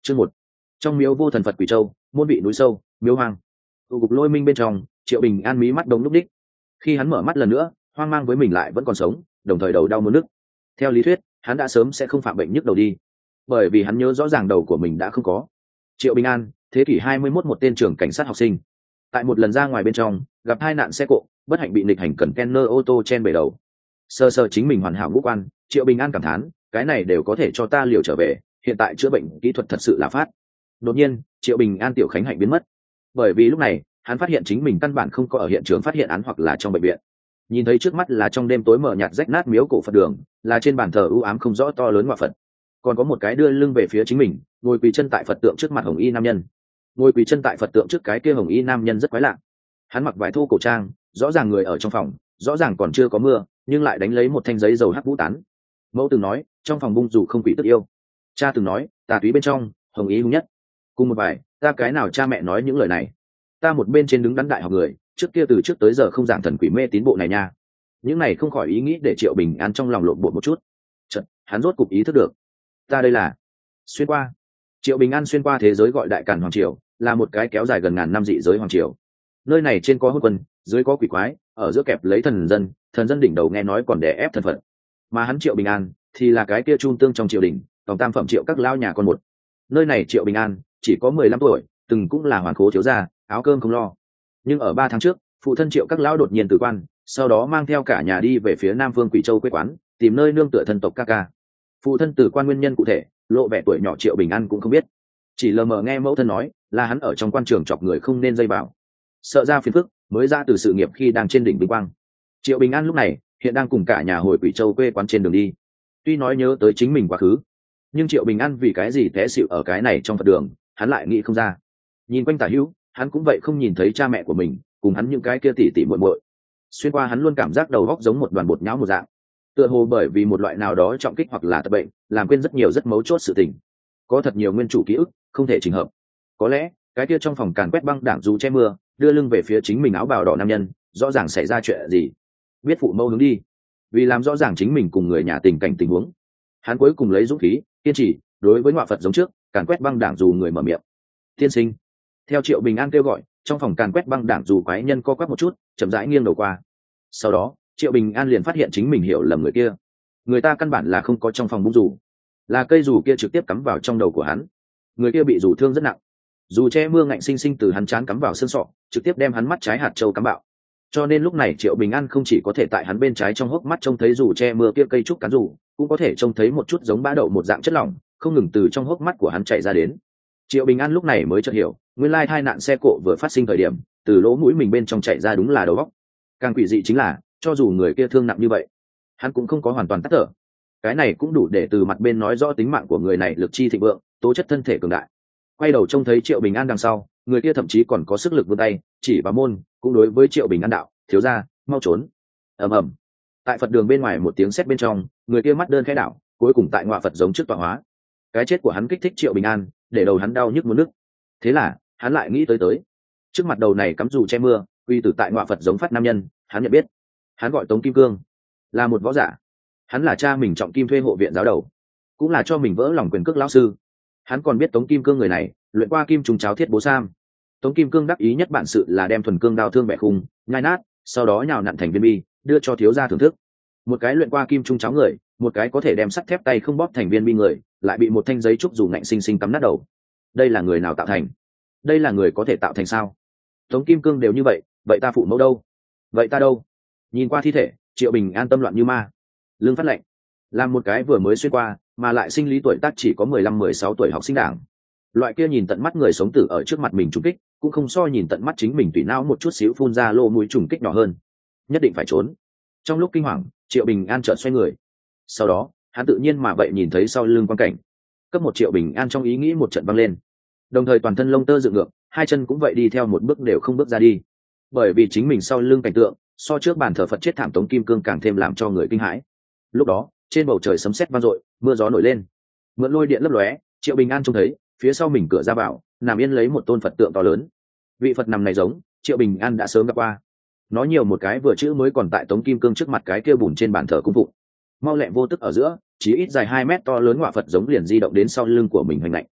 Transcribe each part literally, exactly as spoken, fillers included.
Chương một. Trong miếu vô thần Phật Quỷ Châu, môn vị núi sâu, miếu hoang. Tụ cục lôi minh bên trong, Triệu Bình An mí mắt đông lúc đích. Khi hắn mở mắt lần nữa, hoang mang với mình lại vẫn còn sống, đồng thời đầu đau muốn nức. Theo lý thuyết, hắn đã sớm sẽ không phạm bệnh nhức đầu đi, bởi vì hắn nhớ rõ ràng đầu của mình đã không có. Triệu Bình An, thế kỷ hai mươi mốt, một tên trưởng cảnh sát học sinh. Tại một lần ra ngoài bên trong, gặp hai nạn xe cộ, bất hạnh bị nghịch hành cần kenner ô tô chen bể đầu. Sơ sơ chính mình hoàn hảo ngũ quan, Triệu Bình An cảm thán, cái này đều có thể cho ta liều trở về, hiện tại chữa bệnh kỹ thuật thật sự là phát. Đột nhiên, Triệu Bình An tiểu khánh hạnh biến mất, bởi vì lúc này hắn phát hiện chính mình căn bản không có ở hiện trường phát hiện án hoặc là trong bệnh viện. Nhìn thấy trước mắt là trong đêm tối mờ nhạt rách nát miếu cổ Phật đường, là trên bàn thờ u ám không rõ to lớn ngoại Phật, còn có một cái đưa lưng về phía chính mình, ngồi quỳ chân tại Phật tượng trước mặt hồng y nam nhân. Ngồi quỳ chân tại Phật tượng trước cái kia hồng y nam nhân rất quái lạ, hắn mặc vải thô cổ trang, rõ ràng người ở trong phòng, rõ ràng còn chưa có mưa, nhưng lại đánh lấy một thanh giấy dầu hắc vũ tán. Mẫu từng nói, trong phòng bung dù không quỷ tức yêu. Cha từng nói, tà túy bên trong, hồng ý hung nhất. Cùng một bài, ta cái nào cha mẹ nói những lời này. Ta một bên trên đứng đắn đại học người, trước kia từ trước tới giờ không giảng thần quỷ mê tín bộ này nha. Những này không khỏi ý nghĩ để Triệu Bình An trong lòng lộn bộ một chút. Chợt, hắn rốt cục ý thức được. Ta đây là xuyên qua. Triệu Bình An xuyên qua thế giới gọi đại càn hoàng triều, là một cái kéo dài gần ngàn năm dị giới hoàng triều. Nơi này trên có hôn quân, dưới có quỷ quái, ở giữa kẹp lấy thần dân, thần dân đỉnh đầu nghe nói còn đè ép thần phật. Mà hắn Triệu Bình An thì là cái kia chun tương trong triều đình, tổng tam phẩm Triệu các lao nhà con một. Nơi này Triệu Bình An chỉ có mười lăm tuổi, từng cũng là hoàn khố thiếu gia, áo cơm không lo. Nhưng ở ba tháng trước, phụ thân Triệu các lão đột nhiên tử quan, sau đó mang theo cả nhà đi về phía Nam Phương Quỷ Châu quê quán, tìm nơi nương tựa thân tộc ca ca. Phụ thân tử quan nguyên nhân cụ thể, lộ vẻ tuổi nhỏ Triệu Bình An cũng không biết, chỉ lờ mờ nghe mẫu thân nói là hắn ở trong quan trường chọc người không nên dây vào, sợ ra phiền phức mới ra từ sự nghiệp khi đang trên đỉnh vinh quang. Triệu Bình An lúc này hiện đang cùng cả nhà hồi Quỷ Châu quê quán trên đường đi. Tuy nói nhớ tới chính mình quá khứ, nhưng Triệu Bình An vì cái gì té xịu ở cái này trong Phật đường, hắn lại nghĩ không ra. Nhìn quanh tả hữu, hắn cũng vậy không nhìn thấy cha mẹ của mình cùng hắn những cái kia tỉ tỉ muội muội. Xuyên qua hắn luôn cảm giác đầu óc giống một đoàn bột nhão một dạng, tựa hồ bởi vì một loại nào đó trọng kích hoặc là tật bệnh, làm quên rất nhiều rất mấu chốt sự tình. Có thật nhiều nguyên chủ ký ức không thể chỉnh hợp. Có lẽ cái kia trong phòng càn quét băng đảng dù che mưa, đưa lưng về phía chính mình áo bào đỏ nam nhân, rõ ràng xảy ra chuyện gì. Biết phụ mẫu hướng đi, vì làm rõ ràng chính mình cùng người nhà tình cảnh tình huống, hắn cuối cùng lấy dũng khí kiên trì đối với ngoại Phật giống trước, càn quét băng đảng dù người mở miệng. Tiên sinh. Theo Triệu Bình An kêu gọi, trong phòng càn quét băng đảng dù quái nhân co quắp một chút, chậm rãi nghiêng đầu qua. Sau đó Triệu Bình An liền phát hiện chính mình hiểu lầm người kia. Người ta căn bản là không có trong phòng bung dù, là cây dù kia trực tiếp cắm vào trong đầu của hắn. Người kia bị dù thương rất nặng, dù che mưa ngạnh sinh sinh từ hắn trán cắm vào xương sọ, trực tiếp đem hắn mắt trái hạt châu cắm bạo. Cho nên lúc này Triệu Bình An không chỉ có thể tại hắn bên trái trong hốc mắt trông thấy dù che mưa kia cây trúc cán dù, cũng có thể trông thấy một chút giống bã đậu một dạng chất lỏng không ngừng từ trong hốc mắt của hắn chảy ra đến. Triệu Bình An lúc này mới chợt hiểu, nguyên lai tai nạn xe cộ vừa phát sinh thời điểm, từ lỗ mũi mình bên trong chảy ra đúng là đầu óc. Càng quỷ dị chính là, cho dù người kia thương nặng như vậy, hắn cũng không có hoàn toàn tắt thở. Cái này cũng đủ để từ mặt bên nói rõ tính mạng của người này lực chi thịnh vượng, tố chất thân thể cường đại. Quay đầu trông thấy Triệu Bình An đằng sau, người kia thậm chí còn có sức lực vươn tay chỉ vào môn, cũng đối với Triệu Bình An đạo, thiếu gia, mau trốn. Ầm ầm. Tại Phật đường bên ngoài một tiếng sét bên trong, người kia mắt đơn khẽ đảo, cuối cùng tại ngoại Phật giống trước tọa hóa. Cái chết của hắn kích thích Triệu Bình An, để đầu hắn đau nhức muốn nức. Thế là hắn lại nghĩ tới tới trước mặt đầu này cắm dù che mưa, quy tử tại ngoại Phật giống phát nam nhân, hắn nhận biết. Hắn gọi Tống Kim Cương, là một võ giả. Hắn là cha mình trọng kim thuê hộ viện giáo đầu, cũng là cho mình vỡ lòng quyền cước lão sư. Hắn còn biết Tống Kim Cương người này luyện qua kim trùng cháo thiết bố sam. Tống Kim Cương đắc ý nhất bản sự là đem thuần cương đao thương bẻ khung nhai nát, sau đó nhào nặn thành viên bi đưa cho thiếu gia thưởng thức. Một cái luyện qua kim trung cháo người, một cái có thể đem sắt thép tay không bóp thành viên bi người, lại bị một thanh giấy trúc dù ngạnh sinh sinh cắm nát đầu. Đây là người nào tạo thành? Đây là người có thể tạo thành sao? Tống Kim Cương đều như vậy, vậy ta phụ mẫu đâu? Vậy ta đâu? Nhìn qua thi thể, Triệu Bình An tâm loạn như ma, lương phát lệnh. Làm một cái vừa mới xuyên qua mà lại sinh lý tuổi tác chỉ có mười lăm mười sáu tuổi học sinh đảng, loại kia nhìn tận mắt người sống tử ở trước mặt mình trùng kích, cũng không so nhìn tận mắt chính mình tùy não một chút xíu phun ra lô mũi trùng kích nhỏ hơn. Nhất định phải trốn. Trong lúc kinh hoàng, Triệu Bình An chợt xoay người, sau đó hắn tự nhiên mà vậy nhìn thấy sau lưng quan cảnh. Cấp một Triệu Bình An trong ý nghĩ một trận băng lên, đồng thời toàn thân lông tơ dựng ngược, hai chân cũng vậy đi theo một bước đều không bước ra đi, bởi vì chính mình sau lưng cảnh tượng so trước bàn thờ Phật chết thảm Tống Kim Cương càng thêm làm cho người kinh hãi. Lúc đó trên bầu trời sấm sét vang dội, mưa gió nổi lên, mượn lôi điện lấp lóe, Triệu Bình An trông thấy phía sau mình cửa ra vào nằm yên lấy một tôn Phật tượng to lớn. Vị Phật nằm này giống Triệu Bình An đã sớm gặp qua, nó nhiều một cái vừa chữ mới còn tại Tống Kim Cương trước mặt cái kia bùn trên bàn thờ cung phụng. Mau lẹ vô tức ở giữa, chỉ ít dài hai mét to lớn ngọa Phật giống liền di động đến sau lưng của mình hoành lạnh.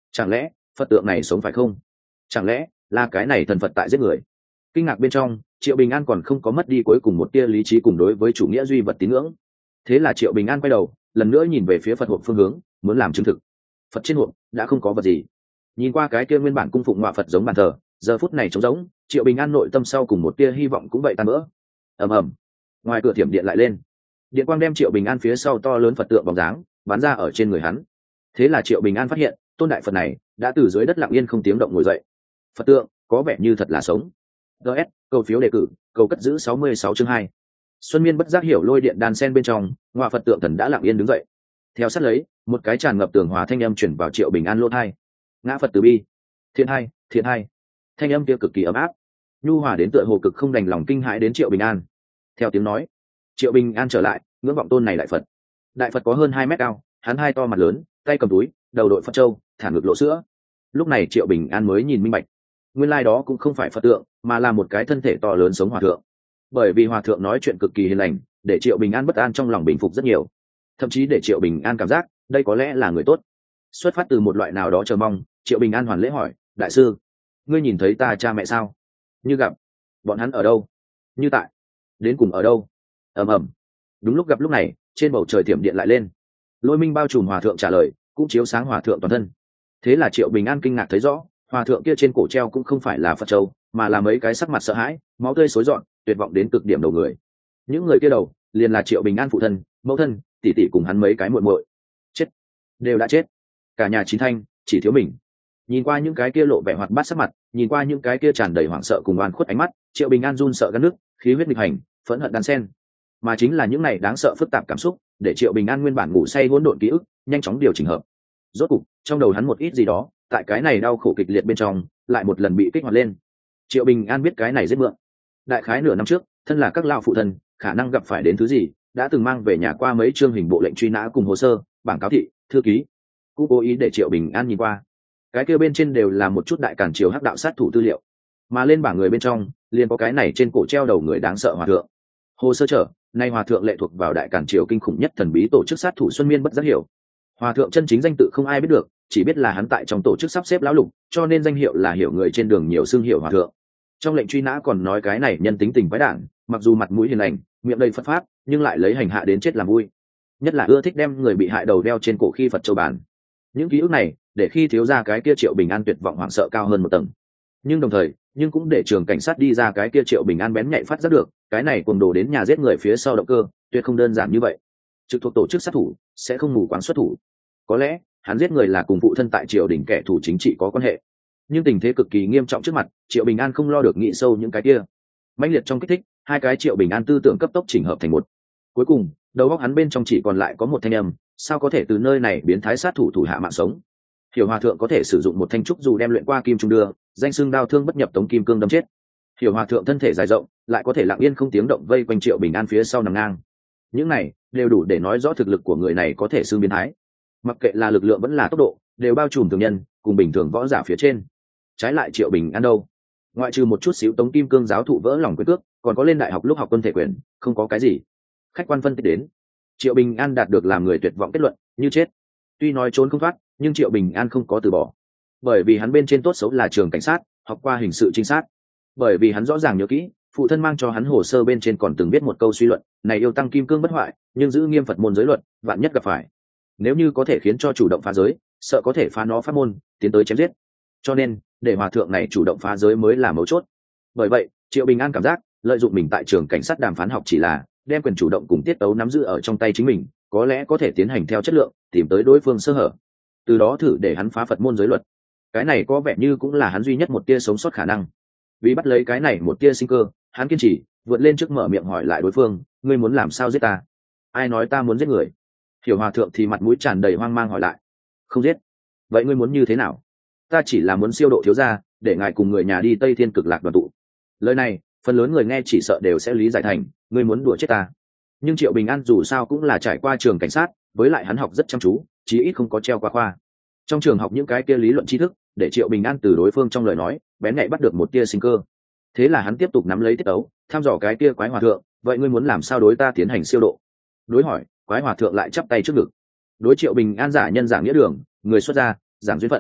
Chẳng lẽ Phật tượng này sống phải không? Chẳng lẽ là cái này thần Phật tại giết người? Kinh ngạc bên trong, Triệu Bình An còn không có mất đi cuối cùng một tia lý trí cùng đối với chủ nghĩa duy vật tín ngưỡng. Thế là Triệu Bình An quay đầu, lần nữa nhìn về phía Phật hộp phương hướng, muốn làm chứng thực. Phật trên hộp đã không có vật gì. Nhìn qua cái kia nguyên bản cung phụng ngọa Phật giống bàn thờ, giờ phút này trống rỗng, Triệu Bình An nội tâm sau cùng một tia hy vọng cũng vậy tan vỡ. Ầm ầm. Ngoài cửa thiểm điện lại lên. Điện quang đem Triệu Bình An phía sau to lớn Phật tượng bóng dáng bắn ra ở trên người hắn. Thế là Triệu Bình An phát hiện, tôn đại Phật này đã từ dưới đất lặng yên không tiếng động ngồi dậy. Phật tượng có vẻ như thật là sống. ds cầu phiếu đề cử, cầu cất giữ sáu mươi sáu chương hai. Xuân Miên bất giác hiểu lôi điện đan sen bên trong, ngọa Phật tượng thần đã lặng yên đứng dậy. Theo sát lấy, một cái tràn ngập tường hòa thanh âm truyền vào Triệu Bình An lỗ tai. Ngã Phật từ bi, thiện hai, thiện hai. Thanh âm kia cực kỳ ấm áp, nhu hòa đến tựa hồ cực không đành lòng kinh hãi đến Triệu Bình An. Theo tiếng nói, Triệu Bình An trở lại, ngưỡng vọng tôn này đại Phật. Đại Phật có hơn hai mét cao, hắn hai to mặt lớn, tay cầm túi, đầu đội Phật châu, thả ngực lộ sữa. Lúc này Triệu Bình An mới nhìn minh bạch, nguyên lai đó cũng không phải Phật tượng, mà là một cái thân thể to lớn sống hòa thượng. Bởi vì hòa thượng nói chuyện cực kỳ hiền lành, để Triệu Bình An bất an trong lòng bình phục rất nhiều, thậm chí để Triệu Bình An cảm giác đây có lẽ là người tốt. Xuất phát từ một loại nào đó chờ mong, Triệu Bình An hoàn lễ hỏi, đại sư, ngươi nhìn thấy ta cha mẹ sao? Như gặp. Bọn hắn ở đâu? Như tại. Đến cùng ở đâu? Ầm ầm. Đúng lúc gặp lúc này, trên bầu trời thiểm điện lại lên. Lôi minh bao trùm hòa thượng trả lời, cũng chiếu sáng hòa thượng toàn thân. Thế là Triệu Bình An kinh ngạc thấy rõ, hòa thượng kia trên cổ treo cũng không phải là Phật châu, mà là mấy cái sắc mặt sợ hãi, máu tươi xối dọn, tuyệt vọng đến cực điểm đầu người. Những người kia đầu liền là Triệu Bình An phụ thân, mẫu thân, tỷ tỷ cùng hắn mấy cái muội muội. Chết, đều đã chết. Cả nhà chín thanh, chỉ thiếu mình. Nhìn qua những cái kia lộ vẻ hoạt bát sắc mặt, nhìn qua những cái kia tràn đầy hoảng sợ cùng oan khuất ánh mắt, Triệu Bình An run sợ gan nước, khí huyết nghịch hành, phẫn hận đan sen. Mà chính là những này đáng sợ phức tạp cảm xúc, để Triệu Bình An nguyên bản ngủ say hỗn độn ký ức, nhanh chóng điều chỉnh hợp. Rốt cục, trong đầu hắn một ít gì đó, tại cái này đau khổ kịch liệt bên trong, lại một lần bị kích hoạt lên. Triệu Bình An biết cái này rất mượn. Đại khái nửa năm trước, thân là các lão phụ thân, khả năng gặp phải đến thứ gì, đã từng mang về nhà qua mấy chương hình bộ lệnh truy nã cùng hồ sơ, bảng cáo thị, thư ký, cũng cố ý để Triệu Bình An nhìn qua. Cái kia bên trên đều là một chút đại càn triều hắc đạo sát thủ tư liệu, mà lên bảng người bên trong liền có cái này trên cổ treo đầu người đáng sợ hòa thượng. Hồ sơ trở, nay hòa thượng lệ thuộc vào đại càn triều kinh khủng nhất thần bí tổ chức sát thủ Xuân Miên bất giác hiểu. Hòa thượng chân chính danh tự không ai biết được, chỉ biết là hắn tại trong tổ chức sắp xếp lão lục, cho nên danh hiệu là hiểu người trên đường nhiều xương hiệu hòa thượng. Trong lệnh truy nã còn nói cái này nhân tính tình quái đản, mặc dù mặt mũi hiền lành, miệng đầy Phật pháp, nhưng lại lấy hành hạ đến chết làm vui. Nhất là ưa thích đem người bị hại đầu đeo trên cổ khi Phật châu bàn. Những ký ức này để khi thiếu ra cái kia Triệu Bình An tuyệt vọng hoảng sợ cao hơn một tầng. Nhưng đồng thời, nhưng cũng để trường cảnh sát đi ra cái kia Triệu Bình An bén nhạy phát giác được, cái này cuồng đồ đến nhà giết người phía sau động cơ, tuyệt không đơn giản như vậy. Trực thuộc tổ chức sát thủ sẽ không mù quáng xuất thủ. Có lẽ hắn giết người là cùng phụ thân tại triều đình kẻ thù chính trị có quan hệ, nhưng tình thế cực kỳ nghiêm trọng trước mặt, Triệu Bình An không lo được nghĩ sâu những cái kia. Mãnh liệt trong kích thích, hai cái Triệu Bình An tư tưởng cấp tốc chỉnh hợp thành một. Cuối cùng, đầu óc hắn bên trong chỉ còn lại có một thanh âm, sao có thể từ nơi này biến thái sát thủ thủ hạ mạng sống? Hiểu hòa thượng có thể sử dụng một thanh trúc dù đem luyện qua kim trung đưa, danh xưng đao thương bất nhập tống kim cương đâm chết. Hiểu hòa thượng thân thể dài rộng, lại có thể lặng yên không tiếng động vây quanh Triệu Bình An phía sau nằm ngang. Những này đều đủ để nói rõ thực lực của người này có thể xưng biến thái. Mặc kệ là lực lượng vẫn là tốc độ, đều bao trùm thường nhân, cùng bình thường võ giả phía trên. Trái lại Triệu Bình An đâu, ngoại trừ một chút xíu tống kim cương giáo thụ vỡ lòng quyền cước, còn có lên đại học lúc học quân thể quyền, không có cái gì. Khách quan phân tích đến, Triệu Bình An đạt được làm người tuyệt vọng kết luận, như chết. Tuy nói trốn không thoát, nhưng Triệu Bình An không có từ bỏ, bởi vì hắn bên trên tốt xấu là trường cảnh sát, học qua hình sự trinh sát. Bởi vì hắn rõ ràng nhớ kỹ, phụ thân mang cho hắn hồ sơ bên trên còn từng viết một câu suy luận, này yêu tăng kim cương bất hoại, nhưng giữ nghiêm Phật môn giới luật, vạn nhất gặp phải, nếu như có thể khiến cho chủ động phá giới, sợ có thể phá nó pháp môn, tiến tới chém giết. Cho nên, để hòa thượng này chủ động phá giới mới là mấu chốt. Bởi vậy, Triệu Bình An cảm giác, lợi dụng mình tại trường cảnh sát đàm phán học chỉ là đem quyền chủ động cùng tiết tấu nắm giữ ở trong tay chính mình, có lẽ có thể tiến hành theo chất lượng, tìm tới đối phương sơ hở, từ đó thử để hắn phá Phật môn giới luật. Cái này có vẻ như cũng là hắn duy nhất một tia sống sót khả năng. Vì bắt lấy cái này một tia sinh cơ, hắn kiên trì vượt lên trước mở miệng hỏi lại đối phương, ngươi muốn làm sao giết ta? Ai nói ta muốn giết người? Hiểu hòa thượng thì mặt mũi tràn đầy hoang mang hỏi lại. Không giết. Vậy ngươi muốn như thế nào? Ta chỉ là muốn siêu độ thiếu gia, để ngài cùng người nhà đi Tây Thiên Cực Lạc đoàn tụ. Lời này, phần lớn người nghe chỉ sợ đều sẽ lý giải thành, ngươi muốn đùa chết ta. Nhưng Triệu Bình An dù sao cũng là trải qua trường cảnh sát, với lại hắn học rất chăm chú, chí ít không có treo qua khoa. Trong trường học những cái kia lý luận tri thức, để Triệu Bình An từ đối phương trong lời nói, bén nhạy bắt được một tia sinh cơ. Thế là hắn tiếp tục nắm lấy tiết tấu, thăm dò cái kia quái hòa thượng, vậy ngươi muốn làm sao đối ta tiến hành siêu độ? Đối hỏi, quái hòa thượng lại chắp tay trước ngực. Đối Triệu Bình An giả nhân giả nghĩa đường, người xuất gia, giảng duyên phận.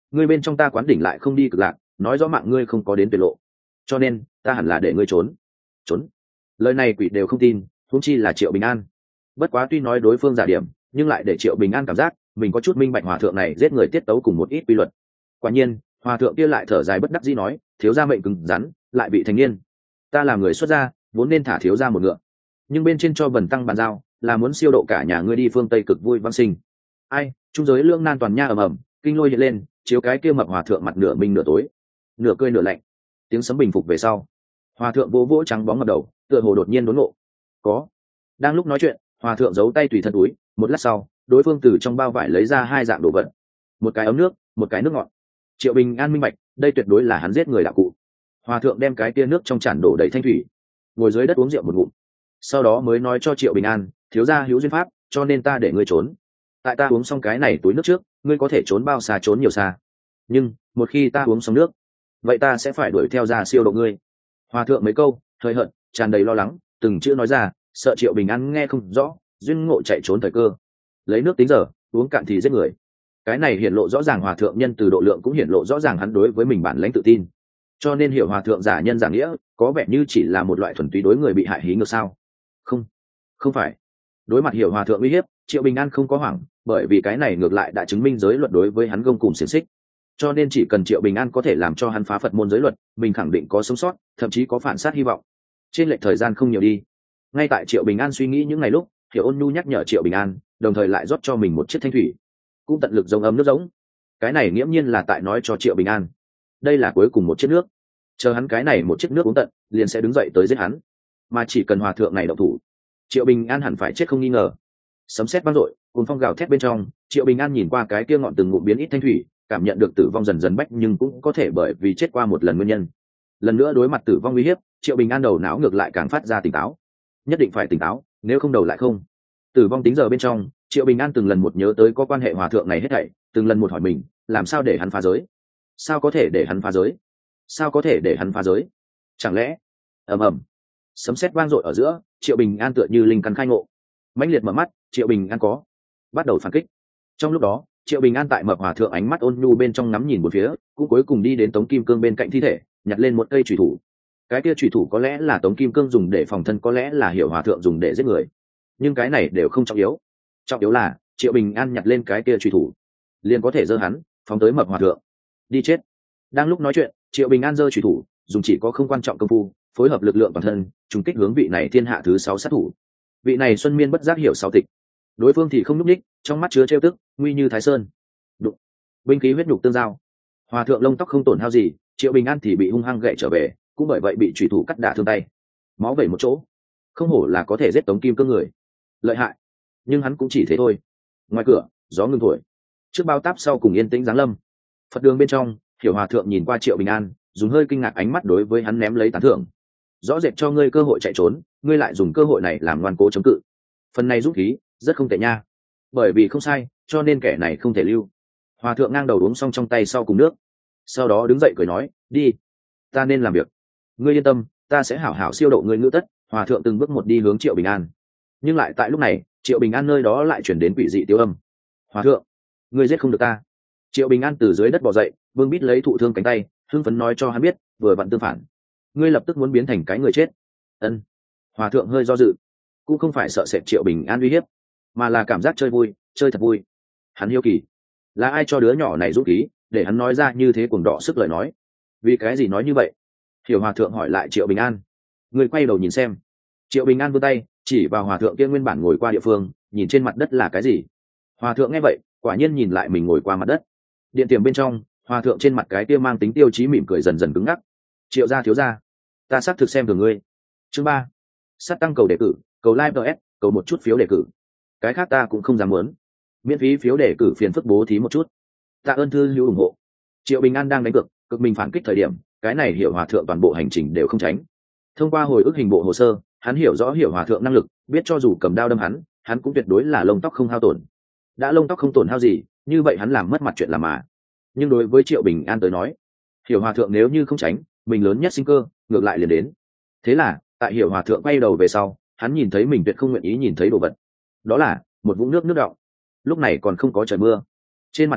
ngươi bên trong ta quán đỉnh lại không đi cực lạc, nói rõ mạng ngươi không có đến tuyệt lộ, cho nên ta hẳn là để ngươi trốn. Trốn? Lời này quỷ đều không tin, huống chi là Triệu Bình An. Bất quá tuy nói đối phương giả điểm, nhưng lại để Triệu Bình An cảm giác mình có chút minh bạch hòa thượng này giết người tiết tấu cùng một ít quy luật. Quả nhiên, hòa thượng kia lại thở dài bất đắc dĩ nói, thiếu gia mệnh cứng rắn, lại bị thành niên, ta làm người xuất gia vốn nên thả thiếu gia một ngựa, nhưng bên trên cho bần tăng bàn giao là muốn siêu độ cả nhà ngươi đi phương Tây cực vui văn sinh. Ai, trung giới lương nan toàn nha ầm ầm, kinh lôi hiện lên, chiếu cái kia mập hòa thượng mặt nửa minh nửa tối, nửa cười nửa lạnh. Tiếng sấm bình phục về sau, hòa thượng vỗ vỗ trắng bóng ngập đầu, tựa hồ đột nhiên đốn ngộ. Có. Đang lúc nói chuyện, hòa thượng giấu tay tùy thân túi, một lát sau, đối phương từ trong bao vải lấy ra hai dạng đồ vật, một cái ấm nước, một cái nước ngọt. Triệu Bình An minh bạch, đây tuyệt đối là hắn giết người đạo cụ. Hòa thượng đem cái tia nước trong chản đổ đầy thanh thủy, ngồi dưới đất uống rượu một ngụm, sau đó mới nói cho Triệu Bình An, thiếu gia hữu duyên pháp, cho nên ta để ngươi trốn. Tại ta uống xong cái này túi nước trước, ngươi có thể trốn bao xa trốn nhiều xa, nhưng một khi ta uống xong nước, vậy ta sẽ phải đuổi theo ra siêu độ ngươi. Hòa thượng mấy câu hơi hận, tràn đầy lo lắng, từng chữ nói ra, sợ Triệu Bình An nghe không rõ, duyên ngộ chạy trốn thời cơ. Lấy nước tính giờ, uống cạn thì giết người. Cái này hiển lộ rõ ràng hòa thượng nhân từ độ lượng, cũng hiển lộ rõ ràng hắn đối với mình bản lãnh tự tin. Cho nên hiểu hòa thượng giả nhân giả nghĩa, có vẻ như chỉ là một loại thuần túy đối người bị hại hí ngược sao? Không, không phải. Đối mặt hiểu hòa thượng uy hiếp, Triệu Bình An không có hoảng, bởi vì cái này ngược lại đã chứng minh giới luật đối với hắn gông cùng xiềng xích. Cho nên chỉ cần Triệu Bình An có thể làm cho hắn phá Phật môn giới luật, mình khẳng định có sống sót, thậm chí có phản sát hy vọng. Trên lệch thời gian không nhiều đi. Ngay tại Triệu Bình An suy nghĩ những ngày lúc, Hiểu Ôn Nhu nhắc nhở Triệu Bình An, đồng thời lại rót cho mình một chiếc thanh thủy, cũng tận lực giống ấm nước giống. Cái này nghiễm nhiên là tại nói cho Triệu Bình An, đây là cuối cùng một chiếc nước, chờ hắn cái này một chiếc nước uống tận, liền sẽ đứng dậy tới giết hắn. Mà chỉ cần hòa thượng này động thủ, Triệu Bình An hẳn phải chết không nghi ngờ. Sấm sét vang dội, cuồng phong gào thét bên trong, Triệu Bình An nhìn qua cái kia ngọn từng ngụm biến ít thanh thủy, cảm nhận được tử vong dần dần bách, nhưng cũng có thể bởi vì chết qua một lần nguyên nhân. Lần nữa đối mặt tử vong uy hiếp, Triệu Bình An đầu não ngược lại càng phát ra tỉnh táo. Nhất định phải tỉnh táo, nếu không đầu lại không. Tử vong tính giờ bên trong, Triệu Bình An từng lần một nhớ tới có quan hệ hòa thượng này hết thảy, từng lần một hỏi mình, làm sao để hắn phá giới? Sao có thể để hắn phá giới? Sao có thể để hắn phá giới? Chẳng lẽ? Ầm ầm. Sấm sét vang dội ở giữa, Triệu Bình An tựa như linh căn khai ngộ, mãnh liệt mở mắt, Triệu Bình An có bắt đầu phản kích. Trong lúc đó, Triệu Bình An tại mập hòa thượng ánh mắt ôn nhu bên trong ngắm nhìn một phía, cũng cuối cùng đi đến Tống Kim Cương bên cạnh thi thể, nhặt lên một cây chủy thủ. Cái kia chủy thủ có lẽ là Tống Kim Cương dùng để phòng thân, có lẽ là Hiểu hòa thượng dùng để giết người, nhưng cái này đều không trọng yếu. Trọng yếu là Triệu Bình An nhặt lên cái kia chủy thủ, liền có thể giơ hắn phóng tới mập hòa thượng. Đi chết. Đang lúc nói chuyện, Triệu Bình An giơ chủy thủ, dùng chỉ có không quan trọng công phu, phối hợp lực lượng toàn thân, trùng kích hướng vị này thiên hạ thứ sáu sát thủ. Vị này Xuân Miên bất giác hiểu sáu tịch, đối phương thì không núp đích, trong mắt chứa trêu tức, nguy như Thái Sơn. Đụng. Binh khí huyết nhục tương giao, hòa thượng lông tóc không tổn hao gì, Triệu Bình An thì bị hung hăng gậy trở về, cũng bởi vậy bị chủy thủ cắt đả thương tay, máu vẩy một chỗ. Không hổ là có thể giết Tống Kim Cương người, lợi hại. Nhưng hắn cũng chỉ thế thôi. Ngoài cửa, gió ngưng thổi, trước bao táp sau cùng yên tĩnh giáng lâm. Phật đường bên trong, Hiểu hòa thượng nhìn qua Triệu Bình An, dùng hơi kinh ngạc ánh mắt đối với hắn ném lấy tán thưởng. Rõ rệt cho ngươi cơ hội chạy trốn, ngươi lại dùng cơ hội này làm ngoan cố chống cự. Phần này dũng khí rất không tệ nha. Bởi vì không sai, cho nên kẻ này không thể lưu. Hòa thượng ngang đầu uống xong trong tay sau cùng nước, sau đó đứng dậy cười nói, đi, ta nên làm việc. Ngươi yên tâm, ta sẽ hảo hảo siêu độ ngươi ngữ tất. Hòa thượng từng bước một đi hướng Triệu Bình An, nhưng lại tại lúc này, Triệu Bình An nơi đó lại chuyển đến quỷ dị tiêu âm. Hòa thượng, ngươi giết không được ta. Triệu Bình An từ dưới đất bò dậy, vương bít lấy thụ thương cánh tay, hưng phấn nói cho hắn biết, vừa vặn tương phản, ngươi lập tức muốn biến thành cái người chết. Ân. Hòa thượng hơi do dự, cũng không phải sợ sệt Triệu Bình An uy hiếp, mà là cảm giác chơi vui, chơi thật vui. Hắn hiếu kỳ, là ai cho đứa nhỏ này dũng khí, để hắn nói ra như thế cuồng đọ sức lời nói. Vì cái gì nói như vậy? Hiểu hòa thượng hỏi lại Triệu Bình An. Người quay đầu nhìn xem. Triệu Bình An vươn tay chỉ vào hòa thượng kia nguyên bản ngồi qua địa phương, nhìn trên mặt đất là cái gì. Hòa thượng nghe vậy, quả nhiên nhìn lại mình ngồi qua mặt đất. Điện tiềm bên trong, hòa thượng trên mặt cái kia mang tính tiêu chí mỉm cười dần dần cứng ngắc. Triệu gia thiếu gia, ta xác thực xem thường ngươi. Chương ba, sát tăng cầu đề cử, cầu like ds, cầu một chút phiếu đề cử. Cái khác ta cũng không dám muốn. Miễn phí phiếu đề cử phiền phức bố thí một chút. Tạ ơn thư hữu ủng hộ. Triệu Bình An đang đánh cược, cực mình phản kích thời điểm, cái này Hiểu hòa thượng toàn bộ hành trình đều không tránh. Thông qua hồi ức hình bộ hồ sơ, hắn hiểu rõ Hiểu hòa thượng năng lực, biết cho dù cầm đao đâm hắn, hắn cũng tuyệt đối là lông tóc không hao tổn. Đã lông tóc không tổn hao gì, như vậy hắn làm mất mặt chuyện làm mà. Nhưng đối với Triệu Bình An tới nói, Hiểu hòa thượng nếu như không tránh, mình lớn nhất sinh cơ ngược lại liền đến. Thế là, tại Hiểu hòa thượng quay đầu về sau, hắn nhìn thấy mình tuyệt không nguyện ý nhìn thấy đồ vật. Đó là một vũng nước nước đọng. Lúc này còn không có trời mưa, trên mặt đất nước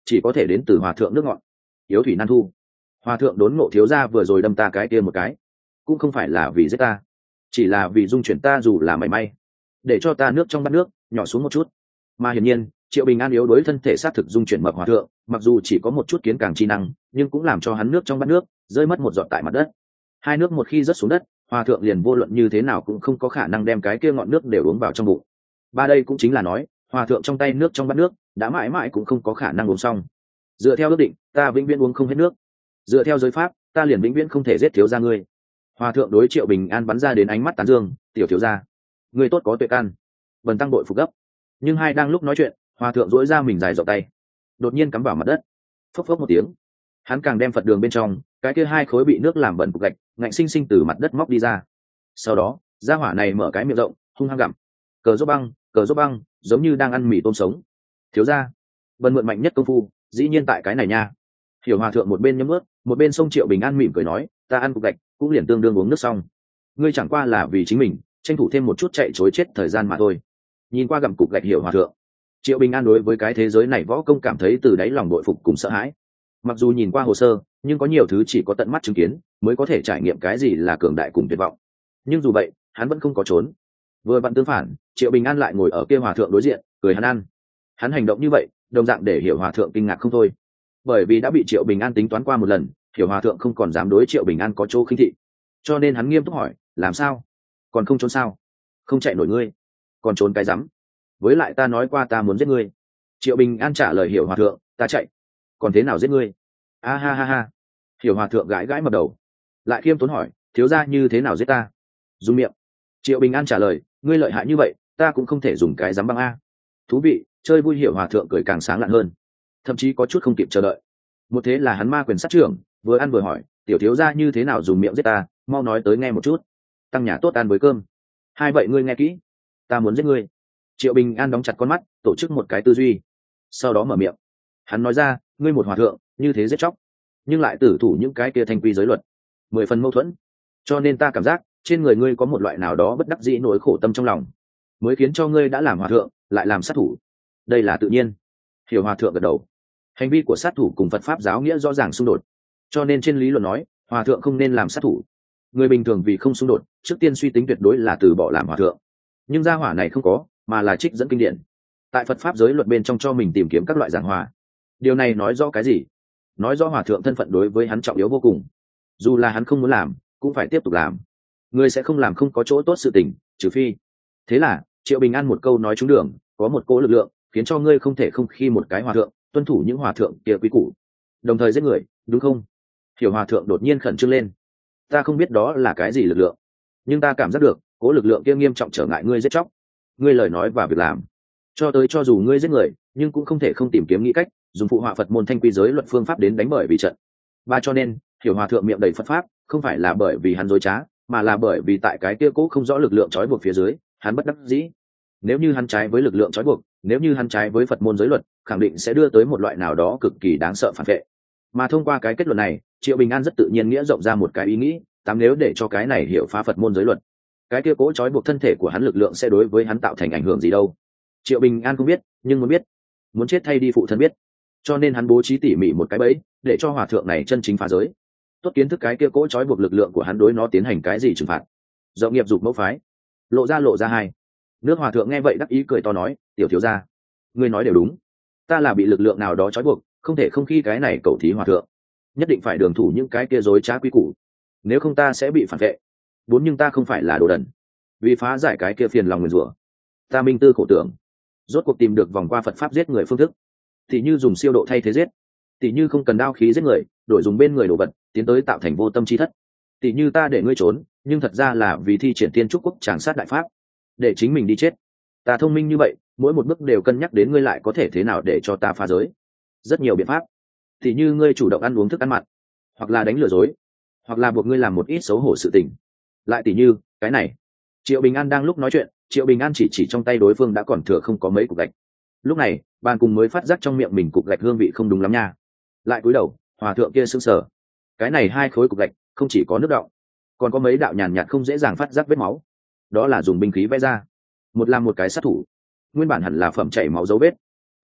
chỉ có thể đến từ hòa thượng nước ngọt. Yếu thủy nan thu. Hòa thượng đốn ngộ thiếu gia vừa rồi đâm ta cái kia một cái, cũng không phải là vì giết ta, chỉ là vì dung chuyển ta dù là mảy may, để cho ta nước trong bát nước nhỏ xuống một chút. Mà hiển nhiên Triệu Bình An yếu đối thân thể xác thực dung chuyển mập hòa thượng, mặc dù chỉ có một chút kiến càng chi năng, nhưng cũng làm cho hắn nước trong bát nước rơi mất một giọt tại mặt đất. Hai nước một khi rớt xuống đất, hòa thượng liền vô luận như thế nào cũng không có khả năng đem cái kia ngọn nước đều uống vào trong bụng. Ba đây cũng chính là nói, hòa thượng trong tay nước trong bát nước đã mãi mãi cũng không có khả năng uống xong. Dựa theo ước định, ta vĩnh viễn uống không hết nước. Dựa theo giới pháp, ta liền vĩnh viễn không thể giết thiếu gia ngươi. Hòa thượng đối Triệu Bình An bắn ra đến ánh mắt tán dương, tiểu thiếu gia, ngươi tốt có tuệ căn. Bần tăng đội phục gấp. Nhưng hai đang lúc nói chuyện, hòa thượng duỗi ra mình dài rộng tay, đột nhiên cắm vào mặt đất, phốc phốc một tiếng, hắn càng đem Phật đường bên trong cái kia hai khối bị nước làm bẩn cục gạch ngạnh sinh sinh từ mặt đất móc đi ra. Sau đó gia hỏa này mở cái miệng rộng hung hăng gặm. Cờ rốt băng, cờ rốt băng, giống như đang ăn mì tôm sống. Thiếu gia, bần mượn mạnh nhất công phu, dĩ nhiên tại cái này nha. Hiểu hòa thượng một bên nhấm ướt, một bên sông Triệu Bình An mỉm cười nói, ta ăn cục gạch cũng liền tương đương uống nước xong. Ngươi chẳng qua là vì chính mình tranh thủ thêm một chút chạy chối chết thời gian mà thôi. Nhìn qua gặm cục gạch Hiểu hòa thượng, Triệu Bình An đối với cái thế giới này võ công cảm thấy từ đáy lòng bội phục cùng sợ hãi. Mặc dù nhìn qua hồ sơ, nhưng có nhiều thứ chỉ có tận mắt chứng kiến mới có thể trải nghiệm cái gì là cường đại cùng tuyệt vọng. Nhưng dù vậy, hắn vẫn không có trốn. Vừa vặn tương phản, Triệu Bình An lại ngồi ở kia hòa thượng đối diện, cười hắn ăn. Hắn hành động như vậy, đồng dạng để Hiểu hòa thượng kinh ngạc không thôi. Bởi vì đã bị Triệu Bình An tính toán qua một lần, Hiểu hòa thượng không còn dám đối Triệu Bình An có chỗ khinh thị. Cho nên hắn nghiêm túc hỏi, làm sao? Còn không trốn sao? Không chạy nổi ngươi, còn trốn cái rắm? Với lại ta nói qua ta muốn giết ngươi. Triệu Bình An trả lời Hiểu hòa thượng, ta chạy, còn thế nào giết ngươi? A ha ha ha. Hiểu hòa thượng gãi gãi mập đầu, lại khiêm tốn hỏi, thiếu gia như thế nào giết ta? Dùng miệng. Triệu Bình An trả lời, ngươi lợi hại như vậy, ta cũng không thể dùng cái dám băng a. Thú vị, chơi vui. Hiểu hòa thượng cười càng sáng lạn hơn, thậm chí có chút không kịp chờ đợi. Một thế là hắn ma quyền sát trưởng, vừa ăn vừa hỏi, tiểu thiếu gia như thế nào dùng miệng giết ta, mau nói tới nghe một chút. Tăng nhà tốt ăn với cơm. Hai vậy ngươi nghe kỹ, ta muốn giết ngươi. Triệu Bình An đóng chặt con mắt, tổ chức một cái tư duy, sau đó mở miệng. Hắn nói ra, ngươi một hòa thượng như thế giết chóc, nhưng lại tử thủ những cái kia thanh quy giới luật, mười phần mâu thuẫn. Cho nên ta cảm giác trên người ngươi có một loại nào đó bất đắc dĩ nỗi khổ tâm trong lòng, mới khiến cho ngươi đã làm hòa thượng lại làm sát thủ. Đây là tự nhiên. Hiểu hòa thượng gật đầu. Hành vi của sát thủ cùng Phật pháp giáo nghĩa rõ ràng xung đột, cho nên trên lý luận nói hòa thượng không nên làm sát thủ. Người bình thường vì không xung đột, trước tiên suy tính tuyệt đối là từ bỏ làm hòa thượng. Nhưng gia hỏa này không có, mà là trích dẫn kinh điển, tại Phật pháp giới luật bên trong cho mình tìm kiếm các loại giảng hòa. Điều này nói rõ cái gì? Nói rõ hòa thượng thân phận đối với hắn trọng yếu vô cùng, dù là hắn không muốn làm cũng phải tiếp tục làm. Người sẽ không làm không có chỗ tốt sự tình, trừ phi. Thế là Triệu Bình An một câu nói trúng đường, có một cỗ lực lượng khiến cho ngươi không thể không khi một cái hòa thượng tuân thủ những hòa thượng kia quý củ, đồng thời giết người, đúng không? Hiểu hòa thượng đột nhiên khẩn trương lên. Ta không biết đó là cái gì lực lượng, nhưng ta cảm giác được cỗ lực lượng kia nghiêm trọng trở ngại ngươi giết chóc, ngươi lời nói và việc làm. Cho tới cho dù ngươi giết người, nhưng cũng không thể không tìm kiếm nghĩ cách dùng phụ họa Phật môn thanh quy giới luật phương pháp đến đánh bởi vì trận. Và cho nên Hiểu hòa thượng miệng đầy Phật pháp không phải là bởi vì hắn dối trá, mà là bởi vì tại cái kia cố không rõ lực lượng trói buộc phía dưới, hắn bất đắc dĩ. Nếu như hắn trái với lực lượng trói buộc, nếu như hắn trái với Phật môn giới luật, khẳng định sẽ đưa tới một loại nào đó cực kỳ đáng sợ phản vệ. Mà thông qua cái kết luận này, Triệu Bình An rất tự nhiên nghĩa rộng ra một cái ý nghĩ, tám nếu để cho cái này hiểu phá Phật môn giới luật, cái kia cố trói buộc thân thể của hắn lực lượng sẽ đối với hắn tạo thành ảnh hưởng gì đâu. Triệu Bình An không biết, nhưng muốn biết, muốn chết thay đi phụ thân biết. Cho nên hắn bố trí tỉ mỉ một cái bẫy, để cho hòa thượng này chân chính phá giới, tốt kiến thức cái kia cố trói buộc lực lượng của hắn đối nó tiến hành cái gì trừng phạt. Rộng nghiệp dục mẫu phái, lộ ra lộ ra hai. Nước hòa thượng nghe vậy đắc ý cười to nói, tiểu thiếu gia, ngươi nói đều đúng, ta là bị lực lượng nào đó trói buộc, không thể không khi cái này cầu thí hòa thượng, nhất định phải đường thủ những cái kia dối trá quy củ, nếu không ta sẽ bị phản vệ. Bốn nhưng ta không phải là đồ đần, vì phá giải cái kia phiền lòng nguyền rủa, ta minh tư khổ tưởng, rốt cuộc tìm được vòng qua Phật pháp giết người phương thức. Thì như dùng siêu độ thay thế giết, thì như không cần đao khí giết người, đổi dùng bên người đồ vật tiến tới tạo thành vô tâm chi thất. Thì như ta để ngươi trốn, nhưng thật ra là vì thi triển Tiên Trúc Quốc tràng sát đại pháp, để chính mình đi chết. Ta thông minh như vậy, mỗi một bước đều cân nhắc đến ngươi lại có thể thế nào để cho ta phá giới. Rất nhiều biện pháp. Thì như ngươi chủ động ăn uống thức ăn mặn, hoặc là đánh lừa dối, hoặc là buộc ngươi làm một ít xấu hổ sự tình. Lại tỉ như cái này. Triệu Bình An đang lúc nói chuyện, Triệu Bình An chỉ chỉ trong tay đối phương đã còn thừa không có mấy cục gạch. Lúc này bàn cùng mới phát giác trong miệng mình cục gạch hương vị không đúng lắm nha. Lại cúi đầu, hòa thượng kia sững sờ. Cái này hai khối cục gạch không chỉ có nước đọng, còn có mấy đạo nhàn nhạt không dễ dàng phát giác vết máu. Đó là dùng binh khí vẽ ra, một làm một cái sát thủ, nguyên bản hẳn là phẩm chảy máu dấu vết,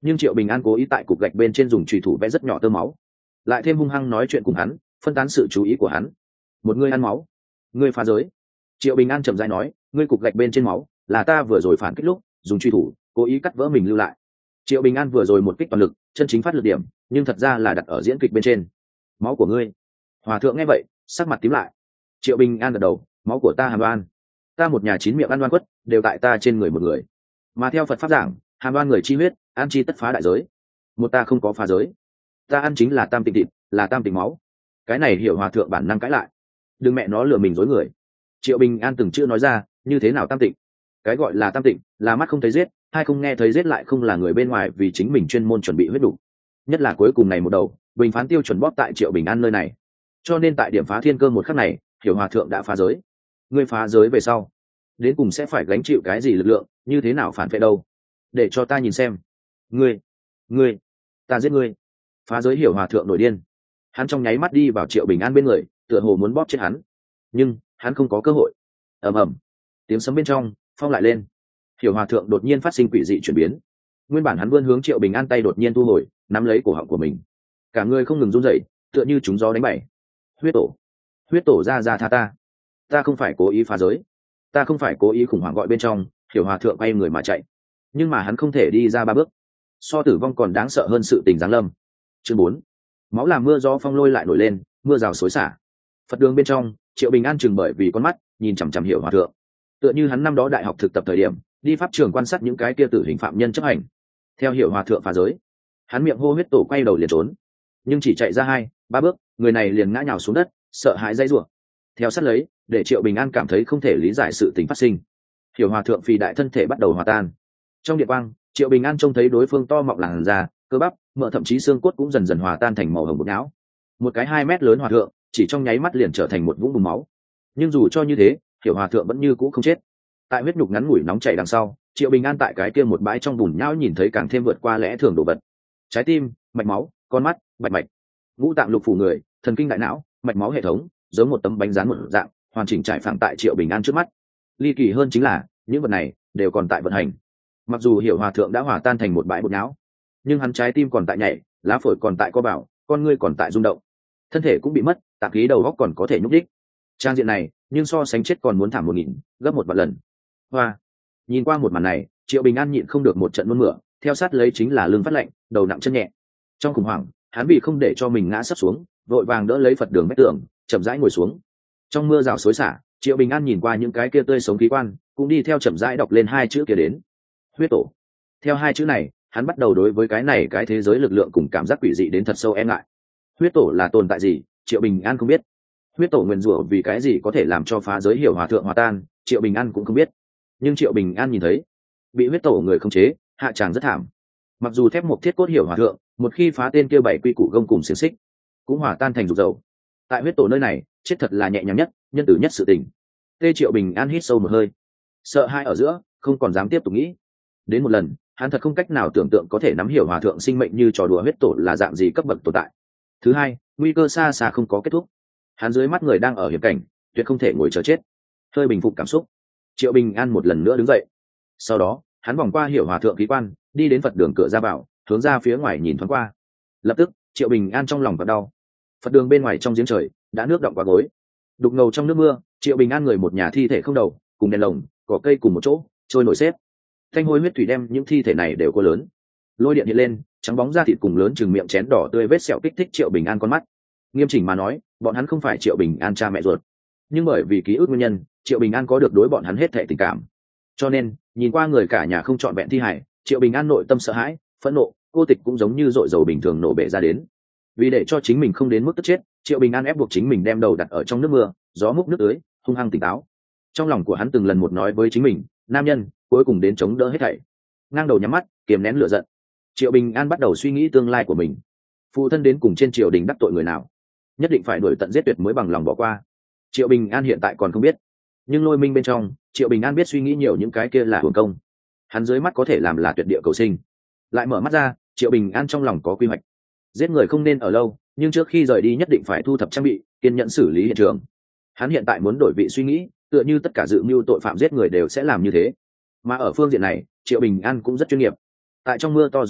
nhưng Triệu Bình An cố ý tại cục gạch bên trên dùng chùy thủ vẽ rất nhỏ tơ máu, lại thêm hung hăng nói chuyện cùng hắn, phân tán sự chú ý của hắn. Một người ăn máu, ngươi phá giới. Triệu Bình An chậm rãi nói, ngươi cục gạch bên trên máu là ta vừa rồi phản kích lúc dùng truy thủ cố ý cắt vỡ mình lưu lại. Triệu Bình An vừa rồi một kích toàn lực, chân chính phát lực điểm nhưng thật ra là đặt ở diễn kịch bên trên. Máu của ngươi. Hòa thượng nghe vậy sắc mặt tím lại. Triệu Bình An gật đầu, máu của ta Hàm Đoan, ta một nhà chín miệng ăn đoan quất đều tại ta trên người một người, mà theo Phật pháp giảng, Hàm Đoan người chi huyết ăn chi tất phá đại giới, một ta không có phá giới, ta ăn chính là tam tịnh thịt, là tam tịnh máu. Cái này hiểu hòa thượng bản năng cãi lại, đừng mẹ nó lừa mình dối người. Triệu Bình An từng chưa nói ra, như thế nào tam tịnh? Cái gọi là tam tịnh là mắt không thấy giết, hai không nghe thấy giết, lại không là người bên ngoài vì chính mình chuyên môn chuẩn bị huyết đủ. Nhất là cuối cùng này một đầu bình phán tiêu chuẩn bóp tại Triệu Bình An nơi này, cho nên tại điểm phá thiên cơ một khắc này, hiểu hòa thượng đã phá giới. Ngươi phá giới về sau đến cùng sẽ phải gánh chịu cái gì lực lượng, như thế nào phản vệ đâu, để cho ta nhìn xem. Ngươi ngươi ta giết ngươi. Phá giới hiểu hòa thượng nổi điên, hắn trong nháy mắt đi vào Triệu Bình An bên người, tựa hồ muốn bóp chết hắn, nhưng hắn không có cơ hội. Ầm ầm, tiếng sấm bên trong phong lại lên, hiểu hòa thượng đột nhiên phát sinh quỷ dị chuyển biến. Nguyên bản hắn vươn hướng Triệu Bình An tay đột nhiên thu hồi, nắm lấy cổ họng của mình, cả người không ngừng run rẩy, tựa như trúng gió đánh bẩy. Huyết tổ, huyết tổ ra ra tha ta, ta không phải cố ý phá giới, ta không phải cố ý. Khủng hoảng gọi bên trong, hiểu hòa thượng quay người mà chạy, nhưng mà hắn không thể đi ra ba bước, so tử vong còn đáng sợ hơn sự tình giáng lâm. Chương bốn, máu làm mưa gió, phong lôi lại nổi lên, mưa rào xối xả. Phật đường bên trong, Triệu Bình An chừng bởi vì con mắt nhìn chằm chằm hiểu hòa thượng, tựa như hắn năm đó đại học thực tập thời điểm đi pháp trường quan sát những cái kia tử hình phạm nhân chấp hành. Theo hiểu hòa thượng phá giới, hắn miệng hô huyết tổ quay đầu liền trốn, nhưng chỉ chạy ra hai ba bước, người này liền ngã nhào xuống đất, sợ hãi dãy rủa. Theo sát lấy, để Triệu Bình An cảm thấy không thể lý giải sự tình phát sinh, hiểu hòa thượng phi đại thân thể bắt đầu hòa tan. Trong điện quang, Triệu Bình An trông thấy đối phương to mọng làn da, cơ bắp, mỡ, thậm chí xương cốt cũng dần dần hòa tan thành màu hồng bột não. Một cái hai mét lớn hòa thượng chỉ trong nháy mắt liền trở thành một vũng bùn máu. Nhưng dù cho như thế, hiểu hòa thượng vẫn như cũ không chết. Tại huyết nhục ngắn ngủi nóng chảy đằng sau, Triệu Bình An tại cái kia một bãi trong bùn nhão nhìn thấy càng thêm vượt qua lẽ thường đồ vật. Trái tim, mạch máu, con mắt, bạch mạch, ngũ tạng lục phủ người, thần kinh đại não, mạch máu hệ thống, giống một tấm bánh rán một dạng, hoàn chỉnh trải phẳng tại Triệu Bình An trước mắt. Ly kỳ hơn chính là, những vật này đều còn tại vận hành. Mặc dù hiểu hòa thượng đã hòa tan thành một bãi bột nhão, nhưng hắn trái tim còn tại nhảy, lá phổi còn tại co bảo, con ngươi còn tại rung động, thân thể cũng bị mất, tạng khí đầu góc còn có thể nhúc đích. Trang diện này, nhưng so sánh chết còn muốn thảm một nghìn gấp một vạn lần. Hoa, nhìn qua một màn này, Triệu Bình An nhịn không được một trận nôn mửa, theo sát lấy chính là lưng phát lạnh, đầu nặng chân nhẹ. Trong khủng hoảng, hắn vì không để cho mình ngã sấp xuống, vội vàng đỡ lấy Phật đường vách tường, chậm rãi ngồi xuống. Trong mưa rào xối xả, Triệu Bình An nhìn qua những cái kia tươi sống khí quan, cũng đi theo chậm rãi đọc lên hai chữ kia đến: huyết tổ. Theo hai chữ này, hắn bắt đầu đối với cái này cái thế giới lực lượng cùng cảm giác quỷ dị đến thật sâu e ngại. Huyết tổ là tồn tại gì, Triệu Bình An không biết. Huyết tổ nguyền rủa vì cái gì có thể làm cho phá giới hiểu hòa thượng hòa tan, Triệu Bình An cũng không biết. Nhưng Triệu Bình An nhìn thấy, bị huyết tổ người khống chế, hạ tràng rất thảm. Mặc dù thép một thiết cốt hiểu hòa thượng, một khi phá tên kia bảy quy củ gông cùng xiềng xích, cũng hòa tan thành dục dầu. Tại huyết tổ nơi này, chết thật là nhẹ nhàng nhất, nhân tử nhất sự tình. Tê Triệu Bình An hít sâu một hơi, sợ hãi ở giữa, không còn dám tiếp tục nghĩ. Đến một lần, hắn thật không cách nào tưởng tượng có thể nắm hiểu hòa thượng sinh mệnh như trò đùa huyết tổ là dạng gì cấp bậc tồn tại. Thứ hai, nguy cơ xa xa không có kết thúc. Hắn dưới mắt người đang ở hiểm cảnh, tuyệt không thể ngồi chờ chết. Hơi bình phục cảm xúc, Triệu Bình An một lần nữa đứng dậy. Sau đó, hắn vòng qua hiểu hòa thượng khí quan, đi đến Phật đường cửa ra vào, hướng ra phía ngoài nhìn thoáng qua. Lập tức, Triệu Bình An trong lòng còn đau. Phật đường bên ngoài trong giếng trời đã nước đọng qua gối, đục ngầu trong nước mưa, Triệu Bình An người một nhà thi thể không đầu, cùng đèn lồng, cỏ cây cùng một chỗ trôi nổi xếp. Thanh hôi huyết thủy đem những thi thể này đều cô lớn. Lôi điện hiện lên, trắng bóng da thịt cùng lớn chừng miệng chén đỏ tươi vết sẹo kích thích Triệu Bình An con mắt. Nghiêm chỉnh mà nói, bọn hắn không phải Triệu Bình An cha mẹ ruột, nhưng bởi vì ký ức nguyên nhân, Triệu Bình An có được đối bọn hắn hết thảy tình cảm. Cho nên, nhìn qua người cả nhà không trọn vẹn thi hải, Triệu Bình An nội tâm sợ hãi, phẫn nộ, cô tịch cũng giống như dội dầu bình thường nổ bể ra đến. Vì để cho chính mình không đến mức tức chết, Triệu Bình An ép buộc chính mình đem đầu đặt ở trong nước mưa, gió múc nước tưới, hung hăng tỉnh táo. Trong lòng của hắn từng lần một nói với chính mình, nam nhân, cuối cùng đến chống đỡ hết thảy. Ngang đầu nhắm mắt, kiềm nén lửa giận, Triệu Bình An bắt đầu suy nghĩ tương lai của mình. Phụ thân đến cùng trên triều đình đắc tội người nào, nhất định phải đuổi tận giết tuyệt mới bằng lòng bỏ qua. Triệu Bình An hiện tại còn không biết, nhưng lôi minh bên trong, Triệu Bình An biết suy nghĩ nhiều những cái kia là hưởng công. Hắn dưới mắt có thể làm là tuyệt địa cầu sinh. Lại mở mắt ra, Triệu Bình An trong lòng có quy hoạch. Giết người không nên ở lâu, nhưng trước khi rời đi nhất định phải thu thập trang bị, kiên nhẫn xử lý hiện trường. Hắn hiện tại muốn đổi vị suy nghĩ, tựa như tất cả dự mưu tội phạm giết người đều sẽ làm như thế. Mà ở phương diện này, Triệu Bình An cũng rất chuyên nghiệp. Tại trong mưa to gió lớn,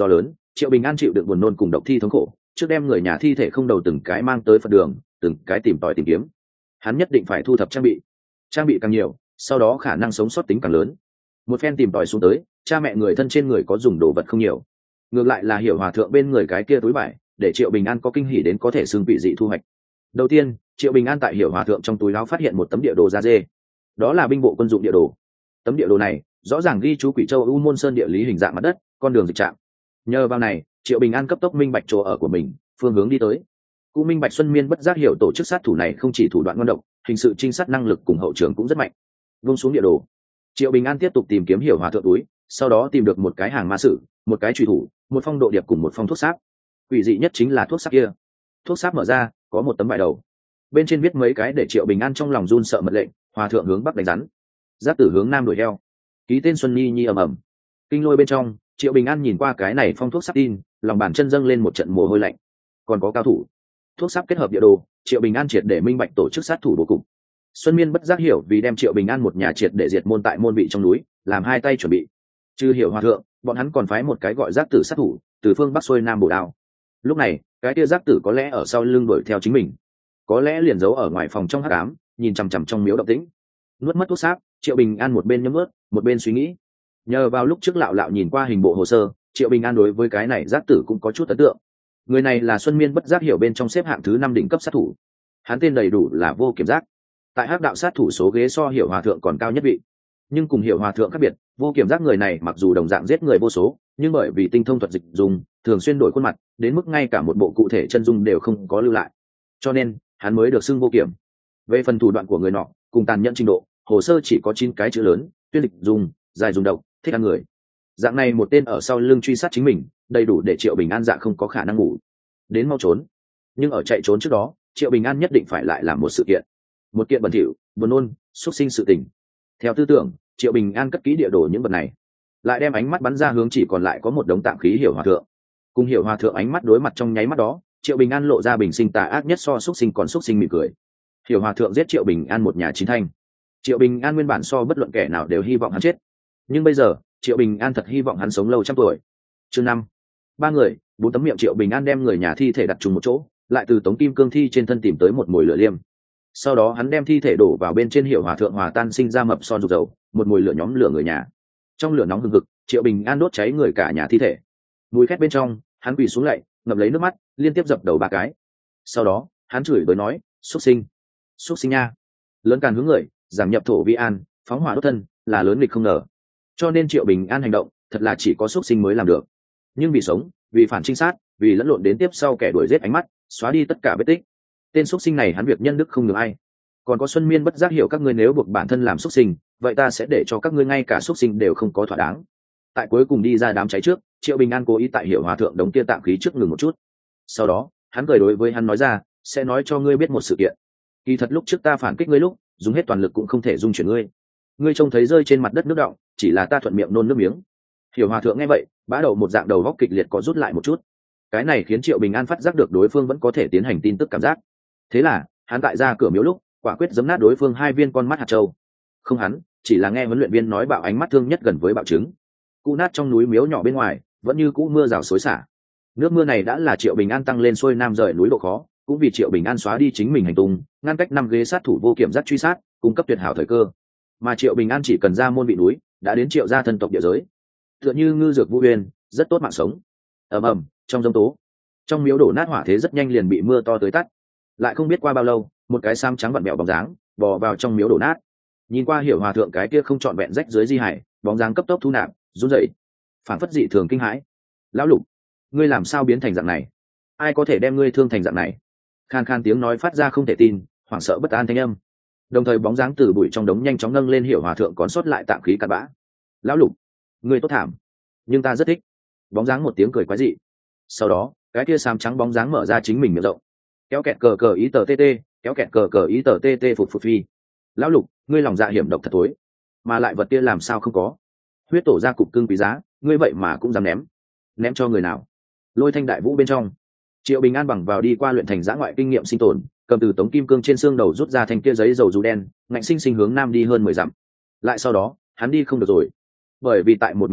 Triệu Bình An chịu đựng buồn nôn cùng độc thi thống khổ, trước đem người nhà thi thể không đầu từng cái mang tới Phật đường, từng cái tìm tòi tìm kiếm. Hắn nhất định phải thu thập trang bị, trang bị càng nhiều, sau đó khả năng sống sót tính càng lớn. Một phen tìm tòi xuống tới, cha mẹ người thân trên người có dùng đồ vật không nhiều, ngược lại là Hiểu Hòa thượng bên người cái kia túi vải, để Triệu Bình An có kinh hỉ đến có thể xưng vị dị thu hoạch. Đầu tiên, Triệu Bình An tại Hiểu Hòa thượng trong túi áo phát hiện một tấm địa đồ da dê, đó là binh bộ quân dụng địa đồ. Tấm địa đồ này rõ ràng ghi chú Quỷ Châu U Môn Sơn địa lý hình dạng mặt đất, con đường dịch trạm. Nhờ vào này, Triệu Bình An cấp tốc minh bạch chỗ ở của mình, phương hướng đi tới. Cũng minh bạch Xuân Miên bất giác hiểu tổ chức sát thủ này không chỉ thủ đoạn ngon độc, hình sự trinh sát năng lực cùng hậu trường cũng rất mạnh. Vung xuống địa đồ, Triệu Bình An tiếp tục tìm kiếm Hiểu Hòa thượng túi, sau đó tìm được một cái hàng ma sử, một cái truy thủ, một phong độ điệp cùng một phong thuốc sáp. Quỷ dị nhất chính là thuốc sáp kia. Thuốc sáp mở ra, có một tấm vải đầu, bên trên viết mấy cái để Triệu Bình An trong lòng run sợ mật lệnh: Hòa thượng hướng bắc đánh rắn, giáp tử hướng nam đuổi heo. Ký tên Xuân Nhi Nhi ầm ầm. Kinh lôi bên trong, Triệu Bình An nhìn qua cái này phong thuốc sáp tin, lòng bàn chân dâng lên một trận mồ hôi lạnh. Còn có cao thủ. Thuốc sáp kết hợp địa đồ, Triệu Bình An triệt để minh bạch tổ chức sát thủ bố cục. Xuân Miên bất giác hiểu vì đem Triệu Bình An một nhà triệt để diệt môn tại môn vị trong núi, làm hai tay chuẩn bị. Trừ Hiểu Hòa thượng, bọn hắn còn phái một cái gọi giác tử sát thủ, từ phương bắc xuôi nam bổ đao. Lúc này, cái kia giác tử có lẽ ở sau lưng đuổi theo chính mình, có lẽ liền giấu ở ngoài phòng trong hắc ám, nhìn chằm chằm trong miếu động tĩnh. Nuốt mất thuốc sáp, Triệu Bình An một bên nhấm nuốt, một bên suy nghĩ. Nhờ vào lúc trước Lạo Lạo nhìn qua hình bộ hồ sơ, Triệu Bình An đối với cái này giác tử cũng có chút ấn tượng. Người này là Xuân Miên bất giác hiểu bên trong xếp hạng thứ năm đỉnh cấp sát thủ. Hắn tên đầy đủ là Vô Kiểm Giác. Tại hắc đạo sát thủ số ghế so Hiểu Hòa thượng còn cao nhất vị. Nhưng cùng Hiểu Hòa thượng khác biệt, Vô Kiểm Giác người này mặc dù đồng dạng giết người vô số, nhưng bởi vì tinh thông thuật dịch dùng, thường xuyên đổi khuôn mặt, đến mức ngay cả một bộ cụ thể chân dung đều không có lưu lại. Cho nên, hắn mới được xưng Vô Kiểm. Về phần thủ đoạn của người nọ, cùng tàn nhẫn trình độ, hồ sơ chỉ có chín cái chữ lớn: tuyên dịch dùng, dài dùng độc, thích ăn người. Dạng này một tên ở sau lưng truy sát chính mình, đầy đủ để Triệu Bình An dạ không có khả năng ngủ. Đến mau trốn. Nhưng ở chạy trốn trước đó, Triệu Bình An nhất định phải lại làm một sự kiện. Một kiện bẩn thỉu, buồn nôn, xúc sinh sự tình. Theo tư tưởng, Triệu Bình An cất kỹ địa đồ những vật này, lại đem ánh mắt bắn ra hướng chỉ còn lại có một đống tạm khí Hiểu Hòa thượng. Cùng Hiểu Hòa thượng ánh mắt đối mặt trong nháy mắt đó, Triệu Bình An lộ ra bình sinh tà ác nhất so xúc sinh còn xúc sinh mỉm cười. Hiểu Hòa thượng giết Triệu Bình An một nhà chín thanh. Triệu Bình An nguyên bản so bất luận kẻ nào đều hy vọng hắn chết, nhưng bây giờ Triệu Bình An thật hy vọng hắn sống lâu trăm tuổi. Chương năm, ba người, bốn tấm miệng. Triệu Bình An đem người nhà thi thể đặt trùng một chỗ, lại từ tống kim cương thi trên thân tìm tới một mồi lửa liêm. Sau đó hắn đem thi thể đổ vào bên trên Hiểu Hòa thượng hòa tan sinh ra mập son dục dầu, một mồi lửa nhóm lửa người nhà. Trong lửa nóng hừng hực, Triệu Bình An đốt cháy người cả nhà thi thể. Mùi khét bên trong, hắn quỳ xuống lạy, ngậm lấy nước mắt, liên tiếp dập đầu ba cái. Sau đó, hắn chửi bới nói: "Súc sinh, súc sinh nha!" Lớn càn hướng người, giảm nhập thổ vi an, phóng hỏa đốt thân, là lớn nghịch không ngờ. Cho nên Triệu Bình An hành động, thật là chỉ có súc sinh mới làm được. Nhưng vì sống, vì phản trinh sát, vì lẫn lộn đến tiếp sau kẻ đuổi giết ánh mắt, xóa đi tất cả vết tích. Tên súc sinh này hắn việc nhân đức không được ai. Còn có Xuân Miên bất giác hiểu các ngươi nếu buộc bản thân làm súc sinh, vậy ta sẽ để cho các ngươi ngay cả súc sinh đều không có thỏa đáng. Tại cuối cùng đi ra đám cháy trước, Triệu Bình An cố ý tại Hiểu Hòa thượng đống kia tạm khí trước ngừng một chút. Sau đó, hắn cười đối với hắn nói ra: "Sẽ nói cho ngươi biết một sự kiện. Kỳ thật lúc trước ta phản kích ngươi lúc, dùng hết toàn lực cũng không thể dung chuyển ngươi. Ngươi trông thấy rơi trên mặt đất nước đọng, chỉ là ta thuận miệng nôn nước miếng." Hiểu Hòa thượng nghe vậy, bã đầu một dạng đầu góc kịch liệt có rút lại một chút. Cái này khiến Triệu Bình An phát giác được đối phương vẫn có thể tiến hành tin tức cảm giác. Thế là, hắn tại ra cửa miếu lúc, quả quyết giấm nát đối phương hai viên con mắt hạt châu. Không hắn, chỉ là nghe huấn luyện viên nói bạo ánh mắt thương nhất gần với bạo trứng. Cú nát trong núi miếu nhỏ bên ngoài, vẫn như cũ mưa rào xối xả. Nước mưa này đã là Triệu Bình An tăng lên xuôi nam rời núi độ khó, cũng vì Triệu Bình An xóa đi chính mình hành tung, ngăn cách năm ghế sát thủ Vô Kiểm Giác truy sát, cung cấp tuyệt hảo thời cơ. Mà Triệu Bình An chỉ cần ra môn vị núi, đã đến Triệu gia thân tộc địa giới. Tựa như ngư dược vũ huyền, rất tốt mạng sống. Ầm ầm, trong giông tố, trong miếu đổ nát hỏa thế rất nhanh liền bị mưa to tới tắt. Lại không biết qua bao lâu, một cái sam trắng vặn bẹo bóng dáng bò vào trong miếu đổ nát. Nhìn qua Hiểu Hòa thượng cái kia không trọn vẹn rách dưới di hải, bóng dáng cấp tốc thu nạp, run rẩy, phản phất dị thường kinh hãi. "Lão Lục, ngươi làm sao biến thành dạng này? Ai có thể đem ngươi thương thành dạng này?" Khan khan tiếng nói phát ra không thể tin, hoảng sợ bất an thanh âm. Đồng thời bóng dáng từ bụi trong đống nhanh chóng nâng lên Hiểu Hòa thượng còn sót lại tạm khí cặn bã. "Lão Lục, ngươi tốt thảm, nhưng ta rất thích." Bóng dáng một tiếng cười quái dị. Sau đó, cái kia sam trắng bóng dáng mở ra chính mình miệng rộng, kéo kẹt cờ cờ ý tờ tê tê, kéo kẹt cờ cờ ý tờ tê tê phụt phụt phi. "Lão Lục, ngươi lòng dạ hiểm độc thật tối, mà lại vật kia làm sao không có? Huyết tổ ra cục cưng quý giá, ngươi vậy mà cũng dám ném? Ném cho người nào?" Lôi Thanh Đại Vũ bên trong, Triệu Bình An bằng vào đi qua luyện thành giã ngoại kinh nghiệm sinh tồn, cầm từ tống kim cương trên xương đầu rút ra thành kia giấy dầu dù đen, ngạnh sinh sinh hướng nam đi hơn mười dặm. Lại sau đó, hắn đi không được rồi, bởi vì tại một miệng núi,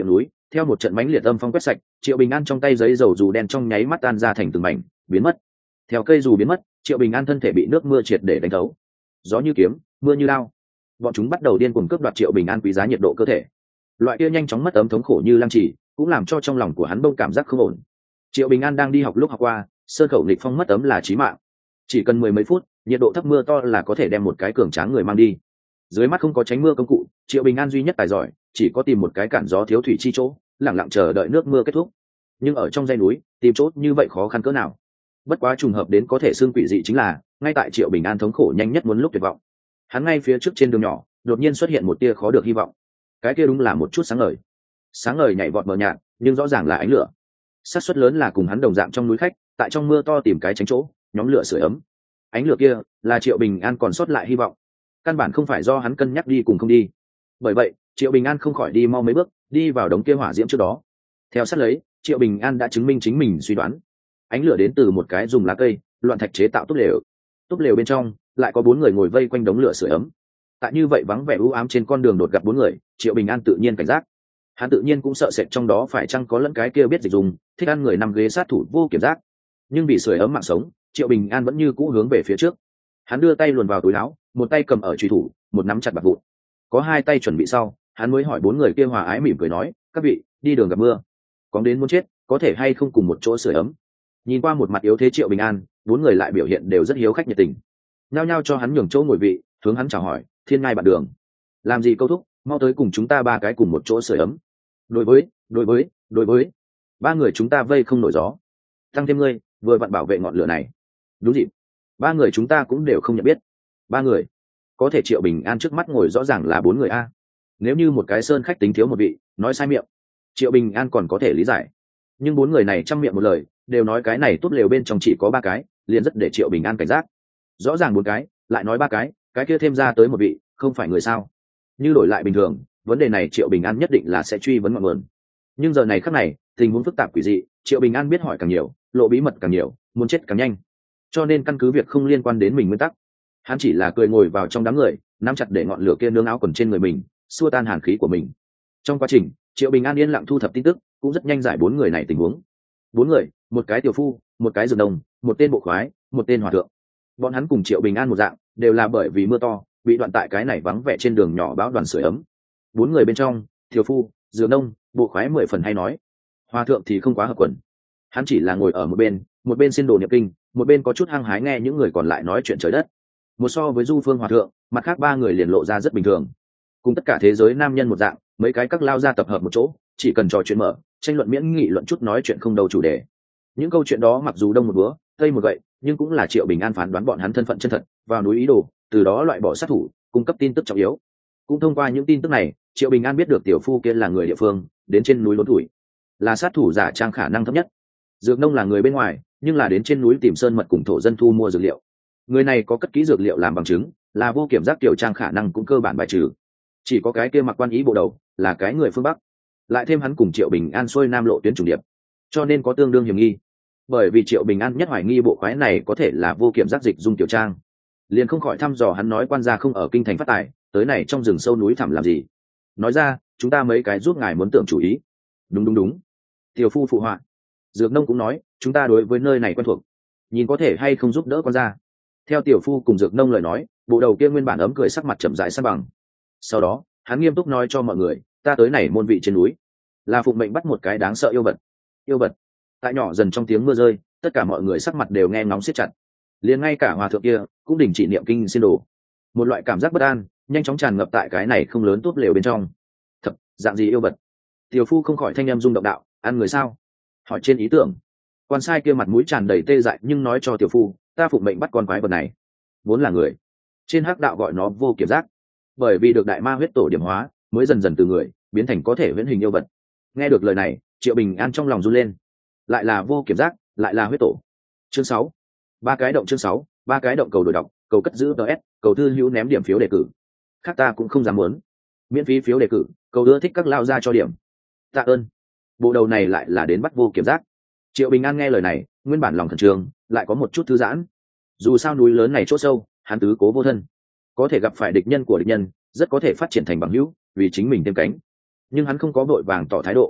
theo một trận mãnh liệt âm phong quét sạch, Triệu Bình An trong tay giấy dầu dù đen trong nháy mắt tan ra thành từng mảnh, biến mất. Theo cây dù biến mất, Triệu Bình An thân thể bị nước mưa triệt để đánh thấu. Gió như kiếm, mưa như lao, bọn chúng bắt đầu điên cuồng cướp đoạt Triệu Bình An quý giá nhiệt độ cơ thể. Loại kia nhanh chóng mất ấm thống khổ như lăng trì, cũng làm cho trong lòng của hắn bỗng cảm giác không ổn. Triệu Bình An đang đi học lúc học qua, sơn khẩu nghịch phong mất ấm là chí mạng. Chỉ cần mười mấy phút, nhiệt độ thấp mưa to là có thể đem một cái cường tráng người mang đi. Dưới mắt không có tránh mưa công cụ, Triệu Bình An duy nhất tài giỏi chỉ có tìm một cái cản gió thiếu thủy chi chỗ, lặng lặng chờ đợi nước mưa kết thúc. Nhưng ở trong dãy núi, tìm chỗ như vậy khó khăn cỡ nào. Bất quá trùng hợp đến có thể xương quỷ dị chính là, ngay tại Triệu Bình An thống khổ nhanh nhất muốn lúc tuyệt vọng, hắn ngay phía trước trên đường nhỏ, đột nhiên xuất hiện một tia khó được hy vọng. Cái kia đúng là một chút sáng ngời. Sáng ngời nhảy vọt mờ nhạt, nhưng rõ ràng là ánh lửa. Xác suất lớn là cùng hắn đồng dạng trong núi khách, tại trong mưa to tìm cái tránh chỗ, nhóm lửa sưởi ấm. Ánh lửa kia là Triệu Bình An còn sót lại hy vọng. Căn bản không phải do hắn cân nhắc đi cùng không đi. Bởi vậy, Triệu Bình An không khỏi đi mau mấy bước, đi vào đống kia hỏa diễm trước đó. Theo sát lấy, Triệu Bình An đã chứng minh chính mình suy đoán. Ánh lửa đến từ một cái dùng lá cây, loạn thạch chế tạo túp lều. Túp lều bên trong lại có bốn người ngồi vây quanh đống lửa sưởi ấm. Tại như vậy vắng vẻ u ám trên con đường đột gặp bốn người, Triệu Bình An tự nhiên cảnh giác. Hắn tự nhiên cũng sợ sệt trong đó phải chăng có lẫn cái kia biết dịch dùng, thích ăn người nằm ghế sát thủ vô kiểm giác. Nhưng vì sưởi ấm mạng sống, Triệu Bình An vẫn như cũ hướng về phía trước. Hắn đưa tay luồn vào túi áo, một tay cầm ở truy thủ, một nắm chặt bạc vụn. Có hai tay chuẩn bị sau, hắn mới hỏi bốn người kia hòa ái mỉm cười nói, các vị đi đường gặp mưa, có đến muốn chết, có thể hay không cùng một chỗ sưởi ấm. Nhìn qua một mặt yếu thế Triệu Bình An, bốn người lại biểu hiện đều rất hiếu khách nhiệt tình, nhao nhao cho hắn nhường chỗ ngồi vị, hướng hắn chào hỏi, thiên ngai bạn đường, làm gì câu thúc, mau tới cùng chúng ta ba cái cùng một chỗ sưởi ấm. Đối với đối với đối với ba người chúng ta vây không nổi gió, tăng thêm ngươi vừa vặn bảo vệ ngọn lửa này. Đúng dịp, ba người chúng ta cũng đều không nhận biết. Ba người, có thể Triệu Bình An trước mắt ngồi rõ ràng là bốn người a. Nếu như một cái sơn khách tính thiếu một vị, nói sai miệng, Triệu Bình An còn có thể lý giải. Nhưng bốn người này trăm miệng một lời, đều nói cái này tốt lều bên trong chỉ có ba cái, liền rất để Triệu Bình An cảnh giác. Rõ ràng bốn cái, lại nói ba cái, cái kia thêm ra tới một vị, không phải người sao? Như đổi lại bình thường, vấn đề này Triệu Bình An nhất định là sẽ truy vấn ngọn nguồn. Nhưng giờ này khắc này, tình huống phức tạp quỷ dị, Triệu Bình An biết hỏi càng nhiều, lộ bí mật càng nhiều, muốn chết càng nhanh. Cho nên căn cứ việc không liên quan đến mình nguyên tắc, hắn chỉ là cười ngồi vào trong đám người, nắm chặt để ngọn lửa kia nướng áo quần trên người mình, xua tan hàn khí của mình. Trong quá trình, Triệu Bình An yên lặng thu thập tin tức, cũng rất nhanh giải bốn người này tình huống. Bốn người, một cái tiểu phu, một cái dược đồng, một tên bộ khoái, một tên hòa thượng. Bọn hắn cùng Triệu Bình An một dạng, đều là bởi vì mưa to, bị đoạn tại cái này vắng vẻ trên đường nhỏ báo đoàn sưởi ấm. Bốn người bên trong, tiểu phu, dược nông, bộ khoái mười phần hay nói, hòa thượng thì không quá hợp quần. Hắn chỉ là ngồi ở một bên, một bên xin đồ niệm kinh, một bên có chút hăng hái nghe những người còn lại nói chuyện trời đất. Một so với Du Phương hòa thượng, mặt khác ba người liền lộ ra rất bình thường, cùng tất cả thế giới nam nhân một dạng, mấy cái các lao ra tập hợp một chỗ, chỉ cần trò chuyện mở, tranh luận miễn nghị luận chút nói chuyện không đầu chủ đề. Những câu chuyện đó mặc dù đông một búa, tây một gậy, nhưng cũng là Triệu Bình An phán đoán bọn hắn thân phận chân thật, vào núi ý đồ, từ đó loại bỏ sát thủ, cung cấp tin tức trọng yếu. Cũng thông qua những tin tức này, Triệu Bình An biết được tiểu phu kia là người địa phương, đến trên núi lốn tuổi, là sát thủ giả trang khả năng thấp nhất. Dược nông là người bên ngoài, nhưng là đến trên núi tìm sơn mật cùng thổ dân thu mua dược liệu. Người này có cất kỹ dược liệu làm bằng chứng, là vô kiểm giác tiểu trang khả năng cũng cơ bản bài trừ. Chỉ có cái kia mặc quan ý bộ đầu, là cái người phương Bắc. Lại thêm hắn cùng Triệu Bình An xuôi nam lộ tuyến trùng điệp, cho nên có tương đương hiểm nghi. Bởi vì Triệu Bình An nhất hoài nghi bộ khoái này có thể là vô kiểm giác dịch dung tiểu trang, liền không khỏi thăm dò hắn nói quan gia không ở kinh thành phát tài, tới này trong rừng sâu núi thẳm làm gì. Nói ra, chúng ta mấy cái giúp ngài muốn tưởng chủ ý. Đúng đúng đúng. Tiểu phu phụ họa. Dược nông cũng nói, chúng ta đối với nơi này quen thuộc, nhìn có thể hay không giúp đỡ quan gia. Theo tiểu phu cùng dược nông lời nói, bộ đầu kia nguyên bản ấm cười sắc mặt chậm rãi san bằng. Sau đó, hắn nghiêm túc nói cho mọi người, ta tới này môn vị trên núi, là phụng mệnh bắt một cái đáng sợ yêu vật. Yêu vật. Tại nhỏ dần trong tiếng mưa rơi, tất cả mọi người sắc mặt đều nghe ngóng siết chặt, liền ngay cả hòa thượng kia cũng đình chỉ niệm kinh xin đồ. Một loại cảm giác bất an nhanh chóng tràn ngập tại cái này không lớn tốt lều bên trong. Thật, dạng gì yêu vật? Tiểu phu không khỏi thanh em rung động đạo, ăn người sao? Hỏi trên ý tưởng. Quan sai kia mặt mũi tràn đầy tê dại nhưng nói cho tiểu phu, ta phụng mệnh bắt con quái vật này, vốn là người. Trên hắc đạo gọi nó vô kiểm giác, bởi vì được đại ma huyết tổ điểm hóa, mới dần dần từ người biến thành có thể huyễn hình yêu vật. Nghe được lời này, Triệu Bình An trong lòng run lên. Lại là vô kiểm giác, lại là huyết tổ. Chương sáu, ba cái động chương sáu, ba cái động cầu đổi đọc, cầu cất giữ ts, cầu thư hữu ném điểm phiếu đề cử. Khác ta cũng không dám muốn. Miễn phí phiếu đề cử, cầu ưa thích các lao ra cho điểm. Tạ ơn. Bộ đầu này lại là đến bắt vô kiểm giác. Triệu Bình An nghe lời này, nguyên bản lòng thần trường lại có một chút thư giãn. Dù sao núi lớn này chỗ sâu, hắn tứ cố vô thân, có thể gặp phải địch nhân của địch nhân, rất có thể phát triển thành bằng hữu, vì chính mình thêm cánh. Nhưng hắn không có vội vàng tỏ thái độ.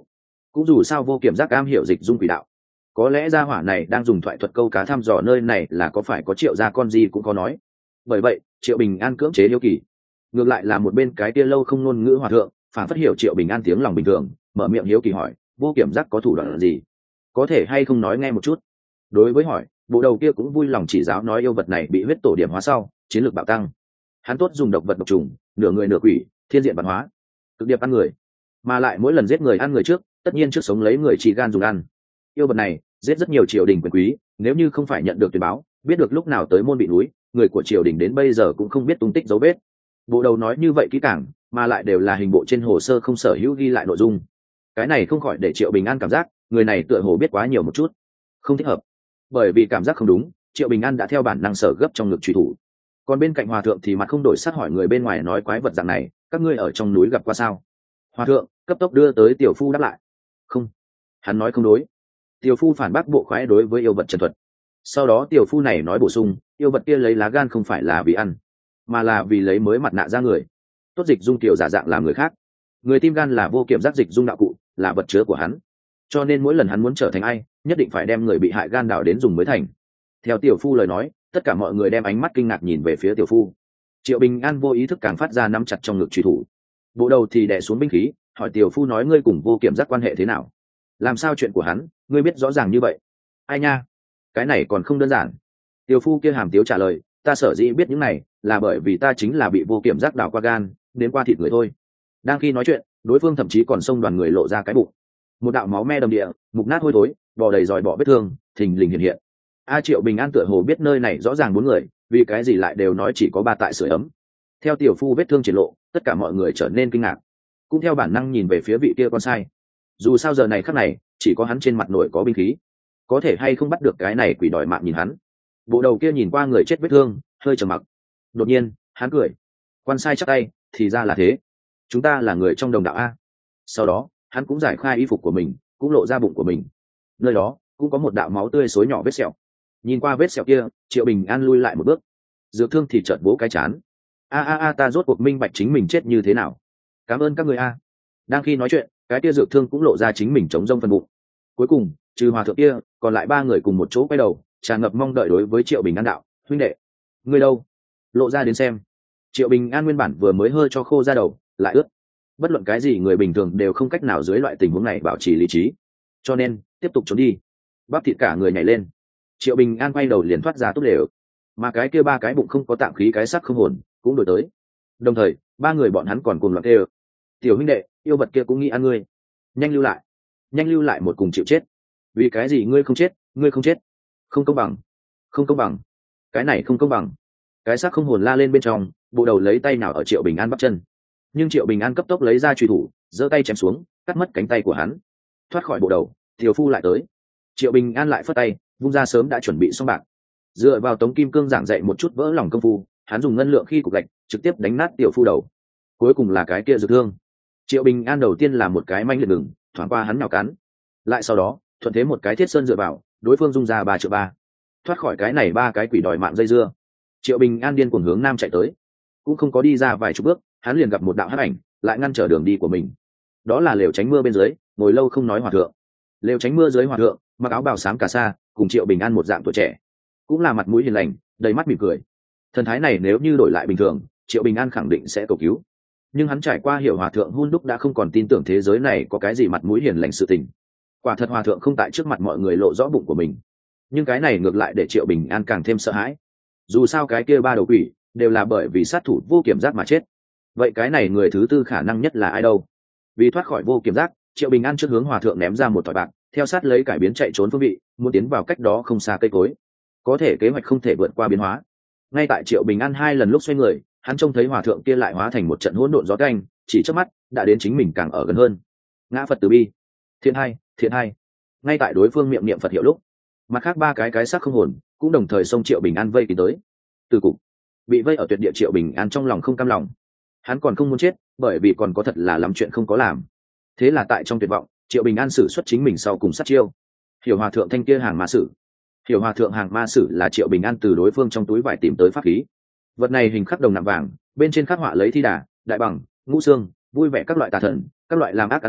cũng dù sao vô kiểm giác am hiểu dịch dung quỷ đạo, có lẽ gia hỏa này đang dùng thoại thuật câu cá thăm dò nơi này là có phải có Triệu gia con gì cũng có nói. Bởi vậy Triệu Bình An cưỡng chế hiếu kỳ. Ngược lại là một bên cái kia lâu không ngôn ngữ hòa thượng phản phát hiểu Triệu Bình An tiếng lòng bình thường, mở miệng hiếu kỳ hỏi vô kiểm giác có thủ đoạn gì, có thể hay không nói nghe một chút. Đối với hỏi, bộ đầu kia cũng vui lòng chỉ giáo nói yêu vật này bị huyết tổ điểm hóa sau chiến lược bạo tăng. Hắn tốt dùng độc vật độc trùng, nửa người nửa quỷ, thiên diện văn hóa, cực điệp ăn người, mà lại mỗi lần giết người ăn người trước tất nhiên trước sống lấy người chỉ gan dùng ăn. Yêu vật này giết rất nhiều triều đình quyền quý, nếu như không phải nhận được tuyên báo biết được lúc nào tới môn bị núi, người của triều đình đến bây giờ cũng không biết tung tích dấu vết. Bộ đầu nói như vậy kỹ càng, mà lại đều là hình bộ trên hồ sơ không sở hữu ghi lại nội dung. Cái này không khỏi để Triệu Bình An cảm giác người này tựa hồ biết quá nhiều một chút, không thích hợp. Bởi vì cảm giác không đúng, Triệu Bình An đã theo bản năng sở gấp trong ngực truy thủ. Còn bên cạnh hòa thượng thì mặt không đổi sắc hỏi người bên ngoài nói quái vật dạng này các ngươi ở trong núi gặp qua sao. Hòa thượng cấp tốc đưa tới tiểu phu đáp lại không. Hắn nói không đối. Tiểu phu phản bác bộ khoái đối với yêu vật trần thuật. Sau đó tiểu phu này nói bổ sung yêu vật kia lấy lá gan không phải là vì ăn, mà là vì lấy mới mặt nạ ra người, tốt dịch dung tiểu giả dạng làm người khác. Người tim gan là vô kiểm giác dịch dung đạo cụ, là vật chứa của hắn, cho nên mỗi lần hắn muốn trở thành ai nhất định phải đem người bị hại gan đào đến dùng mới thành. Theo tiểu phu lời nói, tất cả mọi người đem ánh mắt kinh ngạc nhìn về phía tiểu phu. Triệu Bình An vô ý thức càng phát ra nắm chặt trong ngực truy thủ. Bộ đầu thì đè xuống binh khí hỏi tiểu phu nói ngươi cùng vô kiểm giác quan hệ thế nào, làm sao chuyện của hắn ngươi biết rõ ràng như vậy. Ai nha, cái này còn không đơn giản. Tiểu phu kia hàm tiếu trả lời ta sở dĩ biết những này là bởi vì ta chính là bị vô kiểm giác đào qua gan đến qua thịt người thôi. Đang khi nói chuyện đối phương thậm chí còn xông đoàn người lộ ra cái bụng, một đạo máu me đầm địa, mục nát hôi thối, bò đầy dòi bọ vết thương thình lình hiện hiện. A Triệu Bình An tựa hồ biết nơi này rõ ràng bốn người, vì cái gì lại đều nói chỉ có ba tại sưởi ấm. Theo tiểu phu vết thương triển lộ, tất cả mọi người trở nên kinh ngạc, cũng theo bản năng nhìn về phía vị kia con sai. Dù sao giờ này khắc này chỉ có hắn trên mặt nổi có binh khí, có thể hay không bắt được cái này quỷ đòi mạng nhìn hắn. Bộ đầu kia nhìn qua người chết vết thương hơi trầm mặc, đột nhiên hắn cười. Quan sai chắp tay thì ra là thế, chúng ta là người trong đồng đạo a. Sau đó hắn cũng giải khai y phục của mình, cũng lộ ra bụng của mình, nơi đó cũng có một đạo máu tươi xối nhỏ vết sẹo. Nhìn qua vết sẹo kia Triệu Bình An lui lại một bước, dược thương thì chợt vỗ cái chán. a a a ta rốt cuộc minh bạch chính mình chết như thế nào, cảm ơn các người a. Đang khi nói chuyện cái kia dược thương cũng lộ ra chính mình chống rông phân bụng. Cuối cùng trừ hòa thượng kia còn lại ba người cùng một chỗ quay đầu tràn ngập mong đợi đối với Triệu Bình An đạo huynh đệ ngươi đâu, lộ ra đến xem. Triệu Bình An nguyên bản vừa mới hơi cho khô ra đầu lại ướt, bất luận cái gì người bình thường đều không cách nào dưới loại tình huống này bảo trì lý trí, cho nên tiếp tục trốn đi. Bắp thịt cả người nhảy lên, Triệu Bình An quay đầu liền thoát ra tốt đều, mà cái kia ba cái bụng không có tạng khí cái sắc không hồn cũng đổi tới. Đồng thời ba người bọn hắn còn cùng loạn kêu tiểu huynh đệ yêu vật kia cũng nghĩ ăn ngươi, nhanh lưu lại, nhanh lưu lại một cùng chịu chết. Vì cái gì ngươi không chết, ngươi không chết, không công bằng, không công bằng, cái này không công bằng. Cái xác không hồn la lên bên trong, bộ đầu lấy tay nào ở Triệu Bình An bắp chân, nhưng Triệu Bình An cấp tốc lấy ra truy thủ giơ tay chém xuống cắt mất cánh tay của hắn. Thoát khỏi bộ đầu tiểu phu lại tới, Triệu Bình An lại phất tay vung ra sớm đã chuẩn bị xong bạc, dựa vào Tống Kim Cương giảng dạy một chút vỡ lòng công phu, hắn dùng ngân lượng khi cục gạch trực tiếp đánh nát tiểu phu đầu. Cuối cùng là cái kia dược thương. Triệu Bình An đầu tiên là một cái manh liệt ngừng thoáng qua hắn nhào cắn, lại sau đó thuận thế một cái thiết sơn dựa vào, đối phương dung ra ba triệu ba. Thoát khỏi cái này ba cái quỷ đòi mạng dây dưa, Triệu Bình An điên cuồng hướng nam chạy tới, cũng không có đi ra vài chục bước hắn liền gặp một đạo hắc ảnh lại ngăn trở đường đi của mình. Đó là lều tránh mưa bên dưới ngồi lâu không nói hòa thượng. Lều tránh mưa dưới hòa thượng mặc áo bào xám cà sa, cùng Triệu Bình An một dạng tuổi trẻ, cũng là mặt mũi hiền lành đầy mắt mỉm cười. Thần thái này nếu như đổi lại bình thường Triệu Bình An khẳng định sẽ cầu cứu, nhưng hắn trải qua hiểu hòa thượng hun đúc đã không còn tin tưởng thế giới này có cái gì mặt mũi hiền lành sự tình. Quả thật hòa thượng không tại trước mặt mọi người lộ rõ bụng của mình, nhưng cái này ngược lại để Triệu Bình An càng thêm sợ hãi. Dù sao cái kia ba đầu quỷ đều là bởi vì sát thủ vô kiểm giác mà chết, vậy cái này người thứ tư khả năng nhất là ai đâu? Vì thoát khỏi vô kiểm giác, Triệu Bình An trước hướng hòa thượng ném ra một thỏi bạc, theo sát lấy cải biến chạy trốn phương vị, muốn tiến vào cách đó không xa cây cối. Có thể kế hoạch không thể vượt qua biến hóa. Ngay tại Triệu Bình An hai lần lúc xoay người, hắn trông thấy hòa thượng kia lại hóa thành một trận hỗn độn gió canh, chỉ chớp mắt đã đến chính mình càng ở gần hơn. Ngã Phật từ bi, thiện hai, thiện hai. Ngay tại đối phương miệng niệm Phật hiệu lúc, mặt khác ba cái cái xác không hồn cũng đồng thời xông Triệu Bình An vây kín tới. Từ cục bị vây ở tuyệt địa Triệu Bình An trong lòng không cam lòng, hắn còn không muốn chết, bởi vì còn có thật là làm chuyện không có làm. Thế là tại trong tuyệt vọng, Triệu Bình An sử xuất chính mình sau cùng sát chiêu. Hiểu hòa thượng thanh kia hàng ma sử. Hiểu hòa thượng hàng ma sử là Triệu Bình An từ đối phương trong túi vải tìm tới pháp khí. Vật này hình khắc đồng nạm vàng, bên trên khắc họa lấy thi đà, đại bằng, ngũ xương, vui vẻ các loại tà thần, các loại làm ác ăn người,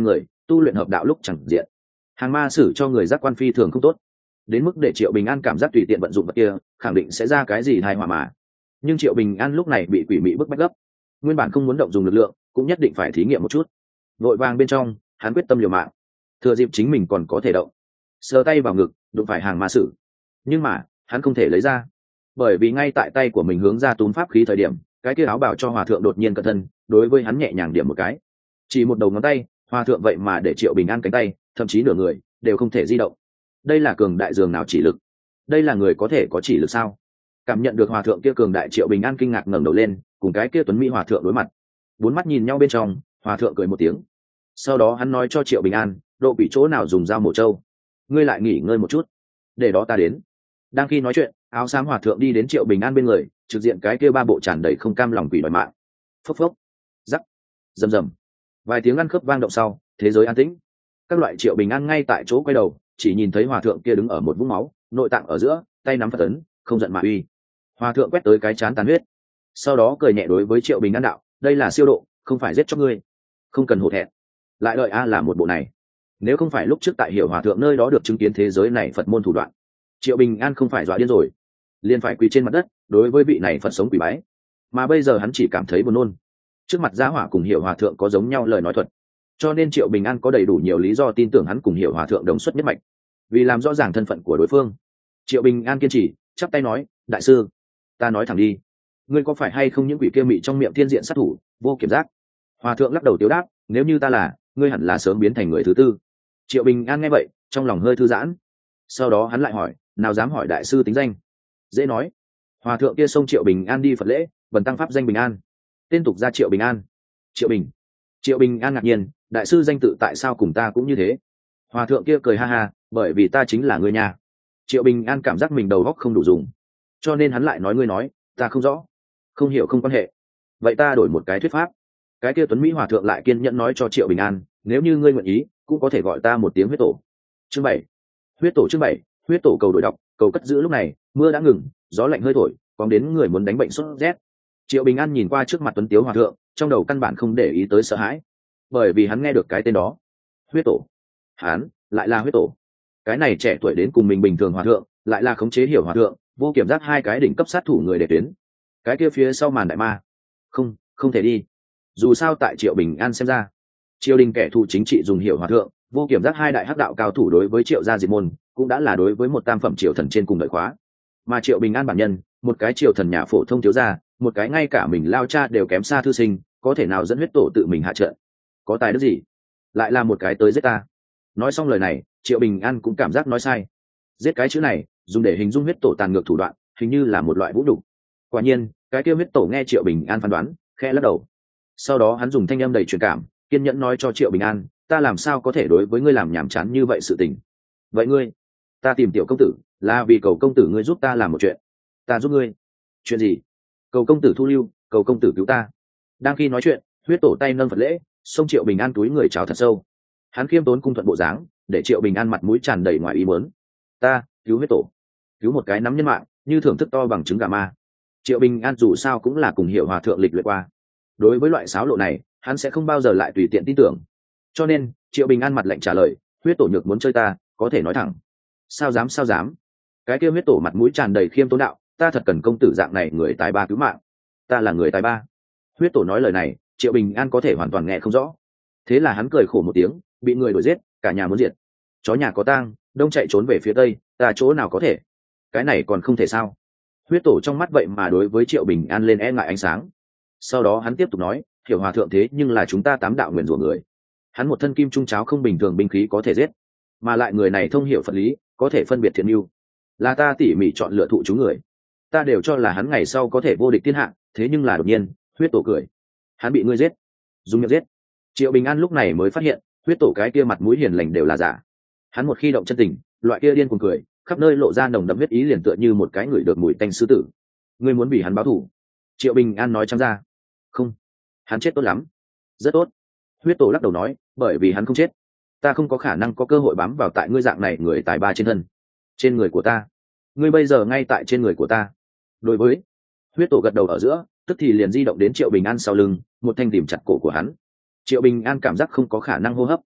tu luyện hợp đạo lúc chẳng diện. Hàng ma sử cho người giác quan phi thường không tốt, đến mức để Triệu Bình An cảm giác tùy tiện vận dụng vật kia khẳng định sẽ ra cái gì tai họa mà. Nhưng Triệu Bình An lúc này bị quỷ mị bức bách gấp, nguyên bản không muốn động dùng lực lượng cũng nhất định phải thí nghiệm một chút. Vội vàng bên trong hắn quyết tâm liều mạng, thừa dịp chính mình còn có thể động, sờ tay vào ngực đụng phải hàng ma sử, nhưng mà hắn không thể lấy ra, bởi vì ngay tại tay của mình hướng ra túm pháp khí thời điểm, cái kia áo bào cho hòa thượng đột nhiên cẩn thân đối với hắn nhẹ nhàng điểm một cái, chỉ một đầu ngón tay, hòa thượng vậy mà để Triệu Bình An cánh tay thậm chí nửa người đều không thể di động. Đây là cường đại dường nào chỉ lực, đây là người có thể có chỉ lực sao? Cảm nhận được hòa thượng kia cường đại, Triệu Bình An kinh ngạc ngẩng đầu lên, cùng cái kia tuấn mỹ hòa thượng đối mặt, bốn mắt nhìn nhau bên trong, hòa thượng cười một tiếng, sau đó hắn nói cho Triệu Bình An, độ bị chỗ nào dùng dao mổ trâu, ngươi lại nghỉ ngơi một chút, để đó ta đến. Đang khi nói chuyện, áo xám hòa thượng đi đến Triệu Bình An bên người, trực diện cái kia ba bộ tràn đầy không cam lòng quỷ đòi mạng. Phốc phốc, rắc, rầm rầm, vài tiếng ăn khớp vang động sau, thế giới an tĩnh. Các loại Triệu Bình An ngay tại chỗ quay đầu, chỉ nhìn thấy hòa thượng kia đứng ở một vũng máu, nội tạng ở giữa, tay nắm Phật ấn, không giận mà uy. Hòa thượng quét tới cái chán tàn huyết, sau đó cười nhẹ đối với Triệu Bình An đạo, đây là siêu độ, không phải giết cho ngươi, không cần hổ thẹn. Lại đợi a là một bộ này, nếu không phải lúc trước tại Hiểu hòa thượng nơi đó được chứng kiến thế giới này Phật môn thủ đoạn, Triệu Bình An không phải dọa điên rồi, liền phải quỳ trên mặt đất đối với vị này Phật sống quỳ bái. Mà bây giờ hắn chỉ cảm thấy buồn nôn, trước mặt Giá Hỏa cùng Hiểu hòa thượng có giống nhau lời nói thuật, cho nên Triệu Bình An có đầy đủ nhiều lý do tin tưởng hắn cùng Hiểu hòa thượng đồng xuất nhất mạch. Vì làm rõ ràng thân phận của đối phương, Triệu Bình An kiên trì chắp tay nói, đại sư, ta nói thẳng đi, ngươi có phải hay không những quỷ kia mị trong miệng thiên diện sát thủ vô kiểm giác? Hòa thượng lắc đầu tiếu đáp, nếu như ta là, ngươi hẳn là sớm biến thành người thứ tư. Triệu Bình An nghe vậy trong lòng hơi thư giãn, sau đó hắn lại hỏi, nào dám hỏi đại sư tính danh? Dễ nói. Hòa thượng kia xông Triệu Bình An đi Phật lễ, bần tăng pháp danh Bình An, tên tục ra Triệu Bình An. Triệu Bình. Triệu Bình An ngạc nhiên, đại sư danh tự tại sao cùng ta cũng như thế? Hòa thượng kia cười ha ha, bởi vì ta chính là người nhà. Triệu Bình An cảm giác mình đầu óc không đủ dùng, cho nên hắn lại nói, ngươi nói ta không rõ, không hiểu không quan hệ, vậy ta đổi một cái thuyết pháp. Cái kia tuấn mỹ hòa thượng lại kiên nhẫn nói cho Triệu Bình An, nếu như ngươi nguyện ý cũng có thể gọi ta một tiếng huyết tổ. Chương bảy, huyết tổ. Chương bảy, huyết tổ. Cầu đổi đọc, cầu cất giữ. Lúc này mưa đã ngừng, gió lạnh hơi thổi, còn đến người muốn đánh bệnh sốt rét. Triệu Bình An nhìn qua trước mặt tuấn tiếu hòa thượng, trong đầu căn bản không để ý tới sợ hãi, bởi vì hắn nghe được cái tên đó, huyết tổ. Hắn lại là huyết tổ. Cái này trẻ tuổi đến cùng mình bình thường hòa thượng, lại là khống chế Hiểu hòa thượng, vô kiểm giác hai cái đỉnh cấp sát thủ người để tuyến. Cái kia phía sau màn đại ma, không không thể đi. Dù sao tại Triệu Bình An xem ra, triều đình kẻ thù chính trị dùng Hiểu hòa thượng, vô kiểm giác hai đại hắc đạo cao thủ đối với Triệu gia diệt môn, cũng đã là đối với một tam phẩm triều thần trên cùng đợi khóa. Mà Triệu Bình An bản nhân, một cái triều thần nhà phổ thông thiếu gia, một cái ngay cả mình lao cha đều kém xa thư sinh, có thể nào dẫn huyết tổ tự mình hạ trận? Có tài đức gì? Lại là một cái tới giết ta. Nói xong lời này, Triệu Bình An cũng cảm giác nói sai. Giết cái chữ này dùng để hình dung huyết tổ tàn ngược thủ đoạn, hình như là một loại vũ nhục. Quả nhiên, cái kia huyết tổ nghe Triệu Bình An phán đoán, khẽ lắc đầu. Sau đó hắn dùng thanh âm đầy truyền cảm, kiên nhẫn nói cho Triệu Bình An, ta làm sao có thể đối với ngươi làm nhảm chán như vậy sự tình? Vậy ngươi, ta tìm tiểu công tử là vì cầu công tử ngươi giúp ta làm một chuyện. Ta giúp ngươi? Chuyện gì? Cầu công tử thu lưu, cầu công tử cứu ta. Đang khi nói chuyện, huyết tổ tay nâng Phật lễ, xông Triệu Bình An túi người chào thật sâu. Hắn khiêm tốn cung thuận bộ dáng, để Triệu Bình An mặt mũi tràn đầy ngoài ý muốn. Ta cứu huyết tổ, cứu một cái nắm nhân mạng, như thưởng thức to bằng trứng gà ma. Triệu Bình An dù sao cũng là cùng Hiểu hòa thượng lịch luyện qua, đối với loại xáo lộ này hắn sẽ không bao giờ lại tùy tiện tin tưởng, cho nên Triệu Bình An mặt lạnh trả lời, huyết tổ nhược muốn chơi ta, có thể nói thẳng. Sao dám sao dám? Cái kia huyết tổ mặt mũi tràn đầy khiêm tốn đạo, ta thật cần công tử dạng này người tài ba cứu mạng. Ta là người tài ba? Huyết tổ nói lời này, Triệu Bình An có thể hoàn toàn nghe không rõ. Thế là hắn cười khổ một tiếng, bị người đuổi giết, cả nhà muốn diệt. Chó nhà có tang, đông chạy trốn về phía tây, ta chỗ nào có thể? Cái này còn không thể sao? Huyết tổ trong mắt vậy mà đối với Triệu Bình An lên e ngại ánh sáng. Sau đó hắn tiếp tục nói, Hiểu hòa thượng thế nhưng là chúng ta tám đạo nguyền rủa người. Hắn một thân kim trung cháo không bình thường binh khí có thể giết, mà lại người này thông hiểu Phật lý, có thể phân biệt thiện mưu, là ta tỉ mỉ chọn lựa thụ chúng người. Ta đều cho là hắn ngày sau có thể vô địch thiên hạ, thế nhưng là đột nhiên, huyết tổ cười, hắn bị ngươi giết, dùng miệng giết. Triệu Bình An lúc này mới phát hiện, huyết tổ cái kia mặt mũi hiền lành đều là giả. Hắn một khi động chân tình, loại kia điên cuồng cười, khắp nơi lộ ra nồng đậm huyết ý, liền tựa như một cái người được mùi tanh sư tử. Ngươi muốn bị hắn báo thù? Triệu Bình An nói trắng ra. Không, hắn chết tốt lắm, rất tốt. Huyết tổ lắc đầu nói, bởi vì hắn không chết, ta không có khả năng có cơ hội bám vào tại ngươi dạng này người tài ba trên thân. Trên người của ta, ngươi bây giờ ngay tại trên người của ta. Đối với, huyết tổ gật đầu ở giữa, tức thì liền di động đến Triệu Bình An sau lưng, một thanh tìm chặt cổ của hắn. Triệu Bình An cảm giác không có khả năng hô hấp,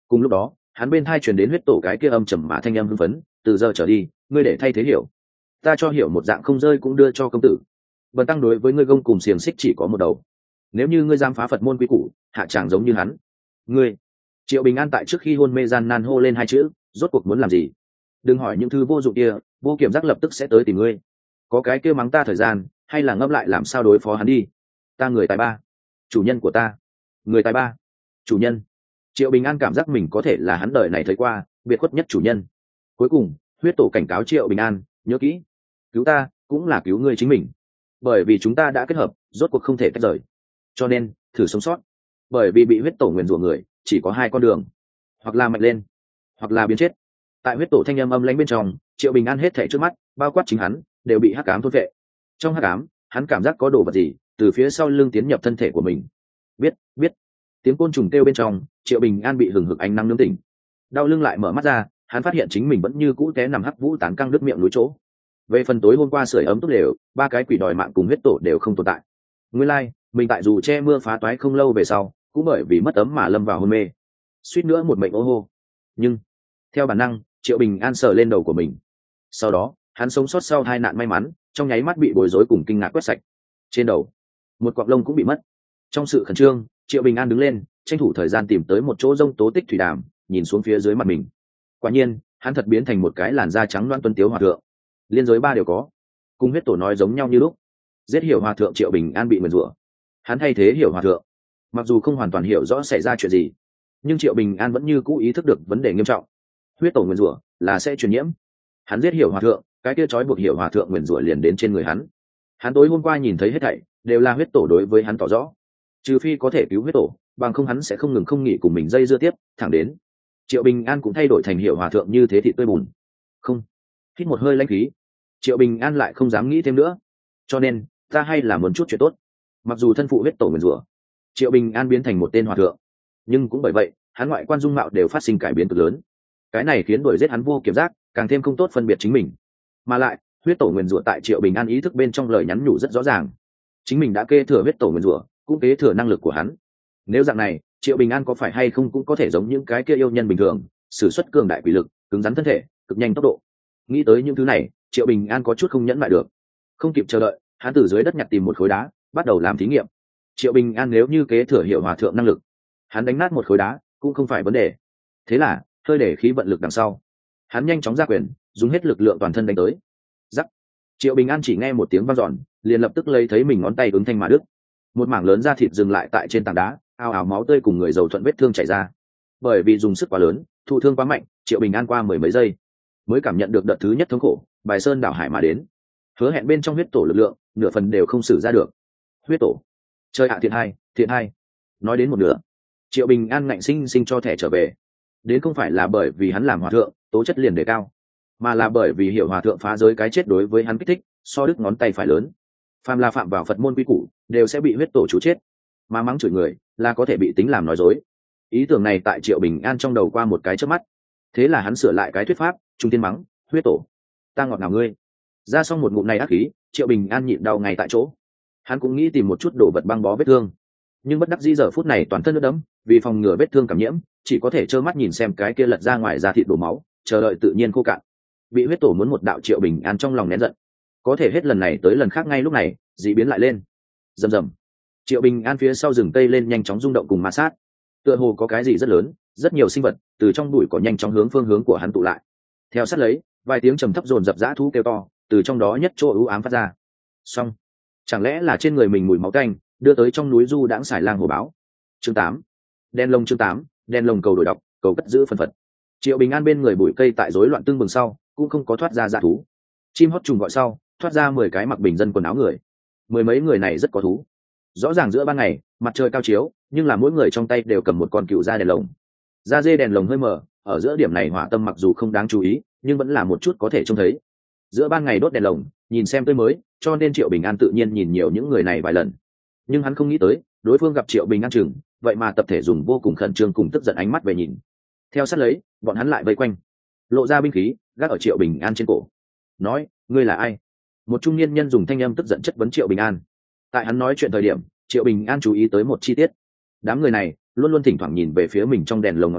Cùng lúc đó hắn bên thai truyền đến huyết tổ cái kia âm trầm mà thanh âm hưng phấn, từ giờ trở đi ngươi để thay thế hiểu, ta cho hiểu một dạng không rơi cũng đưa cho công tử. Bần tăng đối với ngươi gông cùng xiềng xích chỉ có một đầu, nếu như ngươi dám phá Phật môn quy củ, hạ tràng giống như hắn. Ngươi. Triệu Bình An tại trước khi hôn mê gian nan hô lên hai chữ, rốt cuộc muốn làm gì? Đừng hỏi những thứ vô dụng kia, vô kiểm giác lập tức sẽ tới tìm ngươi. Có cái kêu mắng ta thời gian, hay là ngâm lại làm sao đối phó hắn đi. Ta người tài ba, chủ nhân của ta. Người tài ba, chủ nhân. Triệu Bình An cảm giác mình có thể là hắn đời này thấy qua biệt khuất nhất chủ nhân. Cuối cùng huyết tổ cảnh cáo Triệu Bình An, nhớ kỹ, cứu ta cũng là cứu ngươi chính mình, bởi vì chúng ta đã kết hợp, rốt cuộc không thể tách rời, cho nên thử sống sót. Bởi vì bị huyết tổ nguyền rủa người chỉ có hai con đường, hoặc là mạnh lên, hoặc là biến chết. Tại huyết tổ thanh âm âm lãnh bên trong, Triệu Bình An hết thảy trước mắt, bao quát chính hắn, đều bị hắc ám thôn vệ. Trong hắc ám, hắn cảm giác có đồ vật gì từ phía sau lưng tiến nhập thân thể của mình. Biết, biết. Tiếng côn trùng kêu bên trong, Triệu Bình An bị hừng hực ánh nắng nướng tỉnh. Đau lưng lại mở mắt ra, hắn phát hiện chính mình vẫn như cũ té nằm hắc vũ tán căng đứt miệng núi chỗ. Về phần tối hôm qua sưởi ấm tốt đều, ba cái quỷ đòi mạng cùng huyết tổ đều không tồn tại. Nguyên lai, like, mình tại dù che mưa phá toái không lâu về sau, cũng bởi vì mất ấm mà lâm vào hôn mê, suýt nữa một mệnh ô hô. Nhưng theo bản năng, Triệu Bình An sờ lên đầu của mình. Sau đó hắn sống sót sau hai nạn may mắn, trong nháy mắt bị bối rối cùng kinh ngạc quét sạch. Trên đầu một cọng lông cũng bị mất. Trong sự khẩn trương, Triệu Bình An đứng lên, tranh thủ thời gian tìm tới một chỗ rông tố tích thủy đàm, nhìn xuống phía dưới mặt mình. Quả nhiên hắn thật biến thành một cái làn da trắng loãng tuấn tiếu hòa thượng. Liên giới ba đều có, cùng huyết tổ nói giống nhau như lúc. Giết hiểu hòa thượng Triệu Bình An bị nguyền rủa, hắn thay thế hiểu hòa thượng. Mặc dù không hoàn toàn hiểu rõ xảy ra chuyện gì, nhưng Triệu Bình An vẫn như cũ ý thức được vấn đề nghiêm trọng. Huyết tổ nguyền rủa là sẽ truyền nhiễm. Hắn giết hiểu hòa thượng, cái kia trói buộc hiểu hòa thượng nguyền rủa liền đến trên người hắn. Hắn tối hôm qua nhìn thấy hết thảy đều là huyết tổ đối với hắn tỏ rõ, trừ phi có thể cứu huyết tổ, bằng không hắn sẽ không ngừng không nghỉ cùng mình dây dưa tiếp, thẳng đến Triệu Bình An cũng thay đổi thành hiểu hòa thượng như thế thì tươi bùn. Không. Hít một hơi lãnh khí, Triệu Bình An lại không dám nghĩ thêm nữa. Cho nên ta hay là muốn chút chuyện tốt. Mặc dù thân phụ huyết tổ nguyền rủa, Triệu Bình An biến thành một tên hòa thượng, nhưng cũng bởi vậy hắn ngoại quan dung mạo đều phát sinh cải biến cực lớn. Cái này khiến đuổi giết hắn vô kiểm giác, càng thêm không tốt phân biệt chính mình. Mà lại huyết tổ nguyền rủa tại Triệu Bình An ý thức bên trong lời nhắn nhủ rất rõ ràng, chính mình đã kế thừa huyết tổ nguyền rủa, cũng kế thừa năng lực của hắn. Nếu dạng này, Triệu Bình An có phải hay không cũng có thể giống những cái kia yêu nhân bình thường, sử xuất cường đại quỷ lực, cứng rắn thân thể, cực nhanh tốc độ. Nghĩ tới những thứ này, Triệu Bình An có chút không nhẫn lại được. Không kịp chờ đợi, hắn từ dưới đất nhặt tìm một khối đá, bắt đầu làm thí nghiệm. Triệu Bình An nếu như kế thừa hiệu hòa thượng năng lực, hắn đánh nát một khối đá cũng không phải vấn đề. Thế là hơi để khí vận lực đằng sau, hắn nhanh chóng ra quyền, dùng hết lực lượng toàn thân đánh tới. Rắc. Triệu Bình An chỉ nghe một tiếng vang dọn, liền lập tức lấy thấy mình ngón tay ứng thanh mà đứt. Một mảng lớn da thịt dừng lại tại trên tảng đá, ao ào máu tươi cùng người dầu thuận vết thương chảy ra. Bởi vì dùng sức quá lớn, thụ thương quá mạnh, Triệu Bình An qua mười mấy giây mới cảm nhận được đợt thứ nhất thống khổ bài sơn đảo hải mà đến. Hứa hẹn bên trong huyết tổ lực lượng nửa phần đều không xử ra được. Huyết tổ, chơi hạ thiện hai, thiện hai. Nói đến một nửa, Triệu Bình An ngạnh sinh sinh cho thẻ trở về. Đến không phải là bởi vì hắn làm hòa thượng tố chất liền đề cao, mà là bởi vì hiểu hòa thượng phá giới cái chết đối với hắn kích thích so đứt ngón tay phải lớn. Phàm là phạm vào Phật môn quy củ đều sẽ bị huyết tổ chú chết, mà mắng chửi người là có thể bị tính làm nói dối. Ý tưởng này tại Triệu Bình An trong đầu qua một cái chớp mắt. Thế là hắn sửa lại cái thuyết pháp, trung tiên mắng huyết tổ, ta ngọt ngào ngươi. Ra xong một ngụm này ác khí, Triệu Bình An nhịn đau ngay tại chỗ. Hắn cũng nghĩ tìm một chút đồ vật băng bó vết thương, nhưng bất đắc dĩ giờ phút này toàn thân nước đẫm, vì phòng ngừa vết thương cảm nhiễm, chỉ có thể trơ mắt nhìn xem cái kia lật ra ngoài da thịt đổ máu, chờ đợi tự nhiên khô cạn. Bị huyết tổ muốn một đạo, Triệu Bình An trong lòng nén giận. Có thể hết lần này tới lần khác ngay lúc này, dị biến lại lên. Rầm rầm. Triệu Bình An phía sau rừng cây lên nhanh chóng rung động cùng ma sát. Tựa hồ có cái gì rất lớn, rất nhiều sinh vật từ trong bụi cỏ nhanh chóng hướng phương hướng của hắn tụ lại. Theo sát lấy, vài tiếng trầm thấp dồn dập dã thú kêu to, từ trong đó nhất chỗ u ám phát ra. Xong, chẳng lẽ là trên người mình mùi máu tanh đưa tới trong núi du đãng xài lang hổ báo. Chương tám, đen lông. Chương tám, đen lông. Cầu đổi đọc, cầu cất giữ phân phật. Triệu Bình An bên người bụi cây tại rối loạn tương bừng sau, cũng không có thoát ra dã thú. Chim hót trùng gọi sau, thoát ra mười cái mặc bình dân quần áo người. Mười mấy người này rất có thú. Rõ ràng giữa ban ngày, mặt trời cao chiếu, nhưng là mỗi người trong tay đều cầm một con cựu da đèn lồng. Da dê đèn lồng hơi mờ, ở giữa điểm này hỏa tâm mặc dù không đáng chú ý, nhưng vẫn là một chút có thể trông thấy. Giữa ban ngày đốt đèn lồng, nhìn xem tươi mới, cho nên Triệu Bình An tự nhiên nhìn nhiều những người này vài lần. Nhưng hắn không nghĩ tới, đối phương gặp Triệu Bình An chừng, vậy mà tập thể dùng vô cùng khẩn trương cùng tức giận ánh mắt về nhìn. Theo sát lấy, bọn hắn lại vây quanh, lộ ra binh khí, gác ở Triệu Bình An trên cổ. Nói, ngươi là ai? Một trung niên nhân dùng thanh âm tức giận chất vấn Triệu Bình An. Tại hắn nói chuyện thời điểm, Triệu Bình An chú ý tới một chi tiết. Đám người này luôn luôn thỉnh thoảng nhìn về phía mình trong đèn lồng ngọn lửa,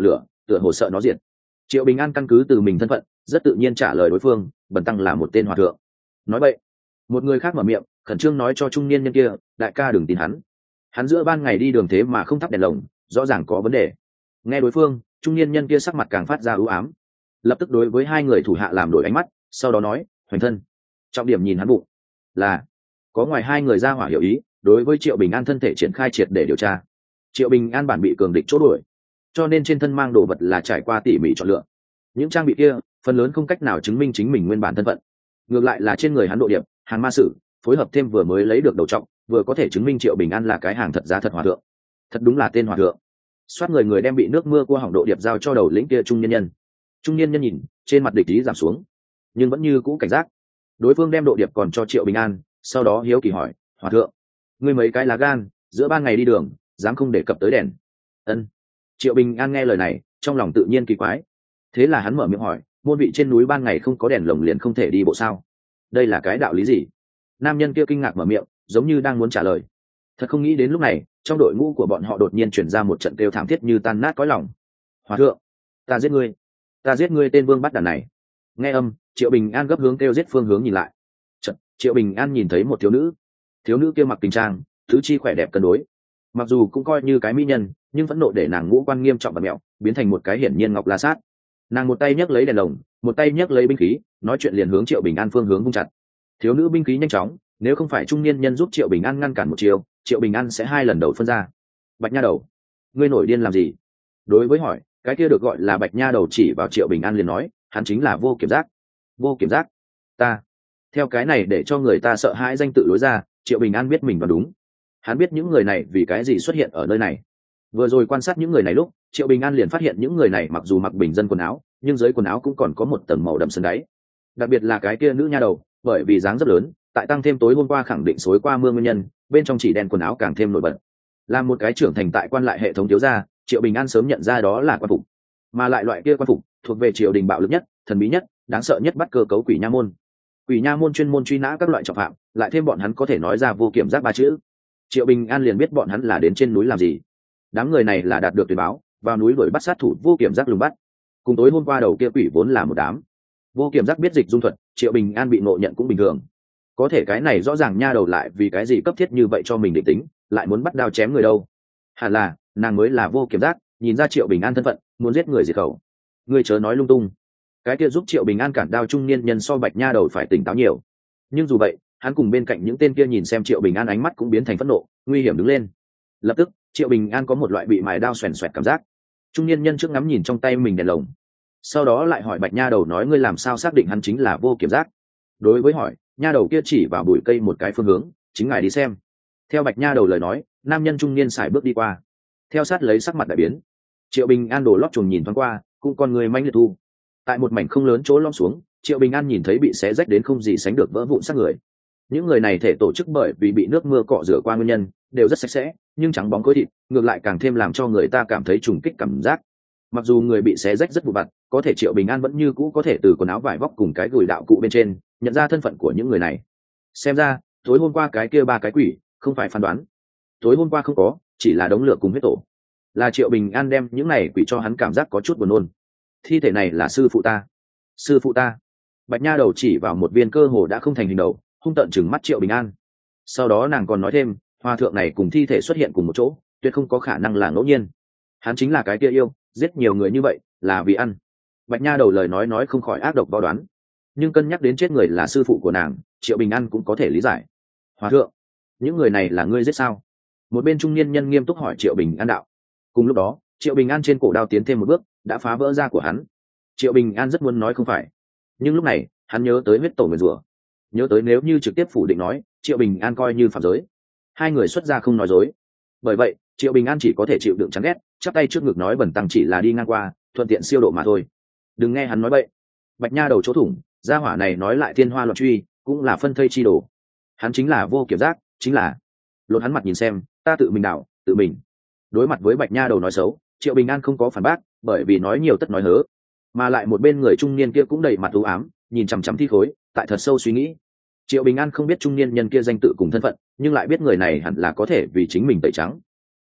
tựa hồ sợ nó diệt. Triệu Bình An căn cứ từ mình thân phận rất tự nhiên trả lời đối phương, bần tăng là một tên hòa thượng. Nói vậy, một người khác mở miệng khẩn trương nói cho trung niên nhân kia, đại ca đừng tin hắn, hắn giữa ban ngày đi đường thế mà không thắp đèn lồng, rõ ràng có vấn đề. Nghe đối phương, trung niên nhân kia sắc mặt càng phát ra ưu ám, lập tức đối với hai người thủ hạ làm đổi ánh mắt, sau đó nói, hoành thân. Trọng điểm nhìn hắn bụng. Là có ngoài hai người ra hỏa hiểu ý, đối với Triệu Bình An thân thể triển khai triệt để điều tra. Triệu Bình An bản bị cường địch chỗ đuổi, cho nên trên thân mang đồ vật là trải qua tỉ mỉ chọn lựa. Những trang bị kia phần lớn không cách nào chứng minh chính mình nguyên bản thân phận, ngược lại là trên người hắn độ điệp, hàn ma sử phối hợp thêm vừa mới lấy được đầu trọng, vừa có thể chứng minh Triệu Bình An là cái hàng thật giá thật hòa thượng. Thật đúng là tên hòa thượng. Soát người người đem bị nước mưa cua hỏng độ điệp giao cho đầu lĩnh kia trung nhân nhân. Trung nhân nhân nhìn, trên mặt địch ý giảm xuống, nhưng vẫn như cũ cảnh giác. Đối phương đem độ điệp còn cho Triệu Bình An, sau đó hiếu kỳ hỏi, hòa thượng, ngươi mấy cái lá gan, giữa ban ngày đi đường dám không đề cập tới đèn? Ân. Triệu Bình An nghe lời này, trong lòng tự nhiên kỳ quái. Thế là hắn mở miệng hỏi, môn vị trên núi ban ngày không có đèn lồng liền không thể đi bộ sao? Đây là cái đạo lý gì? Nam nhân kia kinh ngạc mở miệng, giống như đang muốn trả lời. Thật không nghĩ đến lúc này, trong đội ngũ của bọn họ đột nhiên chuyển ra một trận kêu thảm thiết như tan nát cõi lòng. Hòa thượng, ta giết ngươi, ta giết ngươi tên vương bắt đàn này. Nghe âm, Triệu Bình An gấp hướng kêu giết phương hướng nhìn lại. Chợt, Triệu Bình An nhìn thấy một thiếu nữ. Thiếu nữ kia mặc tình trang, tứ chi khỏe đẹp cân đối, mặc dù cũng coi như cái mỹ nhân, nhưng vẫn nộ để nàng ngũ quan nghiêm trọng và mẹo, biến thành một cái hiển nhiên ngọc la sát. Nàng một tay nhấc lấy đèn lồng, một tay nhấc lấy binh khí, nói chuyện liền hướng Triệu Bình An phương hướng vung chặt. Thiếu nữ binh khí nhanh chóng, nếu không phải trung niên nhân giúp Triệu Bình An ngăn cản một chiều, Triệu Bình An sẽ hai lần đầu phân ra. Bạch nha đầu, ngươi nổi điên làm gì? Đối với hỏi, cái kia được gọi là Bạch nha đầu chỉ vào Triệu Bình An liền nói, hắn chính là Vô Kiểm Giác. Vô Kiểm Giác? Ta. Theo cái này để cho người ta sợ hãi danh tự lối ra, Triệu Bình An biết mình đoán đúng. Hắn biết những người này vì cái gì xuất hiện ở nơi này. Vừa rồi quan sát những người này lúc, Triệu Bình An liền phát hiện những người này mặc dù mặc bình dân quần áo, nhưng dưới quần áo cũng còn có một tầng màu đậm sân đáy. Đặc biệt là cái kia nữ nha đầu, bởi vì dáng rất lớn, tại tăng thêm tối hôm qua khẳng định xối qua mưa nguyên nhân, bên trong chỉ đen quần áo càng thêm nổi bật. Là một cái trưởng thành tại quan lại hệ thống thiếu gia, Triệu Bình An sớm nhận ra đó là quan phục, mà lại loại kia quan phục thuộc về triều đình bạo lực nhất, thần bí nhất, đáng sợ nhất bắt cơ cấu quỷ nha môn. Quỷ nha môn chuyên môn truy nã các loại trọng phạm, lại thêm bọn hắn có thể nói ra vô kiểm giác ba chữ. Triệu Bình An liền biết bọn hắn là đến trên núi làm gì. Đám người này là đạt được tuyên báo, vào núi đuổi bắt sát thủ vô kiểm giác lùng bắt. Cùng tối hôm qua đầu kia quỷ vốn là một đám. Vô kiểm giác biết dịch dung thuật, Triệu Bình An bị ngộ nhận cũng bình thường. Có thể cái này rõ ràng nha đầu lại vì cái gì cấp thiết như vậy cho mình định tính, lại muốn bắt đao chém người đâu? Hẳn là nàng mới là vô kiểm giác, nhìn ra Triệu Bình An thân phận, muốn giết người diệt khẩu. Ngươi chớ nói lung tung. Cái kia giúp Triệu Bình An cản đao trung niên nhân so Bạch nha đầu phải tỉnh táo nhiều. Nhưng dù vậy, hắn cùng bên cạnh những tên kia nhìn xem Triệu Bình An ánh mắt cũng biến thành phẫn nộ, nguy hiểm đứng lên. Lập tức, Triệu Bình An có một loại bị mài đao xoèn xoẹt cảm giác. Trung niên nhân trước ngắm nhìn trong tay mình đèn lồng, sau đó lại hỏi Bạch nha đầu nói, ngươi làm sao xác định hắn chính là vô kiểm giác? Đối với hỏi, nha đầu kia chỉ vào bụi cây một cái phương hướng, chính ngài đi xem. Theo Bạch nha đầu lời nói, nam nhân trung niên sải bước đi qua, theo sát lấy sắc mặt đại biến. Triệu Bình An đổ lót chuồng nhìn thoáng qua, cũng con người manh liệt thu. Tại một mảnh không lớn chỗ lom xuống, Triệu Bình An nhìn thấy bị xé rách đến không gì sánh được vỡ vụn xác người. Những người này thể tổ chức bởi vì bị nước mưa cọ rửa qua nguyên nhân, đều rất sạch sẽ, nhưng trắng bóng khối thịt, ngược lại càng thêm làm cho người ta cảm thấy trùng kích cảm giác. Mặc dù người bị xé rách rất vụn vặt, có thể Triệu Bình An vẫn như cũ có thể từ quần áo vải vóc cùng cái gùi đạo cụ bên trên nhận ra thân phận của những người này. Xem ra, tối hôm qua cái kia ba cái quỷ không phải phán đoán. Tối hôm qua không có, chỉ là đống lửa cùng huyết tổ. Là Triệu Bình An đem những này quỷ cho hắn cảm giác có chút buồn nôn. Thi thể này là sư phụ ta. Sư phụ ta. Bạch nha đầu chỉ vào một viên cơ hồ đã không thành hình đầu, hung tợn chừng mắt Triệu Bình An. Sau đó nàng còn nói thêm, hòa thượng này cùng thi thể xuất hiện cùng một chỗ, tuyệt không có khả năng là ngẫu nhiên. Hắn chính là cái kia yêu, giết nhiều người như vậy, là vì ăn. Bạch nha đầu lời nói nói không khỏi ác độc bao đoán, nhưng cân nhắc đến chết người là sư phụ của nàng, Triệu Bình An cũng có thể lý giải. Hòa thượng, những người này là ngươi giết sao? Một bên trung niên nhân nghiêm túc hỏi Triệu Bình An đạo. Cùng lúc đó, Triệu Bình An trên cổ đao tiến thêm một bước, đã phá vỡ da của hắn. Triệu Bình An rất muốn nói không phải, nhưng lúc này hắn nhớ tới huyết tổ nguyền rủa, nhớ tới nếu như trực tiếp phủ định nói, Triệu Bình An coi như phạm giới. Hai người xuất ra không nói dối, bởi vậy Triệu Bình An chỉ có thể chịu đựng chán ghét, chắp tay trước ngực nói bẩn tăng chỉ là đi ngang qua, thuận tiện siêu độ mà thôi. Đừng nghe hắn nói bậy. Bạch nha đầu chỗ thủng, gia hỏa này nói lại thiên hoa loạn truy, cũng là phân thây chi đồ. Hắn chính là vô kiểm giác, chính là lột hắn mặt nhìn xem, ta tự mình đạo, tự mình. Đối mặt với Bạch nha đầu nói xấu, Triệu Bình An không có phản bác, bởi vì nói nhiều tất nói hớ. Mà lại một bên người trung niên kia cũng đầy mặt u ám, nhìn chằm chằm thi khối, tại thật sâu suy nghĩ. Triệu Bình An không biết trung niên nhân kia danh tự cùng thân phận, nhưng lại biết người này hẳn là có thể vì chính mình tẩy trắng.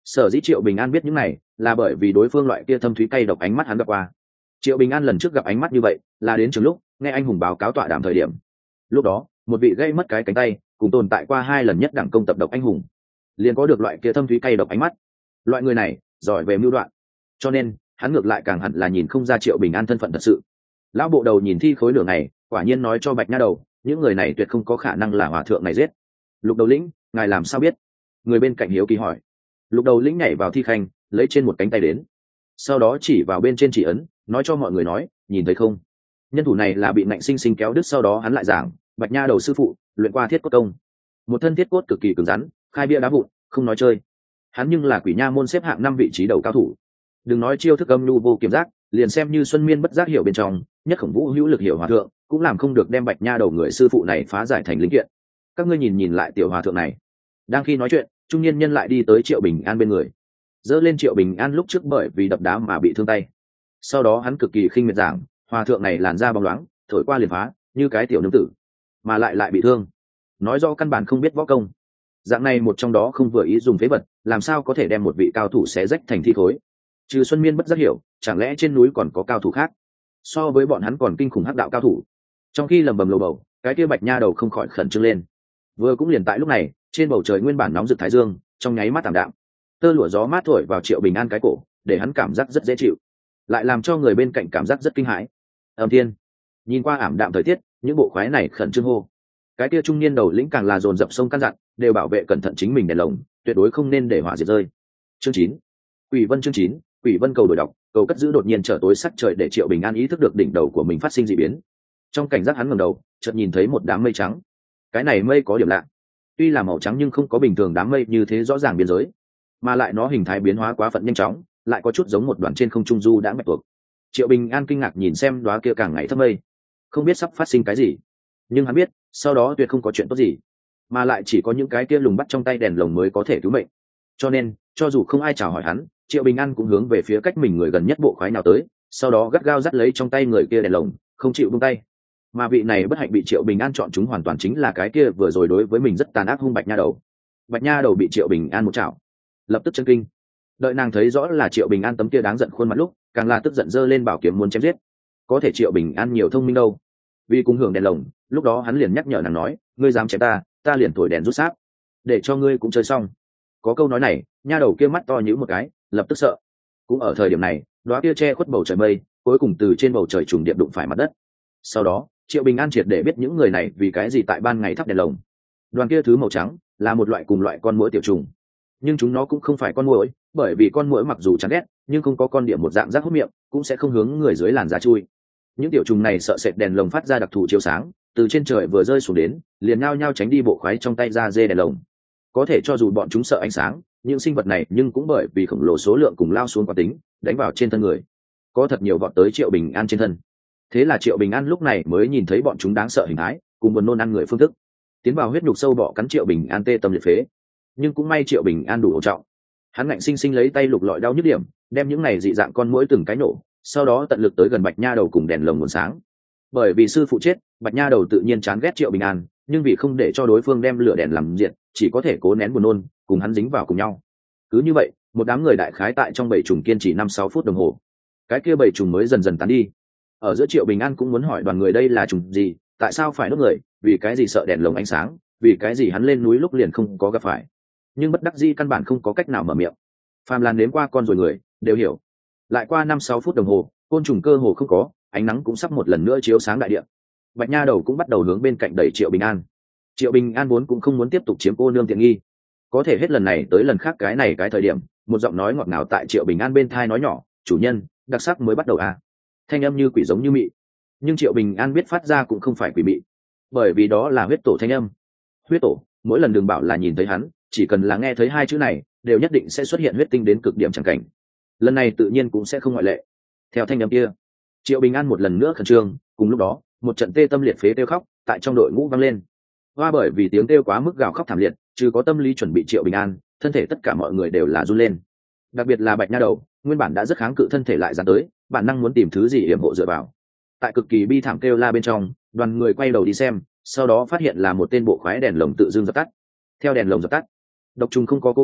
Sở dĩ Triệu Bình An biết những này là bởi vì đối phương loại kia thâm thúy cay độc ánh mắt hắn gặp qua. Triệu Bình An lần trước gặp ánh mắt như vậy là đến trường lúc nghe anh hùng báo cáo tọa đàm thời điểm. Lúc đó một vị gây mất cái cánh tay cùng tồn tại qua hai lần nhất đẳng công tập độc anh hùng liền có được loại kia thâm thúy cay độc ánh mắt. Loại người này giỏi về mưu đoạn, cho nên hắn ngược lại càng hẳn là nhìn không ra Triệu Bình An thân phận thật sự. Lão bộ đầu nhìn thi khối lửa này, quả nhiên nói cho Bạch Nha Đầu, những người này tuyệt không có khả năng là hòa thượng này giết. Lục đầu lĩnh, ngài làm sao biết? Người bên cạnh hiếu kỳ hỏi. Lục đầu lĩnh nhảy vào thi khanh, lấy trên một cánh tay đến, sau đó chỉ vào bên trên chỉ ấn, nói cho mọi người nói, nhìn thấy không? Nhân thủ này là bị nạnh sinh sinh kéo đứt. Sau đó hắn lại giảng, Bạch Nha Đầu sư phụ luyện qua thiết cốt công, một thân thiết cốt cực kỳ cứng rắn, khai bia đá vụn, không nói chơi. Hắn nhưng là Quỷ Nha môn xếp hạng năm vị trí đầu cao thủ. Đừng nói chiêu thức âm nhu vô kiểm giác, liền xem như Xuân Miên bất giác hiểu bên trong, nhất Khổng Vũ hữu lực hiểu hòa thượng, cũng làm không được đem Bạch Nha Đầu người sư phụ này phá giải thành linh kiện. Các ngươi nhìn nhìn lại tiểu hòa thượng này. Đang khi nói chuyện, trung niên nhân lại đi tới Triệu Bình An bên người, dỡ lên Triệu Bình An lúc trước bởi vì đập đá mà bị thương tay. Sau đó hắn cực kỳ khinh miệt giảng, hòa thượng này làn da bóng loáng, thổi qua liền phá, như cái tiểu nương tử, mà lại lại bị thương, nói do căn bản không biết võ công. Dạng này một trong đó không vừa ý dùng phế vật, làm sao có thể đem một vị cao thủ xé rách thành thi khối? Trừ Xuân Miên bất giác hiểu, chẳng lẽ trên núi còn có cao thủ khác so với bọn hắn còn kinh khủng hắc đạo cao thủ? Trong khi lầm bầm lầu bầu, cái kia Bạch Nha Đầu không khỏi khẩn trương lên. Vừa cũng liền tại lúc này, trên bầu trời nguyên bản nóng rực thái dương trong nháy mắt tạm đạm, tơ lụa gió mát thổi vào Triệu Bình An cái cổ, để hắn cảm giác rất dễ chịu, lại làm cho người bên cạnh cảm giác rất kinh hãi. Âm thiên, nhìn qua ảm đạm thời tiết, những bộ khoái này khẩn trương hô. Cái kia trung niên đầu lĩnh càng là dồn dập sông căn dặn, đều bảo vệ cẩn thận chính mình đèn lồng, tuyệt đối không nên để hỏa diệt rơi. Chương chín, Quỷ Vân chương chín, Quỷ Vân cầu đổi đọc, cầu cất giữ đột nhiên trở tối sắc trời để Triệu Bình An ý thức được đỉnh đầu của mình phát sinh dị biến. Trong cảnh giác hắn ngẩng đầu, chợt nhìn thấy một đám mây trắng. Cái này mây có điểm lạ, tuy là màu trắng nhưng không có bình thường đám mây như thế rõ ràng biên giới, mà lại nó hình thái biến hóa quá phận nhanh chóng, lại có chút giống một đoàn trên không trung du đã mạch tuộc. Triệu Bình An kinh ngạc nhìn xem đóa kia càng ngày thấp mây, không biết sắp phát sinh cái gì, nhưng hắn biết sau đó tuyệt không có chuyện tốt gì, mà lại chỉ có những cái kia lùng bắt trong tay đèn lồng mới có thể cứu mệnh. Cho nên cho dù không ai chào hỏi hắn, Triệu Bình An cũng hướng về phía cách mình người gần nhất bộ khoái nào tới, sau đó gắt gao dắt lấy trong tay người kia đèn lồng, không chịu buông tay. Mà vị này bất hạnh bị Triệu Bình An chọn chúng hoàn toàn chính là cái kia vừa rồi đối với mình rất tàn ác hung Bạch Nha Đầu. Bạch Nha Đầu bị Triệu Bình An một chảo, lập tức chấn kinh. Đợi nàng thấy rõ là Triệu Bình An tấm kia đáng giận khuôn mặt lúc, càng là tức giận giơ lên bảo kiếm muốn chém giết. Có thể Triệu Bình An nhiều thông minh đâu, vì cùng hưởng đèn lồng, lúc đó hắn liền nhắc nhở nàng nói, ngươi dám chém ta, ta liền thổi đèn rút sáp, để cho ngươi cũng chơi xong. Có câu nói này, nha đầu kia mắt to nhíu một cái, lập tức sợ. Cũng ở thời điểm này, đóa kia che khuất bầu trời mây, cuối cùng từ trên bầu trời trùng điệp đụng phải mặt đất. Sau đó, Triệu Bình An triệt để biết những người này vì cái gì tại ban ngày thắp đèn lồng. Đoàn kia thứ màu trắng là một loại cùng loại con muỗi tiểu trùng, nhưng chúng nó cũng không phải con muỗi, bởi vì con muỗi mặc dù chán ghét, nhưng không có con điểm một dạng rác hút miệng, cũng sẽ không hướng người dưới làn da chui. Những tiểu trùng này sợ sệt đèn lồng phát ra đặc thù chiếu sáng, từ trên trời vừa rơi xuống đến, liền nhao nhao tránh đi bộ khoái trong tay ra dê đèn lồng. Có thể cho dù bọn chúng sợ ánh sáng, những sinh vật này nhưng cũng bởi vì khổng lồ số lượng cùng lao xuống quán tính, đánh vào trên thân người, có thật nhiều vọt tới Triệu Bình An trên thân. Thế là Triệu Bình An lúc này mới nhìn thấy bọn chúng đáng sợ hình thái, cùng buồn nôn ăn người phương thức, tiến vào huyết nhục sâu bọ cắn Triệu Bình An tê tâm liệt phế. Nhưng cũng may Triệu Bình An đủ ổn trọng, hắn ngạnh sinh sinh lấy tay lục lọi đau nhức điểm, đem những này dị dạng con muỗi từng cái nổ, sau đó tận lực tới gần Bạch Nha Đầu cùng đèn lồng nguồn sáng. Bởi vì sư phụ chết, Bạch Nha Đầu tự nhiên chán ghét Triệu Bình An, nhưng vì không để cho đối phương đem lửa đèn làm diệt, chỉ có thể cố nén buồn nôn, cùng hắn dính vào cùng nhau. Cứ như vậy, một đám người đại khái tại trong bầy trùng kiên trì năm sáu phút đồng hồ, cái kia bầy trùng mới dần dần tán đi. Ở giữa Triệu Bình An cũng muốn hỏi đoàn người đây là trùng gì, tại sao phải đốt người, vì cái gì sợ đèn lồng ánh sáng, vì cái gì hắn lên núi lúc liền không có gặp phải. Nhưng bất đắc dĩ căn bản không có cách nào mở miệng. Phàm là nếm qua con rồi người đều hiểu. Lại qua năm sáu phút đồng hồ, côn trùng cơ hồ không có, ánh nắng cũng sắp một lần nữa chiếu sáng đại địa. Bạch Nha Đầu cũng bắt đầu hướng bên cạnh đẩy Triệu Bình An. Triệu Bình An vốn cũng không muốn tiếp tục chiếm cô nương tiện nghi, có thể hết lần này tới lần khác cái này cái thời điểm, một giọng nói ngọt ngào tại Triệu Bình An bên thai nói nhỏ, chủ nhân, đặc sắc mới bắt đầu à. Thanh âm như quỷ giống như mị, nhưng Triệu Bình An biết phát ra cũng không phải quỷ mị, bởi vì đó là huyết tổ thanh âm. Huyết tổ, mỗi lần đừng bảo là nhìn thấy hắn, chỉ cần là nghe thấy hai chữ này, đều nhất định sẽ xuất hiện huyết tinh đến cực điểm chẳng cảnh. Lần này tự nhiên cũng sẽ không ngoại lệ. Theo thanh âm kia, Triệu Bình An một lần nữa khẩn trương, cùng lúc đó, một trận tê tâm liệt phế kêu khóc tại trong đội ngũ vang lên. Hoa bởi vì tiếng kêu quá mức gào khóc thảm liệt, trừ có tâm lý chuẩn bị Triệu Bình An, thân thể tất cả mọi người đều là run lên. Đặc biệt là Bạch Nha Đầu, nguyên bản đã rất kháng cự thân thể lại dán tới, bản năng muốn tìm thứ gì yểm hộ dựa vào. Tại cực kỳ bi thảm kêu la bên trong, đoàn người quay đầu đi xem, sau đó phát hiện là một tên bộ khoái đèn lồng tự dưng dập tắt. Theo đèn lồng dập tắt, độc trùng không có cố kỵ,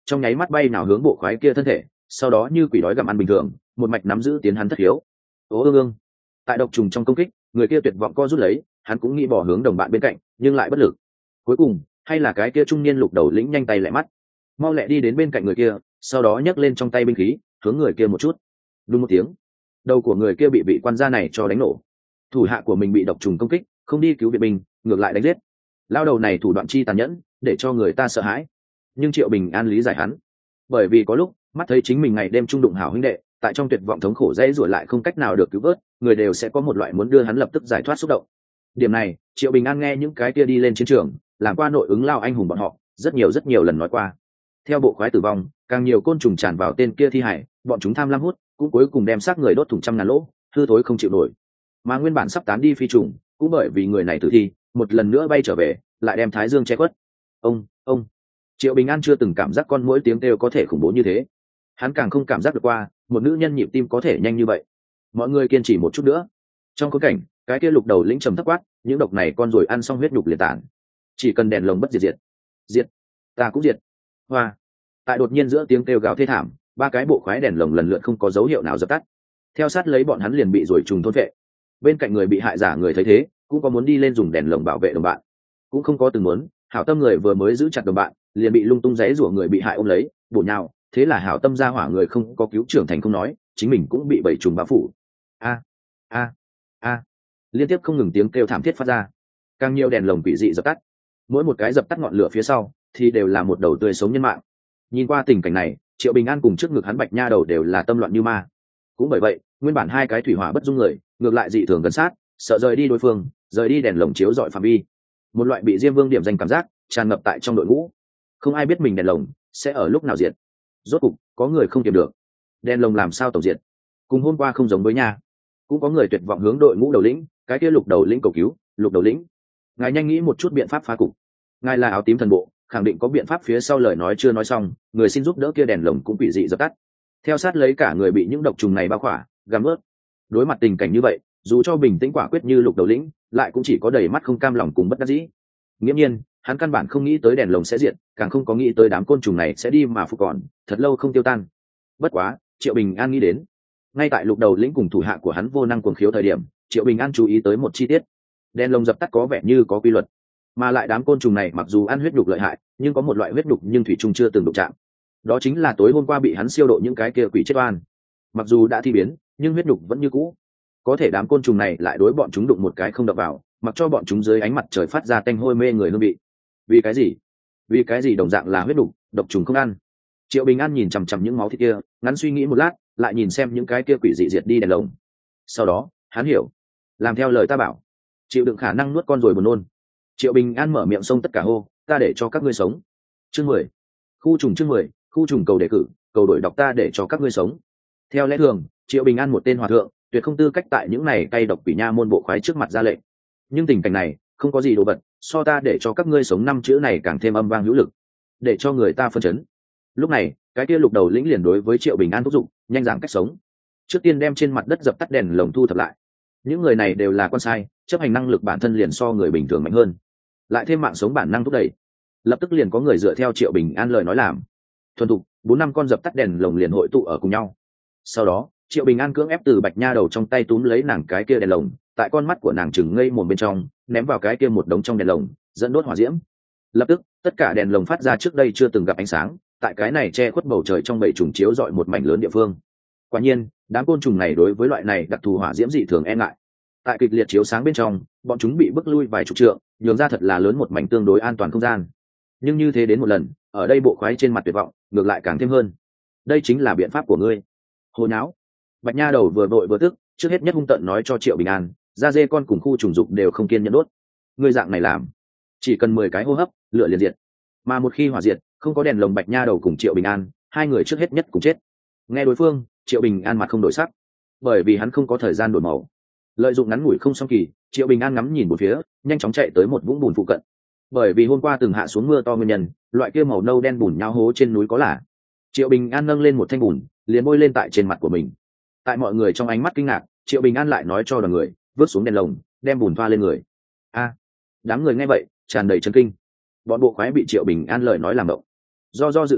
trong nháy mắt bay nào hướng bộ khoái kia thân thể, sau đó như quỷ đói gặm ăn bình thường, một mạch nắm giữ tiến hắn thất hiếu. Ố ương ương. Tại độc trùng trong công kích, người kia tuyệt vọng co rút lấy, hắn cũng nghĩ bỏ hướng đồng bạn bên cạnh, nhưng lại bất lực. Cuối cùng, hay là cái kia trung niên lục đầu lĩnh nhanh tay lẹ mắt, mau lẹ đi đến bên cạnh người kia, sau đó nhấc lên trong tay binh khí, hướng người kia một chút. Đúng một tiếng, đầu của người kia bị vị quan gia này cho đánh nổ. Thủ hạ của mình bị độc trùng công kích, không đi cứu viện binh, ngược lại đánh giết. Lao đầu này thủ đoạn chi tàn nhẫn, để cho người ta sợ hãi. Nhưng Triệu Bình An lý giải hắn, bởi vì có lúc mắt thấy chính mình ngày đêm trung đụng hảo huynh đệ, tại trong tuyệt vọng thống khổ dễ rủa lại không cách nào được cứu vớt, người đều sẽ có một loại muốn đưa hắn lập tức giải thoát xúc động. Điểm này, Triệu Bình An nghe những cái kia đi lên chiến trường, làm qua nội ứng lao anh hùng bọn họ, rất nhiều rất nhiều lần nói qua. Theo bộ khoái tử vong, càng nhiều côn trùng tràn vào tên kia thi hải, bọn chúng tham lam hút, cũng cuối cùng đem xác người đốt thủng trăm ngàn lỗ, hư thối không chịu nổi. Mà nguyên bản sắp tán đi phi trùng, cũng bởi vì người này tử thi, một lần nữa bay trở về, lại đem thái dương che khuất. Ông, ông. Triệu Bình An chưa từng cảm giác con mỗi tiếng kêu có thể khủng bố như thế. Hắn càng không cảm giác được qua, một nữ nhân nhịp tim có thể nhanh như vậy. Mọi người kiên trì một chút nữa. Trong khốn cảnh, cái kia lục đầu lĩnh trầm thấp quát, những độc này con rồi ăn xong huyết nhục liền tản. Chỉ cần đèn lồng bất diệt diệt. Diệt, ta cũng diệt. Hoa. Tại đột nhiên giữa tiếng kêu gào thê thảm, ba cái bộ khoái đèn lồng lần lượt không có dấu hiệu nào dập tắt. Theo sát lấy bọn hắn liền bị rồi trùng thôn phệ. Bên cạnh người bị hại giả người thấy thế, cũng có muốn đi lên dùng đèn lồng bảo vệ đồng bạn, cũng không có từng muốn. Hảo tâm người vừa mới giữ chặt đồng bạn, liền bị lung tung giấy rủa người bị hại ôm lấy, bổ nhào. Thế là hảo tâm ra hỏa người không có cứu trưởng thành không nói, chính mình cũng bị bảy trùng bao phủ. A, a, a, liên tiếp không ngừng tiếng kêu thảm thiết phát ra. Càng nhiều đèn lồng quỷ dị dập tắt, mỗi một cái dập tắt ngọn lửa phía sau thì đều là một đầu tươi sống nhân mạng. Nhìn qua tình cảnh này, Triệu Bình An cùng trước ngực hắn Bạch Nha đầu đều là tâm loạn như ma. Cũng bởi vậy, nguyên bản hai cái thủy hỏa bất dung người, ngược lại dị thường gần sát, sợ rời đi đối phương, rời đi đèn lồng chiếu dọi phạm vi. Một loại bị Diêm Vương điểm danh cảm giác tràn ngập tại trong đội ngũ. Không ai biết mình đèn lồng sẽ ở lúc nào diệt. Rốt cục, có người không kiềm được. Đèn lồng làm sao tổng diệt? Cùng hôm qua không giống với nha. Cũng có người tuyệt vọng hướng đội ngũ đầu lĩnh, cái kia lục đầu lĩnh cầu cứu, lục đầu lĩnh. Ngài nhanh nghĩ một chút biện pháp phá cục. Ngài là áo tím thần bộ, khẳng định có biện pháp. Phía sau lời nói chưa nói xong, người xin giúp đỡ kia đèn lồng cũng quỷ dị dập tắt. Theo sát lấy cả người bị những độc trùng này bao khỏa, gầm ướt. Đối mặt tình cảnh như vậy, dù cho bình tĩnh quả quyết như lục đầu lĩnh, lại cũng chỉ có đầy mắt không cam lòng cùng bất đắc dĩ. Nghiễm nhiên, hắn căn bản không nghĩ tới đèn lồng sẽ diệt, càng không có nghĩ tới đám côn trùng này sẽ đi mà phục còn, thật lâu không tiêu tan. Bất quá, Triệu Bình An nghĩ đến, ngay tại lục đầu lĩnh cùng thủ hạ của hắn vô năng cuồng khiếu thời điểm, Triệu Bình An chú ý tới một chi tiết. Đèn lồng dập tắt có vẻ như có quy luật, mà lại đám côn trùng này mặc dù ăn huyết nhục lợi hại, nhưng có một loại huyết nhục nhưng thủy chung chưa từng đụng chạm. Đó chính là tối hôm qua bị hắn siêu độ những cái kia quỷ chết oan. Mặc dù đã thi biến, nhưng huyết nhục vẫn như cũ. Có thể đám côn trùng này lại đối bọn chúng đụng một cái không đập vào, mặc cho bọn chúng dưới ánh mặt trời phát ra tanh hôi mê người hương vị. Vì cái gì? Vì cái gì đồng dạng là huyết nhục, độc trùng không ăn? Triệu Bình An nhìn chằm chằm những máu thịt kia, ngắn suy nghĩ một lát, lại nhìn xem những cái kia quỷ dị diệt đi đèn lồng. Sau đó, hắn hiểu, làm theo lời ta bảo, chịu đựng khả năng nuốt con rồi buồn nôn. Triệu Bình An mở miệng xông tất cả hô, ta để cho các ngươi sống. Chương mười, khu trùng chương mười, khu trùng cầu đề cử, cầu đổi đọc ta để cho các ngươi sống. Theo lẽ thường, Triệu Bình An một tên hòa thượng, tuyệt không tư cách tại những này cay độc quỷ nha môn bộ khoái trước mặt ra lệnh. Nhưng tình cảnh này, không có gì đồ vật, so ta để cho các ngươi sống năm chữ này càng thêm âm vang hữu lực, để cho người ta phân chấn. Lúc này, cái kia lục đầu lĩnh liền đối với Triệu Bình An thúc giục, nhanh giảng cách sống. Trước tiên đem trên mặt đất dập tắt đèn lồng thu thập lại. Những người này đều là quan sai, chấp hành năng lực bản thân liền so người bình thường mạnh hơn, lại thêm mạng sống bản năng thúc đẩy, lập tức liền có người dựa theo Triệu Bình An lời nói làm. Thuần thục, bốn năm con dập tắt đèn lồng liền hội tụ ở cùng nhau. Sau đó, Triệu Bình An cưỡng ép từ Bạch Nha đầu trong tay túm lấy nàng cái kia đèn lồng, tại con mắt của nàng chừng ngây mồm bên trong, ném vào cái kia một đống trong đèn lồng, dẫn đốt hỏa diễm. Lập tức, tất cả đèn lồng phát ra trước đây chưa từng gặp ánh sáng, tại cái này che khuất bầu trời trong bầy trùng chiếu rọi một mảnh lớn địa phương. Quả nhiên, đám côn trùng này đối với loại này đặc thù hỏa diễm dị thường e ngại. Tại kịch liệt chiếu sáng bên trong, bọn chúng bị bức lui vài chục trượng, nhường ra thật là lớn một mảnh tương đối an toàn không gian. Nhưng như thế đến một lần, ở đây bộ khoái trên mặt tuyệt vọng, ngược lại càng thêm hơn. Đây chính là biện pháp của ngươi. Hồ nháo. Bạch Nha đầu vừa vội vừa tức, trước hết nhất hung tợn nói cho Triệu Bình An, da dê con cùng khu trùng dục đều không kiên nhẫn đốt. Ngươi dạng này làm, chỉ cần mười cái hô hấp, lửa liền diệt. Mà một khi hỏa diệt, không có đèn lồng Bạch Nha đầu cùng Triệu Bình An, hai người trước hết nhất cùng chết. Nghe đối phương, Triệu Bình An mặt không đổi sắc, bởi vì hắn không có thời gian đổi màu. Lợi dụng ngắn ngủi không song kỳ, Triệu Bình An ngắm nhìn một phía, nhanh chóng chạy tới một vũng bùn phụ cận. Bởi vì hôm qua từng hạ xuống mưa to nguyên nhân, loại kia màu nâu đen bùn nhão hố trên núi có lả. Triệu Bình An nâng lên một thanh bùn, liền bôi lên tại trên mặt của mình. Tại mọi người trong ánh mắt kinh ngạc, Triệu Bình An lại nói cho đoàn người, vớt xuống đèn lồng, đem bùn thoa lên người. A, đám người nghe vậy, tràn đầy chấn kinh. Bọn bộ khoái bị Triệu Bình An lời nói làm động, do do dự dự,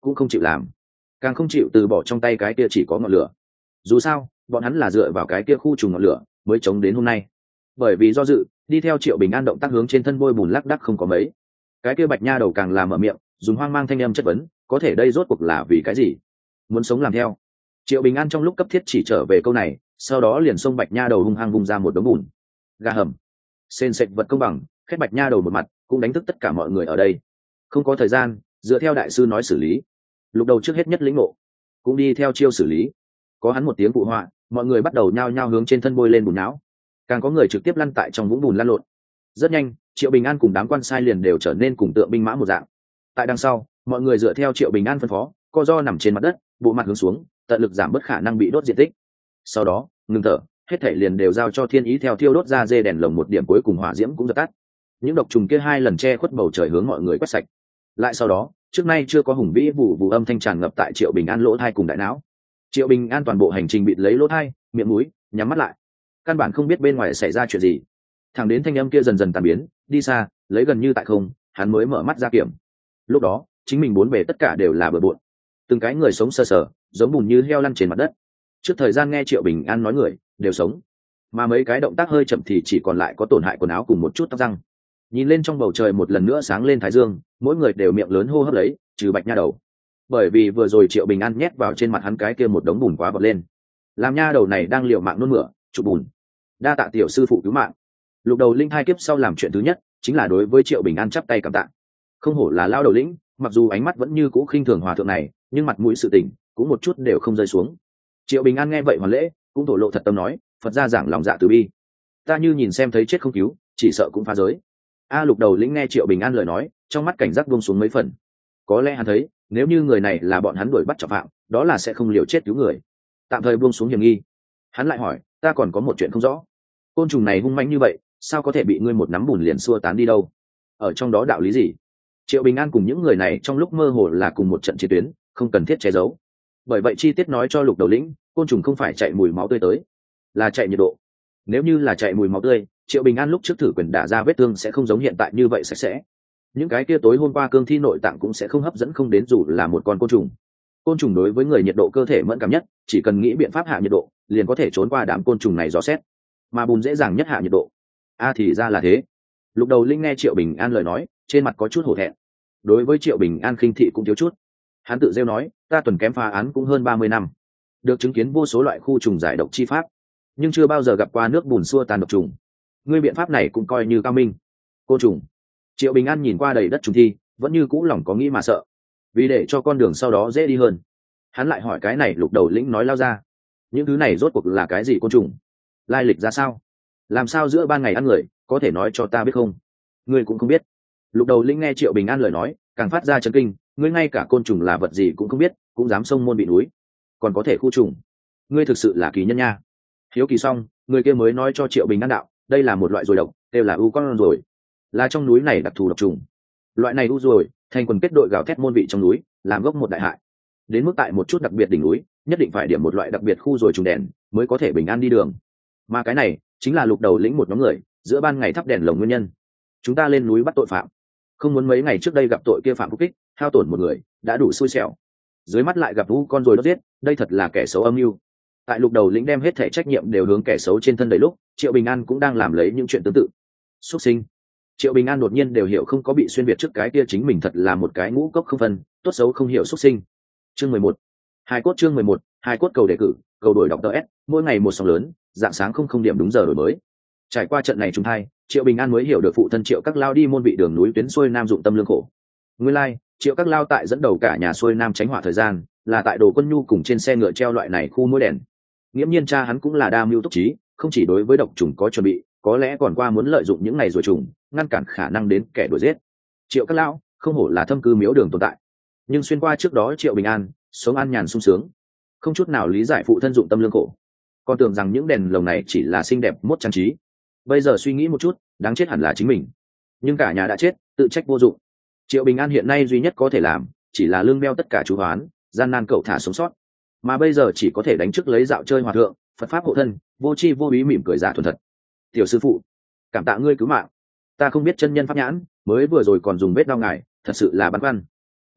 cũng không chịu làm, càng không chịu từ bỏ trong tay cái kia chỉ có ngọn lửa. Dù sao bọn hắn là dựa vào cái kia khu trùng ngọn lửa mới chống đến hôm nay. Bởi vì do dự, đi theo Triệu Bình An động tác hướng trên thân bôi bùn lắc đắc không có mấy. Cái kia bạch nha đầu càng làm mở miệng, dùng hoang mang thanh âm chất vấn, có thể đây rốt cuộc là vì cái gì? Muốn sống làm theo. Triệu Bình An trong lúc cấp thiết chỉ trở về câu này, sau đó liền xông bạch nha đầu hung hăng vung ra một đống bùn. Ga hầm, sền sệt vật công bằng, khét bạch nha đầu một mặt, cũng đánh thức tất cả mọi người ở đây. Không có thời gian, dựa theo đại sư nói xử lý. Lục Đầu trước hết nhất lĩnh ngộ, cũng đi theo chiêu xử lý. Có hắn một tiếng phụ họa, mọi người bắt đầu nhao nhao hướng trên thân bôi lên bùn não, càng có người trực tiếp lăn tại trong vũng bùn lăn lộn. Rất nhanh, Triệu Bình An cùng đám quan sai liền đều trở nên cùng tượng binh mã một dạng. Tại đằng sau, mọi người dựa theo Triệu Bình An phân phó, co do nằm trên mặt đất, bộ mặt hướng xuống, tận lực giảm bớt khả năng bị đốt diện tích. Sau đó, ngừng thở, hết thảy liền đều giao cho thiên ý theo thiêu đốt ra dê đèn lồng một điểm cuối cùng hỏa diễm cũng dập tắt. Những độc trùng kia hai lần che khuất bầu trời hướng mọi người quét sạch. Lại sau đó, trước nay chưa có hùng vĩ vụ vụ âm thanh tràn ngập tại Triệu Bình An lỗ tai cùng đại não. Triệu Bình An toàn bộ hành trình bị lấy lỗ tai, miệng mũi, nhắm mắt lại, căn bản không biết bên ngoài xảy ra chuyện gì. Thẳng đến thanh âm kia dần dần tan biến, đi xa, lấy gần như tại không, hắn mới mở mắt ra kiểm. Lúc đó, chính mình bốn bề tất cả đều là bừa bộn, từng cái người sống sờ sờ, giống bùn như heo lăn trên mặt đất. Trước thời gian nghe Triệu Bình An nói người đều sống, mà mấy cái động tác hơi chậm thì chỉ còn lại có tổn hại quần áo cùng một chút tóc răng. Nhìn lên trong bầu trời một lần nữa sáng lên thái dương, mỗi người đều miệng lớn hô hấp lấy, trừ bạch nha đầu, bởi vì vừa rồi Triệu Bình An nhét vào trên mặt hắn cái kia một đống bùn quá bật lên, làm nha đầu này đang liều mạng nôn mửa chụp bùn. Đa tạ tiểu sư phụ cứu mạng. Lục Đầu Linh hai kiếp sau làm chuyện thứ nhất chính là đối với Triệu Bình An chắp tay cảm tạ. Không hổ là lao đầu lĩnh, mặc dù ánh mắt vẫn như cũ khinh thường hòa thượng này, nhưng mặt mũi sự tình cũng một chút đều không rơi xuống. Triệu Bình An nghe vậy hoàn lễ, cũng thổ lộ thật tâm nói, Phật gia giảng lòng dạ từ bi, ta như nhìn xem thấy chết không cứu, chỉ sợ cũng phá giới. A Lục Đầu Lĩnh nghe Triệu Bình An lời nói, trong mắt cảnh giác buông xuống mấy phần. Có lẽ hắn thấy, nếu như người này là bọn hắn đuổi bắt trọng phạm, đó là sẽ không liều chết cứu người. Tạm thời buông xuống hiểm nghi. Hắn lại hỏi, ta còn có một chuyện không rõ. Côn trùng này hung mãnh như vậy, sao có thể bị ngươi một nắm bùn liền xua tán đi đâu? Ở trong đó đạo lý gì? Triệu Bình An cùng những người này trong lúc mơ hồ là cùng một trận chiến tuyến, không cần thiết che giấu. Bởi vậy chi tiết nói cho Lục Đầu Lĩnh, côn trùng không phải chạy mùi máu tươi tới, là chạy nhiệt độ. Nếu như là chạy mùi máu tươi, Triệu Bình An lúc trước thử quyền đả ra vết thương sẽ không giống hiện tại như vậy sạch sẽ. Những cái kia tối hôm qua cương thi nội tạng cũng sẽ không hấp dẫn không đến dù là một con côn trùng. Côn trùng đối với người nhiệt độ cơ thể mẫn cảm nhất, chỉ cần nghĩ biện pháp hạ nhiệt độ, liền có thể trốn qua đám côn trùng này dò xét. Mà bùn dễ dàng nhất hạ nhiệt độ. A à thì ra là thế. Lục Đầu Linh nghe Triệu Bình An lời nói, trên mặt có chút hổ thẹn. Đối với Triệu Bình An khinh thị cũng thiếu chút. Hắn tự rêu nói, ta tuần kém phá án cũng hơn ba mươi năm, được chứng kiến vô số loại khu trùng giải độc chi pháp, nhưng chưa bao giờ gặp qua nước bùn xua tan độc trùng. Ngươi biện pháp này cũng coi như cao minh. Côn trùng. Triệu Bình An nhìn qua đầy đất trùng thi, vẫn như cũ lòng có nghĩ mà sợ. Vì để cho con đường sau đó dễ đi hơn, hắn lại hỏi cái này. Lục Đầu Lĩnh nói lao ra, những thứ này rốt cuộc là cái gì côn trùng, lai lịch ra sao, làm sao giữa ban ngày ăn người, có thể nói cho ta biết không? Ngươi cũng không biết. Lục Đầu Lĩnh nghe Triệu Bình An lời nói, càng phát ra chấn kinh. Ngươi ngay cả côn trùng là vật gì cũng không biết, cũng dám xông môn bị núi, còn có thể khu trùng. Ngươi thực sự là kỳ nhân nha. Hiếu kỳ xong, người kia mới nói cho Triệu Bình An đạo, đây là một loại ruồi độc, đều là u con ruồi, là trong núi này đặc thù độc trùng. Loại này u ruồi thành quần kết đội gào thét môn vị trong núi, làm gốc một đại hại. Đến mức tại một chút đặc biệt đỉnh núi, nhất định phải điểm một loại đặc biệt khu ruồi trùng đèn, mới có thể bình an đi đường. Mà cái này chính là Lục Đầu Lĩnh một nhóm người giữa ban ngày thắp đèn lồng nguyên nhân. Chúng ta lên núi bắt tội phạm, không muốn mấy ngày trước đây gặp tội kia phạm phúc kích, hao tổn một người, đã đủ xui xẻo. Dưới mắt lại gặp u con ruồi đốt giết, đây thật là kẻ xấu âm mưu. Tại Lục Đầu Lĩnh đem hết thể trách nhiệm đều hướng kẻ xấu trên thân đầy lúc, Triệu Bình An cũng đang làm lấy những chuyện tương tự. Xuất sinh. Triệu Bình An đột nhiên đều hiểu không có bị xuyên việt trước cái kia chính mình thật là một cái ngũ cốc không phân, tốt xấu không hiểu xuất sinh. Chương mười một. Hai cốt chương mười một, hai cốt cầu đề cử, cầu đổi đọc tờ S, mỗi ngày một sóng lớn, dạng sáng không không điểm đúng giờ đổi mới. Trải qua trận này trùng thai, Triệu Bình An mới hiểu được phụ thân Triệu Các Lao đi môn vị đường núi tuyến xuôi nam dụng tâm lương khổ. Nguyên lai, like, Triệu Các Lao tại dẫn đầu cả nhà xuôi nam tránh hỏa thời gian, là tại Đồ Quân Nhu cùng trên xe ngựa treo loại này khu mũi đèn. Nghiễm nhiên cha hắn cũng là đa mưu túc trí, không chỉ đối với độc trùng có chuẩn bị, có lẽ còn qua muốn lợi dụng những này rồi trùng, ngăn cản khả năng đến kẻ đuổi giết. Triệu Các Lão không hổ là thâm cư miếu đường tồn tại. Nhưng xuyên qua trước đó Triệu Bình An sống an nhàn sung sướng, không chút nào lý giải phụ thân dụng tâm lương khổ, còn tưởng rằng những đèn lồng này chỉ là xinh đẹp mốt trang trí. Bây giờ suy nghĩ một chút, đáng chết hẳn là chính mình, nhưng cả nhà đã chết, tự trách vô dụng. Triệu Bình An hiện nay duy nhất có thể làm chỉ là lương đeo tất cả chú hoán, gian nan cậu thả sống sót, mà bây giờ chỉ có thể đánh chức lấy dạo chơi hòa thượng, Phật pháp hộ thân, vô chi vô ý mỉm cười giả thuần thật. Tiểu sư phụ, cảm tạ ngươi cứu mạng, ta không biết chân nhân pháp nhãn, mới vừa rồi còn dùng vết đau ngài, thật sự là băn khoăn.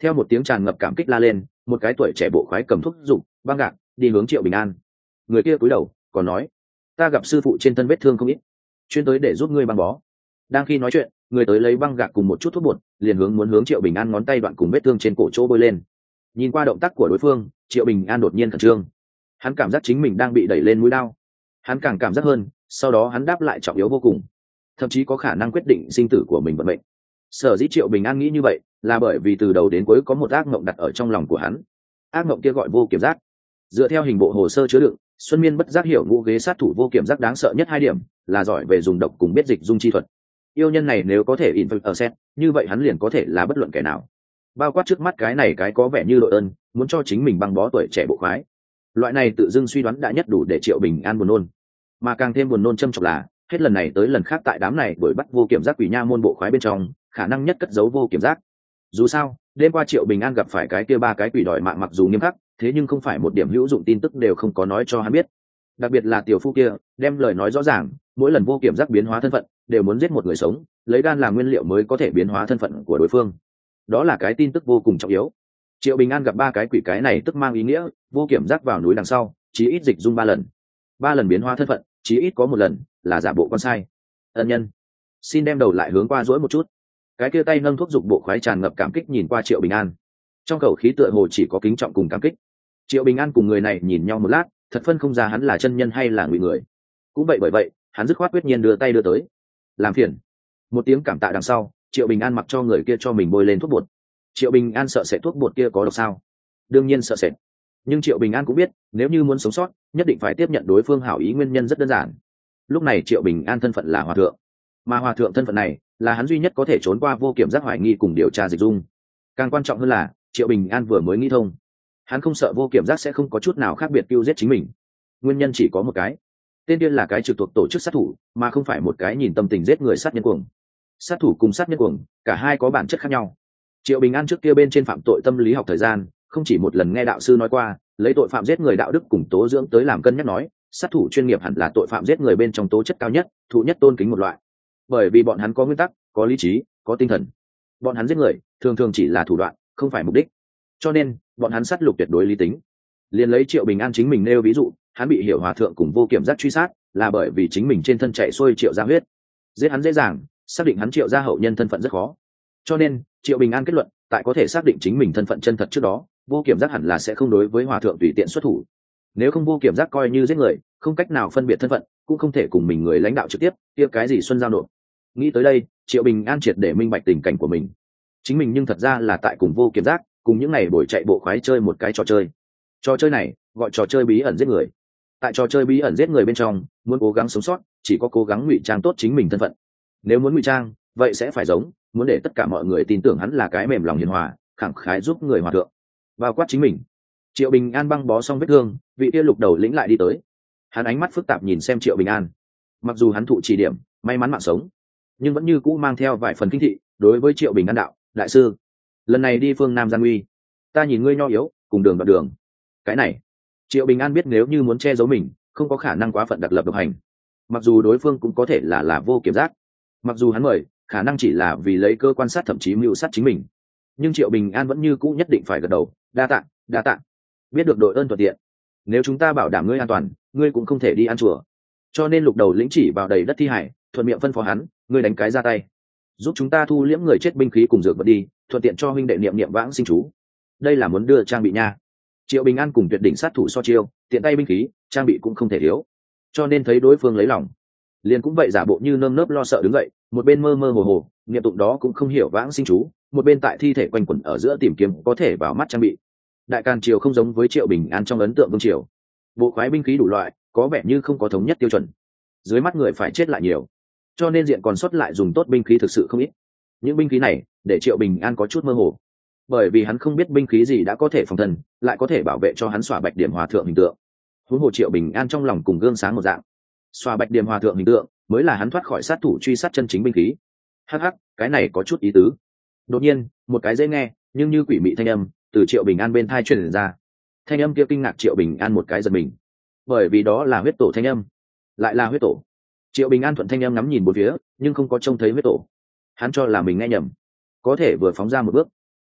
Theo một tiếng tràn ngập cảm kích la lên, một cái tuổi trẻ bộ khoái cầm thuốc dụng băng gạc đi hướng Triệu Bình An. Người kia cúi đầu còn nói, ta gặp sư phụ trên thân vết thương không ít, chuyên tới để giúp ngươi băng bó. Đang khi nói chuyện, người tới lấy băng gạc cùng một chút thuốc bột, liền hướng muốn hướng Triệu Bình An ngón tay đoạn cùng vết thương trên cổ chỗ bôi lên. Nhìn qua động tác của đối phương, Triệu Bình An đột nhiên khẩn trương. Hắn cảm giác chính mình đang bị đẩy lên mũi đao. Hắn càng cảm giác hơn, sau đó hắn đáp lại trọng yếu vô cùng, thậm chí có khả năng quyết định sinh tử của mình vận mệnh. Sở dĩ Triệu Bình An nghĩ như vậy, là bởi vì từ đầu đến cuối có một ác mộng đặt ở trong lòng của hắn. Ác mộng kia gọi vô kiểm giác. Dựa theo hình bộ hồ sơ chứa đựng, Xuân Miên bất giác hiểu ngũ ghế sát thủ vô kiểm giác đáng sợ nhất hai điểm, là giỏi về dùng độc cùng biết dịch dung chi thuật. Yêu nhân này nếu có thể infect ở set, như vậy hắn liền có thể là bất luận kẻ nào. Bao quát trước mắt cái này cái có vẻ như đội ơn, muốn cho chính mình băng bó tuổi trẻ bộ khoái. Loại này tự dưng suy đoán đã nhất đủ để Triệu Bình An buồn nôn. Mà càng thêm buồn nôn châm chọc là, hết lần này tới lần khác tại đám này đuổi bắt vô kiểm giác quỷ nha môn bộ khoái bên trong, khả năng nhất cất giấu vô kiểm giác. Dù sao, đêm qua Triệu Bình An gặp phải cái kia ba cái quỷ đòi mạng mặc dù nghiêm khắc, thế nhưng không phải một điểm hữu dụng tin tức đều không có nói cho hắn biết. Đặc biệt là tiểu phu kia, đem lời nói rõ ràng, mỗi lần vô kiểm giác biến hóa thân phận, đều muốn giết một người sống, lấy gan làm nguyên liệu mới có thể biến hóa thân phận của đối phương. Đó là cái tin tức vô cùng trọng yếu. Triệu Bình An gặp ba cái quỷ cái này tức mang ý nghĩa, vô kiểm giác vào núi đằng sau, chí ít dịch dung ba lần. Ba lần biến hóa thân phận, chí ít có một lần là giả bộ con sai. Ân nhân, xin đem đầu lại hướng qua dỗi một chút. Cái kia tay nâng thuốc dục bộ khoái tràn ngập cảm kích nhìn qua Triệu Bình An. Trong khẩu khí tựa hồ chỉ có kính trọng cùng cảm kích. Triệu Bình An cùng người này nhìn nhau một lát, thật phân không ra hắn là chân nhân hay là ngụy người. Cũng vậy bởi vậy, hắn dứt khoát quyết nhiên đưa tay đưa tới. Làm phiền. Một tiếng cảm tạ đằng sau, Triệu Bình An mặc cho người kia cho mình bôi lên thuốc bột. Triệu Bình An sợ sệt thuốc bột kia có độc sao? Đương nhiên sợ sệt. Nhưng Triệu Bình An cũng biết, nếu như muốn sống sót, nhất định phải tiếp nhận đối phương hảo ý, nguyên nhân rất đơn giản. Lúc này Triệu Bình An thân phận là hòa thượng, mà hòa thượng thân phận này là hắn duy nhất có thể trốn qua vô kiểm giác hoài nghi cùng điều tra dịch dung. Càng quan trọng hơn là, Triệu Bình An vừa mới nghĩ thông, hắn không sợ vô kiểm giác sẽ không có chút nào khác biệt tiêu giết chính mình. Nguyên nhân chỉ có một cái, tên điên là cái trực thuộc tổ chức sát thủ, mà không phải một cái nhìn tâm tình giết người sát nhân cuồng. Sát thủ cùng sát nhân cuồng, cả hai có bản chất khác nhau. Triệu Bình An trước kia bên trên phạm tội tâm lý học thời gian, không chỉ một lần nghe đạo sư nói qua, lấy tội phạm giết người đạo đức cùng tố dưỡng tới làm cân nhắc nói, sát thủ chuyên nghiệp hẳn là tội phạm giết người bên trong tố chất cao nhất, thụ nhất tôn kính một loại. Bởi vì bọn hắn có nguyên tắc, có lý trí, có tinh thần. Bọn hắn giết người, thường thường chỉ là thủ đoạn, không phải mục đích. Cho nên, bọn hắn sát lục tuyệt đối lý tính. Liên lấy Triệu Bình An chính mình nêu ví dụ, hắn bị hiểu hòa thượng cùng vô kiểm giác truy sát, là bởi vì chính mình trên thân chạy xuôi Triệu gia huyết. Giết hắn dễ dàng, xác định hắn Triệu gia hậu nhân thân phận rất khó. Cho nên, Triệu Bình An kết luận, tại có thể xác định chính mình thân phận chân thật trước đó, vô kiểm giác hẳn là sẽ không đối với hòa thượng tùy tiện xuất thủ. Nếu không vô kiểm giác coi như giết người, không cách nào phân biệt thân phận, cũng không thể cùng mình người lãnh đạo trực tiếp, tiếp cái gì xuân giao nộp. Nghĩ tới đây, Triệu Bình An triệt để minh bạch tình cảnh của mình. Chính mình nhưng thật ra là tại cùng vô kiểm giác, cùng những ngày buổi chạy bộ khoái chơi một cái trò chơi. Trò chơi này gọi trò chơi bí ẩn giết người. Tại trò chơi bí ẩn giết người bên trong, muốn cố gắng sống sót, chỉ có cố gắng ngụy trang tốt chính mình thân phận. Nếu muốn ngụy trang, vậy sẽ phải giống, muốn để tất cả mọi người tin tưởng hắn là cái mềm lòng hiền hòa, khẳng khái giúp người hòa thượng. Bao quát chính mình. Triệu Bình An băng bó xong vết thương, vị kia lục đầu lĩnh lại đi tới. Hắn ánh mắt phức tạp nhìn xem Triệu Bình An. Mặc dù hắn thụ chỉ điểm, may mắn mạng sống, nhưng vẫn như cũ mang theo vài phần kinh thị. Đối với Triệu Bình An đạo, đại sư, lần này đi phương Nam gian nguy, ta nhìn ngươi nho yếu, cùng đường đoạn đường. Cái này, Triệu Bình An biết nếu như muốn che giấu mình, không có khả năng quá phận đặc lập độc hành. Mặc dù đối phương cũng có thể là là vô kiểm giác, mặc dù hắn mời, khả năng chỉ là vì lấy cơ quan sát thậm chí mưu sát chính mình, nhưng Triệu Bình An vẫn như cũ nhất định phải gật đầu, đa tạ, đa tạ. Biết được đội ơn thuận tiện, nếu chúng ta bảo đảm ngươi an toàn, ngươi cũng không thể đi ăn chùa. Cho nên lục đầu lĩnh chỉ vào đầy đất thi hải, thuận miệng phân phó hắn, ngươi đánh cái ra tay, giúp chúng ta thu liễm người chết binh khí cùng dược vật đi, thuận tiện cho huynh đệ niệm niệm vãng sinh chú. Đây là muốn đưa trang bị nha. Triệu Bình An cùng tuyệt đỉnh sát thủ so chiêu, tiện tay binh khí, trang bị cũng không thể thiếu. Cho nên thấy đối phương lấy lòng, liền cũng vậy giả bộ như nơm nớp lo sợ đứng dậy, một bên mơ mơ hồ hồ, niệm tụng đó cũng không hiểu vãng sinh chú, một bên tại thi thể quanh quẩn ở giữa tìm kiếm có thể vào mắt trang bị. Đại Càn triều không giống với Triệu Bình An trong ấn tượng vương triều, bộ khoái binh khí đủ loại, có vẻ như không có thống nhất tiêu chuẩn. Dưới mắt người phải chết lại nhiều, cho nên diện còn sót lại dùng tốt binh khí thực sự không ít. Những binh khí này để Triệu Bình An có chút mơ hồ, bởi vì hắn không biết binh khí gì đã có thể phòng thân, lại có thể bảo vệ cho hắn xóa bạch điểm hòa thượng hình tượng. Huống hồ Triệu Bình An trong lòng cùng gương sáng một dạng, xóa bạch điểm hòa thượng hình tượng mới là hắn thoát khỏi sát thủ truy sát chân chính binh khí. Hắc hắc, cái này có chút ý tứ. Đột nhiên, một cái dễ nghe nhưng như quỷ mị thanh âm từ Triệu Bình An bên thai truyền ra. Thanh âm kia kinh ngạc Triệu Bình An một cái giật mình, bởi vì đó là huyết tổ thanh âm, lại là huyết tổ. Triệu Bình An thuận thanh âm ngắm nhìn bốn phía, nhưng không có trông thấy huyết tổ. Hắn cho là mình nghe nhầm, có thể vừa phóng ra một bước,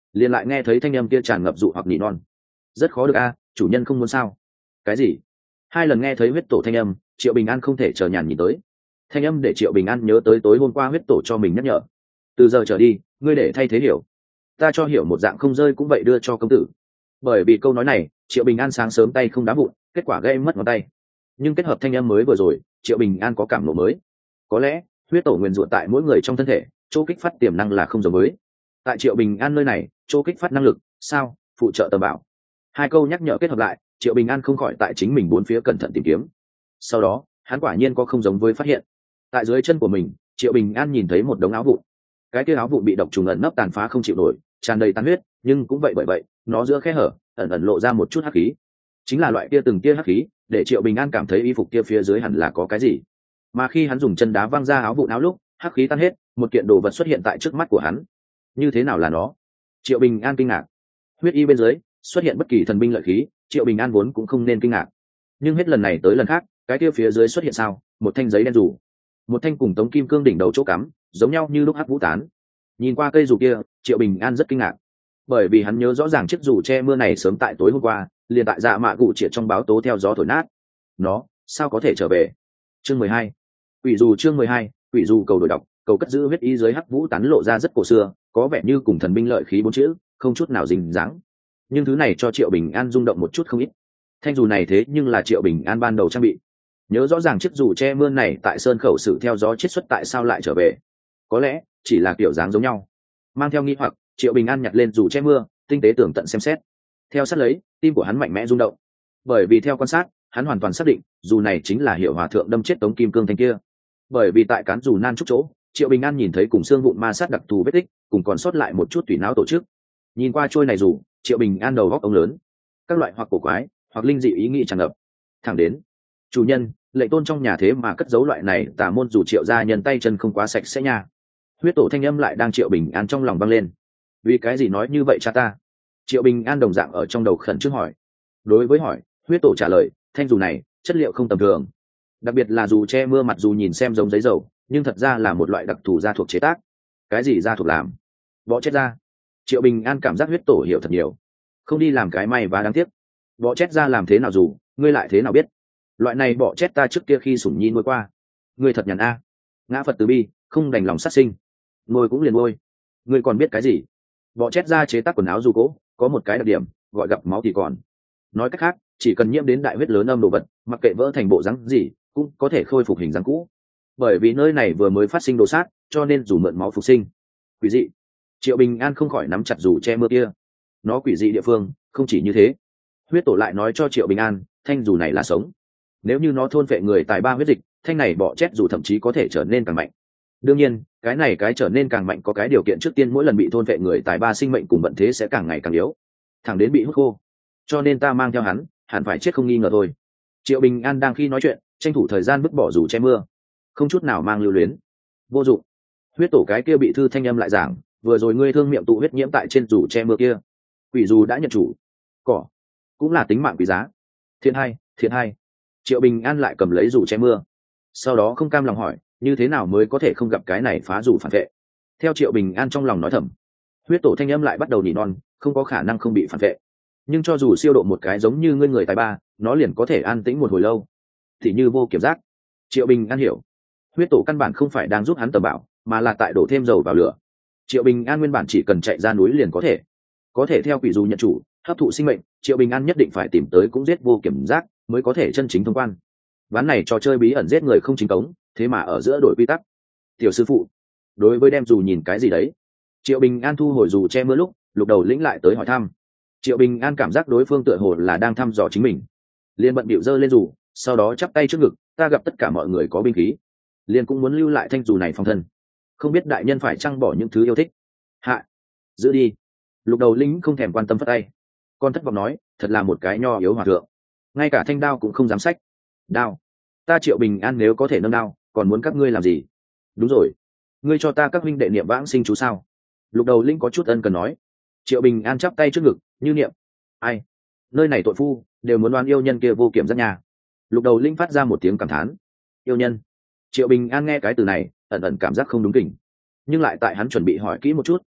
liền lại nghe thấy thanh âm kia tràn ngập dụ hoặc nỉ non. Rất khó được a, chủ nhân không muốn sao? Cái gì? Hai lần nghe thấy huyết tổ thanh âm, Triệu Bình An không thể chờ nhàn nhìn tới. Thanh âm để Triệu Bình An nhớ tới tối hôm qua huyết tổ cho mình nhắc nhở. Từ giờ trở đi, ngươi để thay thế hiểu. Ta cho hiểu một dạng không rơi cũng vậy đưa cho công tử. Bởi vì câu nói này, Triệu Bình An sáng sớm tay không đá vụn, kết quả gây mất ngón tay. Nhưng kết hợp thanh âm mới vừa rồi, Triệu Bình An có cảm ngộ mới. Có lẽ huyết tổ nguyền rủa tại mỗi người trong thân thể, chỗ kích phát tiềm năng là không giống với. Tại Triệu Bình An nơi này, chỗ kích phát năng lực, sao, phụ trợ tầm bảo. Hai câu nhắc nhở kết hợp lại, Triệu Bình An không khỏi tại chính mình bốn phía cẩn thận tìm kiếm. Sau đó, hắn quả nhiên có không giống với phát hiện. Tại dưới chân của mình, Triệu Bình An nhìn thấy một đống áo vụn. Cái kia áo vụn bị độc trùng ẩn nấp tàn phá không chịu nổi, tràn đầy tàn huyết, nhưng cũng vậy bởi vậy, nó giữa khe hở, ẩn ẩn lộ ra một chút hắc khí. Chính là loại kia từng tia hắc khí, để Triệu Bình An cảm thấy y phục kia phía dưới hẳn là có cái gì. Mà khi hắn dùng chân đá văng ra áo vụn áo lúc, hắc khí tan hết, một kiện đồ vật xuất hiện tại trước mắt của hắn. Như thế nào là nó? Triệu Bình An kinh ngạc. Huyết y bên dưới xuất hiện bất kỳ thần binh lợi khí, Triệu Bình An vốn cũng không nên kinh ngạc. Nhưng hết lần này tới lần khác, cái kia phía dưới xuất hiện sao? Một thanh giấy đen dù, một thanh cùng tống kim cương đỉnh đầu chỗ cắm, giống nhau như lúc hắc vũ tán. Nhìn qua cây dù kia, Triệu Bình An rất kinh ngạc, bởi vì hắn nhớ rõ ràng chiếc dù che mưa này sớm tại tối hôm qua, liền tại dạ mạ cụ triệt trong báo tố theo gió thổi nát. Nó sao có thể trở về? Chương mười hai, quỷ dù. Chương mười hai, quỷ dù. Cầu đổi đọc, cầu cất giữ huyết y dưới hắc vũ tán lộ ra rất cổ xưa, có vẻ như cùng thần binh lợi khí bốn chữ, không chút nào dính dáng. Nhưng thứ này cho Triệu Bình An rung động một chút không ít. Thanh dù này thế nhưng là Triệu Bình An ban đầu trang bị. Nhớ rõ ràng chiếc dù che mưa này tại sơn khẩu sự theo gió chiết xuất tại sao lại trở về? Có lẽ chỉ là kiểu dáng giống nhau. Mang theo nghi hoặc, Triệu Bình An nhặt lên dù che mưa, tinh tế tường tận xem xét. Theo sát lấy, tim của hắn mạnh mẽ rung động, bởi vì theo quan sát, hắn hoàn toàn xác định dù này chính là hiệu hòa thượng đâm chết tống kim cương thanh kia. Bởi vì tại cán dù nan trúc chỗ, Triệu Bình An nhìn thấy cùng xương vụn ma sát đặc thù vết tích, cùng còn sót lại một chút tủy não tổ chức. Nhìn qua trôi này dù, Triệu Bình An đầu góc ông lớn, các loại hoặc cổ quái hoặc linh dị ý nghĩ tràn ngập. Thẳng đến chủ nhân, lệnh tôn trong nhà thế mà cất giấu loại này tà môn dù Triệu gia nhân tay chân không quá sạch sẽ nha. Huyết tổ thanh âm lại đang Triệu Bình An trong lòng vang lên. Vì cái gì nói như vậy cha ta? Triệu Bình An đồng dạng ở trong đầu khẩn trương hỏi. Đối với hỏi, huyết tổ trả lời, thanh dù này chất liệu không tầm thường, đặc biệt là dù che mưa mặt dù nhìn xem giống giấy dầu, nhưng thật ra là một loại đặc thù da thuộc chế tác. Cái gì da thuộc làm? Bọ chết da. Triệu Bình An cảm giác huyết tổ hiểu thật nhiều, không đi làm cái may và đáng tiếc. Bọ chết da làm thế nào dù, ngươi lại thế nào biết? Loại này bọ chết ta trước kia khi sủng nhi nuôi qua. Ngươi thật nhàn a. Ngã Phật từ bi, không đành lòng sát sinh, nuôi cũng liền nuôi. Ngươi còn biết cái gì? Bọ chết da chế tác quần áo dù cỗ có một cái đặc điểm, gọi gặp máu thì còn. Nói cách khác, chỉ cần nhiễm đến đại huyết lớn âm đồ vật, mặc kệ vỡ thành bộ rắn gì, cũng có thể khôi phục hình dáng cũ. Bởi vì nơi này vừa mới phát sinh đồ sát, cho nên dù mượn máu phục sinh. Quỷ dị. Triệu Bình An không khỏi nắm chặt dù che mưa kia. Nó quỷ dị địa phương không chỉ như thế. Huyết tổ lại nói cho Triệu Bình An, thanh dù này là sống. Nếu như nó thôn phệ người tài ba huyết dịch, thanh này bọ chết dù thậm chí có thể trở nên càng mạnh. Đương nhiên, cái này cái trở nên càng mạnh có cái điều kiện, trước tiên mỗi lần bị thôn phệ người tài ba sinh mệnh cùng vận thế sẽ càng ngày càng yếu, thẳng đến bị hút khô. Cho nên ta mang theo hắn, hẳn phải chết không nghi ngờ thôi. Triệu Bình An đang khi nói chuyện, tranh thủ thời gian vứt bỏ dù che mưa, không chút nào mang lưu luyến. Vô dụng. Huyết tổ cái kia bị thư thanh âm lại giảng, vừa rồi ngươi thương miệng tụ huyết nhiễm tại trên dù che mưa kia, quỷ dù đã nhận chủ. Cỏ cũng là tính mạng quý giá. Thiện hai, thiện hai. Triệu Bình An lại cầm lấy dù che mưa, sau đó không cam lòng hỏi, như thế nào mới có thể không gặp cái này phá dù phản vệ? Theo Triệu Bình An trong lòng nói thầm, huyết tổ thanh âm lại bắt đầu nỉ non, không có khả năng không bị phản vệ. Nhưng cho dù siêu độ một cái giống như ngươi người tài ba, nó liền có thể an tĩnh một hồi lâu, thì như vô kiểm giác. Triệu Bình An hiểu, huyết tổ căn bản không phải đang giúp hắn tầm bảo, mà là tại đổ thêm dầu vào lửa. Triệu Bình An nguyên bản chỉ cần chạy ra núi liền có thể, có thể theo quỷ dù nhận chủ, hấp thụ sinh mệnh. Triệu Bình An nhất định phải tìm tới cũng giết vô kiểm giác, mới có thể chân chính thông quan. Ván này trò chơi bí ẩn giết người không chính cống, thế mà ở giữa đổi quy tắc. Tiểu sư phụ, đối với đem dù nhìn cái gì đấy? Triệu Bình An thu hồi dù che mưa lúc, Lục Đầu Lĩnh lại tới hỏi thăm. Triệu Bình An cảm giác đối phương tựa hồ là đang thăm dò chính mình, liền bận bịu giơ lên dù, sau đó chắp tay trước ngực, ta gặp tất cả mọi người có binh khí, liền cũng muốn lưu lại thanh dù này phòng thân, không biết đại nhân phải chăng bỏ những thứ yêu thích. Hạ, giữ đi. Lục Đầu Lĩnh không thèm quan tâm phất tay. Con thất vọng nói, thật là một cái nho yếu hòa thượng, ngay cả thanh đao cũng không dám xách. Đao? Ta Triệu Bình An nếu có thể nâng đao, còn muốn các ngươi làm gì? Đúng rồi, ngươi cho ta các huynh đệ niệm vãng sinh chú sao? Lục Đầu Lĩnh có chút ân cần nói. Triệu Bình An chắp tay trước ngực, như niệm. Ai? Nơi này tội phu đều muốn đoán yêu nhân kia vô kiểm giác nhà. Lục Đầu Lĩnh phát ra một tiếng cảm thán. Yêu nhân? Triệu Bình An nghe cái từ này, ẩn ẩn cảm giác không đúng kỉnh, nhưng lại tại hắn chuẩn bị hỏi kỹ một chút,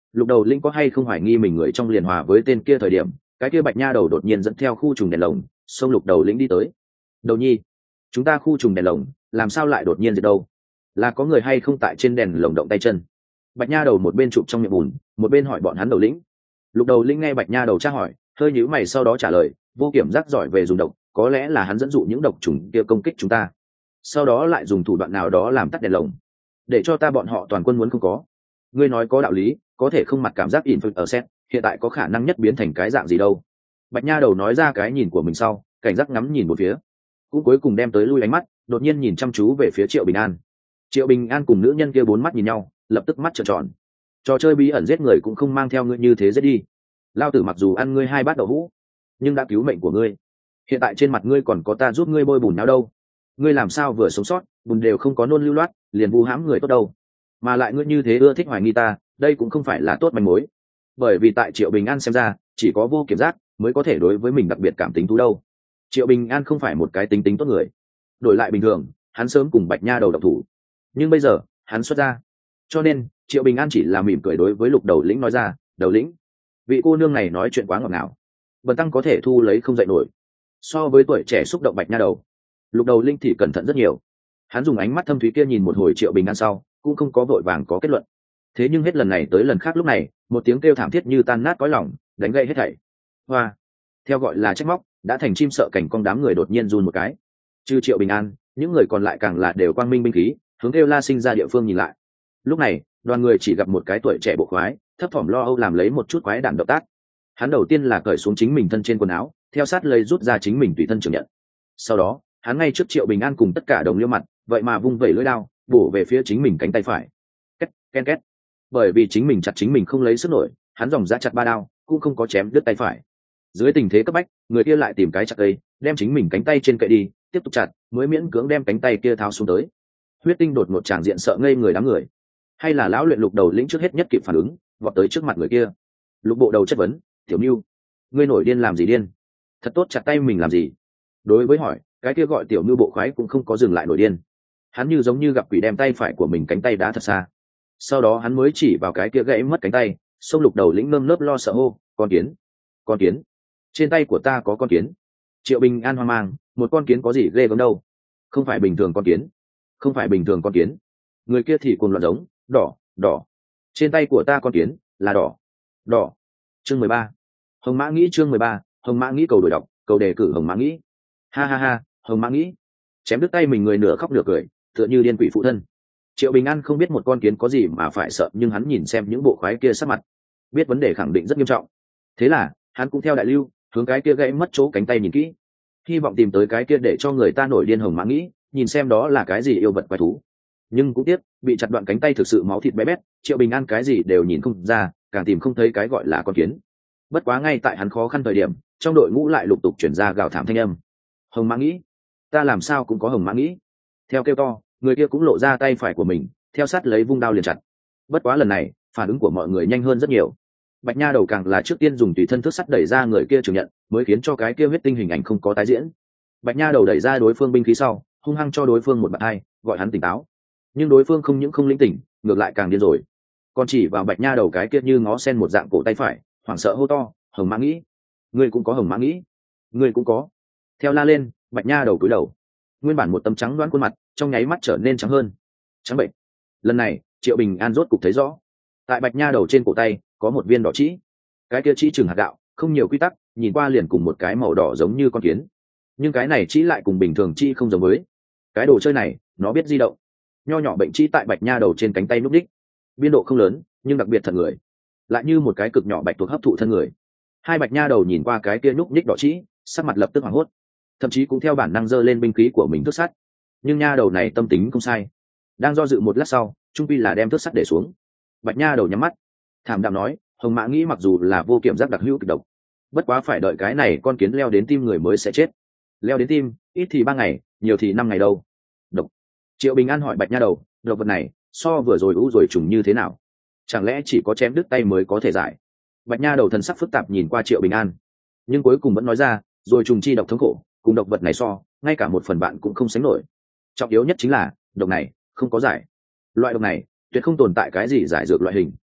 Lục đầu lĩnh có hay không hoài nghi mình người trong liền hòa với tên kia thời điểm, cái kia bạch nha đầu đột nhiên dẫn theo khu trùng đèn lồng xông lục đầu lĩnh đi tới. Đầu nhi, chúng ta khu trùng đèn lồng làm sao lại đột nhiên diệt đâu? Là có người hay không tại trên đèn lồng động tay chân? Bạch nha đầu một bên chụp trong miệng bùn, một bên hỏi bọn hắn đầu lĩnh. Lục đầu lĩnh nghe bạch nha đầu tra hỏi, hơi nhíu mày sau đó trả lời, vô kiểm giác giỏi về dùng độc, có lẽ là hắn dẫn dụ những độc trùng kia công kích chúng ta, sau đó lại dùng thủ đoạn nào đó làm tắt đèn lồng, để cho ta bọn họ toàn quân muốn không có. Ngươi nói có đạo lý, có thể không mặt cảm giác in ở set hiện tại có khả năng nhất biến thành cái dạng gì đâu. Bạch nha đầu nói ra cái nhìn của mình sau, cảnh giác ngắm nhìn một phía, cũng cuối cùng đem tới lui ánh mắt, đột nhiên nhìn chăm chú về phía Triệu Bình An. Triệu Bình An cùng nữ nhân kia bốn mắt nhìn nhau, lập tức mắt trợn tròn. Trò chơi bí ẩn giết người cũng không mang theo ngươi như thế giết đi. Lao tử mặc dù ăn ngươi hai bát đậu hũ, nhưng đã cứu mệnh của ngươi. Hiện tại trên mặt ngươi còn có ta giúp ngươi bôi bùn nào đâu? Ngươi làm sao vừa sống sót, bùn đều không có nôn lưu loát, liền vu hãm người tốt đâu? Mà lại ngươi như thế ưa thích hoài nghi ta, đây cũng không phải là tốt manh mối. Bởi vì tại Triệu Bình An xem ra, chỉ có vô kiểm giác mới có thể đối với mình đặc biệt cảm tính thú đâu. Triệu Bình An không phải một cái tính tính tốt người. Đổi lại bình thường, hắn sớm cùng Bạch Nha đầu độc thủ. Nhưng bây giờ, hắn xuất ra. Cho nên, Triệu Bình An chỉ là mỉm cười đối với Lục đầu lĩnh nói ra, đầu lĩnh, vị cô nương này nói chuyện quá ngọt ngào, bần tăng có thể thu lấy không dậy nổi. So với tuổi trẻ xúc động Bạch Nha đầu, Lục đầu linh thì cẩn thận rất nhiều. Hắn dùng ánh mắt thâm thúy kia nhìn một hồi Triệu Bình An sau, cũng không có vội vàng có kết luận. Thế nhưng hết lần này tới lần khác lúc này, một tiếng kêu thảm thiết như tan nát cõi lòng, đánh gãy hết thảy. Hoa, theo gọi là trách móc, đã thành chim sợ cảnh con đám người đột nhiên run một cái. Trừ Triệu Bình An, những người còn lại càng là đều quang minh binh khí, hướng kêu la sinh ra địa phương nhìn lại. Lúc này, đoàn người chỉ gặp một cái tuổi trẻ bộ khoái, thấp thỏm lo âu làm lấy một chút quái đản động tác. Hắn đầu tiên là cởi xuống chính mình thân trên quần áo, theo sát lấy rút ra chính mình tùy thân trường nhận. Sau đó, hắn ngay trước Triệu Bình An cùng tất cả đồng liêu mặt, vậy mà vung vẩy lưỡi đao, bổ về phía chính mình cánh tay phải. Két, ken két. Bởi vì chính mình chặt chính mình không lấy sức nổi, hắn dòng ra chặt ba đao, cũng không có chém đứt tay phải. Dưới tình thế cấp bách, người kia lại tìm cái chặt cây, đem chính mình cánh tay trên cậy đi, tiếp tục chặt, mới miễn cưỡng đem cánh tay kia tháo xuống tới. Huyết tinh đột ngột tràng diện sợ ngây người đám người. Hay là lão luyện Lục đầu lĩnh trước hết nhất kịp phản ứng, vọt tới trước mặt người kia. Lục bộ đầu chất vấn, tiểu Nưu, ngươi nổi điên làm gì điên? Thật tốt chặt tay mình làm gì? Đối với hỏi, cái kia gọi tiểu Nưu bộ khoái cũng không có dừng lại nổi điên. Hắn như giống như gặp quỷ đem tay phải của mình cánh tay đá thật xa. Sau đó hắn mới chỉ vào cái kia gãy mất cánh tay, xông Lục đầu lĩnh nơm nớp lo sợ hô, con kiến, con kiến, trên tay của ta có con kiến. Triệu Bình An hoang mang, một con kiến có gì ghê gớm đâu? Không phải bình thường con kiến, không phải bình thường con kiến. Người kia thì cuồng loạn giống, đỏ, đỏ. Trên tay của ta con kiến là đỏ, đỏ. Chương mười ba, Hồng Mã Nghĩ. Chương mười ba, Hồng Mã Nghĩ. Cầu đổi đọc, cầu đề cử Hồng Mã Nghĩ. Ha ha ha, Hồng Mã Nghĩ. Chém đứt tay mình, người nửa khóc nửa cười, tựa như điên quỷ phụ thân. Triệu Bình An không biết một con kiến có gì mà phải sợ, nhưng hắn nhìn xem những bộ khoái kia sắc mặt, biết vấn đề khẳng định rất nghiêm trọng. Thế là hắn cũng theo đại lưu, hướng cái kia gãy mất chỗ cánh tay nhìn kỹ, hy vọng tìm tới cái kia để cho người ta nổi điên Hồng Mã Nghĩ, nhìn xem đó là cái gì yêu vật quái thú. Nhưng cũng tiếc, bị chặt đoạn cánh tay thực sự máu thịt bé bét, Triệu Bình An cái gì đều nhìn không ra, càng tìm không thấy cái gọi là con kiến. Bất quá ngay tại hắn khó khăn thời điểm, trong đội ngũ lại lục tục chuyển ra gào thảm thanh âm. Hồng Mã Nghĩ, ta làm sao cũng có Hồng Mã Nghĩ. Theo kêu to, người kia cũng lộ ra tay phải của mình, theo sát lấy vung đao liền chặt. Bất quá lần này, phản ứng của mọi người nhanh hơn rất nhiều. Bạch Nha đầu càng là trước tiên dùng tùy thân thước sắt đẩy ra người kia trường nhận, mới khiến cho cái kia huyết tinh hình ảnh không có tái diễn. Bạch Nha đầu đẩy ra đối phương binh khí sau, hung hăng cho đối phương một bạt hai, gọi hắn tỉnh táo. Nhưng đối phương không những không linh tỉnh, ngược lại càng điên rồi. Còn chỉ vào Bạch Nha đầu cái kia như ngó sen một dạng cổ tay phải, hoảng sợ hô to, Hồng Mã Nghĩ, ngươi cũng có Hồng Mã Nghĩ, ngươi cũng có. Theo la lên, Bạch Nha đầu cúi đầu, nguyên bản một tấm trắng đoán khuôn mặt trong nháy mắt trở nên trắng hơn, trắng bệnh. Lần này, Triệu Bình An rốt cục thấy rõ, tại Bạch Nha đầu trên cổ tay có một viên đỏ trĩ. Cái kia trĩ chừng hạt gạo, không nhiều quy tắc, nhìn qua liền cùng một cái màu đỏ giống như con kiến. Nhưng cái này trĩ lại cùng bình thường trĩ không giống với. Cái đồ chơi này, nó biết di động. Nho nhỏ bệnh trĩ tại Bạch Nha đầu trên cánh tay núp đích, biên độ không lớn, nhưng đặc biệt thật người, lại như một cái cực nhỏ bạch tuộc hấp thụ thân người. Hai Bạch Nha đầu nhìn qua cái kia núp đích đỏ trĩ, sắc mặt lập tức hoảng hốt, thậm chí cũng theo bản năng giơ lên binh khí của mình thước sắt. Nhưng nha đầu này tâm tính không sai, đang do dự một lát sau, trung quy là đem thước sắt để xuống. Bạch Nha đầu nhắm mắt, thảm đạm nói, Hồng Mã Nghĩ mặc dù là vô kiểm giác đặc hữu kịch độc, bất quá phải đợi cái này con kiến leo đến tim người mới sẽ chết. Leo đến tim, ít thì ba ngày, nhiều thì năm ngày đâu. Độc. Triệu Bình An hỏi Bạch Nha đầu, độc vật này so vừa rồi u rồi trùng như thế nào? Chẳng lẽ chỉ có chém đứt tay mới có thể giải? Bạch Nha đầu thần sắc phức tạp nhìn qua Triệu Bình An, nhưng cuối cùng vẫn nói ra, rồi trùng chi độc thống khổ, cùng độc vật này so, ngay cả một phần bạn cũng không sánh nổi. Trọng yếu nhất chính là độc này không có giải. Loại độc này tuyệt không tồn tại cái gì giải dược loại hình.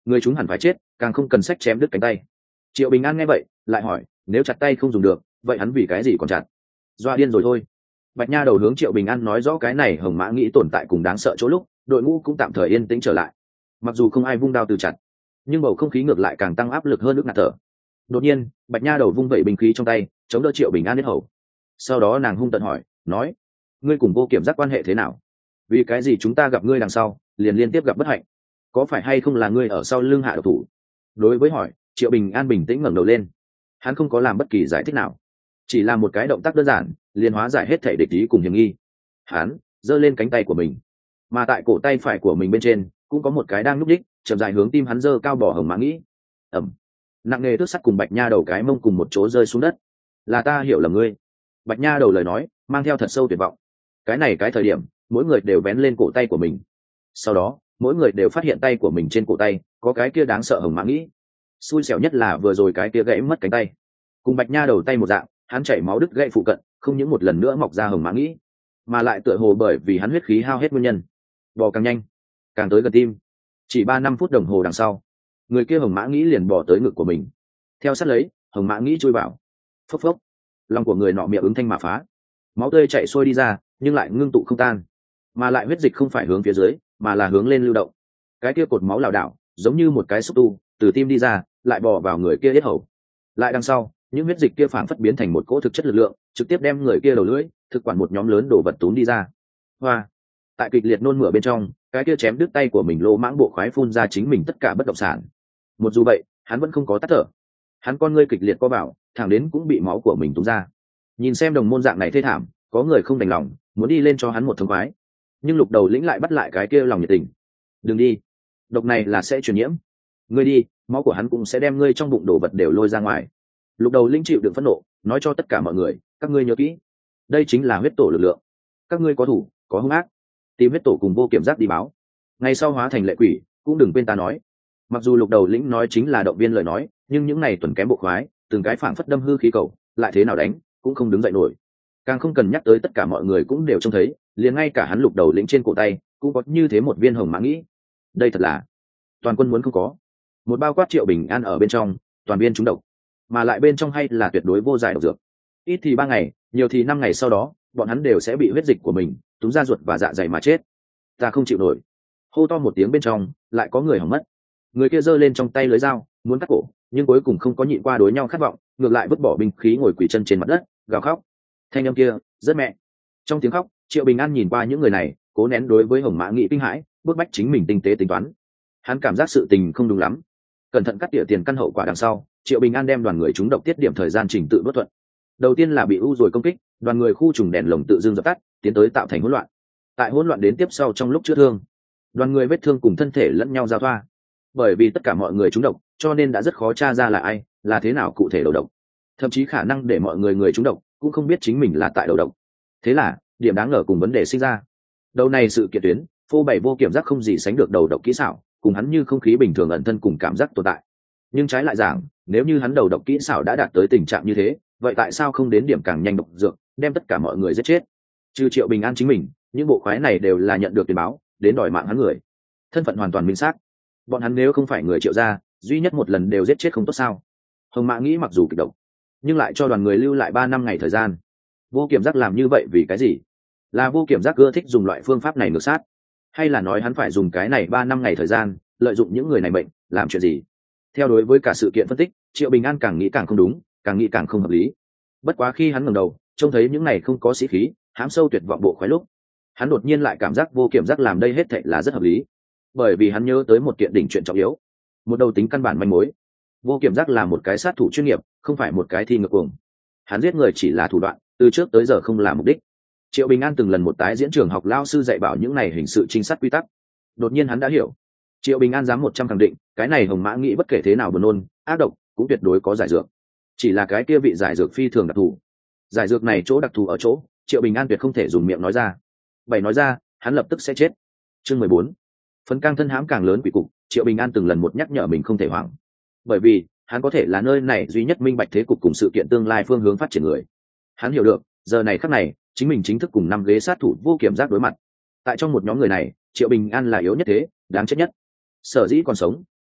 người chúng hẳn phải chết, càng không cần sách chém đứt cánh tay. Triệu Bình An nghe vậy lại hỏi, nếu chặt tay không dùng được, vậy hắn vì cái gì còn chặt? Doa điên rồi thôi. Bạch Nha Đầu hướng Triệu Bình An nói rõ cái này Hồng Mã nghĩ tồn tại cùng đáng sợ chỗ lúc, đội ngũ cũng tạm thời yên tĩnh trở lại. Mặc dù không ai vung đao từ chặt, nhưng bầu không khí ngược lại càng tăng áp lực hơn, nước ngạt thở. Đột nhiên, Bạch Nha Đầu vung vẩy binh khí trong tay, chống đỡ Triệu Bình An đến hầu. Sau đó nàng hung tợn hỏi, nói: ngươi cùng Vô Kiểm Giác quan hệ thế nào? Vì cái gì chúng ta gặp ngươi đằng sau, liền liên tiếp gặp bất hạnh? Có phải hay không là ngươi ở sau lưng hạ độc thủ? Đối với hỏi, Triệu Bình An bình tĩnh ngẩng đầu lên. Hắn không có làm bất kỳ giải thích nào, chỉ là một cái động tác đơn giản, liền hóa giải hết thảy địch ý cùng hiểm nghi. Hắn giơ lên cánh tay của mình, mà tại cổ tay phải của mình bên trên cũng có một cái đang núp đích, chậm dài hướng tim hắn giơ cao bỏ Hồng Mã nghĩ. Ẩm, nặng nề thước sắt cùng Bạch Nha Đầu cái mông cùng một chỗ rơi xuống đất. Là ta hiểu lầm ngươi. Bạch Nha Đầu lời nói mang theo thật sâu tuyệt vọng. Cái này cái thời điểm, mỗi người đều vén lên cổ tay của mình. Sau đó, mỗi người đều phát hiện tay của mình trên cổ tay có cái kia đáng sợ Hồng Mã nghĩ. Xui xẻo nhất là vừa rồi cái kia gãy mất cánh tay, cùng Bạch Nha Đầu tay một dạng, hắn chảy máu đứt gãy phụ cận, không những một lần nữa mọc ra Hồng Mã nghĩ, mà lại tựa hồ bởi vì hắn huyết khí hao hết nguyên nhân, bò càng nhanh, càng tới gần tim. Chỉ ba năm phút đồng hồ đằng sau, người kia Hồng Mã nghĩ liền bò tới ngực của mình, theo sát lấy Hồng Mã nghĩ chui vào. Phốc phốc, lòng của người nọ miệng ứng thanh mà phá, máu tươi chảy xuôi đi ra, nhưng lại ngưng tụ không tan, mà lại huyết dịch không phải hướng phía dưới, mà là hướng lên lưu động. Cái kia cột máu lảo đảo, giống như một cái xúc tu, từ tim đi ra, lại bò vào người kia yết hầu. Lại đằng sau, những huyết dịch kia phảng phất biến thành một cỗ thực chất lực lượng, trực tiếp đem người kia đầu lưỡi, thực quản một nhóm lớn đồ vật túm đi ra. Hoa! Tại kịch liệt nôn mửa bên trong, cái kia chém đứt tay của mình lô mãng bộ khoái phun ra chính mình tất cả bất động sản. Một dù vậy, hắn vẫn không có tắt thở. Hắn con ngươi kịch liệt co vào, thẳng đến cũng bị máu của mình túm ra. Nhìn xem đồng môn dạng này thê thảm, có người không đành lòng, muốn đi lên cho hắn một thông khoái. Nhưng Lục Đầu Lĩnh lại bắt lại cái kia lòng nhiệt tình. Đừng đi, độc này là sẽ truyền nhiễm. Ngươi đi, máu của hắn cũng sẽ đem ngươi trong bụng đồ vật đều lôi ra ngoài. Lục Đầu Lĩnh chịu đựng phẫn nộ, nói cho tất cả mọi người, các ngươi nhớ kỹ, đây chính là huyết tổ lực lượng. Các ngươi có thủ, có hung ác, tìm huyết tổ cùng Vô Kiểm Giác đi báo. Ngày sau hóa thành lệ quỷ, cũng đừng quên ta nói. Mặc dù Lục Đầu Lĩnh nói chính là động viên lời nói, nhưng những này tuần kém bộ khoái, từng cái phảng phất đâm hư khí cầu, lại thế nào đánh cũng không đứng dậy nổi. Càng không cần nhắc tới tất cả mọi người cũng đều trông thấy, liền ngay cả hắn Lục Đầu Lĩnh trên cổ tay cũng có như thế một viên Hồng Mã nghĩ. Đây thật là toàn quân muốn không có. Một bao quát Triệu Bình An ở bên trong, toàn viên trúng độc, mà lại bên trong hay là tuyệt đối vô giải độc dược. Ít thì ba ngày, nhiều thì năm ngày sau đó, bọn hắn đều sẽ bị huyết dịch của mình túm ra ruột và dạ dày mà chết. Ta không chịu nổi. Hô to một tiếng bên trong, lại có người hỏng mất. Người kia giơ lên trong tay lưới dao, muốn cắt cổ, nhưng cuối cùng không có nhịn qua đối nhau khát vọng, ngược lại vứt bỏ binh khí ngồi quỳ chân trên mặt đất, gào khóc. Thanh âm kia rất mẹ. Trong tiếng khóc, Triệu Bình An nhìn qua những người này, cố nén đối với Hồng Mã nghĩ kinh hãi, bức bách chính mình tinh tế tính toán. Hắn cảm giác sự tình không đúng lắm, cẩn thận cắt tỉa tiền căn hậu quả đằng sau, Triệu Bình An đem đoàn người chúng độc tiết điểm thời gian trình tự bất thuận. Đầu tiên là bị u rồi công kích, đoàn người khu trùng đèn lồng tự dưng dập tắt, tiến tới tạo thành hỗn loạn. Tại hỗn loạn đến tiếp sau trong lúc chữa thương, đoàn người vết thương cùng thân thể lẫn nhau giao thoa. Bởi vì tất cả mọi người trúng độc, cho nên đã rất khó tra ra là ai, là thế nào cụ thể đầu độc. Thậm chí khả năng để mọi người người trúng độc cũng không biết chính mình là tại đầu độc. Thế là điểm đáng ngờ cùng vấn đề sinh ra. Đầu này sự kiện tuyến, phô bày Vô Kiểm Giác không gì sánh được đầu độc kỹ xảo, cùng hắn như không khí bình thường ẩn thân cùng cảm giác tồn tại. Nhưng trái lại giảng, nếu như hắn đầu độc kỹ xảo đã đạt tới tình trạng như thế, vậy tại sao không đến điểm càng nhanh độc dược, đem tất cả mọi người giết chết? Trừ Triệu Bình An chính mình, những bộ khoái này đều là nhận được tiền báo, đến đòi mạng hắn người. Thân phận hoàn toàn minh xác. Bọn hắn nếu không phải người Triệu gia, duy nhất một lần đều giết chết không tốt sao? Hồng Mã nghĩ mặc dù kịch độc, nhưng lại cho đoàn người lưu lại ba năm ngày thời gian. Vô Kiểm Giác làm như vậy vì cái gì? Là Vô Kiểm Giác ưa thích dùng loại phương pháp này ngược sát, hay là nói hắn phải dùng cái này ba năm ngày thời gian, lợi dụng những người này bệnh, làm chuyện gì? Theo đối với cả sự kiện phân tích, Triệu Bình An càng nghĩ càng không đúng, càng nghĩ càng không hợp lý. Bất quá khi hắn ngẩng đầu, trông thấy những này không có sĩ khí, hám sâu tuyệt vọng bộ khoái lúc, hắn đột nhiên lại cảm giác Vô Kiểm Giác làm đây hết thảy là rất hợp lý. Bởi vì hắn nhớ tới một kiện đỉnh chuyện trọng yếu, một đầu tính căn bản manh mối. Vô Kiểm Giác là một cái sát thủ chuyên nghiệp, không phải một cái thi ngược cuồng. Hắn giết người chỉ là thủ đoạn, từ trước tới giờ không là mục đích. Triệu Bình An từng lần một tái diễn trường học lao sư dạy bảo những này hình sự trinh sát quy tắc. Đột nhiên hắn đã hiểu. Triệu Bình An dám một trăm khẳng định, cái này Hồng Mã nghĩ bất kể thế nào buồn nôn, ác độc, cũng tuyệt đối có giải dược. Chỉ là cái kia vị giải dược phi thường đặc thù. Giải dược này chỗ đặc thù ở chỗ, Triệu Bình An tuyệt không thể dùng miệng nói ra. Bảy nói ra, hắn lập tức sẽ chết. Chương mười bốn. Phấn căng thân hãm càng lớn quỷ cục, Triệu Bình An từng lần một nhắc nhở mình không thể hoảng. Bởi vì, hắn có thể là nơi này duy nhất minh bạch thế cục cùng sự kiện tương lai phương hướng phát triển người. Hắn hiểu được, giờ này khắc này, chính mình chính thức cùng năm ghế sát thủ Vô Kiểm Giác đối mặt. Tại trong một nhóm người này, Triệu Bình An là yếu nhất thế, đáng chết nhất. Sở dĩ còn sống,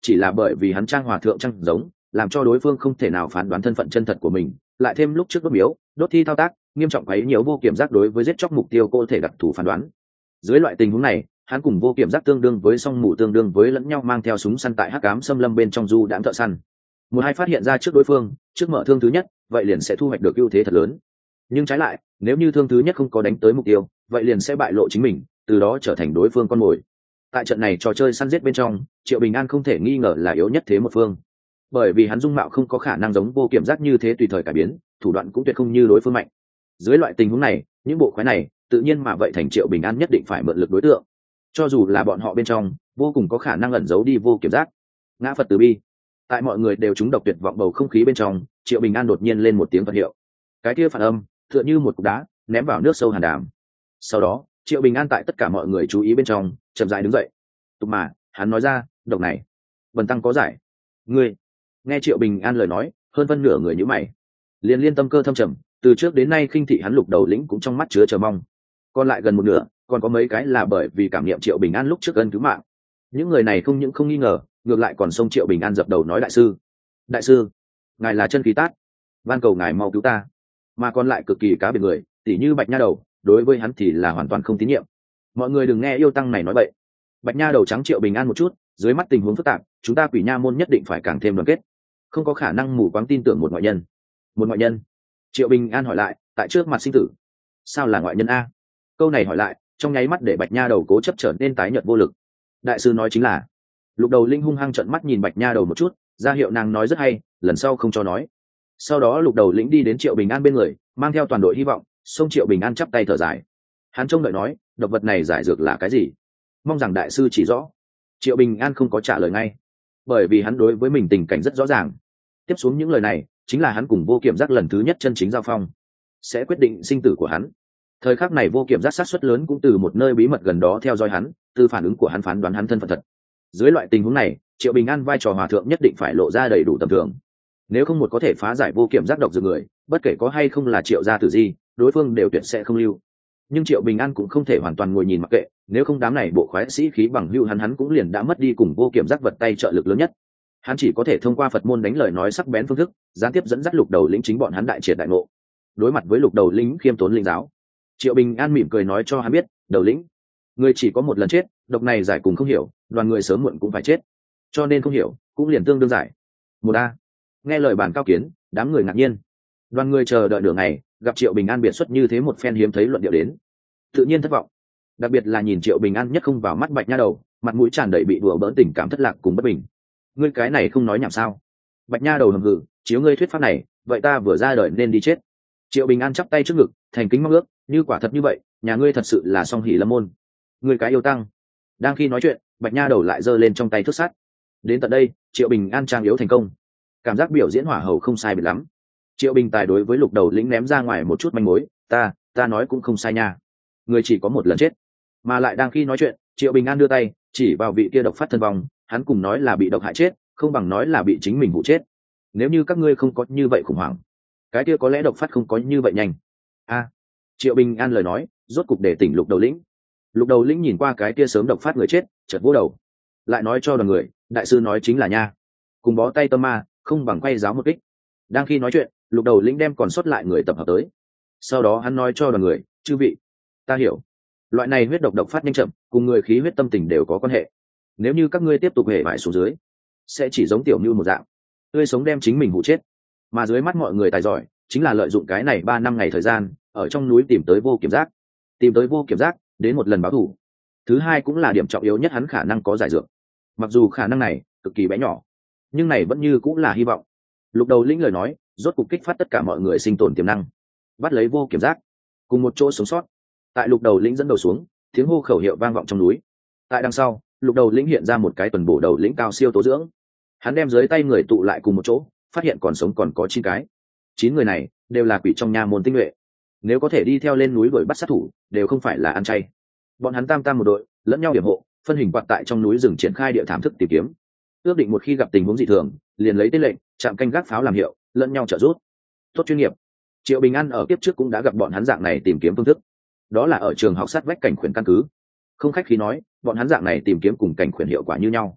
chỉ là bởi vì hắn trang hòa thượng trang giống, làm cho đối phương không thể nào phán đoán thân phận chân thật của mình, lại thêm lúc trước đốt miếu đốt thi thao tác nghiêm trọng quấy nhiều vô kiểm giác đối với giết chóc mục tiêu có thể đặc thù phán đoán. Dưới loại tình huống này, hắn cùng vô kiểm giác tương đương với song mù tương đương với lẫn nhau, mang theo súng săn tại hắc ám xâm lâm bên trong du đãng thợ săn. Một hai phát hiện ra trước đối phương, trước mở thương thứ nhất, vậy liền sẽ thu hoạch được ưu thế thật lớn. Nhưng trái lại, nếu như thương thứ nhất không có đánh tới mục tiêu, vậy liền sẽ bại lộ chính mình, từ đó trở thành đối phương con mồi. Tại trận này trò chơi săn giết bên trong, Triệu Bình An không thể nghi ngờ là yếu nhất thế một phương, bởi vì hắn dung mạo không có khả năng giống vô kiểm giác như thế tùy thời cải biến, thủ đoạn cũng tuyệt không như đối phương mạnh. Dưới loại tình huống này, những bộ khoái này tự nhiên mà vậy thành Triệu Bình An nhất định phải mượn lực đối tượng, cho dù là bọn họ bên trong vô cùng có khả năng ẩn giấu đi vô kiểm giác. Ngã Phật từ bi. Tại mọi người đều trúng độc tuyệt vọng bầu không khí bên trong, Triệu Bình An đột nhiên lên một tiếng Phật hiệu. Cái kia phản âm tựa như một cục đá ném vào nước sâu hàn đàm. Sau đó, Triệu Bình An tại tất cả mọi người chú ý bên trong chậm rãi đứng dậy. Tục mà, hắn nói ra, độc này, Bần tăng có giải. Ngươi. Nghe Triệu Bình An lời nói, hơn phân nửa người nhíu mày, liền liên tâm cơ thâm trầm, từ trước đến nay khinh thị hắn Lục Đầu Lĩnh cũng trong mắt chứa chờ mong. Còn lại gần một nửa, còn có mấy cái là bởi vì cảm nghiệm Triệu Bình An lúc trước ân cứu mạng. Những người này không những không nghi ngờ, ngược lại còn xông Triệu Bình An dập đầu nói: đại sư, đại sư, ngài là chân khí tát, van cầu ngài mau cứu ta. Mà còn lại cực kỳ cá biệt người, tỉ như Bạch Nha Đầu, đối với hắn thì là hoàn toàn không tín nhiệm. Mọi người đừng nghe yêu tăng này nói bậy. Bạch Nha Đầu trắng Triệu Bình An một chút, dưới mắt tình huống phức tạp, chúng ta Quỷ Nha môn nhất định phải càng thêm đoàn kết, không có khả năng mù quáng tin tưởng một ngoại nhân. Một ngoại nhân? Triệu Bình An hỏi lại, tại trước mặt sinh tử, sao là ngoại nhân a? Câu này hỏi lại, trong nháy mắt để Bạch Nha Đầu cố chấp trở nên tái nhợt vô lực. Đại sư nói chính là. Lục Đầu Linh hung hăng trợn mắt nhìn Bạch Nha Đầu một chút, ra hiệu nàng nói rất hay, lần sau không cho nói. Sau đó Lục Đầu Lĩnh đi đến Triệu Bình An bên người, mang theo toàn đội hy vọng, xông Triệu Bình An chắp tay thở dài. Hắn trông đợi nói, độc vật này giải dược là cái gì? Mong rằng đại sư chỉ rõ. Triệu Bình An không có trả lời ngay, bởi vì hắn đối với mình tình cảnh rất rõ ràng. Tiếp xuống những lời này chính là hắn cùng vô kiểm giác lần thứ nhất chân chính giao phong, sẽ quyết định sinh tử của hắn. Thời khắc này vô kiểm giác sát suất lớn cũng từ một nơi bí mật gần đó theo dõi hắn, từ phản ứng của hắn phán đoán hắn thân phận thật. Dưới loại tình huống này, Triệu Bình An vai trò hòa thượng nhất định phải lộ ra đầy đủ tầm thường, nếu không một có thể phá giải vô kiểm giác độc dược người, bất kể có hay không là Triệu gia tử di, đối phương đều tuyệt sẽ không lưu. Nhưng Triệu Bình An cũng không thể hoàn toàn ngồi nhìn mặc kệ, nếu không đám này bộ khoái sĩ khí bằng hưu hắn hắn cũng liền đã mất đi cùng vô kiểm giác vật tay trợ lực lớn nhất. Hắn chỉ có thể thông qua Phật môn đánh lời nói sắc bén phương thức, gián tiếp dẫn dắt Lục Đầu Lĩnh chính bọn hắn đại triệt đại ngộ. Đối mặt với Lục Đầu Lĩnh khiêm tốn linh giáo, Triệu Bình An mỉm cười nói cho hắn biết, Đầu Lĩnh, người chỉ có một lần chết, độc này giải cùng không hiểu, đoàn người sớm muộn cũng phải chết, cho nên không hiểu cũng liền tương đương giải. Một a. Nghe lời bản cao kiến, đám người ngạc nhiên. Đoàn người chờ đợi nửa ngày, gặp Triệu Bình An biệt xuất như thế một phen hiếm thấy luận điệu đến, tự nhiên thất vọng. Đặc biệt là nhìn Triệu Bình An nhất không vào mắt Bạch Nha Đầu, mặt mũi tràn đầy bị đùa bỡn tình cảm thất lạc cùng bất bình. Ngươi cái này không nói nhảm sao? Bạch Nha Đầu hầm hừ, chiếu ngươi thuyết pháp này, vậy ta vừa ra đời nên đi chết. Triệu Bình An chắp tay trước ngực, thành kính mong ước, như quả thật như vậy, nhà ngươi thật sự là song hỷ lâm môn. Ngươi cái yêu tăng. Đang khi nói chuyện, Bạch Nha Đầu lại giơ lên trong tay thước sắt. Đến tận đây, Triệu Bình An trang yếu thành công, cảm giác biểu diễn hỏa hầu không sai biệt lắm. Triệu Bình Tài đối với Lục Đầu Lĩnh ném ra ngoài một chút manh mối, ta ta nói cũng không sai nha, người chỉ có một lần chết. Mà lại đang khi nói chuyện, Triệu Bình An đưa tay chỉ vào vị kia độc phát thân vong, hắn cùng nói là bị độc hại chết, không bằng nói là bị chính mình hụ chết. Nếu như các ngươi không có như vậy khủng hoảng, cái kia có lẽ độc phát không có như vậy nhanh. A. Triệu Bình An lời nói rốt cục để tỉnh Lục Đầu Lĩnh. Lục Đầu Lĩnh nhìn qua cái kia sớm độc phát người chết, chợt vỗ đầu, lại nói cho đoàn người, đại sư nói chính là nha, cùng bó tay tâm ma, không bằng quay giáo một kích. Đang khi nói chuyện, Lục Đầu Lĩnh đem còn sót lại người tập hợp tới, sau đó hắn nói cho đoàn người, chư vị, ta hiểu, loại này huyết độc độc phát nhanh chậm, cùng người khí huyết tâm tình đều có quan hệ. Nếu như các ngươi tiếp tục hề bại xuống dưới, sẽ chỉ giống tiểu như một dạng, tươi sống đem chính mình hụ chết. Mà dưới mắt mọi người tài giỏi, chính là lợi dụng cái này ba năm ngày thời gian, ở trong núi tìm tới vô kiểm giác, tìm tới vô kiểm giác, đến một lần báo thù. Thứ hai cũng là điểm trọng yếu nhất, hắn khả năng có giải dược. Mặc dù khả năng này cực kỳ bé nhỏ, nhưng này vẫn như cũng là hy vọng. Lục Đầu Lĩnh lời nói rốt cục kích phát tất cả mọi người sinh tồn tiềm năng, bắt lấy vô kiểm giác, cùng một chỗ sống sót. Tại Lục Đầu Lĩnh dẫn đầu xuống, tiếng hô khẩu hiệu vang vọng trong núi. Tại đằng sau, Lục Đầu Lĩnh hiện ra một cái tuần bổ đầu lĩnh cao siêu tố dưỡng, hắn đem dưới tay người tụ lại cùng một chỗ, phát hiện còn sống còn có chín cái. Chín người này đều là quỷ trong nha môn tinh nhuệ, nếu có thể đi theo lên núi đuổi bắt sát thủ, đều không phải là ăn chay. Bọn hắn tam tam một đội, lẫn nhau điểm hộ, phân hình quạt tại trong núi rừng triển khai địa thảm thức tìm kiếm, ước định một khi gặp tình huống dị thường, liền lấy tên lệnh chạm canh gác pháo làm hiệu, lẫn nhau trợ giúp. Tốt chuyên nghiệp. Triệu Bình An ở kiếp trước cũng đã gặp bọn hắn dạng này tìm kiếm phương thức, đó là ở trường học sát vách cảnh khuyển căn cứ. Không khách khí nói, bọn hắn dạng này tìm kiếm cùng cảnh khuyển hiệu quả như nhau.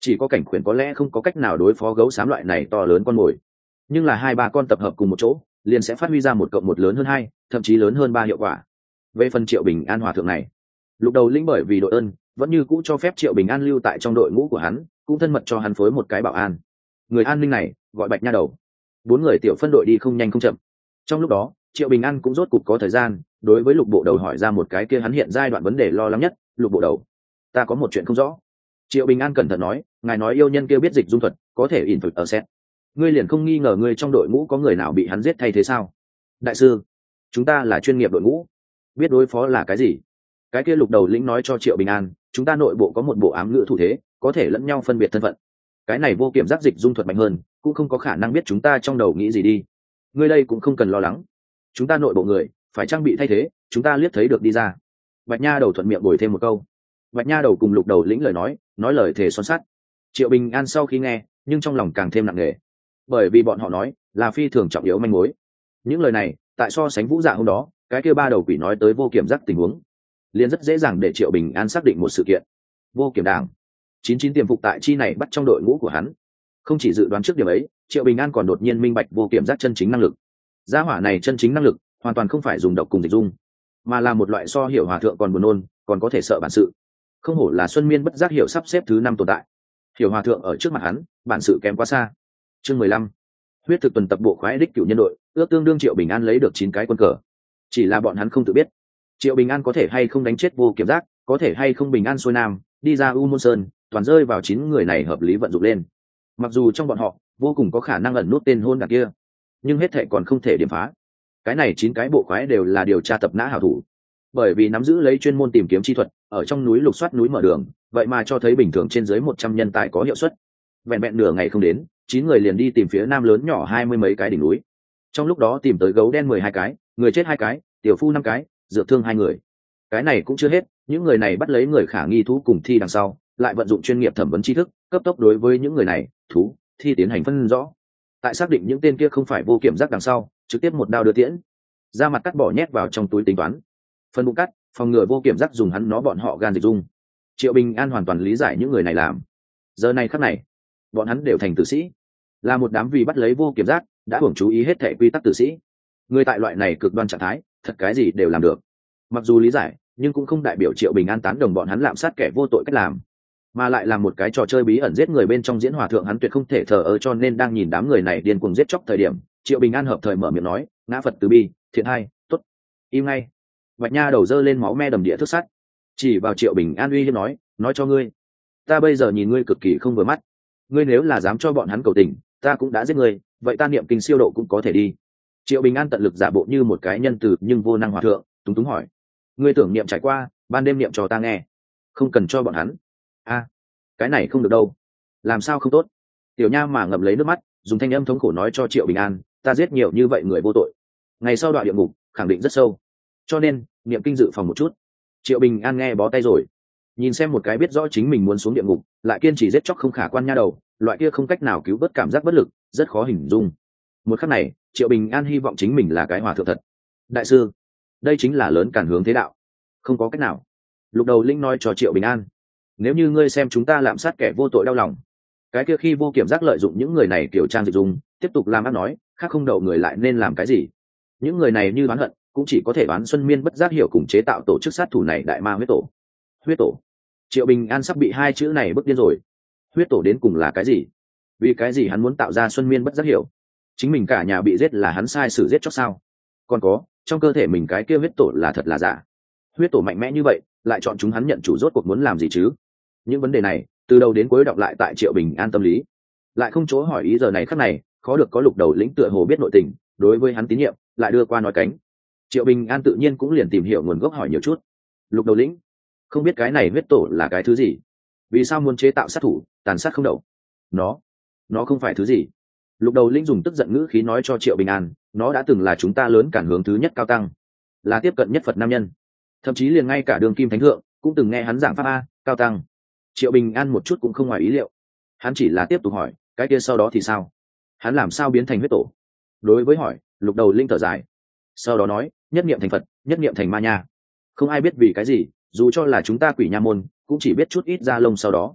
chỉ có cảnh khuyển có lẽ không có cách nào đối phó gấu xám loại này to lớn con mồi, nhưng là hai ba con tập hợp cùng một chỗ liền sẽ phát huy ra một cộng một lớn hơn hai, thậm chí lớn hơn ba hiệu quả. Về phần Triệu Bình An hòa thượng này, Lục Đầu Lĩnh bởi vì đội ơn vẫn như cũ cho phép Triệu Bình An lưu tại trong đội ngũ của hắn, cũng thân mật cho hắn phối một cái bảo an. Người an ninh này gọi Bạch Nha Đầu. Bốn người tiểu phân đội đi không nhanh không chậm. Trong lúc đó Triệu Bình An cũng rốt cục có thời gian đối với Lục Bộ Đầu hỏi ra một cái kia hắn hiện giai đoạn vấn đề lo lắng nhất. Lục Bộ Đầu, ta có một chuyện không rõ. Triệu Bình An cẩn thận nói, ngài nói yêu nhân kia biết dịch dung thuật, có thể ẩn thực ở xét, ngươi liền không nghi ngờ ngươi trong đội ngũ có người nào bị hắn giết thay thế sao? Đại sư, chúng ta là chuyên nghiệp đội ngũ, biết đối phó là cái gì. Cái kia Lục Đầu Lĩnh nói cho Triệu Bình An, chúng ta nội bộ có một bộ ám ngữ thủ thế, có thể lẫn nhau phân biệt thân phận. Cái này vô kiểm giác dịch dung thuật mạnh hơn, cũng không có khả năng biết chúng ta trong đầu nghĩ gì đi. Ngươi đây cũng không cần lo lắng, chúng ta nội bộ người phải trang bị thay thế, chúng ta liếc thấy được đi ra. Bạch Nha Đầu thuận miệng bồi thêm một câu. Bạch Nha Đầu cùng Lục Đầu Lĩnh lời nói nói lời thề son sắt. Triệu Bình An sau khi nghe nhưng trong lòng càng thêm nặng nề, bởi vì bọn họ nói là phi thường trọng yếu manh mối. Những lời này tại so sánh Vũ Dạ hôm đó cái kia ba đầu quỷ nói tới vô kiểm giác tình huống, liền rất dễ dàng để Triệu Bình An xác định một sự kiện. Vô kiểm đảng chín chín tiềm phục tại chi này bắt trong đội ngũ của hắn. Không chỉ dự đoán trước điểm ấy, Triệu Bình An còn đột nhiên minh bạch vô kiểm giác chân chính năng lực. Gia hỏa này chân chính năng lực hoàn toàn không phải dùng độc cùng dịch dung, mà là một loại so hiểu hòa thượng còn buồn nôn, còn có thể sợ bản sự. Không hổ là Xuân Miên bất giác hiểu sắp xếp thứ năm tồn tại. Hiểu hòa thượng ở trước mặt hắn, bản sự kém quá xa. Chương mười lăm, huyết thực tuần tập bộ khoái đích cửu nhân đội, ước tương đương Triệu Bình An lấy được chín cái quân cờ. Chỉ là bọn hắn không tự biết, Triệu Bình An có thể hay không đánh chết vô kiểm giác, có thể hay không bình an xuôi nam, đi ra U Môn Sơn, toàn rơi vào chín người này hợp lý vận dụng lên. Mặc dù trong bọn họ vô cùng có khả năng ẩn nút tên hôn đản kia, nhưng hết thệ còn không thể điểm phá. Cái này chín cái bộ khoái đều là điều tra tập nã hảo thủ, bởi vì nắm giữ lấy chuyên môn tìm kiếm chi thuật, ở trong núi lục soát núi mở đường, vậy mà cho thấy bình thường trên dưới một trăm nhân tài có hiệu suất. Vẹn vẹn nửa ngày không đến, chín người liền đi tìm phía nam lớn nhỏ hai mươi mấy cái đỉnh núi. Trong lúc đó tìm tới gấu đen mười hai cái, người chết hai cái, tiểu phu năm cái, dược thương hai người. Cái này cũng chưa hết, những người này bắt lấy người khả nghi thú cùng thi đằng sau, lại vận dụng chuyên nghiệp thẩm vấn tri thức, cấp tốc đối với những người này, thú, thi tiến hành phân rõ. Tại xác định những tên kia không phải vô kiểm giác đằng sau, trực tiếp một đao đưa tiễn, ra mặt cắt bỏ nhét vào trong túi tính toán. Phần bụng cắt, phòng ngừa vô kiểm giác dùng hắn nó bọn họ gan dịch dung. Triệu Bình An hoàn toàn lý giải những người này làm. Giờ này khắc này, bọn hắn đều thành tử sĩ, là một đám vì bắt lấy vô kiểm giác đã hưởng chú ý hết thệ quy tắc tử sĩ. Người tại loại này cực đoan trạng thái, thật cái gì đều làm được. Mặc dù lý giải, nhưng cũng không đại biểu Triệu Bình An tán đồng bọn hắn lạm sát kẻ vô tội cách làm, mà lại là một cái trò chơi bí ẩn giết người bên trong diễn hòa thượng hắn tuyệt không thể thờ ơ. Cho nên đang nhìn đám người này điên cuồng giết chóc thời điểm, Triệu Bình An hợp thời mở miệng nói, ngã Phật từ bi, thiện hai, tốt, im ngay. Bạch Nha Đầu dơ lên máu me đầm địa thước sắt, chỉ vào Triệu Bình An uy hiếp nói, nói cho ngươi, ta bây giờ nhìn ngươi cực kỳ không vừa mắt, ngươi nếu là dám cho bọn hắn cầu tình, ta cũng đã giết ngươi, vậy ta niệm kinh siêu độ cũng có thể đi. Triệu Bình An tận lực giả bộ như một cái nhân từ nhưng vô năng hòa thượng, túng túng hỏi, ngươi tưởng niệm trải qua, ban đêm niệm cho ta nghe, không cần cho bọn hắn. A, à, cái này không được đâu. Làm sao không tốt? Tiểu Nha mà ngậm lấy nước mắt, dùng thanh âm thống khổ nói cho Triệu Bình An, ta giết nhiều như vậy người vô tội, ngày sau đoạn địa ngục khẳng định rất sâu, cho nên niệm kinh dự phòng một chút. Triệu Bình An nghe bó tay rồi, nhìn xem một cái biết rõ chính mình muốn xuống địa ngục lại kiên trì giết chóc không khả quan nha đầu, loại kia không cách nào cứu vớt cảm giác bất lực rất khó hình dung. Một khắc này Triệu Bình An hy vọng chính mình là cái hòa thượng thật. Đại sư, đây chính là lớn cản hướng thế đạo, không có cách nào. Lục Đầu Linh nói cho Triệu Bình An, nếu như ngươi xem chúng ta lạm sát kẻ vô tội đau lòng, cái kia khi vô kiểm giác lợi dụng những người này kiểu trang dịch dùng tiếp tục làm ác nói khác không đậu người lại nên làm cái gì. Những người này như oán hận cũng chỉ có thể đoán Xuân Miên bất giác hiểu cùng chế tạo tổ chức sát thủ này đại ma huyết tổ. Huyết tổ. Triệu Bình An sắp bị hai chữ này bức điên rồi. Huyết tổ đến cùng là cái gì? Vì cái gì hắn muốn tạo ra Xuân Miên bất giác hiểu? Chính mình cả nhà bị giết là hắn sai xử giết chóc sao? Còn có, trong cơ thể mình cái kia huyết tổ là thật là giả? Huyết tổ mạnh mẽ như vậy, lại chọn chúng hắn nhận chủ rốt cuộc muốn làm gì chứ? Những vấn đề này, từ đầu đến cuối đọc lại tại Triệu Bình An tâm lý, lại không chỗ hỏi ý. Giờ này khắc này, khó được có Lục Đầu Lĩnh tựa hồ biết nội tình, đối với hắn tín nhiệm, lại đưa qua nói cánh. Triệu Bình An tự nhiên cũng liền tìm hiểu nguồn gốc hỏi nhiều chút. Lục Đầu Lĩnh, không biết cái này huyết tổ là cái thứ gì? Vì sao muốn chế tạo sát thủ, tàn sát không đậu? Nó, nó không phải thứ gì. Lục Đầu Lĩnh dùng tức giận ngữ khí nói cho Triệu Bình An, nó đã từng là chúng ta lớn cản hướng thứ nhất cao tăng, là tiếp cận nhất Phật nam nhân, thậm chí liền ngay cả Đường Kim Thánh Thượng cũng từng nghe hắn giảng pháp a, cao tăng. Triệu Bình An một chút cũng không ngoài ý liệu, hắn chỉ là tiếp tục hỏi, cái kia sau đó thì sao? Hắn làm sao biến thành huyết tổ? Đối với hỏi, Lục Đầu Linh thở dài, sau đó nói, nhất niệm thành Phật, nhất niệm thành ma nha. Không ai biết vì cái gì, dù cho là chúng ta quỷ nha môn cũng chỉ biết chút ít da lông. Sau đó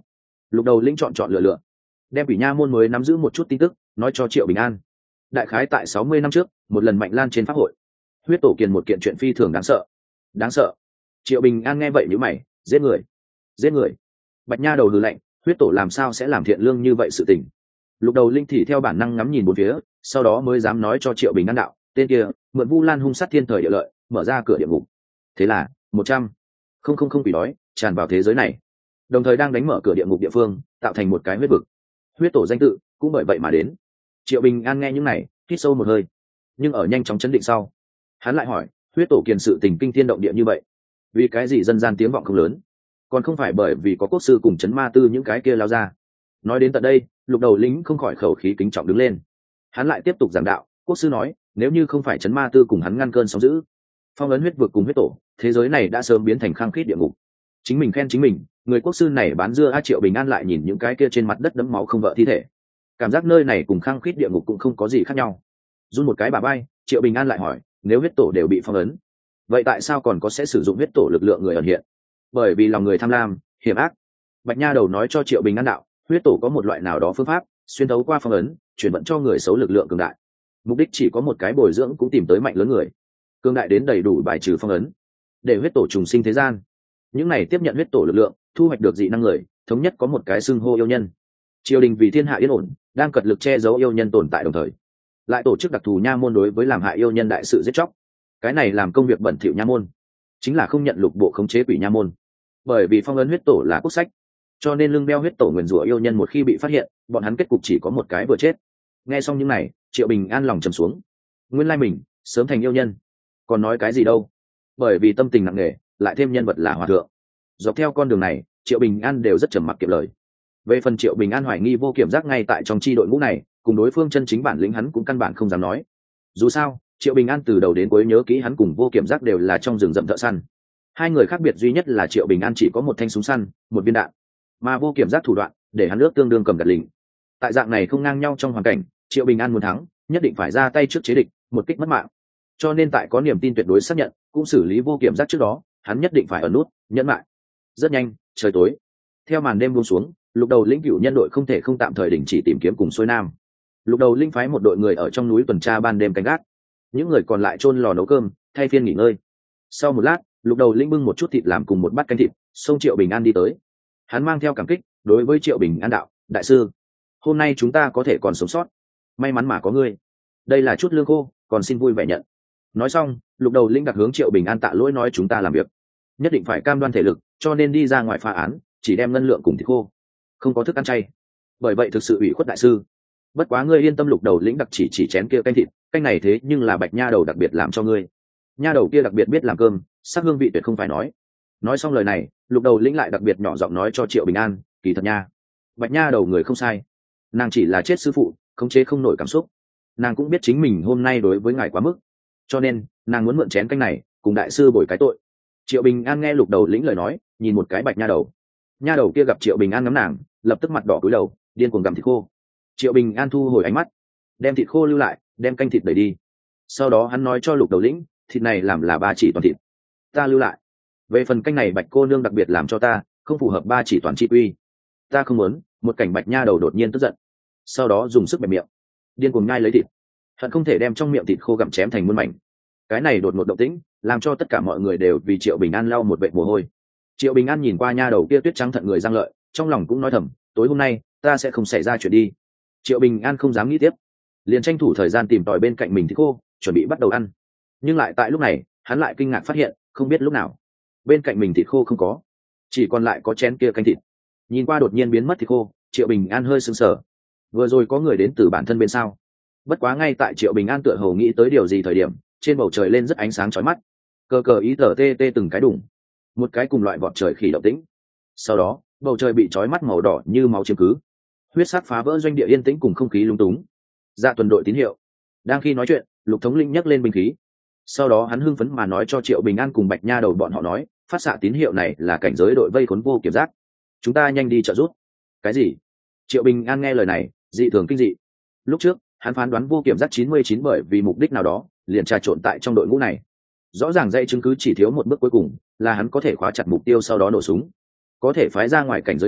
Lục đầu lĩnh chọn chọn lựa lựa, đem quỷ nha môn mới nắm giữ một chút tin tức nói cho Triệu Bình An. Đại khái tại sáu mươi năm trước, một lần mạnh lan trên pháp hội, huyết tổ kiền một kiện chuyện phi thường đáng sợ. Đáng sợ? Triệu Bình An nghe vậy nhíu mày, giết người, giết người. Bạch Nha đầu hừ lạnh, huyết tổ làm sao sẽ làm thiện lương như vậy sự tình. Lục đầu linh thì theo bản năng ngắm nhìn bốn phía, sau đó mới dám nói cho Triệu Bình An đạo, tên kia mượn Vu Lan hung sát thiên thời địa lợi, mở ra cửa địa ngục. Thế là một trăm không không không quỷ đói tràn vào thế giới này, đồng thời đang đánh mở cửa địa ngục địa phương, tạo thành một cái huyết vực. Huyết tổ danh tự cũng bởi vậy mà đến. Triệu Bình An nghe những này, hít sâu một hơi, nhưng ở nhanh chóng chấn định sau, hắn lại hỏi, huyết tổ kiền sự tình kinh thiên động địa như vậy, vì cái gì dân gian tiếng vọng không lớn? Còn không phải bởi vì có quốc sư cùng chấn ma tư những cái kia lao ra. Nói đến tận đây, lục đầu lính không khỏi khẩu khí kính trọng đứng lên. Hắn lại tiếp tục giảng đạo, quốc sư nói, nếu như không phải chấn ma tư cùng hắn ngăn cơn sóng dữ, phong ấn huyết vực cùng huyết tổ, thế giới này đã sớm biến thành khang khít địa ngục. Chính mình khen chính mình, người quốc sư này bán dưa. A Triệu Bình An lại nhìn những cái kia trên mặt đất đẫm máu không vợ thi thể, cảm giác nơi này cùng khang khít địa ngục cũng không có gì khác nhau. Run một cái bà bay, Triệu Bình An lại hỏi, nếu huyết tổ đều bị phong ấn, vậy tại sao còn có sẽ sử dụng huyết tổ lực lượng người ẩn hiện? Bởi vì lòng người tham lam, hiểm ác. Bạch Nha đầu nói cho Triệu Bình An đạo, huyết tổ có một loại nào đó phương pháp xuyên thấu qua phong ấn, chuyển vận cho người xấu lực lượng cường đại. Mục đích chỉ có một cái, bồi dưỡng cũng tìm tới mạnh lớn người cường đại đến đầy đủ bài trừ phong ấn, để huyết tổ trùng sinh thế gian. Những này tiếp nhận huyết tổ lực lượng, thu hoạch được dị năng người, thống nhất có một cái xưng hô yêu nhân. Triều đình vì thiên hạ yên ổn, đang cật lực che giấu yêu nhân tồn tại, đồng thời lại tổ chức đặc thù nha môn đối với làm hại yêu nhân đại sự giết chóc. Cái này làm công việc bẩn thỉu nha môn, chính là không nhận lục bộ khống chế quỷ nha môn. Bởi vì phong ấn huyết tổ là quốc sách, cho nên lưng đeo huyết tổ nguyền rủa yêu nhân một khi bị phát hiện, bọn hắn kết cục chỉ có một cái, vừa chết. Nghe xong những này, Triệu Bình An lòng trầm xuống. Nguyên lai mình sớm thành yêu nhân, còn nói cái gì đâu. Bởi vì tâm tình nặng nề, lại thêm nhân vật là hòa thượng, dọc theo con đường này Triệu Bình An đều rất trầm mặc kiệm lời. Về phần Triệu Bình An hoài nghi vô kiểm giác ngay tại trong chi đội ngũ này, cùng đối phương chân chính bản lĩnh hắn cũng căn bản không dám nói. Dù sao Triệu Bình An từ đầu đến cuối nhớ kỹ hắn cùng vô kiểm giác đều là trong rừng rậm thợ săn. Hai người khác biệt duy nhất là Triệu Bình An chỉ có một thanh súng săn, một viên đạn, mà vô kiểm giác thủ đoạn để hắn ước tương đương cầm gạt lình. Tại dạng này không ngang nhau trong hoàn cảnh, Triệu Bình An muốn thắng, nhất định phải ra tay trước chế địch, một kích mất mạng. Cho nên tại có niềm tin tuyệt đối xác nhận cũng xử lý vô kiểm giác trước đó, hắn nhất định phải ở nút nhẫn lại. Rất nhanh trời tối, theo màn đêm buông xuống, lục đầu lĩnh cửu nhân đội không thể không tạm thời đình chỉ tìm kiếm cùng xuôi nam. Lục đầu linh phái một đội người ở trong núi tuần tra ban đêm canh gác, những người còn lại chôn lò nấu cơm, thay phiên nghỉ ngơi. Sau một lát, lục đầu linh bưng một chút thịt làm cùng một bát canh thịt, xông Triệu Bình An đi tới. Hắn mang theo cảm kích đối với Triệu Bình An đạo, đại sư, hôm nay chúng ta có thể còn sống sót, may mắn mà có ngươi, đây là chút lương khô, còn xin vui vẻ nhận. Nói xong, lục đầu linh đặt hướng Triệu Bình An tạ lỗi, nói chúng ta làm việc nhất định phải cam đoan thể lực, cho nên đi ra ngoài phá án chỉ đem ngân lượng cùng thịt khô, không có thức ăn chay, bởi vậy thực sự ủy khuất đại sư. Bất quá ngươi yên tâm, lục đầu lĩnh đặc chỉ chỉ chén kia canh thịt, canh này thế nhưng là Bạch Nha đầu đặc biệt làm cho ngươi, nha đầu kia đặc biệt biết làm cơm, sắc hương vị tuyệt không phải nói. Nói xong lời này, lục đầu lĩnh lại đặc biệt nhỏ giọng nói cho Triệu Bình An, kỳ thật nha, Bạch Nha đầu người không sai, nàng chỉ là chết sư phụ, khống chế không nổi cảm xúc. Nàng cũng biết chính mình hôm nay đối với ngài quá mức, cho nên nàng muốn mượn chén canh này cùng đại sư bồi cái tội. Triệu Bình An nghe lục đầu lĩnh lời nói, nhìn một cái Bạch Nha đầu. Nha đầu kia gặp Triệu Bình An ngắm nàng, lập tức mặt đỏ cúi đầu, điên cuồng gặm thịt khô. Triệu Bình An thu hồi ánh mắt, đem thịt khô lưu lại, đem canh thịt đẩy đi. Sau đó hắn nói cho lục đầu lĩnh, thịt này làm là ba chỉ toàn thịt, ta lưu lại. Về phần canh này Bạch cô nương đặc biệt làm cho ta, không phù hợp ba chỉ toàn chi quy, ta không muốn. Một cảnh Bạch Nha đầu đột nhiên tức giận, sau đó dùng sức bẹp miệng, điên cuồng nhai lấy thịt, hận không thể đem trong miệng thịt khô gặm chém thành muôn mảnh. Cái này đột ngột động tĩnh làm cho tất cả mọi người đều vì Triệu Bình An lau một vệt mồ hôi. Triệu Bình An nhìn qua nha đầu kia tuyết trắng thận người răng lợi, trong lòng cũng nói thầm, tối hôm nay ta sẽ không xảy ra chuyện đi. Triệu Bình An không dám nghĩ tiếp, liền tranh thủ thời gian tìm tòi bên cạnh mình thịt khô, chuẩn bị bắt đầu ăn. Nhưng lại tại lúc này, hắn lại kinh ngạc phát hiện, không biết lúc nào bên cạnh mình thịt khô không có, chỉ còn lại có chén kia canh thịt. Nhìn qua đột nhiên biến mất thịt khô, Triệu Bình An hơi sững sờ. Vừa rồi có người đến từ bản thân bên sao? Bất quá ngay tại Triệu Bình An tựa hồ nghĩ tới điều gì thời điểm, trên bầu trời lên rất ánh sáng chói mắt, cờ cờ ý tờ tê tê từng cái đùng, một cái cùng loại vọt trời khỉ động tĩnh. Sau đó bầu trời bị chói mắt màu đỏ như máu chiếm cứ, huyết sắc phá vỡ doanh địa yên tĩnh cùng không khí lung túng. Dạ tuần đội tín hiệu. Đang khi nói chuyện, lục thống lĩnh nhấc lên binh khí, sau đó hắn hưng phấn mà nói cho Triệu Bình An cùng Bạch Nha đầu bọn họ nói, phát xạ tín hiệu này là cảnh giới đội vây khốn vô kiểm giác, chúng ta nhanh đi trợ giúp. Cái gì? Triệu Bình An nghe lời này dị thường kinh dị. Lúc trước hắn phán đoán vô kiểm giác chín mươi chín bởi vì mục đích nào đó liền trà trộn tại trong đội ngũ này, rõ ràng dãy chứng cứ chỉ thiếu một bước cuối cùng là hắn có thể khóa chặt mục tiêu sau đó nổ súng, có thể phái ra ngoài cảnh giới người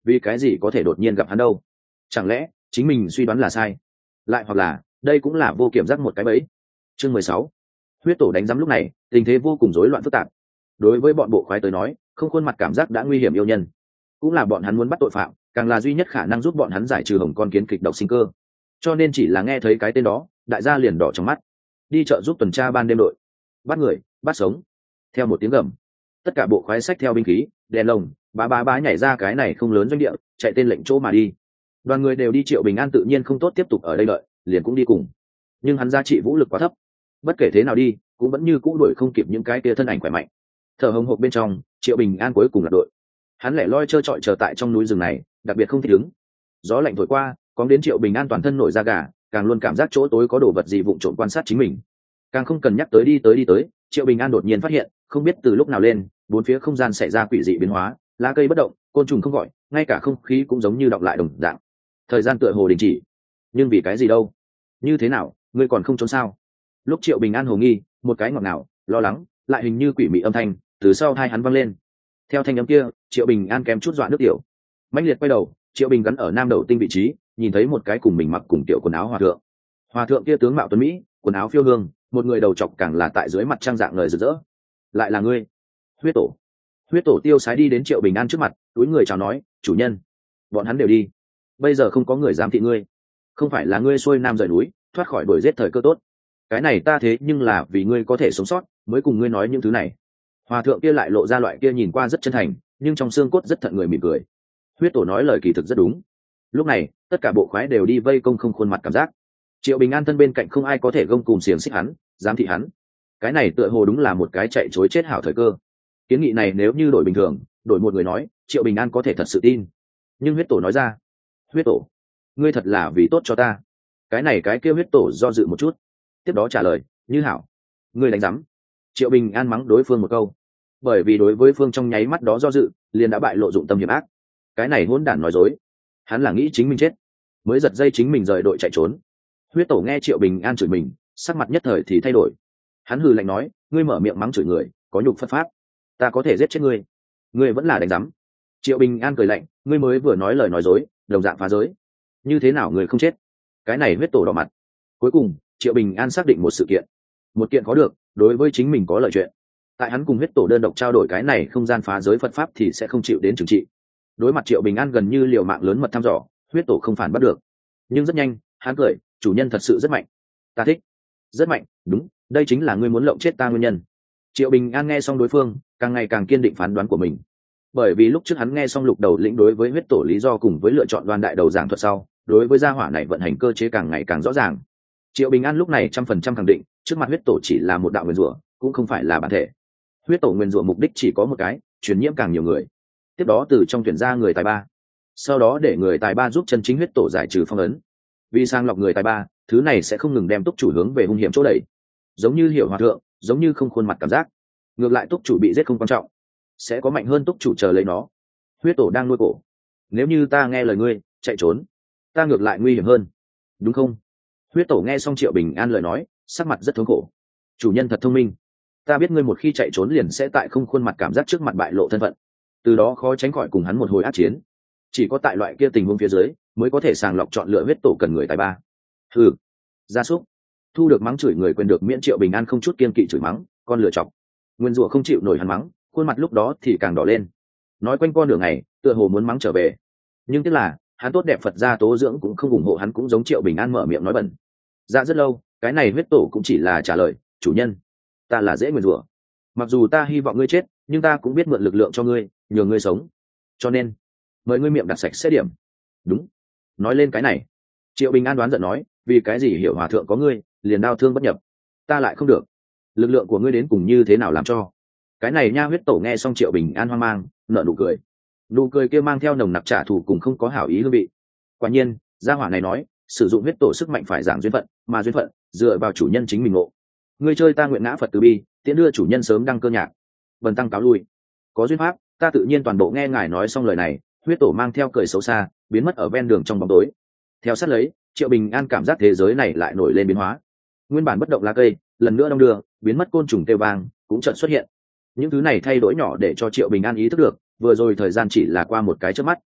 vì cái gì có thể đột nhiên gặp hắn đâu? Chẳng lẽ chính mình suy đoán là sai? Lại hoặc là đây cũng là vô kiểm giác một cái bẫy? Chương mười sáu, huyết tổ đánh giám. Lúc này tình thế vô cùng rối loạn phức tạp. Đối với bọn bộ khoái tới nói, không khuôn mặt cảm giác đã nguy hiểm yêu nhân, cũng là bọn hắn muốn bắt tội phạm, càng là duy nhất khả năng giúp bọn hắn giải trừ hồng con kiến kịch độc sinh cơ. Cho nên chỉ là nghe thấy cái tên đó, đại gia liền đỏ trong mắt. Đi chợ giúp tuần tra ban đêm đội, bắt người, bắt sống. Theo một tiếng gầm, tất cả bộ khoái xách theo binh khí, đèn lồng, bá bá bá nhảy ra cái này không lớn doanh địa, chạy tên lệnh chỗ mà đi. Đoàn người đều đi. Triệu Bình An tự nhiên không tốt tiếp tục ở đây đợi, liền cũng đi cùng. Nhưng hắn giá trị vũ lực quá thấp, bất kể thế nào đi cũng vẫn như cũ đuổi không kịp những cái kia thân ảnh khỏe mạnh. Thở hồng hộc bên trong, Triệu Bình An cuối cùng là đội. Hắn lẻ loi trơ trọi chờ tại trong núi rừng này, đặc biệt không thích ứng. Gió lạnh thổi qua, có đến Triệu Bình An toàn thân nổi da gà, càng luôn cảm giác chỗ tối có đồ vật gì vụng trộm quan sát chính mình. Càng không cần nhắc tới đi tới đi tới, Triệu Bình An đột nhiên phát hiện, không biết từ lúc nào lên, bốn phía không gian xảy ra quỷ dị biến hóa, lá cây bất động, côn trùng không gọi, ngay cả không khí cũng giống như đọng lại đồng dạng. Thời gian tựa hồ đình chỉ. Nhưng vì cái gì đâu? Như thế nào, ngươi còn không trốn sao? Lúc Triệu Bình An hồ nghi, một cái ngọt ngào, lo lắng, lại hình như quỷ mị âm thanh từ sau hai hắn vang lên. Theo thanh âm kia, Triệu Bình An kém chút dọa nước tiểu. Mãnh liệt quay đầu, Triệu Bình gắn ở nam đầu tinh vị trí, nhìn thấy một cái cùng mình mặc cùng tiểu quần áo hòa thượng. Hòa thượng kia tướng mạo tuấn mỹ, quần áo phiêu hương, một người đầu trọc càng là tại dưới mặt trăng dạng lời rực rỡ. Lại là ngươi, huyết tổ. Huyết tổ tiêu sái đi đến Triệu Bình An trước mặt, cúi người chào nói, chủ nhân. Bọn hắn đều đi, bây giờ không có người dám thị ngươi. Không phải là ngươi xuôi nam rời núi, thoát khỏi đuổi giết thời cơ tốt. Cái này ta thế nhưng là vì ngươi có thể sống sót, mới cùng ngươi nói những thứ này. Hòa thượng kia lại lộ ra loại kia nhìn qua rất chân thành, nhưng trong xương cốt rất thận người mỉm cười. Huyết tổ nói lời kỳ thực rất đúng. Lúc này tất cả bộ khoái đều đi vây công không khuôn mặt cảm giác. Triệu Bình An thân bên cạnh không ai có thể gông cùm xiềng xích hắn, dám thị hắn. Cái này tựa hồ đúng là một cái chạy chối chết hảo thời cơ. Kiến nghị này nếu như đổi bình thường, đổi một người nói, Triệu Bình An có thể thật sự tin. Nhưng huyết tổ nói ra, huyết tổ, ngươi thật là vì tốt cho ta. Cái này cái kia huyết tổ do dự một chút, tiếp đó trả lời, như hảo. Ngươi đánh giám. Triệu Bình An mắng đối phương một câu, bởi vì đối với phương trong nháy mắt đó do dự, liền đã bại lộ dụng tâm hiểm ác. Cái này hỗn đản nói dối, hắn là nghĩ chính mình chết, mới giật dây chính mình rời đội chạy trốn. Huyết tổ nghe Triệu Bình An chửi mình, sắc mặt nhất thời thì thay đổi. Hắn hừ lạnh nói, ngươi mở miệng mắng chửi người, có nhục phật pháp, ta có thể giết chết ngươi, ngươi vẫn là đánh giám. Triệu Bình An cười lạnh, ngươi mới vừa nói lời nói dối, đồng dạng phá giới, như thế nào người không chết? Cái này huyết tổ đỏ mặt. Cuối cùng Triệu Bình An xác định một sự kiện, một kiện có được, đối với chính mình có lợi chuyện. Tại hắn cùng huyết tổ đơn độc trao đổi cái này không gian phá giới Phật pháp thì sẽ không chịu đến trừng trị. Đối mặt Triệu Bình An gần như liều mạng lớn mật thăm dò, huyết tổ không phản bắt được. Nhưng rất nhanh hắn cười, chủ nhân thật sự rất mạnh, ta thích. Rất mạnh, đúng, đây chính là ngươi muốn lộng chết ta nguyên nhân. Triệu Bình An nghe xong đối phương, càng ngày càng kiên định phán đoán của mình. Bởi vì lúc trước hắn nghe xong lục đầu lĩnh đối với huyết tổ lý do cùng với lựa chọn đoan đại đầu giảng thuật sau, đối với gia hỏa này vận hành cơ chế càng ngày càng rõ ràng. Triệu Bình An lúc này trăm phần trăm khẳng định, trước mặt huyết tổ chỉ là một đạo nguyên rủa, cũng không phải là bản thể. Huyết tổ nguyên rủa mục đích chỉ có một cái, truyền nhiễm càng nhiều người, tiếp đó từ trong tuyển ra người tài ba, sau đó để người tài ba giúp chân chính huyết tổ giải trừ phong ấn. Vì sang lọc người tài ba, thứ này sẽ không ngừng đem túc chủ hướng về hung hiểm chỗ đẩy, giống như hiểu hòa thượng, giống như không khuôn mặt cảm giác. Ngược lại túc chủ bị giết không quan trọng, sẽ có mạnh hơn túc chủ chờ lấy nó. Huyết tổ đang nuôi cổ, nếu như ta nghe lời ngươi chạy trốn, ta ngược lại nguy hiểm hơn, đúng không? Huyết tổ nghe xong Triệu Bình An lời nói, sắc mặt rất thống khổ. Chủ nhân thật thông minh, ta biết ngươi một khi chạy trốn liền sẽ tại không khuôn mặt cảm giác trước mặt bại lộ thân phận, từ đó khó tránh khỏi cùng hắn một hồi ác chiến. Chỉ có tại loại kia tình huống phía dưới mới có thể sàng lọc chọn lựa huyết tổ cần người tài ba. Hừ, gia súc. Thu được mắng chửi người quyền được miễn. Triệu Bình An không chút kiên kỵ chửi mắng, con lựa chọc. Nguyên rủa không chịu nổi hắn mắng, khuôn mặt lúc đó thì càng đỏ lên. Nói quanh con đường này, tựa hồ muốn mắng trở về. Nhưng tiếc là hắn tốt đẹp Phật gia tố dưỡng cũng không ủng hộ hắn, cũng giống Triệu Bình An mở miệng nói bẩn. Dạ rất lâu, cái này huyết tổ cũng chỉ là trả lời, chủ nhân, ta là dễ nguyền rủa. Mặc dù ta hy vọng ngươi chết, nhưng ta cũng biết mượn lực lượng cho ngươi, nhờ ngươi sống. Cho nên, mời ngươi miệng đặt sạch sẽ điểm. Đúng. Nói lên cái này, Triệu Bình An đoán giận nói, vì cái gì hiểu hòa thượng có ngươi, liền đau thương bất nhập. Ta lại không được. Lực lượng của ngươi đến cùng như thế nào làm cho? Cái này nha. Huyết tổ nghe xong Triệu Bình An hoang mang, nở nụ cười. Nụ cười kia mang theo nồng nặc trả thù cùng không có hảo ý hương vị. Quả nhiên, gia hỏa này nói, sử dụng huyết tổ sức mạnh phải giảng duyên phận, mà duyên phận dựa vào chủ nhân chính mình ngộ. Ngươi chơi ta nguyện ngã Phật từ bi, tiễn đưa chủ nhân sớm đăng cơ nhạc. Vần tăng cáo lui. Có duyên pháp, ta tự nhiên toàn bộ nghe ngài nói xong lời này. Huyết tổ mang theo cười xấu xa, biến mất ở ven đường trong bóng tối. Theo sát lấy, Triệu Bình An cảm giác thế giới này lại nổi lên biến hóa. Nguyên bản bất động lá cây, lần nữa đong đưa, biến mất côn trùng kêu vang, cũng chợt xuất hiện. Những thứ này thay đổi nhỏ để cho Triệu Bình An ý thức được, vừa rồi thời gian chỉ là qua một cái chớp mắt.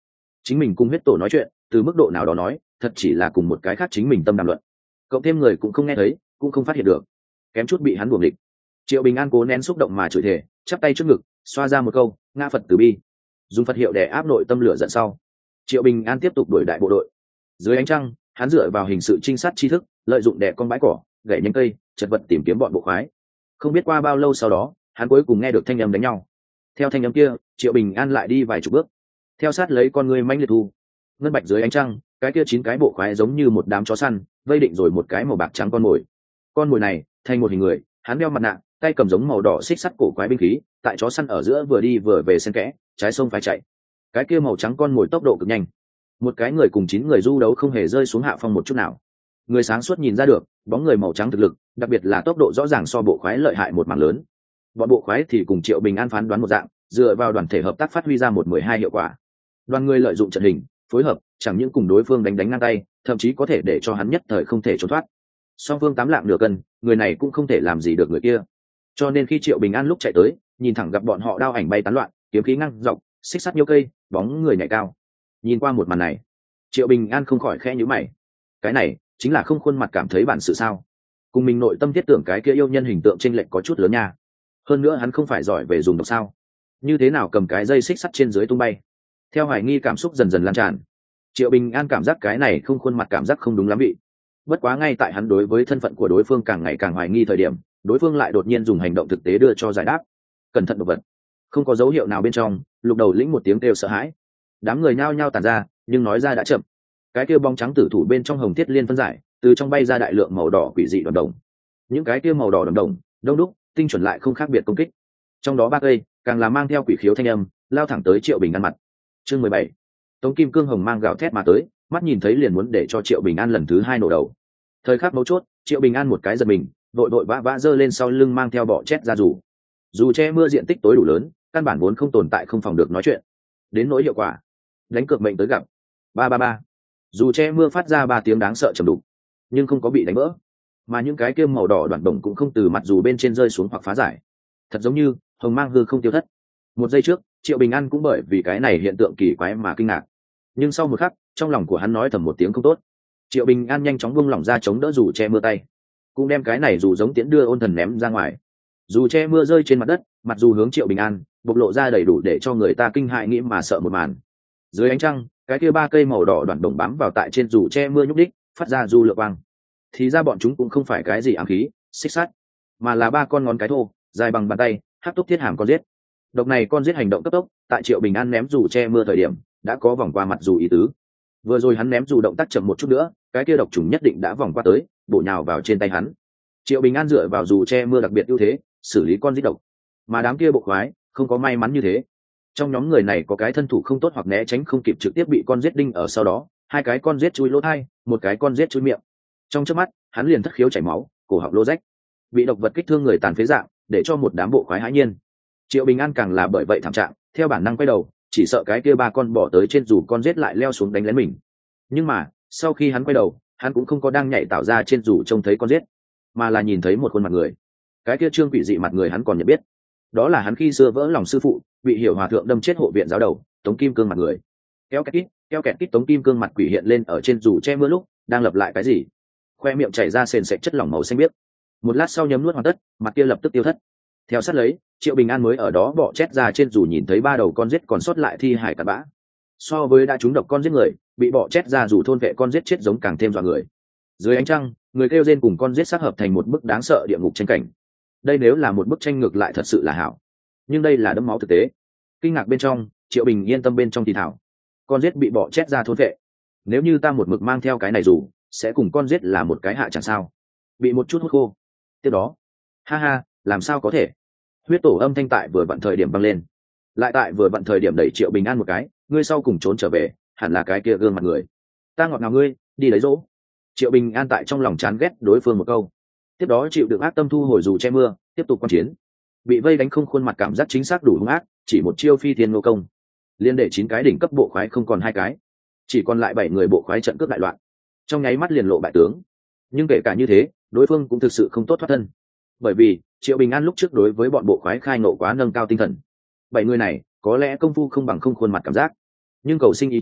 chính mình cùng huyết tổ nói chuyện từ mức độ nào đó nói thật chỉ là cùng một cái khác chính mình tâm đàm luận, cộng thêm người cũng không nghe thấy cũng không phát hiện được, kém chút bị hắn buồng địch. Triệu Bình An cố nén xúc động mà chửi thề, chắp tay trước ngực xoa ra một câu ngã Phật từ bi, dùng Phật hiệu để áp nội tâm lửa giận sau, Triệu Bình An tiếp tục đuổi đại bộ đội. Dưới ánh trăng hắn dựa vào hình sự trinh sát tri thức, lợi dụng đè con bãi cỏ gậy nhánh cây chật vật tìm kiếm bọn bộ khoái. Không biết qua bao lâu sau đó hắn cuối cùng nghe được thanh âm đánh nhau. Theo thanh âm kia Triệu Bình An lại đi vài chục bước, theo sát lấy con người manh liệt thu ngân bạch. Dưới ánh trăng cái kia chín cái bộ khoái giống như một đám chó săn vây định rồi một cái màu bạc trắng con mồi. Con mồi này thành một hình người, hắn đeo mặt nạ, tay cầm giống màu đỏ xích sắt cổ quái binh khí, tại chó săn ở giữa vừa đi vừa về xen kẽ, trái sông phải chạy. Cái kia màu trắng con mồi tốc độ cực nhanh, một cái người cùng chín người du đấu không hề rơi xuống hạ phong một chút nào. Người sáng suốt nhìn ra được bóng người màu trắng thực lực, đặc biệt là tốc độ rõ ràng so bộ khoái lợi hại một mảng lớn. Bọn bộ khoái thì cùng Triệu Bình An phán đoán một dạng, dựa vào đoàn thể hợp tác phát huy ra một mười hai hiệu quả. Đoàn người lợi dụng trận hình phối hợp, chẳng những cùng đối phương đánh đánh ngang tay, thậm chí có thể để cho hắn nhất thời không thể trốn thoát. Song phương tám lạng nửa cân, người này cũng không thể làm gì được người kia. Cho nên khi Triệu Bình An lúc chạy tới, nhìn thẳng gặp bọn họ đao ảnh bay tán loạn, kiếm khí ngăn dọc, xích sắt nhiều cây, bóng người nhảy cao. Nhìn qua một màn này, Triệu Bình An không khỏi khẽ nhíu mày. Cái này chính là không khuôn mặt cảm thấy bản sự sao? Cùng mình nội tâm thiết tưởng cái kia yêu nhân hình tượng chênh lệch có chút lớn nha. Hơn nữa hắn không phải giỏi về dùng độc sao? Như thế nào cầm cái dây xích sắt trên dưới tung bay? Theo hoài nghi cảm xúc dần dần lan tràn, Triệu Bình An cảm giác cái này không khuôn mặt cảm giác không đúng lắm vị. Bất quá ngay tại hắn đối với thân phận của đối phương càng ngày càng hoài nghi thời điểm, đối phương lại đột nhiên dùng hành động thực tế đưa cho giải đáp. Cẩn thận độc vật. Không có dấu hiệu nào bên trong, Lục Đầu lĩnh một tiếng kêu sợ hãi. Đám người nhao nhao tản ra, nhưng nói ra đã chậm. Cái kia bóng trắng tử thủ bên trong hồng thiết liên phân giải, từ trong bay ra đại lượng màu đỏ quỷ dị đoàn đồng. Những cái kia màu đỏ đoàn đồng, đông đúc, tinh chuẩn lại không khác biệt công kích. Trong đó ba cây, càng là mang theo quỷ khiếu thanh âm, lao thẳng tới Triệu Bình An mặt. Chương mười bảy. Tống Kim Cương hồng mang gào thét mà tới, mắt nhìn thấy liền muốn để cho Triệu Bình An lần thứ hai nổ đầu. Thời khắc mấu chốt, Triệu Bình An một cái giật mình, vội vội vã vã giơ lên sau lưng mang theo bọ chét ra dù. Dù che mưa diện tích tối đủ lớn, căn bản vốn không tồn tại không phòng được nói chuyện. Đến nỗi hiệu quả, đánh cược mệnh tới gặp. Ba ba ba. Dù che mưa phát ra ba tiếng đáng sợ trầm đục, nhưng không có bị đánh vỡ, mà những cái kia màu đỏ đoạn đồng cũng không từ mặt dù bên trên rơi xuống hoặc phá giải. Thật giống như hồng mang hư không tiêu thất. Một giây trước, Triệu Bình An cũng bởi vì cái này hiện tượng kỳ quái mà kinh ngạc. Nhưng sau một khắc, trong lòng của hắn nói thầm một tiếng không tốt. Triệu Bình An nhanh chóng buông lỏng ra chống đỡ dù che mưa tay, cũng đem cái này dù giống tiễn đưa ôn thần ném ra ngoài. Dù che mưa rơi trên mặt đất, mặt dù hướng Triệu Bình An bộc lộ ra đầy đủ để cho người ta kinh hại nghĩ mà sợ một màn. Dưới ánh trăng, cái kia ba cây màu đỏ đoạn đồng bám vào tại trên dù che mưa nhúc đích, phát ra du lượng quang. Thì ra bọn chúng cũng không phải cái gì ám khí, xích sắt, mà là ba con ngón cái thô, dài bằng bàn tay, hắc túc thiết hàm con giết. Độc này con giết hành động cấp tốc, tại Triệu Bình An ném dù che mưa thời điểm, đã có vòng qua mặt dù ý tứ. Vừa rồi hắn ném dù động tác chậm một chút nữa, cái kia độc trùng nhất định đã vòng qua tới, bổ nhào vào trên tay hắn. Triệu Bình An dựa vào dù che mưa đặc biệt ưu thế, xử lý con giết độc. Mà đám kia bộ khoái không có may mắn như thế. Trong nhóm người này có cái thân thủ không tốt hoặc né tránh không kịp trực tiếp bị con giết đinh ở sau đó, hai cái con giết chui lỗ thai, một cái con giết chui miệng. Trong chớp mắt, hắn liền thất khiếu chảy máu, cổ họng lô rách, bị độc vật kích thương người tàn phế dạng, để cho một đám bộ khoái hãi nhiên. Triệu Bình An càng là bởi vậy thảm trạng, theo bản năng quay đầu, chỉ sợ cái kia ba con bỏ tới trên dù con giết lại leo xuống đánh lén mình. Nhưng mà sau khi hắn quay đầu, hắn cũng không có đang nhảy tạo ra trên dù trông thấy con giết, mà là nhìn thấy một khuôn mặt người. Cái kia trương quỷ dị mặt người hắn còn nhận biết, đó là hắn khi xưa vỡ lòng sư phụ, bị Hiểu Hòa thượng đâm chết hộ viện giáo đầu Tống Kim Cương mặt người. Kéo kẹt kít, kéo kẹt kít Tống Kim Cương mặt quỷ hiện lên ở trên dù che mưa lúc đang lập lại cái gì, khoe miệng chảy ra sền sệt chất lỏng màu xanh biếc. Một lát sau nhấm nuốt hoàn tất, mặt kia lập tức tiêu thất. Theo sát lấy, Triệu Bình An mới ở đó bọ chét ra trên dù nhìn thấy ba đầu con giết còn sót lại thi hải cặn bã. So với đã trúng độc con giết người, bị bọ chét ra dù thôn vệ con giết chết giống càng thêm dọa người. Dưới ánh trăng, người kêu rên cùng con giết xác hợp thành một bức đáng sợ địa ngục tranh cảnh. Đây nếu là một bức tranh ngược lại thật sự là hảo, nhưng đây là đẫm máu thực tế. Kinh ngạc bên trong, Triệu Bình yên tâm bên trong thì thảo, con giết bị bọ chét ra thôn vệ. Nếu như ta một mực mang theo cái này dù, sẽ cùng con giết là một cái hạ chẳng sao, bị một chút hút khô. Tiếp đó, ha ha, làm sao có thể? Huyết tổ âm thanh tại vừa vặn thời điểm băng lên, lại tại vừa vặn thời điểm đẩy Triệu Bình An một cái, ngươi sau cùng trốn trở về, hẳn là cái kia gương mặt người. Ta ngọt ngào ngươi, đi lấy dỗ. Triệu Bình An tại trong lòng chán ghét đối phương một câu. Tiếp đó chịu đựng ác tâm thu hồi dù che mưa, tiếp tục quan chiến. Bị vây đánh không khuôn mặt cảm giác chính xác đủ hung ác, chỉ một chiêu phi thiên nô công, liên để chín cái đỉnh cấp bộ khoái không còn hai cái, chỉ còn lại bảy người bộ khoái trận cướp đại loạn, trong nháy mắt liền lộ bại tướng. Nhưng kể cả như thế, đối phương cũng thực sự không tốt thoát thân, bởi vì Triệu Bình An lúc trước đối với bọn bộ khoái khai nộ quá nâng cao tinh thần. Bảy người này có lẽ công phu không bằng không khuôn mặt cảm giác, nhưng cầu sinh ý chí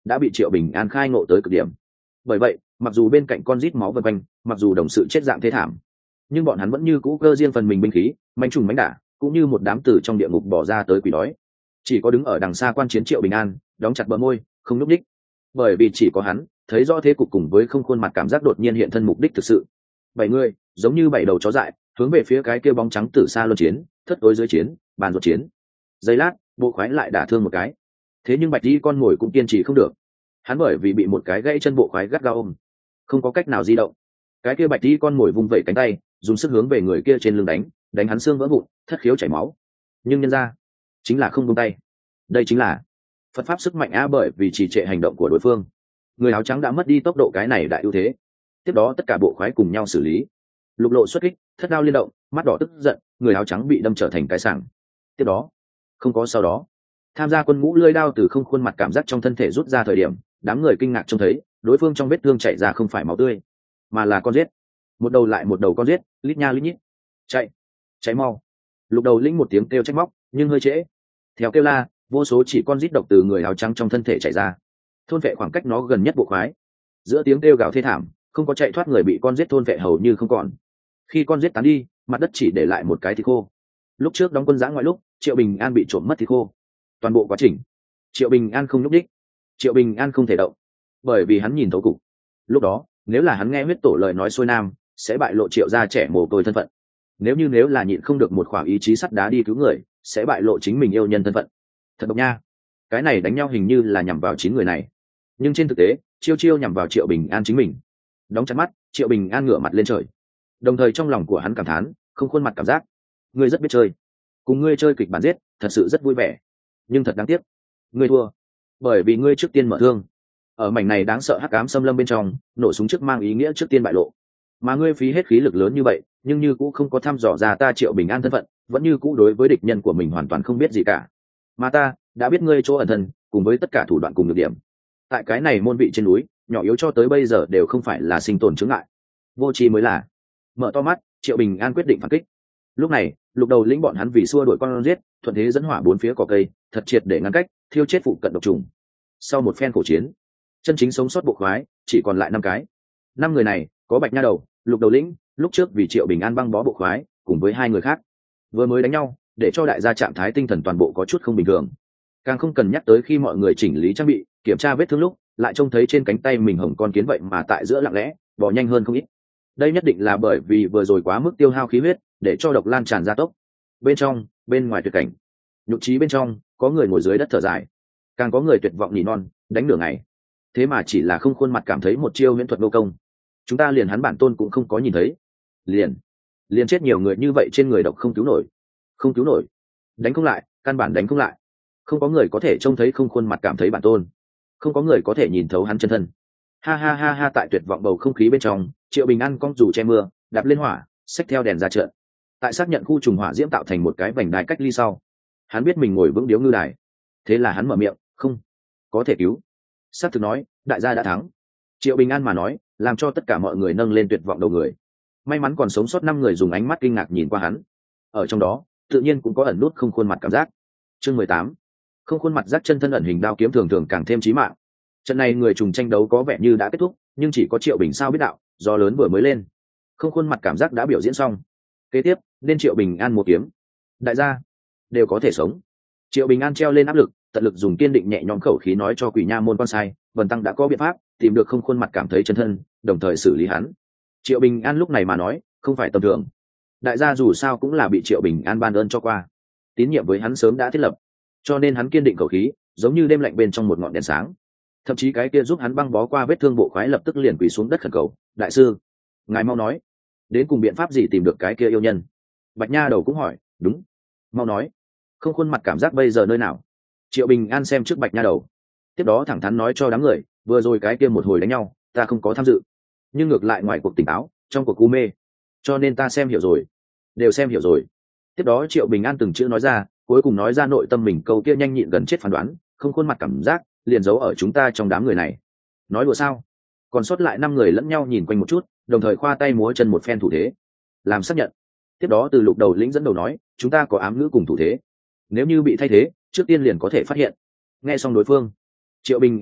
đã bị Triệu Bình An khai ngộ tới cực điểm. Bởi vậy mặc dù bên cạnh con rít máu vần quanh, mặc dù đồng sự chết dạng thế thảm, nhưng bọn hắn vẫn như cũ cơ riêng phần mình binh khí, manh trùng mánh đả, cũng như một đám tử trong địa ngục bỏ ra tới quỷ đói. Chỉ có đứng ở đằng xa quan chiến Triệu Bình An đóng chặt bờ môi không nhúc đích, bởi vì chỉ có hắn thấy rõ thế cục cùng với không khuôn mặt cảm giác đột nhiên hiện thân mục đích thực sự. Bảy người giống như bảy đầu chó dại hướng về phía cái kia bóng trắng từ xa luân chiến, thất tối dưới chiến, bàn ruột chiến. Giây lát bộ khoái lại đả thương một cái, thế nhưng bạch đi con mồi cũng kiên trì không được, hắn bởi vì bị một cái gãy chân bộ khoái gắt gao ôm, không có cách nào di động. Cái kia bạch đi con mồi vung vẩy cánh tay dùng sức hướng về người kia trên lưng đánh, đánh hắn xương vỡ vụn, thất khiếu chảy máu, nhưng nhân ra chính là không buông tay. Đây chính là Phật pháp sức mạnh a, bởi vì trì trệ hành động của đối phương, người áo trắng đã mất đi tốc độ, cái này đại ưu thế. Tiếp đó tất cả bộ khoái cùng nhau xử lý, lục lộ xuất kích, thất đao liên động, mắt đỏ tức giận, người áo trắng bị đâm trở thành cái sảng. Tiếp đó không có sau đó, tham gia quân ngũ lưỡi đao từ không khuôn mặt cảm giác trong thân thể rút ra thời điểm, đám người kinh ngạc trông thấy đối phương trong vết thương chảy ra không phải máu tươi, mà là con giết. Một đầu lại một đầu con giết, lít nha lít nhít. Chạy, cháy mau! Lục đầu lĩnh một tiếng kêu trách móc, nhưng hơi trễ. Theo kêu la, vô số chỉ con giết độc từ người áo trắng trong thân thể chảy ra, thôn vệ khoảng cách nó gần nhất bộ khoái. Giữa tiếng kêu gào thê thảm, không có chạy thoát người bị con giết thôn vệ hầu như không còn. Khi con giết tán đi, mặt đất chỉ để lại một cái thịt khô. Lúc trước đóng quân giã ngoại lúc, Triệu Bình An bị trộm mất thịt khô. Toàn bộ quá trình, Triệu Bình An không nhúc đích, Triệu Bình An không thể động, bởi vì hắn nhìn thấu cục. Lúc đó nếu là hắn nghe huyết tổ lời nói xuôi nam, sẽ bại lộ Triệu gia trẻ mồ côi thân phận. Nếu như nếu là nhịn không được một khoảng ý chí sắt đá đi cứu người, sẽ bại lộ chính mình yêu nhân thân phận. Thật độc nha, cái này đánh nhau hình như là nhằm vào chín người này, nhưng trên thực tế chiêu chiêu nhằm vào Triệu Bình An chính mình. Đóng chặt mắt, Triệu Bình An ngửa mặt lên trời, đồng thời trong lòng của hắn cảm thán, không khuôn mặt cảm giác, ngươi rất biết chơi, cùng ngươi chơi kịch bản giết thật sự rất vui vẻ, nhưng thật đáng tiếc, ngươi thua, bởi vì ngươi trước tiên mở thương. Ở mảnh này đáng sợ hắc ám xâm lâm bên trong, nổ súng trước mang ý nghĩa trước tiên bại lộ, mà ngươi phí hết khí lực lớn như vậy, nhưng như cũng không có thăm dò ra ta Triệu Bình An thân phận, vẫn như cũ đối với địch nhân của mình hoàn toàn không biết gì cả. Mà ta đã biết ngươi chỗ ẩn thân, cùng với tất cả thủ đoạn cùng nhược điểm. Tại cái này môn vị trên núi, nhỏ yếu cho tới bây giờ đều không phải là sinh tồn chướng ngại, vô tri mới là. Mở to mắt, Triệu Bình An quyết định phản kích. Lúc này lục đầu lĩnh bọn hắn vì xua đuổi con giết, thuận thế dẫn hỏa bốn phía cỏ cây, thật triệt để ngăn cách, thiêu chết phụ cận độc trùng. Sau một phen khổ chiến, chân chính sống sót bộ khoái chỉ còn lại năm cái. Năm người này có Bạch Nha Đầu, lục đầu lĩnh, lúc trước vì Triệu Bình An băng bó bộ khoái, cùng với hai người khác vừa mới đánh nhau, để cho đại gia trạng thái tinh thần toàn bộ có chút không bình thường. Càng không cần nhắc tới khi mọi người chỉnh lý trang bị, kiểm tra vết thương lúc, lại trông thấy trên cánh tay mình hồng con kiến vậy mà tại giữa lặng lẽ bò nhanh hơn không ít. Đây nhất định là bởi vì vừa rồi quá mức tiêu hao khí huyết, để cho độc lan tràn ra tốc. Bên trong, bên ngoài tuyệt cảnh, nhục trí bên trong, có người ngồi dưới đất thở dài, càng có người tuyệt vọng nỉ non, đánh nửa ngày, thế mà chỉ là không khuôn mặt cảm thấy một chiêu huyễn thuật vô công. Chúng ta liền hắn bản tôn cũng không có nhìn thấy, liền liền chết nhiều người như vậy, trên người độc không cứu nổi, không cứu nổi, đánh không lại, căn bản đánh không lại. Không có người có thể trông thấy không khuôn mặt cảm thấy bản tôn, không có người có thể nhìn thấu hắn chân thân. Ha ha ha ha, tại tuyệt vọng bầu không khí bên trong, Triệu Bình An cong dù che mưa, đạp lên hỏa, xách theo đèn ra trận. Tại xác nhận khu trùng hỏa diễm tạo thành một cái vành đai cách ly sau, hắn biết mình ngồi vững điếu ngư đài, thế là hắn mở miệng, không có thể cứu. Sát thực nói, đại gia đã thắng. Triệu Bình An mà nói, làm cho tất cả mọi người nâng lên tuyệt vọng đầu người. May mắn còn sống sót năm người dùng ánh mắt kinh ngạc nhìn qua hắn, ở trong đó tự nhiên cũng có ẩn nút không khuôn mặt cảm giác. Chương mười tám, không khuôn mặt giác chân thân ẩn hình đao kiếm thường thường càng thêm chí mạng. Trận này người trùng tranh đấu có vẻ như đã kết thúc, nhưng chỉ có Triệu Bình sao biết đạo, gió lớn vừa mới lên, không khuôn mặt cảm giác đã biểu diễn xong. Kế tiếp nên Triệu Bình An một kiếm, đại gia đều có thể sống. Triệu Bình An treo lên áp lực, tận lực dùng kiên định nhẹ nhõm khẩu khí nói cho Quỷ Nha môn con sai, Vân Tăng đã có biện pháp tìm được không khuôn mặt cảm thấy chân thân, đồng thời xử lý hắn. Triệu Bình An lúc này mà nói, không phải tầm thường. Đại gia dù sao cũng là bị Triệu Bình An ban ơn cho qua, tín nhiệm với hắn sớm đã thiết lập, cho nên hắn kiên định khẩu khí, giống như đêm lạnh bên trong một ngọn đèn sáng. Thậm chí cái kia giúp hắn băng bó qua vết thương bộ khoái lập tức liền quỳ xuống đất khẩn cầu, đại sư, ngài mau nói, đến cùng biện pháp gì tìm được cái kia yêu nhân. Bạch Nha Đầu cũng hỏi, đúng, mau nói, không khuôn mặt cảm giác bây giờ nơi nào. Triệu Bình An xem trước Bạch Nha Đầu, tiếp đó thẳng thắn nói cho đám người, vừa rồi cái kia một hồi đánh nhau, ta không có tham dự, nhưng ngược lại ngoài cuộc tỉnh táo, trong cuộc u mê, cho nên ta xem hiểu rồi, đều xem hiểu rồi. Tiếp đó Triệu Bình An từng chữ nói ra, cuối cùng nói ra nội tâm mình câu kia nhanh nhịn gần chết phán đoán, không khuôn mặt cảm giác liền giấu ở chúng ta trong đám người này. Nói đùa sao? Còn sót lại năm người lẫn nhau nhìn quanh một chút, đồng thời khoa tay múa chân một phen thủ thế, làm xác nhận. Tiếp đó từ lục đầu lĩnh dẫn đầu nói, chúng ta có ám ngữ cùng thủ thế, nếu như bị thay thế, trước tiên liền có thể phát hiện. Nghe xong đối phương, Triệu Bình An đáp,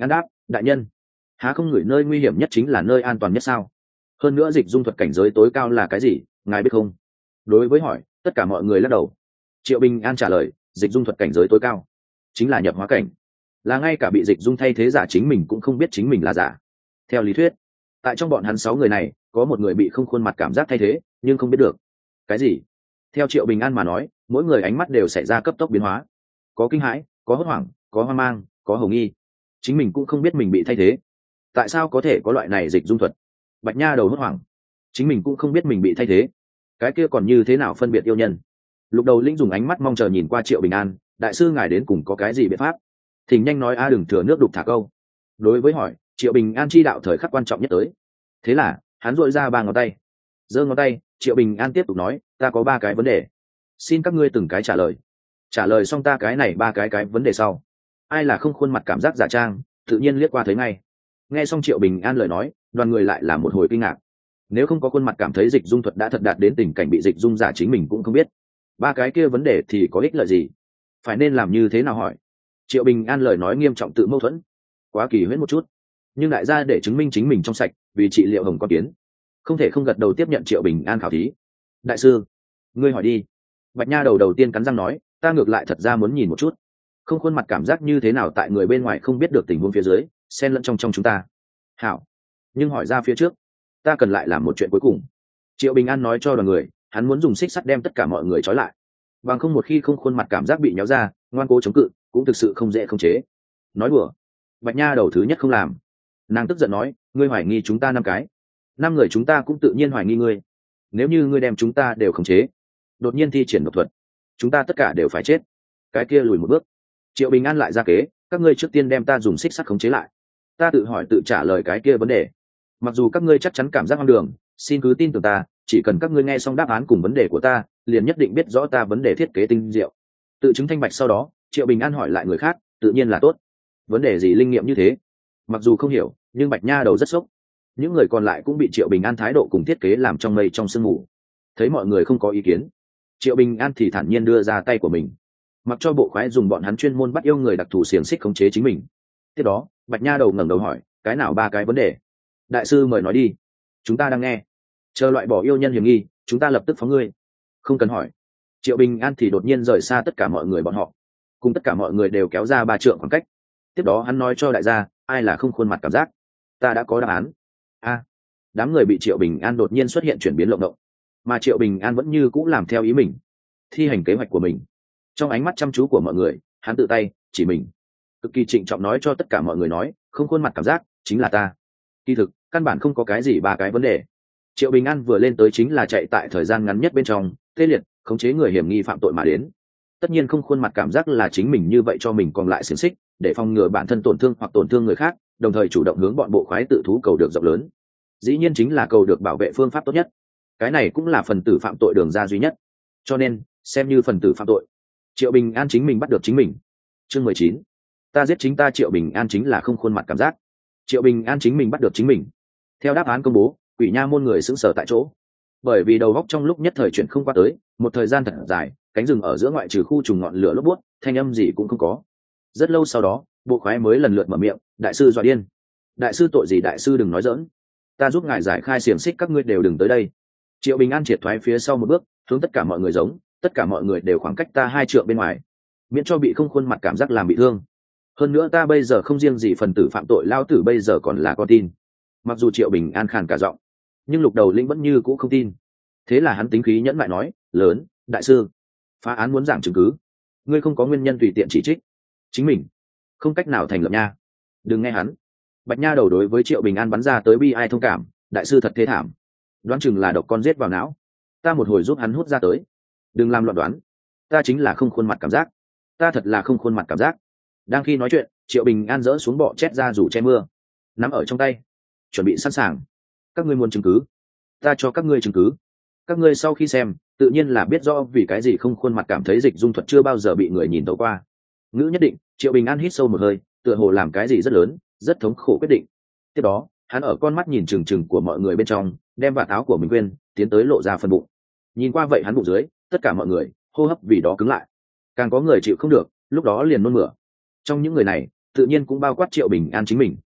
đại nhân, há không ngửi nơi nguy hiểm nhất chính là nơi an toàn nhất sao? Hơn nữa dịch dung thuật cảnh giới tối cao là cái gì, ngài biết không? Đối với hỏi, tất cả mọi người lắc đầu. Triệu Bình An trả lời, dịch dung thuật cảnh giới tối cao chính là nhập hóa cảnh, là ngay cả bị dịch dung thay thế giả chính mình cũng không biết chính mình là giả. Theo lý thuyết, tại trong bọn hắn sáu người này có một người bị không khuôn mặt cảm giác thay thế, nhưng không biết được cái gì. Theo Triệu Bình An mà nói, mỗi người ánh mắt đều xảy ra cấp tốc biến hóa, có kinh hãi, có hốt hoảng, có hoang mang, có hồng nghi. Chính mình cũng không biết mình bị thay thế, tại sao có thể có loại này dịch dung thuật. Bạch Nha đầu hốt hoảng, chính mình cũng không biết mình bị thay thế, cái kia còn như thế nào phân biệt yêu nhân. Lục Đầu Linh dùng ánh mắt mong chờ nhìn qua Triệu Bình An, đại sư ngài đến cùng có cái gì biện pháp? Thỉnh nhanh nói a, đừng thừa nước đục thả câu. Đối với hỏi, Triệu Bình An chi đạo thời khắc quan trọng nhất tới. Thế là hắn dội ra ba ngón tay, giơ ngón tay. Triệu Bình An tiếp tục nói, ta có ba cái vấn đề, xin các ngươi từng cái trả lời. Trả lời xong ta cái này ba cái cái vấn đề sau, ai là không khuôn mặt cảm giác giả trang, tự nhiên liếc qua thấy ngay. Nghe xong Triệu Bình An lời nói, đoàn người lại là một hồi kinh ngạc. Nếu không có khuôn mặt cảm thấy dịch dung thuật đã thật đạt đến tình cảnh bị dịch dung giả chính mình cũng không biết, ba cái kia vấn đề thì có ích lợi gì? Phải nên làm như thế nào hỏi? Triệu Bình An lời nói nghiêm trọng tự mâu thuẫn, quá kỳ huyễn một chút. Nhưng đại gia để chứng minh chính mình trong sạch, vì trị liệu hồng con kiến, không thể không gật đầu tiếp nhận Triệu Bình An khảo thí. Đại sư, ngươi hỏi đi. Bạch Nha đầu đầu tiên cắn răng nói, ta ngược lại thật ra muốn nhìn một chút, không khuôn mặt cảm giác như thế nào tại người bên ngoài không biết được tình huống phía dưới, xen lẫn trong trong chúng ta. Hảo, nhưng hỏi ra phía trước, ta cần lại làm một chuyện cuối cùng. Triệu Bình An nói cho đoàn người, hắn muốn dùng xích sắt đem tất cả mọi người trói lại, bằng không một khi không khuôn mặt cảm giác bị nhéo ra, ngoan cố chống cự cũng thực sự không dễ khống chế. Nói đùa. Bạch Nha đầu thứ nhất không làm, nàng tức giận nói, ngươi hoài nghi chúng ta năm cái, năm người chúng ta cũng tự nhiên hoài nghi ngươi. Nếu như ngươi đem chúng ta đều khống chế, đột nhiên thi triển độc thuật, chúng ta tất cả đều phải chết. Cái kia lùi một bước. Triệu Bình An lại ra kế, các ngươi trước tiên đem ta dùng xích sắt khống chế lại, ta tự hỏi tự trả lời cái kia vấn đề. Mặc dù các ngươi chắc chắn cảm giác hoang đường, xin cứ tin tưởng ta, chỉ cần các ngươi nghe xong đáp án cùng vấn đề của ta, liền nhất định biết rõ ta vấn đề thiết kế tinh diệu. Tự chứng thanh bạch sau đó, Triệu Bình An hỏi lại người khác, tự nhiên là tốt. Vấn đề gì linh nghiệm như thế? Mặc dù không hiểu, nhưng Bạch Nha đầu rất sốc. Những người còn lại cũng bị Triệu Bình An thái độ cùng thiết kế làm trong mây trong sương mù. Thấy mọi người không có ý kiến, Triệu Bình An thì thản nhiên đưa ra tay của mình, mặc cho bộ khoái dùng bọn hắn chuyên môn bắt yêu người đặc thù xiềng xích khống chế chính mình. Tiếp đó, Bạch Nha đầu ngẩng đầu hỏi, cái nào ba cái vấn đề? Đại sư mời nói đi, chúng ta đang nghe. Chờ loại bỏ yêu nhân hiểm nghi, chúng ta lập tức phóng ngươi. Không cần hỏi. Triệu Bình An thì đột nhiên rời xa tất cả mọi người bọn họ, cùng tất cả mọi người đều kéo ra ba trượng khoảng cách. Tiếp đó hắn nói cho đại gia, ai là không khuôn mặt cảm giác? Ta đã có đáp án. A. Đám người bị Triệu Bình An đột nhiên xuất hiện chuyển biến lộng động, mà Triệu Bình An vẫn như cũ làm theo ý mình, thi hành kế hoạch của mình. Trong ánh mắt chăm chú của mọi người, hắn tự tay chỉ mình, cực kỳ trịnh trọng nói cho tất cả mọi người nói, không khuôn mặt cảm giác chính là ta. Kỳ thực căn bản không có cái gì ba cái vấn đề. Triệu Bình An vừa lên tới chính là chạy tại thời gian ngắn nhất bên trong, tê liệt khống chế người hiểm nghi phạm tội mà đến. Tất nhiên không khuôn mặt cảm giác là chính mình như vậy cho mình còn lại xiềng xích, để phòng ngừa bản thân tổn thương hoặc tổn thương người khác, đồng thời chủ động hướng bọn bộ khoái tự thú cầu được rộng lớn. Dĩ nhiên chính là cầu được bảo vệ phương pháp tốt nhất. Cái này cũng là phần tử phạm tội đường ra duy nhất. Cho nên, xem như phần tử phạm tội, Triệu Bình An chính mình bắt được chính mình. Chương mười chín. Ta giết chính ta. Triệu Bình An chính là không khuôn mặt cảm giác. Triệu Bình An chính mình bắt được chính mình. Theo đáp án công bố, Quỷ Nha môn người sững sờ tại chỗ, bởi vì đầu góc trong lúc nhất thời chuyển không qua tới, một thời gian thật dài, cánh rừng ở giữa ngoại trừ khu trùng ngọn lửa lốp buốt, thanh âm gì cũng không có. Rất lâu sau đó, bộ khoái mới lần lượt mở miệng, đại sư dọa điên. Đại sư tội gì? Đại sư đừng nói giỡn, ta giúp ngài giải khai xiềng xích, các ngươi đều đừng tới đây. Triệu Bình An triệt thoái phía sau một bước, hướng tất cả mọi người giống, tất cả mọi người đều khoảng cách ta hai trượng bên ngoài, miễn cho bị không khuôn mặt cảm giác làm bị thương. Hơn nữa ta bây giờ không riêng gì phần tử phạm tội, lao tử bây giờ còn là con tin. Mặc dù Triệu Bình An khàn cả giọng, nhưng Lục Đầu Lĩnh vẫn như cũ không tin. Thế là hắn tính khí nhẫn lại nói, lớn, đại sư, phá án muốn giảng chứng cứ, ngươi không có nguyên nhân tùy tiện chỉ trích chính mình, không cách nào thành lập nha. Đừng nghe hắn. Bạch Nha đầu đối với Triệu Bình An bắn ra tới bi ai thông cảm, đại sư thật thế thảm, đoán chừng là độc con giết vào não, ta một hồi giúp hắn hút ra tới. Đừng làm loạn đoán, ta chính là không khuôn mặt cảm giác, ta thật là không khuôn mặt cảm giác. Đang khi nói chuyện, Triệu Bình An dỡ xuống bọ chét ra rủ che mưa, nắm ở trong tay, chuẩn bị sẵn sàng. Các ngươi muốn chứng cứ, ta cho các ngươi chứng cứ. Các ngươi sau khi xem, tự nhiên là biết rõ vì cái gì không khuôn mặt cảm thấy dịch dung thuật chưa bao giờ bị người nhìn tấu qua. Ngữ nhất định. Triệu Bình An hít sâu một hơi, tựa hồ làm cái gì rất lớn, rất thống khổ quyết định. Tiếp đó, hắn ở con mắt nhìn trừng trừng của mọi người bên trong, đem vạt áo của mình quên, tiến tới lộ ra phần bụng. Nhìn qua vậy hắn bụng dưới, tất cả mọi người hô hấp vì đó cứng lại. Càng có người chịu không được, lúc đó liền nôn mửa. Trong những người này, tự nhiên cũng bao quát Triệu Bình An chính mình.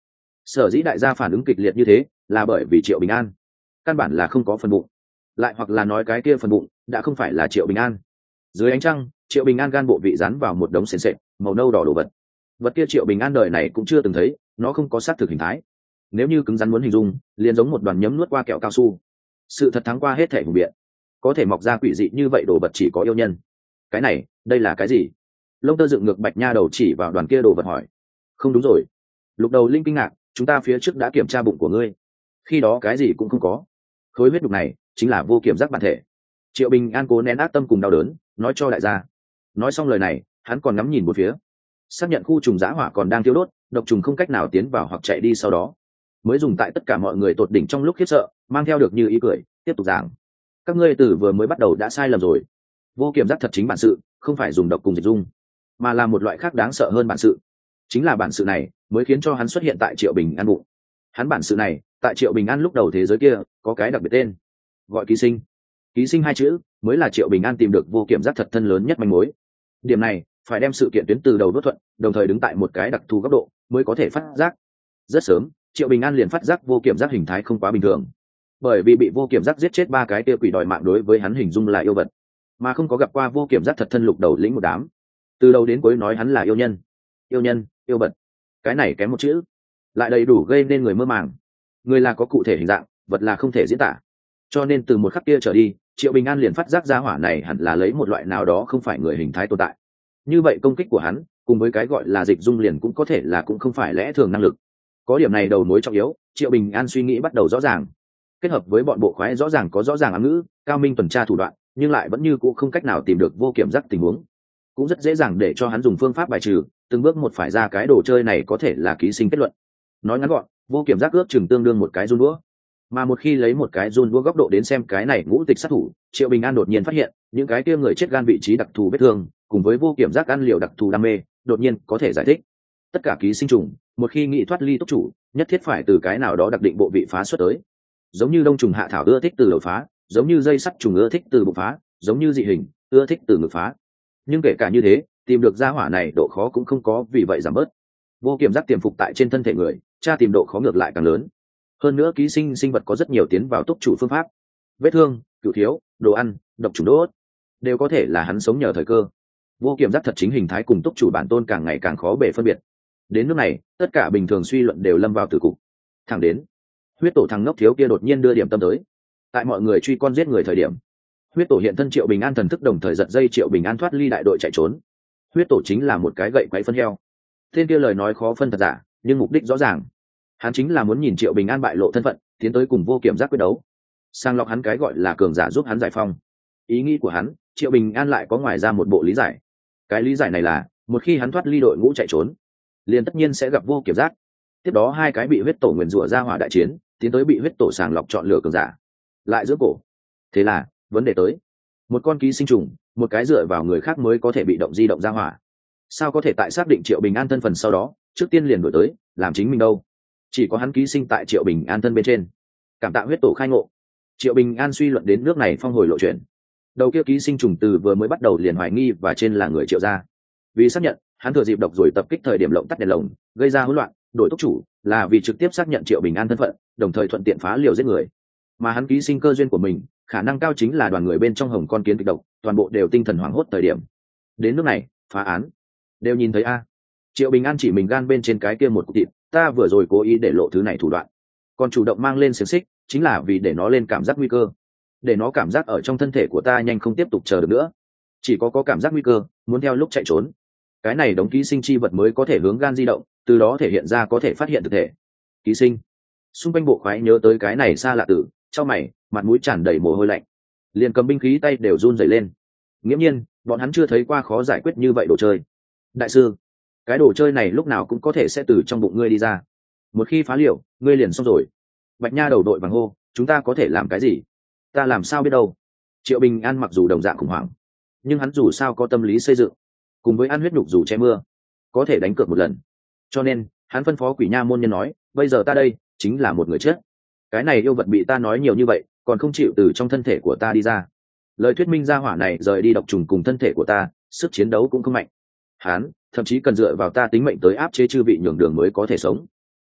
Sở dĩ đại gia phản ứng kịch liệt như thế là bởi vì Triệu Bình An căn bản là không có phần bụng, lại hoặc là nói cái kia phần bụng đã không phải là Triệu Bình An. Dưới ánh trăng, Triệu Bình An gan bộ vị dán vào một đống sền sệt màu nâu đỏ đồ vật. Vật kia Triệu Bình An đời này cũng chưa từng thấy, nó không có xác thực hình thái. Nếu như cứng rắn muốn hình dung, liền giống một đoàn nhấm nuốt qua kẹo cao su. Sự thật thắng qua hết thể hùng biện. Có thể mọc ra quỷ dị như vậy đồ vật chỉ có yêu nhân. Cái này, đây là cái gì? Lông tơ dựng ngược Bạch Nha đầu chỉ vào đoàn kia đồ vật hỏi. Không đúng rồi. Lục Đầu Linh kinh ngạc, chúng ta phía trước đã kiểm tra bụng của ngươi, khi đó cái gì cũng không có. Khối huyết đục này chính là vô kiểm giác bản thể. Triệu Bình An cố nén ác tâm cùng đau đớn, nói cho đại gia. Nói xong lời này, hắn còn ngắm nhìn một phía, xác nhận khu trùng dã hỏa còn đang thiêu đốt, độc trùng không cách nào tiến vào hoặc chạy đi, sau đó mới dùng tại tất cả mọi người tột đỉnh trong lúc khiếp sợ, mang theo được như ý cười, tiếp tục giảng. Các ngươi từ vừa mới bắt đầu đã sai lầm rồi. Vô kiểm giác thật chính bản sự không phải dùng độc cùng dịch dung, mà là một loại khác đáng sợ hơn bản sự. Chính là bản sự này mới khiến cho hắn xuất hiện tại Triệu Bình An bụng. Hắn bản sự này tại Triệu Bình An lúc đầu thế giới kia có cái đặc biệt tên, gọi ký sinh. Ký sinh hai chữ mới là Triệu Bình An tìm được vô kiểm giác thật thân lớn nhất manh mối. Điểm này phải đem sự kiện tuyến từ đầu đốt thuận, đồng thời đứng tại một cái đặc thù góc độ mới có thể phát giác. Rất sớm, Triệu Bình An liền phát giác vô kiểm giác hình thái không quá bình thường, bởi vì bị vô kiểm giác giết chết ba cái tia quỷ đòi mạng đối với hắn hình dung là yêu vật, mà không có gặp qua vô kiểm giác thật thân Lục Đầu Lĩnh một đám. Từ đầu đến cuối nói hắn là yêu nhân, yêu nhân, yêu vật, cái này kém một chữ, lại đầy đủ gây nên người mơ màng. Người là có cụ thể hình dạng, vật là không thể diễn tả. Cho nên từ một khắc kia trở đi, Triệu Bình An liền phát giác ra hỏa này hẳn là lấy một loại nào đó không phải người hình thái tồn tại. Như vậy công kích của hắn cùng với cái gọi là dịch dung liền cũng có thể là cũng không phải lẽ thường năng lực. Có điểm này đầu mối trọng yếu, Triệu Bình An suy nghĩ bắt đầu rõ ràng. Kết hợp với bọn bộ khoái rõ ràng có rõ ràng ám ngữ, cao minh tuần tra thủ đoạn, nhưng lại vẫn như cũ không cách nào tìm được vô kiểm giác tình huống, cũng rất dễ dàng để cho hắn dùng phương pháp bài trừ, từng bước một phải ra cái đồ chơi này có thể là ký sinh kết luận. Nói ngắn gọn, vô kiểm giác ước chừng tương đương một cái run đũa, mà một khi lấy một cái run đũa góc độ đến xem cái này ngũ tịch sát thủ, Triệu Bình An đột nhiên phát hiện những cái kia người chết gan vị trí đặc thù vết thương cùng với vô kiểm giác ăn liều đặc thù đam mê đột nhiên có thể giải thích. Tất cả ký sinh trùng một khi nghĩ thoát ly túc chủ, nhất thiết phải từ cái nào đó đặc định bộ vị phá xuất tới. Giống như đông trùng hạ thảo ưa thích từ đầu phá, giống như dây sắt trùng ưa thích từ bụng phá, giống như dị hình ưa thích từ ngực phá. Nhưng kể cả như thế, tìm được gia hỏa này độ khó cũng không có vì vậy giảm bớt. Vô kiểm giác tiềm phục tại trên thân thể người, tra tìm độ khó ngược lại càng lớn. Hơn nữa ký sinh sinh vật có rất nhiều tiến vào túc chủ phương pháp, vết thương, cựu thiếu, đồ ăn, độc trùng đốt đều có thể là hắn sống nhờ thời cơ. Vô kiểm giác thật chính hình thái cùng túc chủ bản tôn càng ngày càng khó bề phân biệt. Đến lúc này, tất cả bình thường suy luận đều lâm vào tử cục. Thẳng đến huyết tổ thằng ngốc thiếu kia đột nhiên đưa điểm tâm tới. Tại mọi người truy con giết người thời điểm, huyết tổ hiện thân Triệu Bình An thần thức đồng thời giật dây Triệu Bình An thoát ly đại đội chạy trốn. Huyết tổ chính là một cái gậy quấy phân heo. Tên kia lời nói khó phân thật giả, nhưng mục đích rõ ràng. Hắn chính là muốn nhìn Triệu Bình An bại lộ thân phận, tiến tới cùng vô kiểm giác quyết đấu, sang lọc hắn cái gọi là cường giả giúp hắn giải phong. Ý nghĩ của hắn, Triệu Bình An lại có ngoài ra một bộ lý giải. Cái lý giải này là, một khi hắn thoát ly đội ngũ chạy trốn, liền tất nhiên sẽ gặp vô kiểm giác. Tiếp đó hai cái bị huyết tổ nguyền rủa ra hỏa đại chiến, tiến tới bị huyết tổ sàng lọc chọn lựa cường giả, lại giữa cổ. Thế là vấn đề tới, một con ký sinh trùng, một cái dựa vào người khác mới có thể bị động di động ra hỏa, sao có thể tại xác định Triệu Bình An thân phần sau đó trước tiên liền đổi tới làm chính mình đâu? Chỉ có hắn ký sinh tại Triệu Bình An thân bên trên. Cảm tạ huyết tổ khai ngộ, Triệu Bình An suy luận đến nước này phong hồi lộ chuyện. Đầu kia ký sinh trùng từ vừa mới bắt đầu liền hoài nghi và trên là người Triệu gia. Vì xác nhận, hắn thừa dịp độc rồi tập kích thời điểm lộng tắt đèn lồng, gây ra hỗn loạn, đổi túc chủ, là vì trực tiếp xác nhận Triệu Bình An thân phận, đồng thời thuận tiện phá liều giết người. Mà hắn ký sinh cơ duyên của mình, khả năng cao chính là đoàn người bên trong hồng con kiến kịch độc, toàn bộ đều tinh thần hoảng hốt thời điểm. Đến nước này, phá án đều nhìn thấy a. Triệu Bình An chỉ mình gan bên trên cái kia một cục thịt, ta vừa rồi cố ý để lộ thứ này thủ đoạn, còn chủ động mang lên xiềng xích, chính là vì để nó lên cảm giác nguy cơ, để nó cảm giác ở trong thân thể của ta nhanh không tiếp tục chờ được nữa, chỉ có có cảm giác nguy cơ, muốn theo lúc chạy trốn, cái này đóng ký sinh chi vật mới có thể hướng gan di động, từ đó thể hiện ra có thể phát hiện thực thể. Ký sinh. Xung quanh bộ khoái nhớ tới cái này xa lạ tử, trong mày, mặt mũi tràn đầy mồ hôi lạnh, liền cầm binh khí tay đều run rẩy lên. Nghiễm nhiên, bọn hắn chưa thấy qua khó giải quyết như vậy đồ chơi. Đại sư, cái đồ chơi này lúc nào cũng có thể sẽ từ trong bụng ngươi đi ra, một khi phá liều, ngươi liền xong rồi. Bạch Nha đầu đội vàng hô, chúng ta có thể làm cái gì? Ta làm sao biết đâu? Triệu Bình An mặc dù đồng dạng khủng hoảng, nhưng hắn dù sao có tâm lý xây dựng, cùng với ăn huyết nhục dù che mưa, có thể đánh cược một lần. Cho nên hắn phân phó Quỷ Nha môn nhân nói, bây giờ ta đây chính là một người chết. Cái này yêu vật bị ta nói nhiều như vậy, còn không chịu từ trong thân thể của ta đi ra. Lời thuyết minh ra hỏa này rời đi độc trùng cùng thân thể của ta, sức chiến đấu cũng không mạnh. Hắn thậm chí cần dựa vào ta tính mệnh tới áp chế chư vị nhường đường mới có thể sống. Nhưng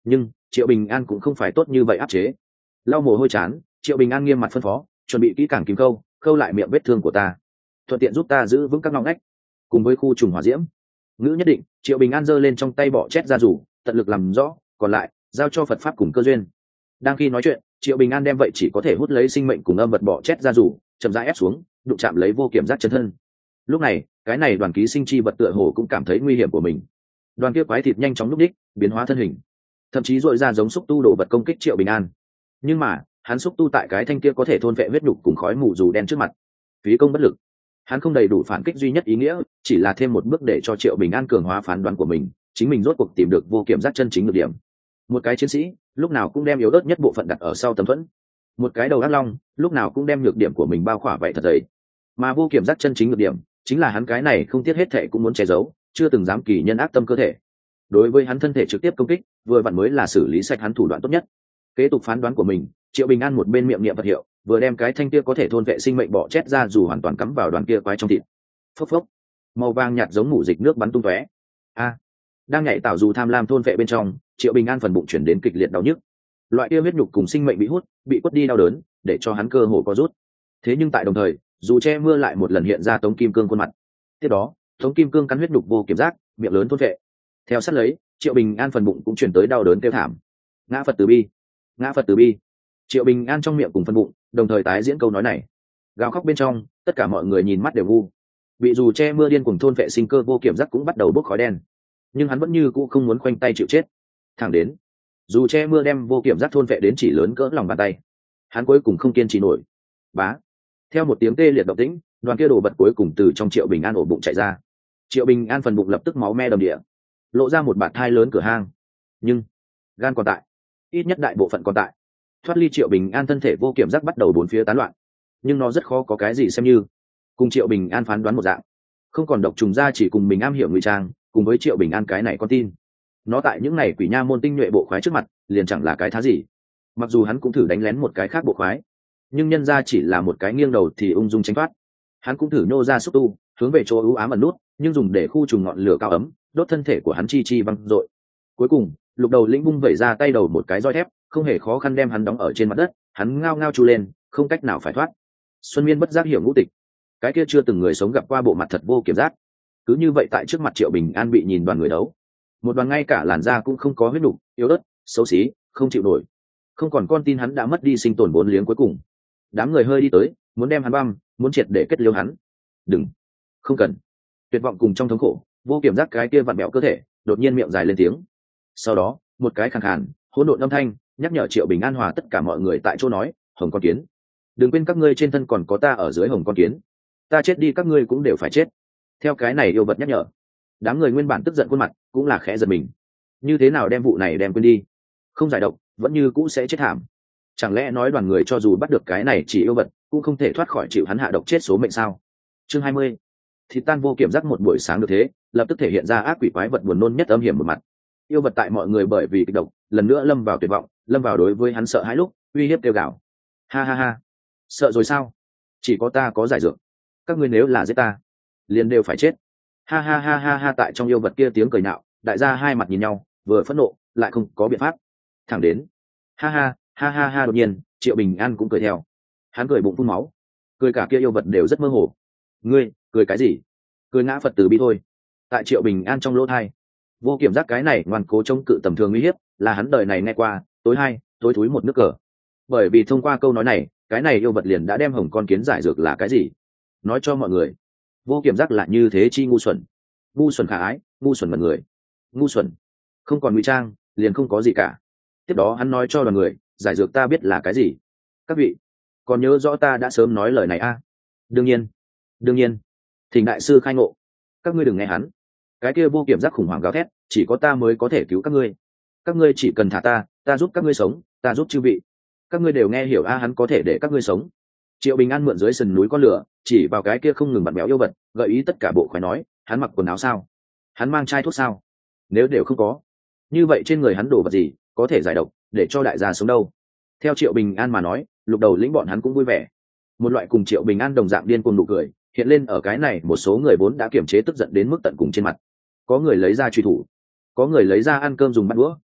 Triệu Bình An cũng không phải tốt như vậy áp chế. Lau mồ hôi chán, Triệu Bình An nghiêm mặt phân phó, chuẩn bị kỹ càng kim câu, khâu lại miệng vết thương của ta, thuận tiện giúp ta giữ vững các ngõ ngách, cùng với khu trùng hỏa diễm. Ngữ nhất định, Triệu Bình An giơ lên trong tay bọ chét ra rủ, tận lực làm rõ, còn lại giao cho Phật pháp cùng cơ duyên. Đang khi nói chuyện, Triệu Bình An đem vậy chỉ có thể hút lấy sinh mệnh cùng âm vật bọ chét ra rủ, chậm rãi ép xuống, đụng chạm lấy vô kiểm giác chân thân. Lúc này, cái này đoàn ký sinh chi vật tựa hồ cũng cảm thấy nguy hiểm của mình. Đoàn kia quái thịt nhanh chóng lúc đích, biến hóa thân hình, thậm chí dội ra giống xúc tu đồ vật công kích Triệu Bình An. Nhưng mà, hắn xúc tu tại cái thanh kia có thể thôn vệ huyết nhục cùng khói mù dù đen trước mặt, phí công bất lực. Hắn không đầy đủ phản kích duy nhất ý nghĩa, chỉ là thêm một bước để cho Triệu Bình An cường hóa phán đoán của mình, chính mình rốt cuộc tìm được vô kiểm giác chân chính được điểm. Một cái chiến sĩ, lúc nào cũng đem yếu ớt nhất bộ phận đặt ở sau tấm thuẫn. Một cái đầu ác long, lúc nào cũng đem nhược điểm của mình bao khỏa vậy thật dày. Mà vô kiểm giác chân chính được điểm, chính là hắn cái này không tiếc hết thệ cũng muốn che giấu, chưa từng dám kỳ nhân ác tâm cơ thể. Đối với hắn thân thể trực tiếp công kích, vừa vặn mới là xử lý sạch hắn thủ đoạn tốt nhất. Kế tục phán đoán của mình, Triệu Bình An một bên miệng niệm Phật hiệu, vừa đem cái thanh kia có thể thôn vệ sinh mệnh bọ chét ra dù hoàn toàn cắm vào đoàn kia quái trong thịt. Phốc phốc, màu vàng nhạt giống mủ dịch nước bắn tung tóe. A, đang nhảy tảo dù tham lam thôn vệ bên trong, Triệu Bình An phần bụng chuyển đến kịch liệt đau nhức. Loại kia huyết nhục cùng sinh mệnh bị hút, bị quất đi đau đớn, để cho hắn cơ hồ co rút. Thế nhưng tại đồng thời, dù che mưa lại một lần hiện ra Tống Kim Cương khuôn mặt. Tiếp đó, Tống Kim Cương cắn huyết nhục vô kiểm giác, miệng lớn thôn vệ. Theo sát lấy, Triệu Bình An phần bụng cũng chuyển tới đau đớn kêu thảm. Ngã Phật từ bi, ngã Phật từ bi. Triệu Bình An trong miệng cùng phần bụng, đồng thời tái diễn câu nói này. Gào khóc bên trong, tất cả mọi người nhìn mắt đều ngu. Bị dù che mưa điên cuồng thôn vệ sinh cơ vô kiểm giác cũng bắt đầu bốc khói đen, nhưng hắn vẫn như cũ không muốn khoanh tay chịu chết. Thẳng đến, dù che mưa đem vô kiểm giác thôn vệ đến chỉ lớn cỡ lòng bàn tay, hắn cuối cùng không kiên trì nổi. Bá, theo một tiếng tê liệt động tĩnh, đoàn kia đồ vật cuối cùng từ trong Triệu Bình An ổ bụng chạy ra. Triệu Bình An phần bụng lập tức máu me đầm địa, lộ ra một bạt thai lớn cửa hang. Nhưng gan còn tại, ít nhất đại bộ phận còn tại. Thoát ly Triệu Bình An thân thể vô kiểm giác bắt đầu bốn phía tán loạn, nhưng nó rất khó có cái gì xem như cùng Triệu Bình An phán đoán một dạng, không còn độc trùng ra chỉ cùng mình am hiểu ngụy trang, cùng với Triệu Bình An cái này con tin. Nó tại những này quỷ nha môn tinh nhuệ bộ khoái trước mặt, liền chẳng là cái thá gì. Mặc dù hắn cũng thử đánh lén một cái khác bộ khoái, nhưng nhân ra chỉ là một cái nghiêng đầu thì ung dung tránh thoát. Hắn cũng thử nhô ra xúc tu, hướng về chỗ ưu ám ẩn nút, nhưng dùng để khu trùng ngọn lửa cao ấm, đốt thân thể của hắn chi chi văng dội. Cuối cùng, Lục Đầu Lĩnh bung vẩy ra tay đầu một cái roi thép, không hề khó khăn đem hắn đóng ở trên mặt đất. Hắn ngao ngao chu lên, không cách nào phải thoát. Xuân Miên bất giác hiểu ngũ tịch, cái kia chưa từng người sống gặp qua bộ mặt thật vô kiểm giác. Cứ như vậy tại trước mặt Triệu Bình An bị nhìn đoàn người đấu, một đoàn ngay cả làn da cũng không có huyết nục, yếu ớt, xấu xí, không chịu nổi. Không còn con tin, hắn đã mất đi sinh tồn vốn liếng cuối cùng. Đám người hơi đi tới, muốn đem hắn băm, muốn triệt để kết liễu hắn. Đừng, không cần. Tuyệt vọng cùng trong thống khổ, vô kiểm giác cái kia vặn bẹo cơ thể, đột nhiên miệng dài lên tiếng. Sau đó, một cái khàn khàn, hỗn độn âm thanh nhắc nhở Triệu Bình An hòa tất cả mọi người tại chỗ nói: Hồng Con Kiến, đừng quên các ngươi trên thân còn có ta ở dưới Hồng Con Kiến. Ta chết đi các ngươi cũng đều phải chết. Theo cái này yêu vật nhắc nhở, đám người nguyên bản tức giận khuôn mặt cũng là khẽ giật mình. Như thế nào đem vụ này đem quên đi? Không giải độc, vẫn như cũ sẽ chết thảm. Chẳng lẽ nói đoàn người cho dù bắt được cái này chỉ yêu vật, cũng không thể thoát khỏi chịu hắn hạ độc chết số mệnh sao? Chương hai mươi. Thịt tan vô kiểm giác một buổi sáng được thế, lập tức thể hiện ra ác quỷ quái vật buồn nôn nhất âm hiểm một mặt. Yêu vật tại mọi người bởi vì kịch độc, lần nữa lâm vào tuyệt vọng, lâm vào đối với hắn sợ hãi lúc, uy hiếp kêu gào. Ha ha ha, sợ rồi sao? Chỉ có ta có giải dược. Các ngươi nếu là giết ta, liền đều phải chết. Ha ha ha ha ha, tại trong yêu vật kia tiếng cười nạo, đại gia hai mặt nhìn nhau, vừa phẫn nộ, lại không có biện pháp. Thẳng đến, ha ha, ha ha ha, đột nhiên, Triệu Bình An cũng cười theo. Hắn cười bụng phun máu, cười cả kia yêu vật đều rất mơ hồ. Ngươi, cười cái gì? Cười ngã Phật từ bi thôi. Tại Triệu Bình An trong lỗ thai, vô kiểm giác cái này ngoan cố chống cự tầm thường uy hiếp, là hắn đời này nghe qua tối hay tối thúi một nước cờ. Bởi vì thông qua câu nói này, cái này yêu vật liền đã đem Hồng Con Kiến giải dược là cái gì nói cho mọi người. Vô kiểm giác là như thế chi ngu xuẩn, ngu xuẩn khả ái, ngu xuẩn mật người, ngu xuẩn không còn ngụy trang, liền không có gì cả. Tiếp đó hắn nói cho đoàn người, giải dược ta biết là cái gì. Các vị còn nhớ rõ ta đã sớm nói lời này a? À? Đương nhiên, đương nhiên. Thỉnh đại sư khai ngộ. Các ngươi đừng nghe hắn, cái kia vô kiểm giác khủng hoảng gào thét, chỉ có ta mới có thể cứu các ngươi. Các ngươi chỉ cần thả ta, ta giúp các ngươi sống, ta giúp chư vị. Các ngươi đều nghe hiểu a? À, hắn có thể để các ngươi sống. Triệu Bình An mượn dưới sườn núi có lửa, chỉ vào cái kia không ngừng bật béo yêu vật, gợi ý tất cả bộ khoái nói: hắn mặc quần áo sao? Hắn mang chai thuốc sao? Nếu đều không có, như vậy trên người hắn đổ vật gì có thể giải độc, để cho đại gia sống đâu? Theo Triệu Bình An mà nói, Lục Đầu Lĩnh bọn hắn cũng vui vẻ. Một loại cùng Triệu Bình An đồng dạng điên cuồng nụ cười hiện lên ở cái này một số người vốn đã kiềm chế tức giận đến mức tận cùng trên mặt. Có người lấy ra truy thủ, có người lấy ra ăn cơm dùng bát đũa,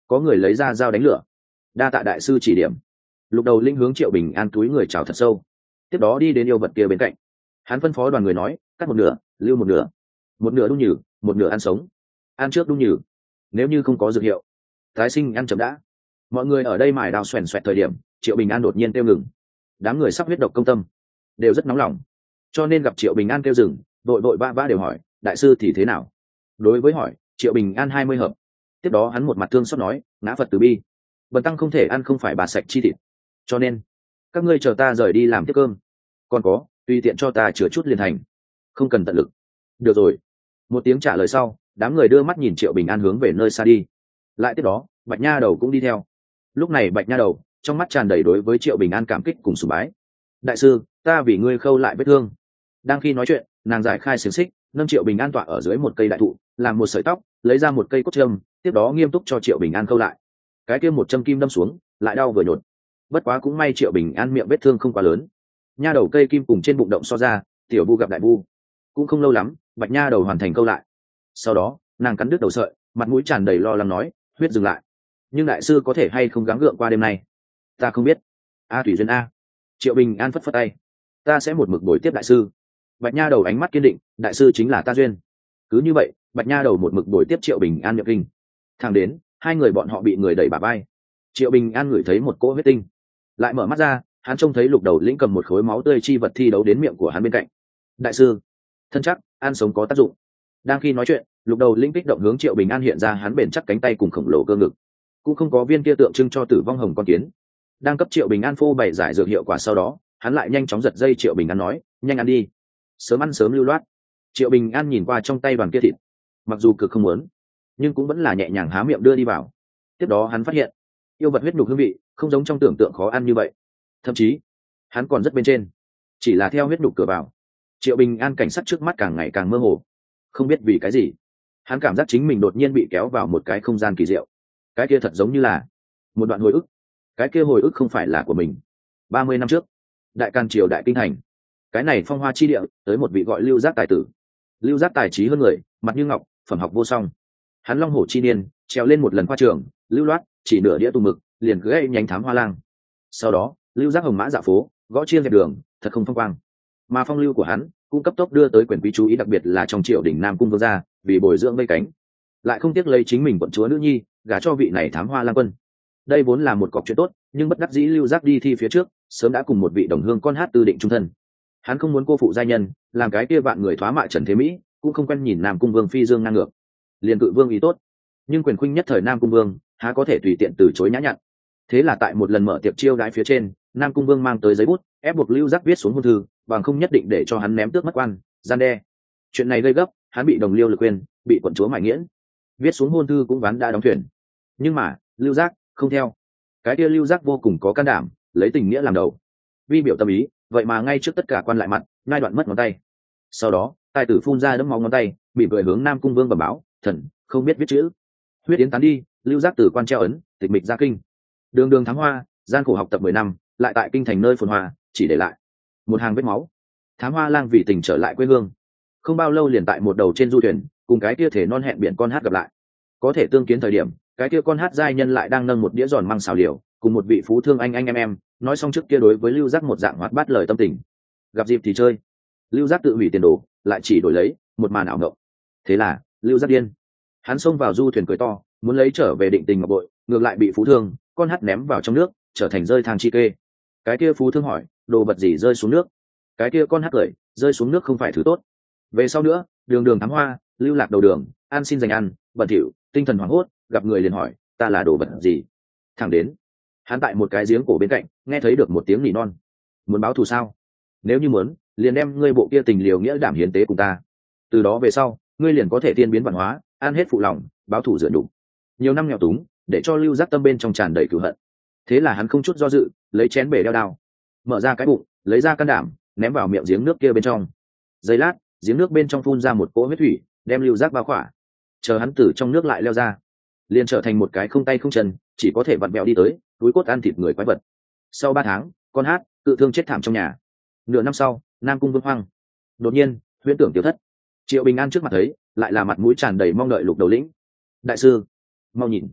có người lấy ra dao đánh lửa. Đa tạ đại sư chỉ điểm. Lục đầu linh hướng Triệu Bình An túi người chào thật sâu, tiếp đó đi đến yêu vật kia bên cạnh. Hắn phân phó đoàn người nói, cắt một nửa, lưu một nửa, một nửa đun nhừ, một nửa ăn sống. Ăn trước đun nhừ, nếu như không có dược hiệu, tái sinh ăn chậm đã. Mọi người ở đây mài đào xoèn xoẹt thời điểm, Triệu Bình An đột nhiên kêu ngừng. Đám người sắp huyết độc công tâm, đều rất nóng lòng, cho nên gặp Triệu Bình An kêu dừng, đội đội ba ba đều hỏi, đại sư thì thế nào? Đối với hỏi, Triệu Bình An hai mươi hợp. Tiếp đó hắn một mặt thương xót nói, ngã Phật từ bi, bần tăng không thể ăn không phải bà sạch chi thịt, cho nên các ngươi chờ ta rời đi làm tiếp cơm, còn có tùy tiện cho ta chữa chút liền thành, không cần tận lực. Được rồi. Một tiếng trả lời sau, đám người đưa mắt nhìn Triệu Bình An hướng về nơi xa đi. Lại tiếp đó Bạch Nha Đầu cũng đi theo. Lúc này Bạch Nha Đầu trong mắt tràn đầy đối với Triệu Bình An cảm kích cùng sùng bái. Đại sư, ta vì ngươi khâu lại vết thương. Đang khi nói chuyện, nàng giải khai xiềng xích, nâng Triệu Bình An tọa ở dưới một cây đại thụ, làm một sợi tóc, lấy ra một cây cốt châm, tiếp đó nghiêm túc cho Triệu Bình An khâu lại. Cái kia một châm kim đâm xuống, lại đau vừa nhột. Bất quá cũng may Triệu Bình An miệng vết thương không quá lớn. Nha đầu cây kim cùng trên bụng động so ra, tiểu vu gặp đại vu. Cũng không lâu lắm, Bạch Nha Đầu hoàn thành câu lại. Sau đó nàng cắn đứt đầu sợi, mặt mũi tràn đầy lo lắng nói, huyết dừng lại, nhưng đại sư có thể hay không gắng gượng qua đêm nay, ta không biết. A tùy duyên a. Triệu Bình An phất phất tay, ta sẽ một mực bồi tiếp đại sư. Bạch Nha Đầu ánh mắt kiên định, đại sư chính là ta duyên. Cứ như vậy, Bạch Nha Đầu một mực bồi tiếp Triệu Bình An nhập kinh. Thẳng đến hai người bọn họ bị người đẩy bả vai, Triệu Bình An ngửi thấy một cỗ huyết tinh, lại mở mắt ra, hắn trông thấy Lục Đầu Lĩnh cầm một khối máu tươi chi vật thi đấu đến miệng của hắn bên cạnh. Đại sư, thân chắc ăn sống có tác dụng. Đang khi nói chuyện, Lục Đầu Lĩnh kích động hướng Triệu Bình An hiện ra hắn bền chắc cánh tay cùng khổng lồ cơ ngực, cũng không có viên kia tượng trưng cho tử vong hồng con kiến. Đang cấp Triệu Bình An phô bày giải dược hiệu quả sau đó, hắn lại nhanh chóng giật dây Triệu Bình An nói, nhanh ăn đi, sớm ăn sớm lưu loát. Triệu Bình An nhìn qua trong tay đoàn kia thịt, mặc dù cực không muốn, nhưng cũng vẫn là nhẹ nhàng há miệng đưa đi vào. Tiếp đó hắn phát hiện, yêu vật huyết nhục hương vị không giống trong tưởng tượng khó ăn như vậy, thậm chí hắn còn rất bên trên. Chỉ là theo huyết nhục cửa vào, Triệu Bình An cảnh sắc trước mắt càng ngày càng mơ hồ. Không biết vì cái gì, hắn cảm giác chính mình đột nhiên bị kéo vào một cái không gian kỳ diệu. Cái kia thật giống như là một đoạn hồi ức. Cái kia hồi ức không phải là của mình. Ba mươi năm trước, Đại Càn Triều Đại Kinh Thành, cái này phong hoa chi địa, tới một vị gọi Lưu Giác tài tử. Lưu Giác tài trí hơn người, mặt như ngọc, phẩm học vô song. Hắn long hổ chi niên, trèo lên một lần khoa trường, lưu loát, chỉ nửa đĩa tù mực, liền cưỡi nhánh thám hoa lang. Sau đó, Lưu Giác hồng mã dạ phố, gõ chiên dẹp đường, thật không phong quang. Mà phong lưu của hắn cũng cấp tốc đưa tới quyền quý chú ý, đặc biệt là trong triều đình Nam Cung vương gia, vì bồi dưỡng vây cánh, lại không tiếc lấy chính mình quận chúa nữ nhi gả cho vị này thám hoa lang quân. Đây vốn là một cọc chuyện tốt, nhưng bất đắc dĩ Lưu Giác đi thi phía trước, sớm đã cùng một vị đồng hương con hát tư định trung thân. Hắn không muốn cô phụ giai nhân, làm cái kia vạn người thoá mạ Trần Thế Mỹ, cũng không quen nhìn Nam Cung vương phi dương ngang ngược. Liền cự vương ý tốt, nhưng quyền khuynh nhất thời Nam Cung vương há có thể tùy tiện từ chối nhã nhặn. Thế là tại một lần mở tiệc chiêu đãi phía trên, Nam Cung vương mang tới giấy bút, ép buộc Lưu Giác viết xuống hôn thư, bằng không nhất định để cho hắn ném tước mất quan, gian đe. Chuyện này gây gấp, hắn bị đồng liêu lực quên, bị quận chúa mại nghiễn, viết xuống hôn thư cũng ván đã đóng thuyền. Nhưng mà Lưu Giác không theo. Cái kia Lưu Giác vô cùng có can đảm, lấy tình nghĩa làm đầu, vi biểu tâm ý, vậy mà ngay trước tất cả quan lại mặt, ngai đoạn mất ngón tay. Sau đó tài tử phun ra đấm máu ngón tay, bị cười hướng Nam Cung vương bẩm báo, thần không biết viết chữ. Huyết yến tán đi, Lưu Giác từ quan treo ấn, tịch mịch ra kinh. Đường đường thám hoa, gian khổ học tập mười năm, lại tại kinh thành nơi phồn hoa, chỉ để lại một hàng vết máu. Thám hoa lang vì tình trở lại quê hương, không bao lâu liền tại một đầu trên du thuyền, cùng cái kia thể non hẹn biển con hát gặp lại. Có thể tương kiến thời điểm, cái kia con hát giai nhân lại đang nâng một đĩa giòn măng xào liều, cùng một vị phú thương anh anh em em, nói xong trước kia đối với Lưu Giác một dạng hoạt bát lời tâm tình. Gặp dịp thì chơi. Lưu Giác tự hủy tiền đồ, lại chỉ đổi lấy một màn ảo ngộng. Thế là Lưu Giác điên, hắn xông vào du thuyền cười to, muốn lấy trở về định tình ngọc bội, ngược lại bị phú thương con hát ném vào trong nước, trở thành rơi thang chi kê. Cái kia phú thương hỏi, đồ vật gì rơi xuống nước? Cái kia con hát cười, rơi xuống nước không phải thứ tốt. Về sau nữa, đường đường thám hoa, lưu lạc đầu đường, ăn xin dành ăn, bẩn thỉu, tinh thần hoảng hốt, gặp người liền hỏi, ta là đồ vật gì? Thẳng đến hắn tại một cái giếng cổ bên cạnh, nghe thấy được một tiếng nỉ non. Muốn báo thù sao? Nếu như muốn, liền đem ngươi bộ kia tình liều nghĩa đảm hiến tế cùng ta. Từ đó về sau, ngươi liền có thể tiên biến văn hóa, ăn hết phụ lòng, báo thù rửa đủ. Nhiều năm nghèo túng, để cho Lưu Giác tâm bên trong tràn đầy cửu hận. Thế là hắn không chút do dự, lấy chén bể đeo đao, mở ra cái bụng, lấy ra can đảm, ném vào miệng giếng nước kia bên trong. Giây lát, giếng nước bên trong phun ra một cỗ huyết thủy, đem Lưu Giác bao khỏa. Chờ hắn từ trong nước lại leo ra, liền trở thành một cái không tay không chân, chỉ có thể vặn vẹo đi tới, túi cốt ăn thịt người quái vật. Sau ba tháng, con hát cự thương chết thảm trong nhà. Nửa năm sau, Nam Cung vương hoang. Đột nhiên, huyễn tưởng tiêu thất. Triệu Bình An trước mặt thấy, lại là mặt mũi tràn đầy mong đợi Lục Đầu Lĩnh. Đại sư, mau nhìn,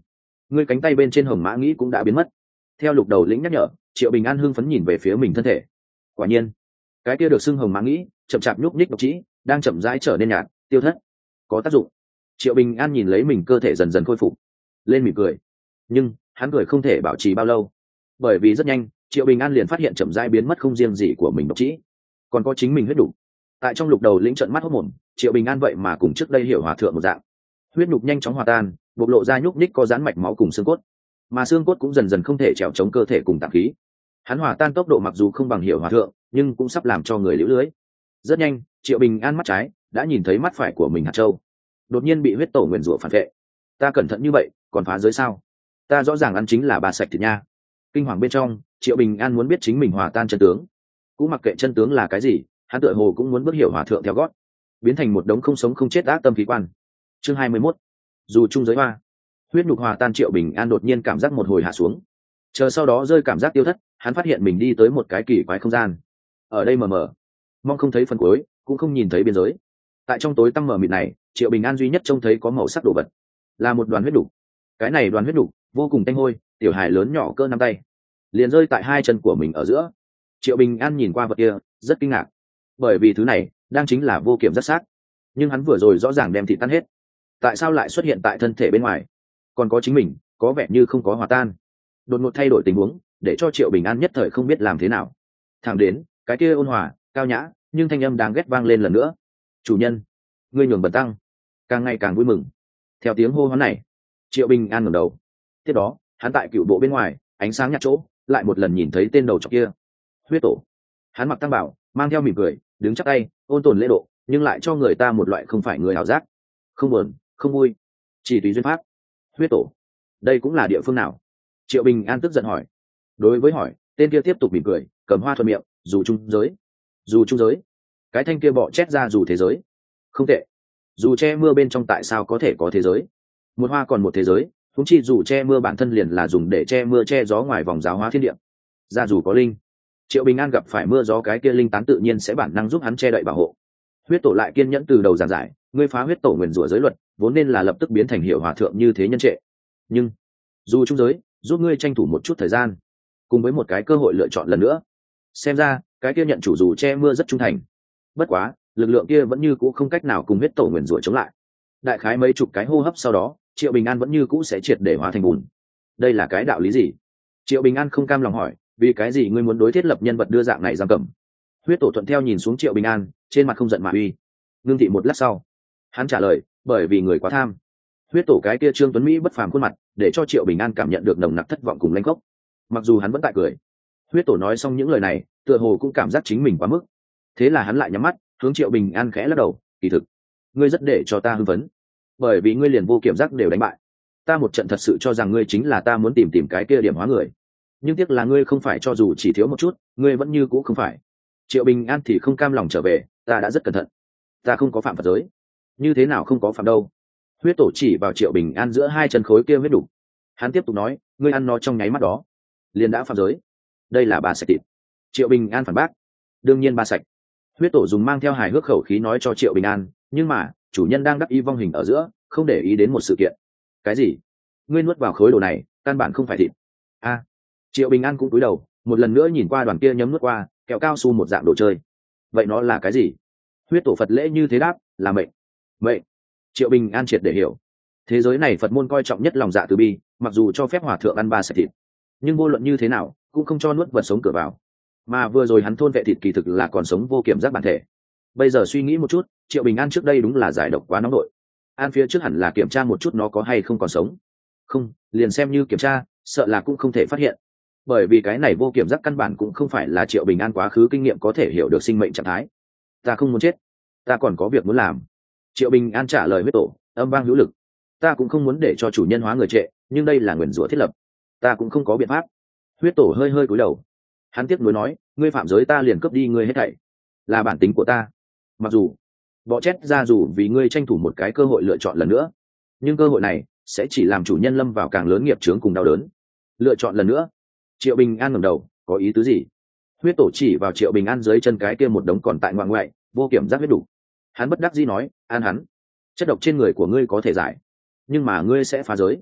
ngươi cánh tay bên trên hồng mã nghĩ cũng đã biến mất. Theo lục đầu lĩnh nhắc nhở, Triệu Bình An hưng phấn nhìn về phía mình thân thể. Quả nhiên, cái kia được xưng hồng mã nghĩ chậm chạp nhúc nhích độc trĩ đang chậm rãi trở nên nhạt, tiêu thất, có tác dụng. Triệu Bình An nhìn lấy mình cơ thể dần dần khôi phục, lên mỉm cười. Nhưng hắn cười không thể bảo trì bao lâu, bởi vì rất nhanh Triệu Bình An liền phát hiện chậm rãi biến mất không riêng gì của mình độc trĩ, còn có chính mình huyết đủ. Tại trong lục đầu lĩnh trợn mắt hốt mồm, Triệu Bình An vậy mà cùng trước đây hiểu hòa thượng một dạng, huyết nhục nhanh chóng hòa tan, bộc lộ ra nhúc nhích có dán mạch máu cùng xương cốt, mà xương cốt cũng dần dần không thể trèo chống cơ thể cùng tạng khí. Hắn hòa tan tốc độ mặc dù không bằng hiểu hòa thượng, nhưng cũng sắp làm cho người liễu lưới. Rất nhanh, Triệu Bình An mắt trái đã nhìn thấy mắt phải của mình hạt châu đột nhiên bị huyết tổ nguyền rủa phản vệ. Ta cẩn thận như vậy còn phá giới sao? Ta rõ ràng ăn chính là bà sạch thịt nha. Kinh hoàng bên trong, Triệu Bình An muốn biết chính mình hòa tan chân tướng, cũng mặc kệ chân tướng là cái gì, hắn tựa hồ cũng muốn bước hiểu hòa thượng theo gót, biến thành một đống không sống không chết ác tâm khí quan. Chương hai mươi mốt, dù chung giới hoa. Huyết nhục hòa tan, Triệu Bình An đột nhiên cảm giác một hồi hạ xuống, chờ sau đó rơi cảm giác tiêu thất. Hắn phát hiện mình đi tới một cái kỳ quái không gian, ở đây mờ mờ, mong không thấy phần cuối, cũng không nhìn thấy biên giới. Tại trong tối tăm mờ mịt này, Triệu Bình An duy nhất trông thấy có màu sắc đồ vật, là một đoàn huyết đục. Cái này đoàn huyết đục vô cùng tanh hôi, tiểu hài lớn nhỏ cỡ nắm tay, liền rơi tại hai chân của mình ở giữa. Triệu Bình An nhìn qua vật kia rất kinh ngạc, bởi vì thứ này đang chính là vô kiểm rất xác, nhưng hắn vừa rồi rõ ràng đem thịt tan hết, tại sao lại xuất hiện tại thân thể bên ngoài, còn có chính mình có vẻ như không có hòa tan. Đột ngột thay đổi tình huống để cho Triệu Bình An nhất thời không biết làm thế nào. Thẳng đến cái kia ôn hòa cao nhã nhưng thanh âm đáng ghét vang lên lần nữa: chủ nhân, ngươi nhường bần tăng càng ngày càng vui mừng. Theo tiếng hô hoán này, Triệu Bình An ngẩng đầu. Tiếp đó hắn tại cựu bộ bên ngoài ánh sáng nhạt chỗ lại một lần nhìn thấy tên đầu trọc kia, huyết tổ. Hắn mặc tăng bảo, mang theo mỉm cười, đứng chắp tay, ôn tồn lễ độ, nhưng lại cho người ta một loại không phải người ảo giác, không buồn không vui, chỉ tùy duyên pháp. Huyết tổ, đây cũng là địa phương nào? Triệu Bình An tức giận hỏi. Đối với hỏi, tên kia tiếp tục mỉm cười, cầm hoa thuận miệng: dù chung giới. Dù chung giới? Cái thanh kia bọ chét ra dù thế giới. Không tệ. Dù che mưa bên trong tại sao có thể có thế giới? Một hoa còn một thế giới, thúng chi dù che mưa bản thân liền là dùng để che mưa che gió ngoài vòng giáo hóa thiên địa. Ra dù có linh, Triệu Bình An gặp phải mưa gió, cái kia linh tán tự nhiên sẽ bản năng giúp hắn che đậy bảo hộ. Huyết tổ lại kiên nhẫn từ đầu giảng giải: ngươi phá huyết tổ nguyền rủa giới luật, vốn nên là lập tức biến thành hiệu hòa thượng như thế nhân trệ, nhưng dù chung giới giúp ngươi tranh thủ một chút thời gian, cùng với một cái cơ hội lựa chọn lần nữa. Xem ra cái kia nhận chủ dù che mưa rất trung thành, bất quá lực lượng kia vẫn như cũ không cách nào cùng huyết tổ nguyền rủa chống lại. Đại khái mấy chục cái hô hấp sau đó, Triệu Bình An vẫn như cũ sẽ triệt để hóa thành bùn. Đây là cái đạo lý gì? Triệu Bình An không cam lòng hỏi. Vì cái gì ngươi muốn đối thiết lập nhân vật đưa dạng này giam cầm? Huyết tổ thuận theo nhìn xuống Triệu Bình An, trên mặt không giận mà uy. Ngưng thị một lát sau, hắn trả lời: bởi vì người quá tham. Huyết tổ cái kia Trương Tuấn Mỹ bất phàm khuôn mặt để cho Triệu Bình An cảm nhận được nồng nặc thất vọng cùng lanh khốc, mặc dù hắn vẫn tại cười. Huyết tổ nói xong những lời này, tựa hồ cũng cảm giác chính mình quá mức, thế là hắn lại nhắm mắt hướng Triệu Bình An khẽ lắc đầu: kỳ thực ngươi rất để cho ta hưng phấn, bởi vì ngươi liền vô kiểm giác đều đánh bại ta một trận, thật sự cho rằng ngươi chính là ta muốn tìm tìm cái kia điểm hóa người, nhưng tiếc là ngươi không phải, cho dù chỉ thiếu một chút ngươi vẫn như cũ không phải. Triệu Bình An thì không cam lòng trở về: ta đã rất cẩn thận, ta không có phạm Phật giới. Như thế nào không có phạm đâu? Huyết tổ chỉ vào Triệu Bình An giữa hai chân khối kia huyết đủ, hắn tiếp tục nói: ngươi ăn nó trong nháy mắt đó liền đã phạm giới, đây là bà sạch thịt. Triệu Bình An phản bác: đương nhiên bà sạch. Huyết tổ dùng mang theo hài hước khẩu khí nói cho Triệu Bình An: nhưng mà chủ nhân đang đắc ý vong hình ở giữa, không để ý đến một sự kiện. Cái gì? Ngươi nuốt vào khối đồ này căn bản không phải thịt. A à, Triệu Bình An cũng cúi đầu một lần nữa nhìn qua đoàn kia nhấm nuốt qua kẹo cao su một dạng đồ chơi. Vậy nó là cái gì? Huyết tổ Phật lễ như thế đáp: là mệnh. Mệnh. Triệu Bình An triệt để hiểu, thế giới này Phật môn coi trọng nhất lòng dạ từ bi, mặc dù cho phép hòa thượng ăn ba sạch thịt, nhưng vô luận như thế nào cũng không cho nuốt vật sống cửa vào. Mà vừa rồi hắn thôn vệ thịt kỳ thực là còn sống vô kiểm giác bản thể. Bây giờ suy nghĩ một chút, Triệu Bình An trước đây đúng là giải độc quá nóng nội. An phía trước hẳn là kiểm tra một chút nó có hay không còn sống. Không, liền xem như kiểm tra, sợ là cũng không thể phát hiện, bởi vì cái này vô kiểm giác căn bản cũng không phải là Triệu Bình An quá khứ kinh nghiệm có thể hiểu được sinh mệnh trạng thái. Ta không muốn chết, ta còn có việc muốn làm. Triệu Bình An trả lời huyết tổ, âm vang hữu lực: ta cũng không muốn để cho chủ nhân hóa người trệ, nhưng đây là nguyền rủa thiết lập, ta cũng không có biện pháp. Huyết tổ hơi hơi cúi đầu, hắn tiếp nối nói: ngươi phạm giới ta liền cướp đi ngươi hết thảy, là bản tính của ta. Mặc dù bọ chét ra dù vì ngươi tranh thủ một cái cơ hội lựa chọn lần nữa, nhưng cơ hội này sẽ chỉ làm chủ nhân lâm vào càng lớn nghiệp chướng cùng đau đớn. Lựa chọn lần nữa? Triệu Bình An ngẩng đầu, có ý tứ gì? Huyết tổ chỉ vào Triệu Bình An dưới chân cái kia một đống còn tại ngoại ngoại vô kiểm giác huyết đủ, hắn bất đắc dĩ nói: an hắn, chất độc trên người của ngươi có thể giải, nhưng mà ngươi sẽ phá giới.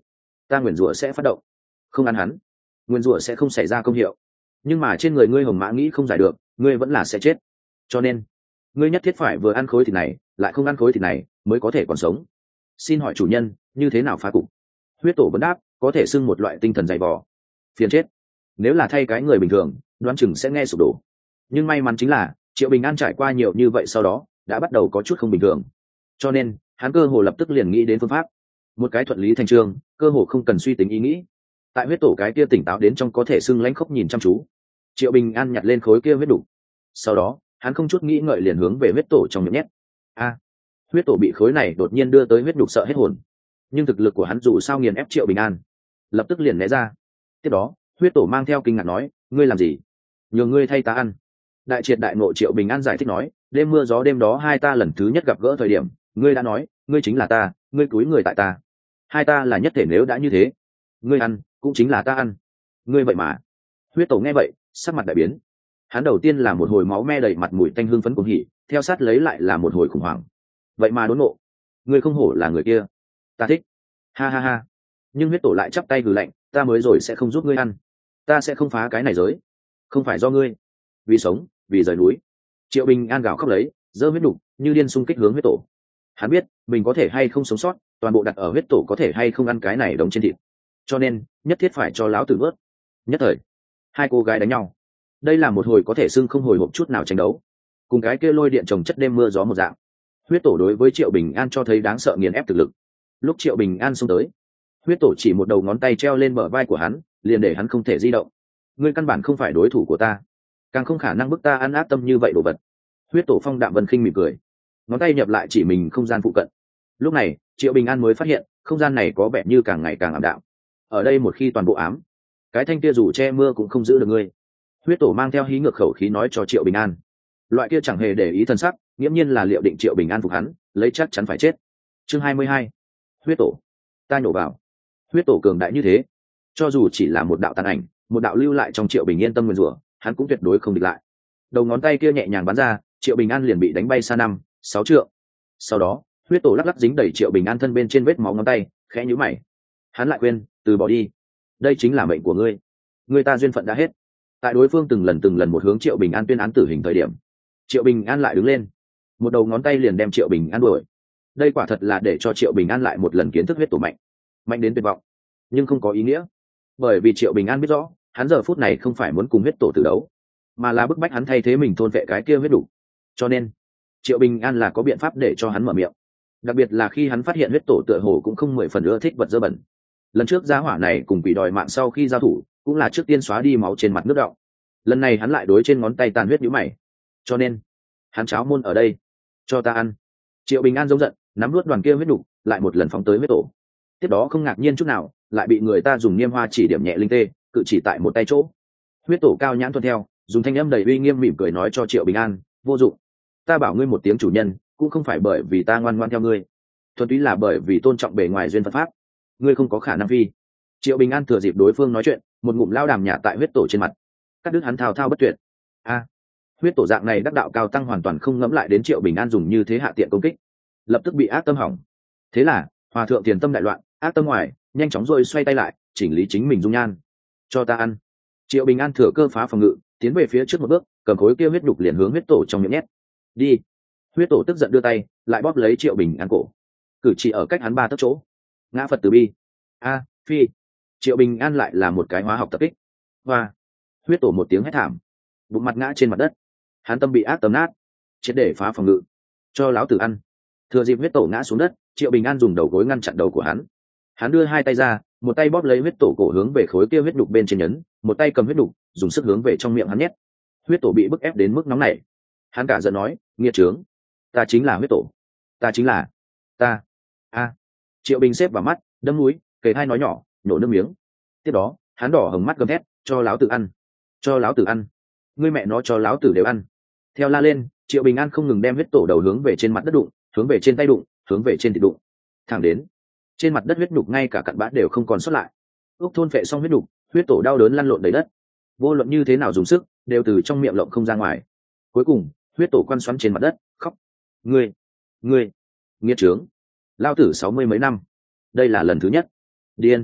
ta nguyền rủa sẽ phát động. Không ăn hắn, nguyền rủa sẽ không xảy ra công hiệu, nhưng mà trên người ngươi hồng mã nghĩ không giải được, ngươi vẫn là sẽ chết. Cho nên ngươi nhất thiết phải vừa ăn khối thịt này lại không ăn khối thịt này mới có thể còn sống. Xin hỏi chủ nhân, như thế nào phá cục? Huyết tổ vẫn đáp, có thể xưng một loại tinh thần dày vò. Phiền chết, nếu là thay cái người bình thường đoán chừng sẽ nghe sụp đổ, nhưng may mắn chính là Triệu Bình An trải qua nhiều như vậy sau đó đã bắt đầu có chút không bình thường, cho nên hắn cơ hồ lập tức liền nghĩ đến phương pháp, một cái thuận lý thành trương, cơ hồ không cần suy tính ý nghĩ. Tại huyết tổ cái kia tỉnh táo đến trong có thể xưng lãnh khốc nhìn chăm chú, Triệu Bình An nhặt lên khối kia huyết đủ, sau đó hắn không chút nghĩ ngợi liền hướng về huyết tổ trong miệng nhét. A, huyết tổ bị khối này đột nhiên đưa tới huyết đục sợ hết hồn, nhưng thực lực của hắn dù sao nghiền ép Triệu Bình An, lập tức liền né ra. Tiếp đó huyết tổ mang theo kinh ngạc nói, ngươi làm gì? Nhờ ngươi thay ta ăn. Đại triệt đại ngộ Triệu Bình An giải thích nói, đêm mưa gió đêm đó hai ta lần thứ nhất gặp gỡ thời điểm, ngươi đã nói ngươi chính là ta, ngươi cúi người tại ta, hai ta là nhất thể, nếu đã như thế ngươi ăn cũng chính là ta ăn. Ngươi vậy mà. Huyết tổ nghe vậy sắc mặt đại biến, hắn đầu tiên là một hồi máu me đầy mặt mùi tanh hương phấn cuồng hỉ, theo sát lấy lại là một hồi khủng hoảng. Vậy mà đốn nộ, ngươi không hổ là người kia, ta thích, ha ha ha. Nhưng huyết tổ lại chắp tay hừ lạnh, ta mới rồi sẽ không giúp ngươi ăn, ta sẽ không phá cái này giới, không phải do ngươi, vì sống vì rời núi. Triệu Bình An gào khóc lấy, giơ huyết đục như điên xung kích hướng huyết tổ. Hắn biết mình có thể hay không sống sót, toàn bộ đặt ở huyết tổ có thể hay không ăn cái này đống trên thịt, cho nên nhất thiết phải cho láo tử vớt. Nhất thời hai cô gái đánh nhau, đây là một hồi có thể xưng không hồi hộp chút nào tranh đấu, cùng cái kia lôi điện trồng chất đêm mưa gió một dạng. Huyết tổ đối với Triệu Bình An cho thấy đáng sợ nghiền ép thực lực. Lúc Triệu Bình An xông tới, huyết tổ chỉ một đầu ngón tay treo lên bờ vai của hắn, liền để hắn không thể di động. Ngươi căn bản không phải đối thủ của ta, càng không khả năng bức ta ăn ác tâm như vậy đồ vật. Huyết tổ phong đạm vân khinh mỉm cười, ngón tay nhập lại chỉ mình không gian phụ cận. Lúc này Triệu Bình An mới phát hiện không gian này có vẻ như càng ngày càng ảm đạm. Ở đây một khi toàn bộ ám, cái thanh kia dù che mưa cũng không giữ được ngươi. Huyết tổ mang theo hí ngược khẩu khí nói cho Triệu Bình An, loại kia chẳng hề để ý thân sắc, nghiễm nhiên là liệu định Triệu Bình An phục hắn, lấy chắc chắn phải chết. Chương hai mươi hai, huyết tổ, ta nhổ vào. Huyết tổ cường đại như thế, cho dù chỉ là một đạo tàn ảnh, một đạo lưu lại trong Triệu Bình Yên tâm nguyên rủa, hắn cũng tuyệt đối không địch lại. Đầu ngón tay kia nhẹ nhàng bắn ra, Triệu Bình An liền bị đánh bay xa năm sáu trượng. Sau đó huyết tổ lắc lắc dính đầy Triệu Bình An thân bên trên vết máu ngón tay, khẽ nhíu mày. Hắn lại quên từ bỏ đi, đây chính là mệnh của ngươi, người ta duyên phận đã hết. Tại đối phương từng lần từng lần một hướng Triệu Bình An tuyên án tử hình thời điểm, Triệu Bình An lại đứng lên, một đầu ngón tay liền đem Triệu Bình An đuổi. Đây quả thật là để cho Triệu Bình An lại một lần kiến thức huyết tổ mạnh, mạnh đến tuyệt vọng, nhưng không có ý nghĩa, bởi vì Triệu Bình An biết rõ hắn giờ phút này không phải muốn cùng huyết tổ tử đấu, mà là bức bách hắn thay thế mình thôn vệ cái kia huyết đủ. Cho nên Triệu Bình An là có biện pháp để cho hắn mở miệng, đặc biệt là khi hắn phát hiện huyết tổ tựa hồ cũng không mười phần ưa thích vật dơ bẩn. Lần trước gia hỏa này cùng quỷ đòi mạng sau khi giao thủ cũng là trước tiên xóa đi máu trên mặt nước đọng, lần này hắn lại đối trên ngón tay tàn huyết nhũ mày, cho nên hắn cháo môn ở đây, cho ta ăn. Triệu Bình An giống giận, nắm nuốt đoàn kia huyết đục, lại một lần phóng tới huyết tổ. Tiếp đó không ngạc nhiên chút nào, lại bị người ta dùng niêm hoa chỉ điểm nhẹ linh tê, cự chỉ tại một tay chỗ. Huyết tổ cao nhãn tuân theo, dùng thanh âm đầy uy nghiêm mỉm cười nói cho Triệu Bình An, vô dụng, ta bảo ngươi một tiếng chủ nhân cũng không phải bởi vì ta ngoan ngoan theo ngươi, thuần túy là bởi vì tôn trọng bề ngoài duyên Phật pháp, ngươi không có khả năng phi. Triệu Bình An thừa dịp đối phương nói chuyện, một ngụm lao đàm nhả tại huyết tổ trên mặt, cắt đứt hắn thao thao bất tuyệt. A, huyết tổ dạng này đắc đạo cao tăng hoàn toàn không ngẫm lại đến Triệu Bình An dùng như thế hạ tiện công kích, lập tức bị ác tâm hỏng. Thế là hòa thượng tiền tâm đại loạn, ác tâm ngoài nhanh chóng rồi xoay tay lại, chỉnh lý chính mình dung nhan. Cho ta ăn. Triệu Bình An thừa cơ phá phòng ngự, tiến về phía trước một bước, cầm khối kia huyết đục liền hướng huyết tổ trong miệng nhét. Đi. Huyết tổ tức giận đưa tay lại bóp lấy Triệu Bình An cổ, cử chỉ ở cách hắn ba tấc chỗ. Ngã Phật từ bi. A, phi. Triệu Bình An lại là một cái hóa học tập kích. Và huyết tổ một tiếng hét thảm, bụng mặt ngã trên mặt đất. Hắn tâm bị ác tấm nát, triệt để phá phòng ngự, cho láo tử ăn. Thừa dịp huyết tổ ngã xuống đất, Triệu Bình An dùng đầu gối ngăn chặn đầu của hắn. Hắn đưa hai tay ra, một tay bóp lấy huyết tổ cổ hướng về khối kia huyết đục bên trên nhấn, một tay cầm huyết đục dùng sức hướng về trong miệng hắn nhét. Huyết tổ bị bức ép đến mức nóng này, hắn cả giận nói, nghiệt trướng, ta chính là huyết tổ, ta chính là ta. A. Triệu Bình xếp vào mắt, đâm núi, kề hai nói nhỏ, nhổ nước miếng. Tiếp đó hắn đỏ hồng mắt gầm thét, cho láo tử ăn, cho láo tử ăn, ngươi mẹ nó cho láo tử đều ăn. Theo la lên, Triệu Bình An không ngừng đem huyết tổ đầu hướng về trên mặt đất đụng, hướng về trên tay đụng, hướng về trên thịt đụng, thẳng đến trên mặt đất huyết đục ngay cả cặn bã đều không còn sót lại. Úc thôn phệ xong huyết đục, huyết tổ đau đớn lăn lộn đầy đất, vô luận như thế nào dùng sức đều từ trong miệng lộng không ra ngoài. Cuối cùng huyết tổ quăn xoắn trên mặt đất khóc, ngươi ngươi nghiệt trướng, lao tử sáu mươi mấy năm, đây là lần thứ nhất, điên.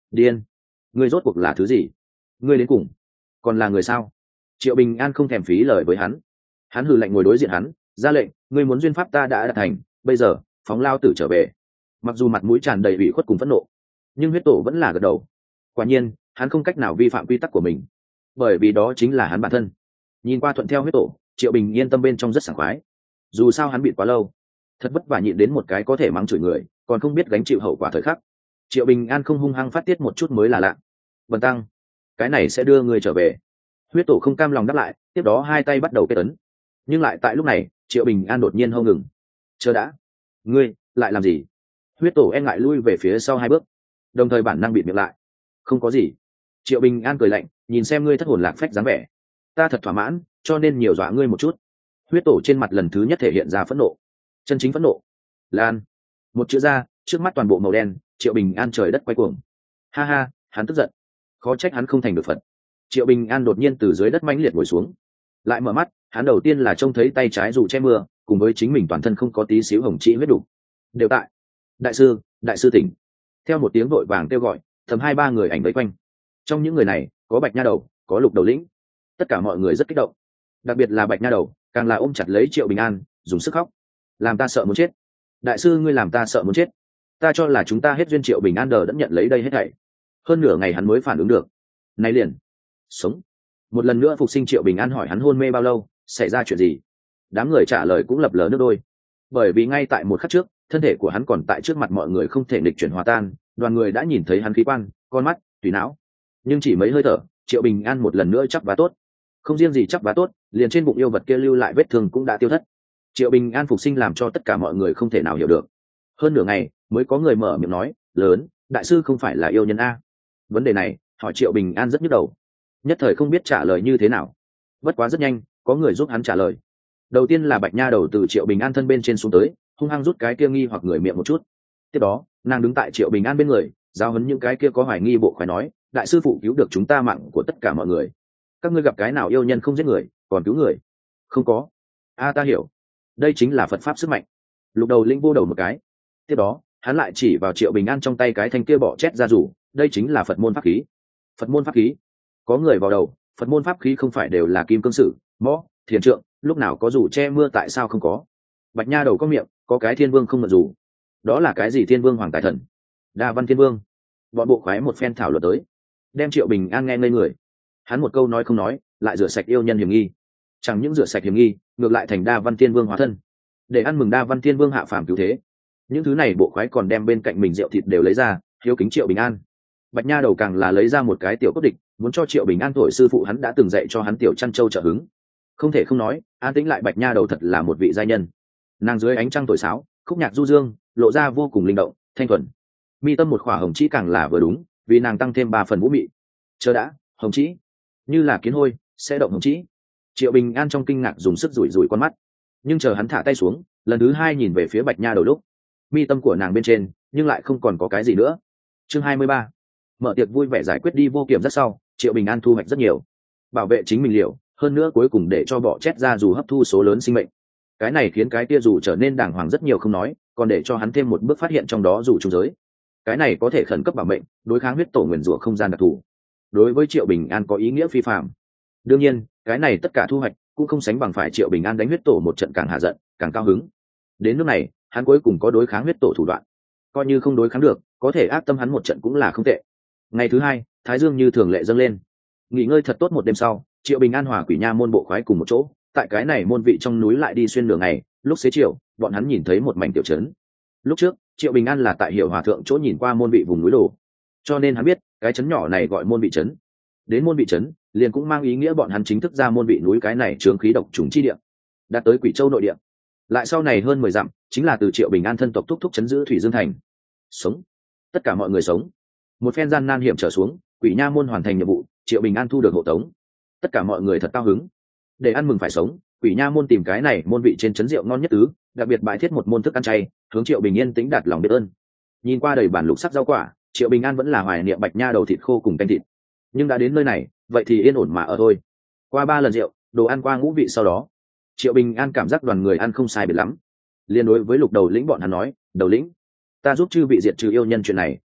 điên, ngươi rốt cuộc là thứ gì? Ngươi đến cùng còn là người sao? Triệu Bình An không thèm phí lời với hắn, hắn hừ lạnh ngồi đối diện hắn, ra lệnh, ngươi muốn duyên pháp ta đã đạt thành, bây giờ phóng lao tử trở về. Mặc dù mặt mũi tràn đầy ủy khuất cùng phẫn nộ, nhưng huyết tổ vẫn là gật đầu. Quả nhiên hắn không cách nào vi phạm quy tắc của mình, bởi vì đó chính là hắn bản thân. Nhìn qua thuận theo huyết tổ, Triệu Bình yên tâm bên trong rất sảng khoái. Dù sao hắn bị quá lâu, thật vất vả nhịn đến một cái có thể mắng chửi người, còn không biết gánh chịu hậu quả thời khắc. Triệu Bình An không hung hăng phát tiết một chút mới là lạ. Bần tăng, cái này sẽ đưa người trở về. Huyết tổ không cam lòng đáp lại, tiếp đó hai tay bắt đầu kết ấn. Nhưng lại tại lúc này, Triệu Bình An đột nhiên hô ngừng. Chờ đã, ngươi lại làm gì? Huyết tổ e ngại lui về phía sau hai bước, đồng thời bản năng bịt miệng lại. Không có gì. Triệu Bình An cười lạnh, nhìn xem ngươi thất hồn lạc phách dáng vẻ, ta thật thỏa mãn, cho nên nhiều dọa ngươi một chút. Huyết tổ trên mặt lần thứ nhất thể hiện ra phẫn nộ, chân chính phẫn nộ. Lan, một chữ ra, trước mắt toàn bộ màu đen. Triệu Bình An trời đất quay cuồng. Ha ha, hắn tức giận, khó trách hắn không thành được Phật. Triệu Bình An đột nhiên từ dưới đất mãnh liệt ngồi xuống, lại mở mắt, hắn đầu tiên là trông thấy tay trái dù che mưa, cùng với chính mình toàn thân không có tí xíu hồng trĩ huyết đủ. Đều tại. Đại sư, đại sư tỉnh. Theo một tiếng vội vàng kêu gọi, thầm hai ba người ảnh vây quanh. Trong những người này, có Bạch Nha Đầu, có Lục Đầu Lĩnh. Tất cả mọi người rất kích động, đặc biệt là Bạch Nha Đầu, càng là ôm chặt lấy Triệu Bình An, dùng sức khóc. Làm ta sợ muốn chết. Đại sư ngươi làm ta sợ muốn chết. Ta cho là chúng ta hết duyên. Triệu Bình An đờ đẫn nhận lấy đây hết thảy. Hơn nửa ngày hắn mới phản ứng được. Này liền, sống. Một lần nữa phục sinh. Triệu Bình An hỏi hắn hôn mê bao lâu, xảy ra chuyện gì. Đám người trả lời cũng lập lờ nước đôi, bởi vì ngay tại một khắc trước, thân thể của hắn còn tại trước mặt mọi người không thể nghịch chuyển hòa tan. Đoàn người đã nhìn thấy hắn khí quan, con mắt, tùy não, nhưng chỉ mấy hơi thở, Triệu Bình An một lần nữa chắc vá tốt. Không riêng gì chắc vá tốt, liền trên bụng yêu vật kia lưu lại vết thương cũng đã tiêu thất. Triệu Bình An phục sinh làm cho tất cả mọi người không thể nào hiểu được. Hơn nửa ngày mới có người mở miệng nói, lớn, đại sư không phải là yêu nhân a? Vấn đề này hỏi Triệu Bình An rất nhức đầu, nhất thời không biết trả lời như thế nào. Bất quá rất nhanh có người giúp hắn trả lời. Đầu tiên là Bạch Nha Đầu từ Triệu Bình An thân bên trên xuống tới, hung hăng rút cái kia nghi hoặc người miệng một chút. Tiếp đó nàng đứng tại Triệu Bình An bên người, giao huấn những cái kia có hoài nghi bộ khoái nói, đại sư phụ cứu được chúng ta mạng của tất cả mọi người, các ngươi gặp cái nào yêu nhân không giết người còn cứu người? Không có. A ta hiểu, đây chính là Phật pháp sức mạnh. Lục Đầu Lĩnh vô đầu một cái. Tiếp đó hắn lại chỉ vào Triệu Bình An trong tay cái thanh kia bỏ chét ra rủ, đây chính là Phật môn pháp khí. Phật môn pháp khí? Có người vào đầu, Phật môn pháp khí không phải đều là kim cương sử, mõ, thiền trượng, lúc nào có rủ che mưa, tại sao không có? Bạch Nha Đầu có miệng, có cái thiên vương không mượn rủ. Đó là cái gì? Thiên vương hoàng tài thần, Đa Văn Thiên Vương. Bọn bộ khoái một phen thảo luận tới, đem Triệu Bình An nghe ngây người. Hắn một câu nói không nói, lại rửa sạch yêu nhân hiểm nghi. Chẳng những rửa sạch hiểm nghi, ngược lại thành Đa Văn Thiên Vương hóa thân, để ăn mừng Đa Văn Thiên Vương hạ phàm cứu thế. Những thứ này bộ khoái còn đem bên cạnh mình rượu thịt đều lấy ra, hiếu kính Triệu Bình An. Bạch Nha Đầu càng là lấy ra một cái tiểu cốt địch, muốn cho Triệu Bình An thổi sư phụ hắn đã từng dạy cho hắn tiểu chăn châu trợ hứng. Không thể không nói, an tĩnh lại Bạch Nha Đầu thật là một vị giai nhân. Nàng dưới ánh trăng thổi sáo, khúc nhạc du dương, lộ ra vô cùng linh động, thanh thuần. Mi tâm một khỏa hồng trĩ càng là vừa đúng, vì nàng tăng thêm ba phần vũ mị. Chờ đã, hồng trĩ như là kiến hôi sẽ động hồng trĩ. Triệu Bình An trong kinh ngạc dùng sức rủi rủi con mắt, nhưng chờ hắn thả tay xuống, lần thứ hai nhìn về phía Bạch Nha Đầu lúc, mi tâm của nàng bên trên nhưng lại không còn có cái gì nữa. Chương hai mươi ba, mở tiệc vui vẻ giải quyết đi vô kiểm rất sau, Triệu Bình An thu hoạch rất nhiều, bảo vệ chính mình liệu, hơn nữa cuối cùng để cho bọ chét ra dù hấp thu số lớn sinh mệnh. Cái này khiến cái kia dù trở nên đàng hoàng rất nhiều không nói, còn để cho hắn thêm một bước phát hiện trong đó dù trung giới. Cái này có thể khẩn cấp bảo mệnh, đối kháng huyết tổ nguyền rủa không gian đặc thù, đối với Triệu Bình An có ý nghĩa phi phàm. Đương nhiên cái này tất cả thu hoạch cũng không sánh bằng phải Triệu Bình An đánh huyết tổ một trận càng hạ giận càng cao hứng. Đến lúc này hắn cuối cùng có đối kháng huyết tổ thủ đoạn, coi như không đối kháng được, có thể ác tâm hắn một trận cũng là không tệ. Ngày thứ hai, thái dương như thường lệ dâng lên. Nghỉ ngơi thật tốt một đêm sau, Triệu Bình An hòa Quỷ Nha môn bộ khoái cùng một chỗ, tại cái này môn vị trong núi lại đi xuyên đường ngày. Lúc xế chiều, bọn hắn nhìn thấy một mảnh tiểu trấn. Lúc trước Triệu Bình An là tại Hiểu Hòa thượng chỗ nhìn qua môn vị vùng núi đồ, cho nên hắn biết cái trấn nhỏ này gọi môn vị trấn. Đến môn vị trấn liền cũng mang ý nghĩa bọn hắn chính thức ra môn vị núi cái này chướng khí độc trùng chi địa, đạt tới Quỷ Châu nội địa. Lại sau này hơn mười dặm chính là từ Triệu Bình An thân tộc thúc thúc trấn giữ Thủy Dương thành. Sống, tất cả mọi người sống. Một phen gian nan hiểm trở xuống, Quỷ Nha môn hoàn thành nhiệm vụ, Triệu Bình An thu được hộ tống. Tất cả mọi người thật cao hứng. Để ăn mừng phải sống, Quỷ Nha môn tìm cái này môn vị trên trấn rượu ngon nhất tứ, đặc biệt bãi thiết một môn thức ăn chay, hướng Triệu Bình Yên tính đạt lòng biết ơn. Nhìn qua đầy bản lục sắc rau quả, Triệu Bình An vẫn là hoài niệm Bạch Nha Đầu thịt khô cùng canh thịt. Nhưng đã đến nơi này, vậy thì yên ổn mà ở thôi. Qua ba lần rượu, đồ ăn qua ngũ vị sau đó, Triệu Bình An cảm giác đoàn người ăn không sai biệt lắm. Liên đối với Lục Đầu Lĩnh bọn hắn nói, Đầu Lĩnh, ta giúp chư vị diệt trừ yêu nhân chuyện này,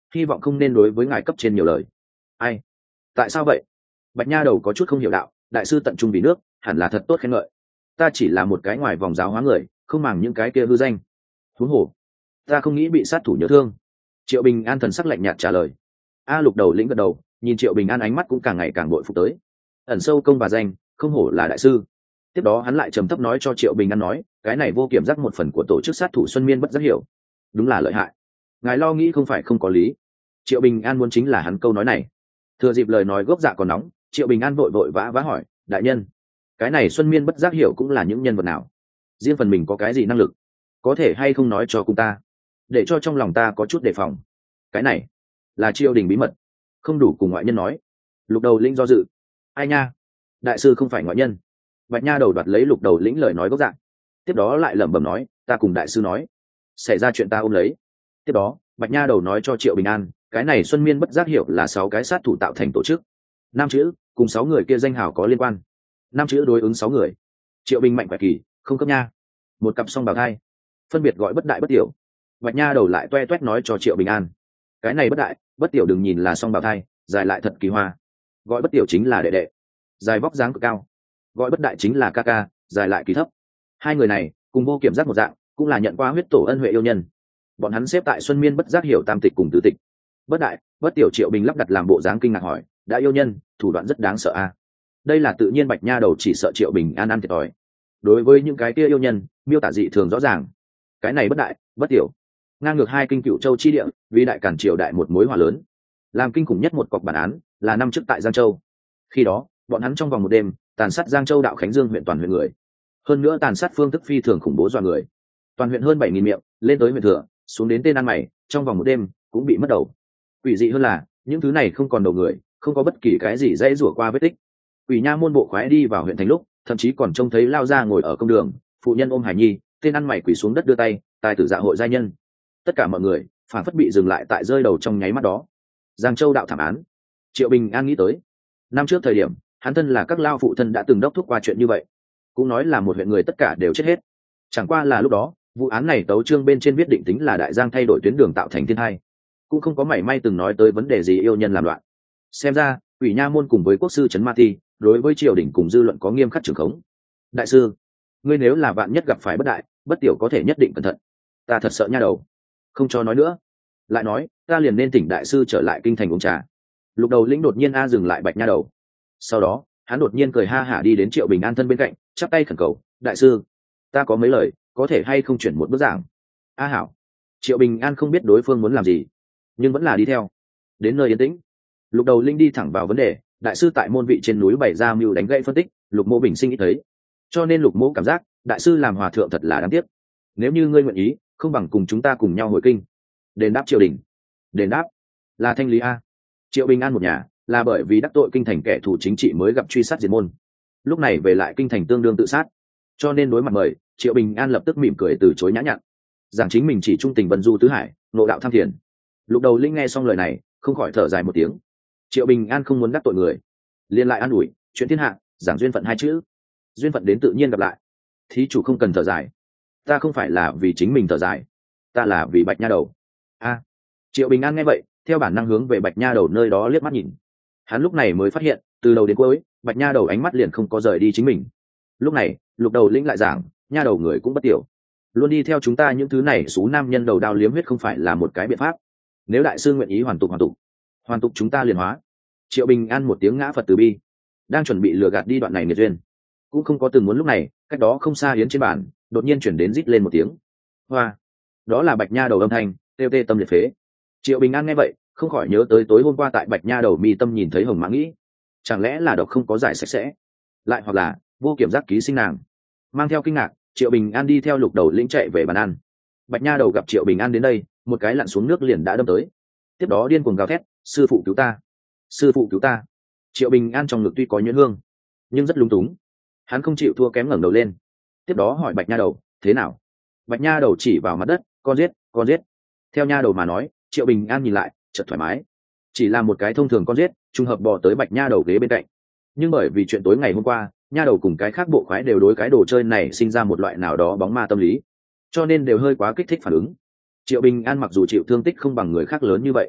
hy vọng không nên đối với ngài cấp trên nhiều lời. Ai? Tại sao vậy? Bạch nha đầu có chút không hiểu đạo, đại sư tận trung vì nước, hẳn là thật tốt khen ngợi. Ta chỉ là một cái ngoài vòng giáo hóa người, không màng những cái kia hư danh. Huống hồ, ta không nghĩ bị sát thủ nhớ thương. Triệu Bình An thần sắc lạnh nhạt trả lời. A Lục Đầu Lĩnh gật đầu, nhìn Triệu Bình An ánh mắt cũng càng ngày càng bội phục tới. Ẩn sâu công và danh, không hổ là đại sư. Tiếp đó hắn lại trầm thấp nói cho Triệu Bình An nói, cái này vô kiểm giác một phần của tổ chức sát thủ Xuân Miên bất giác hiểu. Đúng là lợi hại. Ngài lo nghĩ không phải không có lý. Triệu Bình An muốn chính là hắn câu nói này. Thừa dịp lời nói gốc dạ còn nóng, Triệu Bình An vội vội vã vã hỏi, đại nhân, cái này Xuân Miên bất giác hiểu cũng là những nhân vật nào? Riêng phần mình có cái gì năng lực? Có thể hay không nói cho cùng ta, để cho trong lòng ta có chút đề phòng. Cái này là triều đình bí mật, không đủ cùng ngoại nhân nói. Lục Đầu Lĩnh do dự. Ai nha? Đại sư không phải ngoại nhân. Bạch nha đầu đoạt lấy Lục Đầu Lĩnh lời nói gốc dạng, tiếp đó lại lẩm bẩm nói, ta cùng đại sư nói, xảy ra chuyện ta ôm lấy. Tiếp đó Bạch nha đầu nói cho Triệu Bình An, cái này Xuân Miên bất giác hiểu là sáu cái sát thủ tạo thành tổ chức, năm chữ cùng sáu người kia danh hào có liên quan, năm chữ đối ứng sáu người. Triệu Bình mạnh khỏe kỳ, không cấp nha, một cặp song bào thai, phân biệt gọi bất đại bất tiểu. Bạch nha đầu lại toe toét nói cho Triệu Bình An, cái này bất đại bất tiểu đừng nhìn là song bào thai, dài lại thật kỳ hoa. Gọi bất tiểu chính là đệ đệ, dài vóc dáng cực cao. Gọi bất đại chính là ca ca, dài lại kỳ thấp. Hai người này cùng vô kiểm giác một dạng, cũng là nhận qua huyết tổ ân huệ yêu nhân. Bọn hắn xếp tại Xuân Miên bất giác hiểu tam tịch cùng tứ tịch. Bất đại bất tiểu Triệu Bình lắp đặt làm bộ dáng kinh ngạc hỏi, đã yêu nhân, thủ đoạn rất đáng sợ a. À? Đây là tự nhiên Bạch nha đầu chỉ sợ Triệu Bình An ăn thiệt thòi. Đối với những cái kia yêu nhân, miêu tả dị thường rõ ràng. Cái này bất đại bất tiểu, ngang ngược hai kinh Cựu Châu chi địa, vì đại cản triều đại một mối hỏa lớn. Làm kinh khủng nhất một cọc bản án là năm trước tại Giang Châu. Khi đó bọn hắn trong vòng một đêm tàn sát Giang Châu đạo Khánh Dương huyện toàn huyện người, hơn nữa tàn sát phương thức phi thường khủng bố dọa người. Toàn huyện hơn bảy nghìn miệng, lên tới huyện thừa, xuống đến tên ăn mày, trong vòng một đêm cũng bị mất đầu. Quỷ dị hơn là những thứ này không còn đầu người, không có bất kỳ cái gì dễ rủa qua vết tích. Quỷ nha môn bộ khoái đi vào huyện thành lúc, thậm chí còn trông thấy lao ra ngồi ở công đường, phụ nhân ôm hải nhi, tên ăn mày quỷ xuống đất đưa tay, tài tử dạ hội giai nhân. Tất cả mọi người phản phất bị dừng lại tại rơi đầu trong nháy mắt đó. Giang Châu đạo thảm án, Triệu Bình An nghĩ tới năm trước thời điểm hắn thân là các lao phụ thân đã từng đốc thúc qua chuyện như vậy, cũng nói là một huyện người tất cả đều chết hết. Chẳng qua là lúc đó vụ án này tấu chương bên trên viết định tính là đại giang thay đổi tuyến đường tạo thành thiên hai, cũng không có mảy may từng nói tới vấn đề gì yêu nhân làm loạn. Xem ra quỷ nha môn cùng với quốc sư trấn ma ti đối với triều đình cùng dư luận có nghiêm khắc trường khống. Đại sư, ngươi nếu là vạn nhất gặp phải bất đại bất tiểu có thể nhất định cẩn thận. Ta thật sợ nha đầu. Không cho nói nữa, lại nói ta liền nên thỉnh đại sư trở lại kinh thành uống trà. Lục Đầu Lĩnh đột nhiên a dừng lại Bạch nha đầu, sau đó hắn đột nhiên cười ha hả đi đến Triệu Bình An thân bên cạnh, chắp tay khẩn cầu, đại sư, ta có mấy lời có thể hay không chuyển một bức giảng. A hảo. Triệu Bình An không biết đối phương muốn làm gì, nhưng vẫn là đi theo. Đến nơi yên tĩnh, Lục Đầu Lĩnh đi thẳng vào vấn đề, đại sư tại môn vị trên núi bày ra mưu đánh gãy phân tích, Lục Mỗ bình sinh ít thấy, cho nên Lục Mỗ cảm giác đại sư làm hòa thượng thật là đáng tiếc. Nếu như ngươi nguyện ý, không bằng cùng chúng ta cùng nhau hồi kinh. Đền đáp triều đình. Đền đáp là thanh lý a. Triệu Bình An một nhà là bởi vì đắc tội kinh thành kẻ thù chính trị mới gặp truy sát diệt môn, lúc này về lại kinh thành tương đương tự sát, cho nên đối mặt mời, Triệu Bình An lập tức mỉm cười từ chối nhã nhặn, giảng chính mình chỉ trung tình vân du tứ hải, ngộ đạo tham thiền. Lục Đầu Lĩnh nghe xong lời này không khỏi thở dài một tiếng. Triệu Bình An không muốn đắc tội người, liên lại an ủi, chuyện thiên hạ giảng duyên phận hai chữ, duyên phận đến tự nhiên gặp lại, thí chủ không cần thở dài. Ta không phải là vì chính mình thở dài, ta là vì Bạch nha đầu. A. Triệu Bình An nghe vậy theo bản năng hướng về Bạch nha đầu nơi đó liếc mắt nhìn. Hắn lúc này mới phát hiện từ đầu đến cuối Bạch nha đầu ánh mắt liền không có rời đi chính mình. Lúc này Lục Đầu Lĩnh lại giảng, nha đầu người cũng bất tiểu, luôn đi theo chúng ta những thứ này số nam nhân đầu đao liếm huyết không phải là một cái biện pháp. Nếu đại sư nguyện ý hoàn tục hoàn tục hoàn tục chúng ta liền hóa. Triệu Bình An một tiếng ngã Phật từ bi, đang chuẩn bị lừa gạt đi đoạn này nghiệt duyên, cũng không có từng muốn lúc này cách đó không xa yến trên bàn đột nhiên chuyển đến rít lên một tiếng hoa. Đó là Bạch nha đầu âm thanh tê tê tâm liệt phế. Triệu Bình An nghe vậy không khỏi nhớ tới tối hôm qua tại Bạch nha đầu mi tâm nhìn thấy hồng mã nghĩ, chẳng lẽ là độc không có giải sạch sẽ, lại hoặc là vô kiểm giác ký sinh nàng. Mang theo kinh ngạc, Triệu Bình An đi theo Lục Đầu Lĩnh chạy về bàn ăn. Bạch nha đầu gặp Triệu Bình An đến đây, một cái lặn xuống nước liền đã đâm tới, tiếp đó điên cuồng gào thét, sư phụ cứu ta, sư phụ cứu ta. Triệu Bình An trong ngực tuy có nhuyễn hương nhưng rất lung túng, hắn không chịu thua kém ngẩng đầu lên, tiếp đó hỏi Bạch nha đầu, thế nào? Bạch nha đầu chỉ vào mặt đất, con giết con giết. Theo nha đầu mà nói, Triệu Bình An nhìn lại chợt thoải mái, chỉ là một cái thông thường con giết trùng hợp bò tới Bạch nha đầu ghế bên cạnh. Nhưng bởi vì chuyện tối ngày hôm qua, nha đầu cùng cái khác bộ khoái đều đối cái đồ chơi này sinh ra một loại nào đó bóng ma tâm lý, cho nên đều hơi quá kích thích phản ứng. Triệu Bình An mặc dù chịu thương tích không bằng người khác lớn như vậy,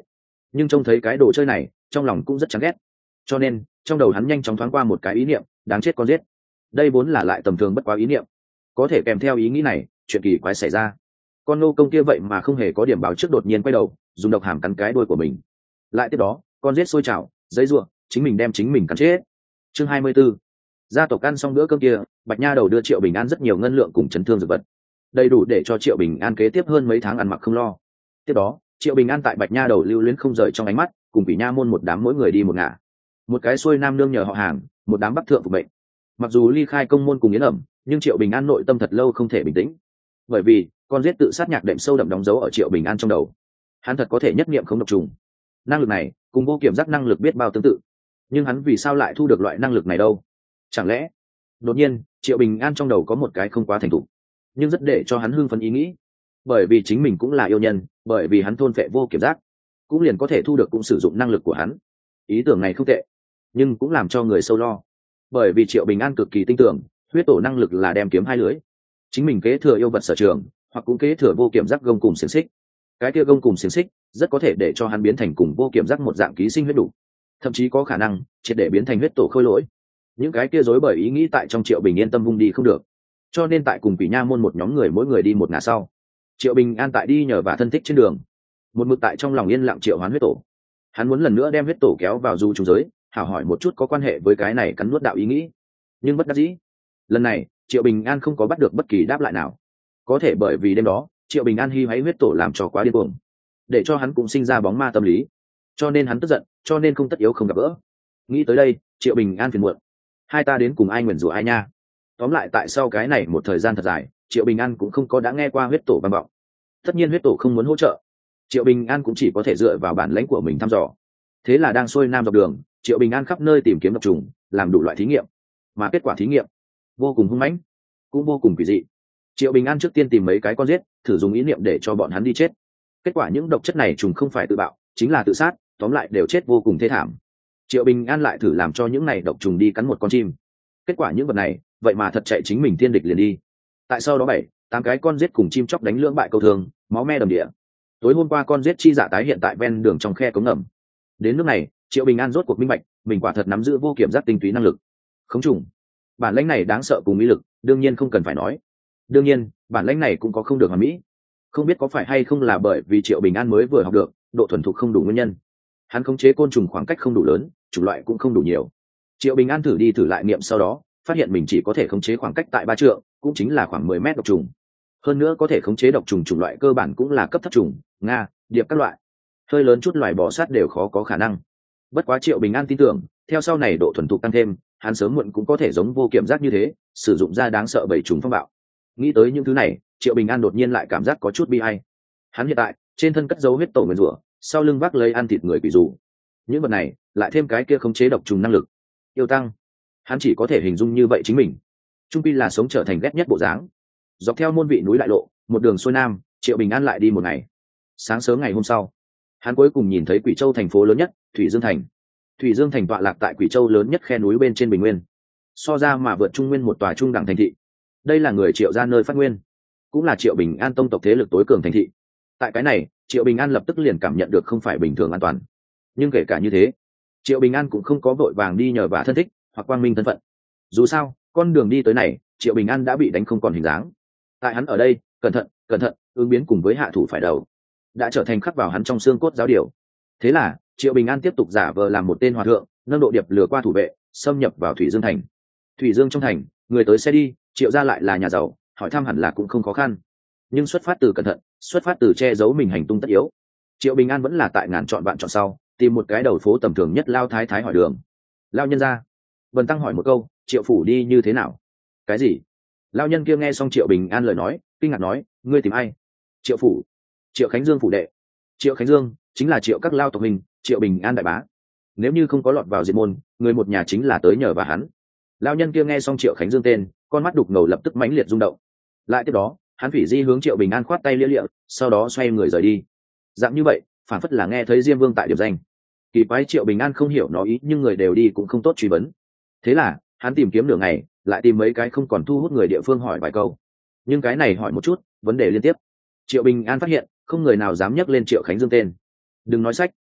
nhưng trông thấy cái đồ chơi này trong lòng cũng rất chán ghét, cho nên trong đầu hắn nhanh chóng thoáng qua một cái ý niệm: đáng chết con giết. Đây vốn là lại tầm thường bất quá ý niệm, có thể kèm theo ý nghĩ này, chuyện kỳ quái xảy ra. Con nô công kia vậy mà không hề có điểm báo trước đột nhiên quay đầu dùng độc hàm cắn cái đuôi của mình. Lại tiếp đó con giết sôi trào giấy ruộng, chính mình đem chính mình cắn chết. Chương hai mươi 'Tư gia tộc ăn xong bữa cơm kia, Bạch Nha Đầu đưa Triệu Bình An rất nhiều ngân lượng cùng chấn thương dược vật, đầy đủ để cho Triệu Bình An kế tiếp hơn mấy tháng ăn mặc không lo. Tiếp đó Triệu Bình An tại Bạch Nha Đầu lưu luyến không rời trong ánh mắt, cùng Quỷ Nha môn một đám mỗi người đi một ngả. Một cái xuôi nam nương nhờ họ hàng, một đám bắc thượng phục mệnh. Mặc dù ly khai công môn cùng yến ẩm, nhưng Triệu Bình An nội tâm thật lâu không thể bình tĩnh, bởi vì con giết tự sát nhạc đệm sâu đậm đóng dấu ở Triệu Bình An trong đầu. Hắn thật có thể nhất niệm không độc trùng. Năng lực này cùng vô kiểm giác năng lực biết bao tương tự, nhưng hắn vì sao lại thu được loại năng lực này đâu? Chẳng lẽ đột nhiên Triệu Bình An trong đầu có một cái không quá thành thục nhưng rất để cho hắn hưng phấn ý nghĩ, bởi vì chính mình cũng là yêu nhân, bởi vì hắn thôn phệ vô kiểm giác cũng liền có thể thu được cũng sử dụng năng lực của hắn. Ý tưởng này không tệ, nhưng cũng làm cho người sâu lo, bởi vì Triệu Bình An cực kỳ tin tưởng huyết tổ năng lực là đem kiếm hai lưới, chính mình kế thừa yêu vật sở trường, hoặc cũng kế thừa vô kiểm giác gông cùng xiềng xích. Cái kia gông cùng xiềng xích rất có thể để cho hắn biến thành cùng vô kiểm giác một dạng ký sinh huyết đủ, thậm chí có khả năng triệt để biến thành huyết tổ khôi lỗi. Những cái kia rối bởi ý nghĩ tại trong Triệu Bình Yên tâm vung đi không được, cho nên tại cùng Quỷ Nha môn một nhóm người mỗi người đi một ngả sau, Triệu Bình An tại đi nhờ và thân thích trên đường, một mực tại trong lòng yên lặng triệu hoán huyết tổ. Hắn muốn lần nữa đem huyết tổ kéo vào du trùng giới, hảo hỏi một chút có quan hệ với cái này cắn nuốt đạo ý nghĩ, nhưng bất đắc dĩ, lần này Triệu Bình An không có bắt được bất kỳ đáp lại nào. Có thể bởi vì đêm đó Triệu Bình An hy hoáy huyết tổ làm cho quá điên cuồng, để cho hắn cũng sinh ra bóng ma tâm lý, cho nên hắn tức giận, cho nên không tất yếu không gặp gỡ. Nghĩ tới đây Triệu Bình An phiền muộn, hai ta đến cùng ai nguyền rủa ai nha. Tóm lại tại sau cái này một thời gian thật dài, Triệu Bình An cũng không có đã nghe qua huyết tổ vang vọng. Tất nhiên huyết tổ không muốn hỗ trợ, Triệu Bình An cũng chỉ có thể dựa vào bản lãnh của mình thăm dò. Thế là đang xuôi nam dọc đường, Triệu Bình An khắp nơi tìm kiếm độc trùng, làm đủ loại thí nghiệm, mà kết quả thí nghiệm vô cùng hung mãnh, cũng vô cùng quỷ dị. Triệu Bình An trước tiên tìm mấy cái con giết, thử dùng ý niệm để cho bọn hắn đi chết. Kết quả những độc chất này trùng không phải tự bạo, chính là tự sát, tóm lại đều chết vô cùng thê thảm. Triệu Bình An lại thử làm cho những này độc trùng đi cắn một con chim. Kết quả những vật này vậy mà thật chạy chính mình thiên địch liền đi. Tại sau đó bảy tám cái con giết cùng chim chóc đánh lưỡng bại câu thường, máu me đầm địa. Tối hôm qua con giết chi giả tái hiện tại ven đường trong khe cống ngầm. Đến nước này Triệu Bình An rốt cuộc minh bạch, mình quả thật nắm giữ vô kiểm giác tinh túy năng lực khống trùng. Bản lãnh này đáng sợ cùng mỹ lực, đương nhiên không cần phải nói. Đương nhiên bản lãnh này cũng có không được hoàn mỹ, không biết có phải hay không là bởi vì Triệu Bình An mới vừa học được, độ thuần thục không đủ nguyên nhân. Hắn khống chế côn trùng khoảng cách không đủ lớn, chủng loại cũng không đủ nhiều. Triệu Bình An thử đi thử lại nghiệm sau đó phát hiện mình chỉ có thể khống chế khoảng cách tại ba trượng, cũng chính là khoảng mười mét độc trùng. Hơn nữa có thể khống chế độc trùng chủng loại cơ bản cũng là cấp thấp trùng, nga, điệp các loại. Hơi lớn chút loài bò sát đều khó có khả năng. Bất quá Triệu Bình An tin tưởng, theo sau này độ thuần thục tăng thêm, hắn sớm muộn cũng có thể giống vô kiểm giác như thế, sử dụng ra đáng sợ bảy trùng phong bạo. Nghĩ tới những thứ này, Triệu Bình An đột nhiên lại cảm giác có chút bi ai. Hắn hiện tại trên thân cất dấu huyết tổ nguyên rủa, sau lưng vác lấy ăn thịt người quỷ dụ. Những vật này lại thêm cái kia khống chế độc trùng năng lực yêu tăng, hắn chỉ có thể hình dung như vậy chính mình trung pi là sống trở thành ghét nhất bộ dáng. Dọc theo môn vị núi đại lộ, một đường xuôi nam, Triệu Bình An lại đi một ngày. Sáng sớm ngày hôm sau, hắn cuối cùng nhìn thấy Quỷ Châu thành phố lớn nhất, Thủy Dương thành. Thủy Dương thành tọa lạc tại Quỷ Châu lớn nhất khe núi bên trên bình nguyên, so ra mà vượt trung nguyên một tòa trung đẳng thành thị. Đây là người Triệu gia nơi phát nguyên, cũng là Triệu Bình An tông tộc thế lực tối cường thành thị. Tại cái này, Triệu Bình An lập tức liền cảm nhận được không phải bình thường an toàn. Nhưng kể cả như thế, Triệu Bình An cũng không có vội vàng đi nhờ vả thân thích hoặc quang minh thân phận. Dù sao con đường đi tới này, Triệu Bình An đã bị đánh không còn hình dáng. Tại hắn ở đây, cẩn thận cẩn thận ứng biến cùng với hạ thủ phải đầu đã trở thành khắc vào hắn trong xương cốt giáo điều. Thế là Triệu Bình An tiếp tục giả vờ làm một tên hòa thượng, nâng độ điệp lừa qua thủ vệ, xâm nhập vào Thủy Dương thành. Thủy Dương trong thành, người tới xe đi, Triệu gia lại là nhà giàu, hỏi thăm hẳn là cũng không khó khăn. Nhưng xuất phát từ cẩn thận, xuất phát từ che giấu mình hành tung tất yếu, Triệu Bình An vẫn là tại ngàn chọn vạn chọn sau, tìm một cái đầu phố tầm thường nhất lao thái thái hỏi đường. Lao nhân ra, Vân Tăng hỏi một câu, Triệu phủ đi như thế nào? Cái gì? Lao nhân kia nghe xong Triệu Bình An lời nói, kinh ngạc nói, ngươi tìm ai? Triệu phủ. Triệu Khánh Dương phủ đệ. Triệu Khánh Dương chính là Triệu các lao tộc mình, Triệu Bình An đại bá. Nếu như không có lọt vào diệt môn, người một nhà chính là tới nhờ và hắn. Lao nhân kia nghe xong Triệu Khánh Dương tên, con mắt đục ngầu lập tức mãnh liệt rung động. Lại tiếp đó, hắn phỉ di hướng Triệu Bình An khoát tay lia lịa, sau đó xoay người rời đi. Dạng như vậy, phản phất là nghe thấy Diêm Vương tại điểm danh. Kỳ quái Triệu Bình An không hiểu nó ý, nhưng người đều đi cũng không tốt truy vấn. Thế là hắn tìm kiếm nửa ngày, lại tìm mấy cái không còn thu hút người địa phương hỏi vài câu. Nhưng cái này hỏi một chút, vấn đề liên tiếp. Triệu Bình An phát hiện không người nào dám nhắc lên Triệu Khánh Dương tên. Đừng nói sách,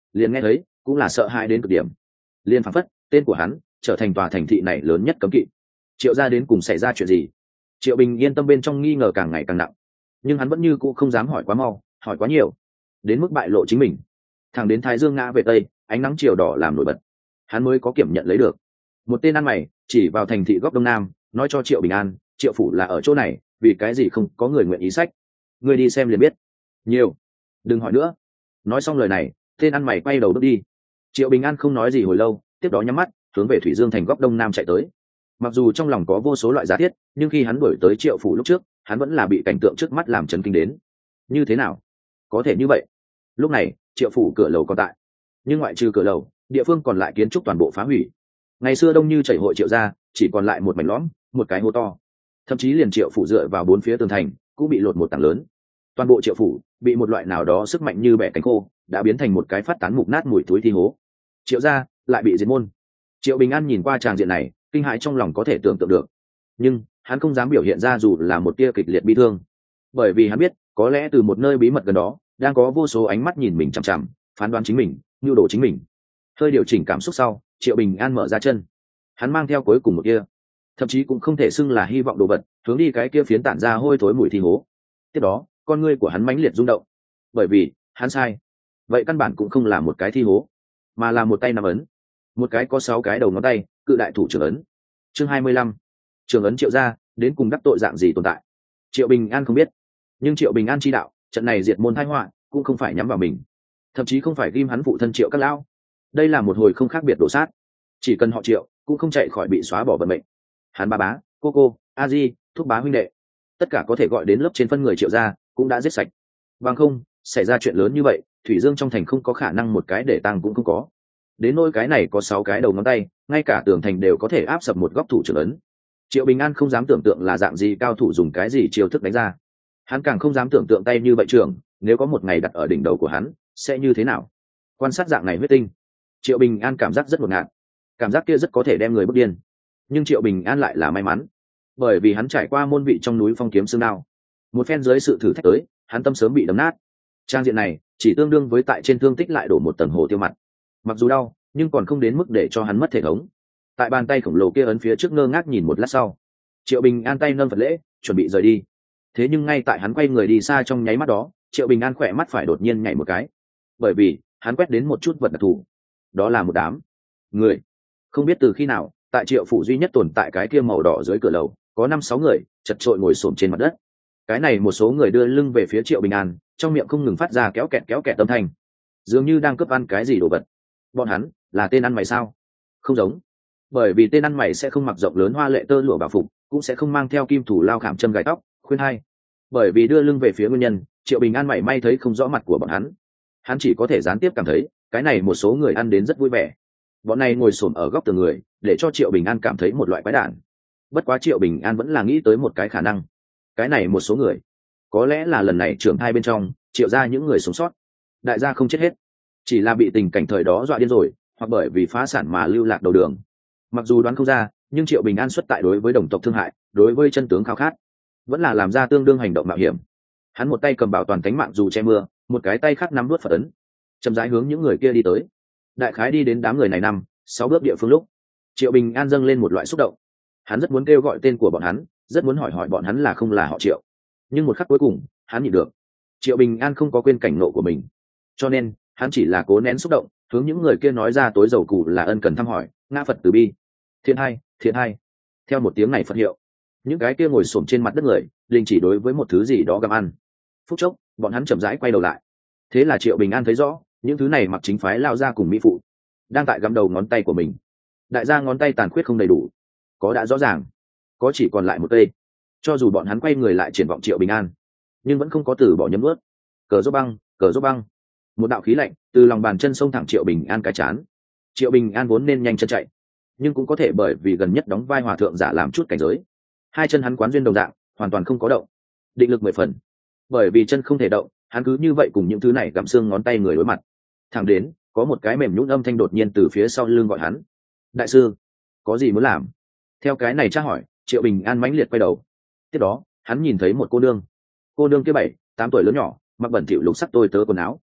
liền nghe thấy cũng là sợ hãi đến cực điểm. Liên phảng phất tên của hắn trở thành tòa thành thị này lớn nhất cấm kỵ. Triệu gia đến cùng xảy ra chuyện gì? Triệu Bình yên tâm bên trong nghi ngờ càng ngày càng nặng, nhưng hắn vẫn như cũ không dám hỏi quá mau, hỏi quá nhiều đến mức bại lộ chính mình. Thẳng đến thái dương ngã về tây, ánh nắng chiều đỏ làm nổi bật, hắn mới có kiểm nhận lấy được. Một tên ăn mày chỉ vào thành thị góc đông nam, nói cho Triệu Bình An, Triệu phủ là ở chỗ này, vì cái gì không có người nguyện ý sách. Người đi xem liền biết. Nhiều, đừng hỏi nữa. Nói xong lời này, tên ăn mày quay đầu bước đi. Triệu Bình An không nói gì hồi lâu, tiếp đó nhắm mắt hướng về Thủy Dương thành góc đông nam chạy tới. Mặc dù trong lòng có vô số loại giả thiết, nhưng khi hắn đuổi tới Triệu phủ lúc trước, hắn vẫn là bị cảnh tượng trước mắt làm chấn kinh đến. Như thế nào có thể như vậy? Lúc này Triệu phủ cửa lầu còn tại, nhưng ngoại trừ cửa lầu, địa phương còn lại kiến trúc toàn bộ phá hủy. Ngày xưa đông như chảy hội Triệu ra, chỉ còn lại một mảnh lõm, một cái hố to. Thậm chí liền Triệu phủ dựa vào bốn phía tường thành cũng bị lột một tảng lớn. Toàn bộ Triệu phủ bị một loại nào đó sức mạnh như bẻ cánh khô, đã biến thành một cái phát tán mục nát mùi túi thi hố. Triệu gia lại bị diệt môn. Triệu Bình An nhìn qua tràng diện này, kinh hãi trong lòng có thể tưởng tượng được, nhưng hắn không dám biểu hiện ra dù là một tia kịch liệt bi thương, bởi vì hắn biết có lẽ từ một nơi bí mật gần đó đang có vô số ánh mắt nhìn mình chằm chằm, phán đoán chính mình, nhu đồ chính mình. Hơi điều chỉnh cảm xúc sau, Triệu Bình An mở ra chân, hắn mang theo cuối cùng một kia, thậm chí cũng không thể xưng là hy vọng đồ vật, hướng đi cái kia phiến tản ra hôi thối mùi thi hố. Tiếp đó con ngươi của hắn mãnh liệt rung động, bởi vì hắn sai. Vậy căn bản cũng không là một cái thi hố, mà là một tay nắm ấn, một cái có sáu cái đầu ngón tay cự đại thủ trưởng ấn. Chương hai mươi lăm, trưởng ấn Triệu gia đến cùng đắc tội dạng gì tồn tại, Triệu Bình An không biết, nhưng Triệu Bình An chi đạo trận này diệt môn tai họa cũng không phải nhắm vào mình, thậm chí không phải ghim hắn phụ thân Triệu các lão. Đây là một hồi không khác biệt đổ sát, chỉ cần họ Triệu cũng không chạy khỏi bị xóa bỏ vận mệnh. Hắn ba bá, cô cô, a di, thúc bá huynh đệ, tất cả có thể gọi đến lớp trên phân người Triệu gia cũng đã giết sạch. Bằng không xảy ra chuyện lớn như vậy, Thủy Dương trong thành không có khả năng một cái để tăng cũng không có. Đến nỗi cái này có sáu cái đầu ngón tay, ngay cả tường thành đều có thể áp sập một góc thủ trưởng ấn. Triệu Bình An không dám tưởng tượng là dạng gì cao thủ dùng cái gì chiêu thức đánh ra. Hắn càng không dám tưởng tượng tay như vậy trưởng, nếu có một ngày đặt ở đỉnh đầu của hắn, sẽ như thế nào. Quan sát dạng này huyết tinh, Triệu Bình An cảm giác rất ngột ngạt, cảm giác kia rất có thể đem người bức điên. Nhưng Triệu Bình An lại là may mắn, bởi vì hắn trải qua môn vị trong núi phong kiếm xương đao, một phen dưới sự thử thách tới, hắn tâm sớm bị đấm nát. Trang diện này chỉ tương đương với tại trên thương tích lại đổ một tầng hồ tiêu mặt. Mặc dù đau, nhưng còn không đến mức để cho hắn mất thể thống. Tại bàn tay khổng lồ kia ấn phía trước ngơ ngác nhìn một lát sau, Triệu Bình An tay nâng Phật lễ, chuẩn bị rời đi. Thế nhưng ngay tại hắn quay người đi xa trong nháy mắt đó, Triệu Bình An khỏe mắt phải đột nhiên nhảy một cái, bởi vì hắn quét đến một chút vật đặc thù. Đó là một đám người, không biết từ khi nào, tại Triệu phủ duy nhất tồn tại cái kia màu đỏ dưới cửa lầu, có năm sáu người chật trội ngồi xổm trên mặt đất. Cái này một số người đưa lưng về phía Triệu Bình An, trong miệng không ngừng phát ra kéo kẹt kéo kẹt âm thanh, dường như đang cướp ăn cái gì đồ vật. Bọn hắn là tên ăn mày sao? Không giống, bởi vì tên ăn mày sẽ không mặc rộng lớn hoa lệ tơ lụa bảo phục, cũng sẽ không mang theo kim thủ lao khảm châm gài tóc khuyên hai. Bởi vì đưa lưng về phía nguyên nhân, Triệu Bình An mày may thấy không rõ mặt của bọn hắn, hắn chỉ có thể gián tiếp cảm thấy cái này một số người ăn đến rất vui vẻ. Bọn này ngồi xổm ở góc tường người, để cho Triệu Bình An cảm thấy một loại quái đản. Bất quá Triệu Bình An vẫn là nghĩ tới một cái khả năng, cái này một số người có lẽ là lần này trưởng thai bên trong Triệu ra những người sống sót. Đại gia không chết hết, chỉ là bị tình cảnh thời đó dọa điên rồi, hoặc bởi vì phá sản mà lưu lạc đầu đường. Mặc dù đoán không ra, nhưng Triệu Bình An xuất tại đối với đồng tộc thương hại, đối với chân tướng khao khát, vẫn là làm ra tương đương hành động mạo hiểm. Hắn một tay cầm bảo toàn cánh mạng dù che mưa, một cái tay khác nắm đuốt Phật ấn, chậm rãi hướng những người kia đi tới. Đại khái đi đến đám người này năm sáu bước địa phương lúc, Triệu Bình An dâng lên một loại xúc động. Hắn rất muốn kêu gọi tên của bọn hắn, rất muốn hỏi hỏi bọn hắn là không là họ Triệu, nhưng một khắc cuối cùng hắn nhịn được. Triệu Bình An không có quên cảnh nộ của mình, cho nên hắn chỉ là cố nén xúc động, hướng những người kia nói ra tối dầu cụ là ân cần thăm hỏi, ngã Phật từ bi. Thiện hai, thiện hai. Theo một tiếng này Phật hiệu, những cái kia ngồi xổm trên mặt đất người đình chỉ đối với một thứ gì đó gặm ăn. Phút chốc bọn hắn chậm rãi quay đầu lại, thế là Triệu Bình An thấy rõ những thứ này mặc chính phái lao ra cùng mỹ phụ đang tại gặm đầu ngón tay của mình. Đại gia ngón tay tàn khuyết không đầy đủ, có đã rõ ràng, có chỉ còn lại một cây. Cho dù bọn hắn quay người lại triển vọng Triệu Bình An, nhưng vẫn không có từ bỏ nhấm ướt. Cờ rốt băng, cờ rốt băng. Một đạo khí lạnh từ lòng bàn chân xông thẳng Triệu Bình An cái chán. Triệu Bình An vốn nên nhanh chân chạy, nhưng cũng có thể bởi vì gần nhất đóng vai hòa thượng giả làm chút cảnh giới, hai chân hắn quán duyên đồng dạng, hoàn toàn không có động, định lực mười phần. Bởi vì chân không thể động, hắn cứ như vậy cùng những thứ này gặm xương ngón tay người đối mặt. Thẳng đến có một cái mềm nhũn âm thanh đột nhiên từ phía sau lưng gọi hắn: đại sư, có gì muốn làm? Theo cái này tra hỏi, Triệu Bình An mãnh liệt quay đầu. Tiếp đó hắn nhìn thấy một cô nương. Cô nương kia bảy tám tuổi lớn nhỏ, mặc bẩn thỉu lục sắc tôi tớ quần áo,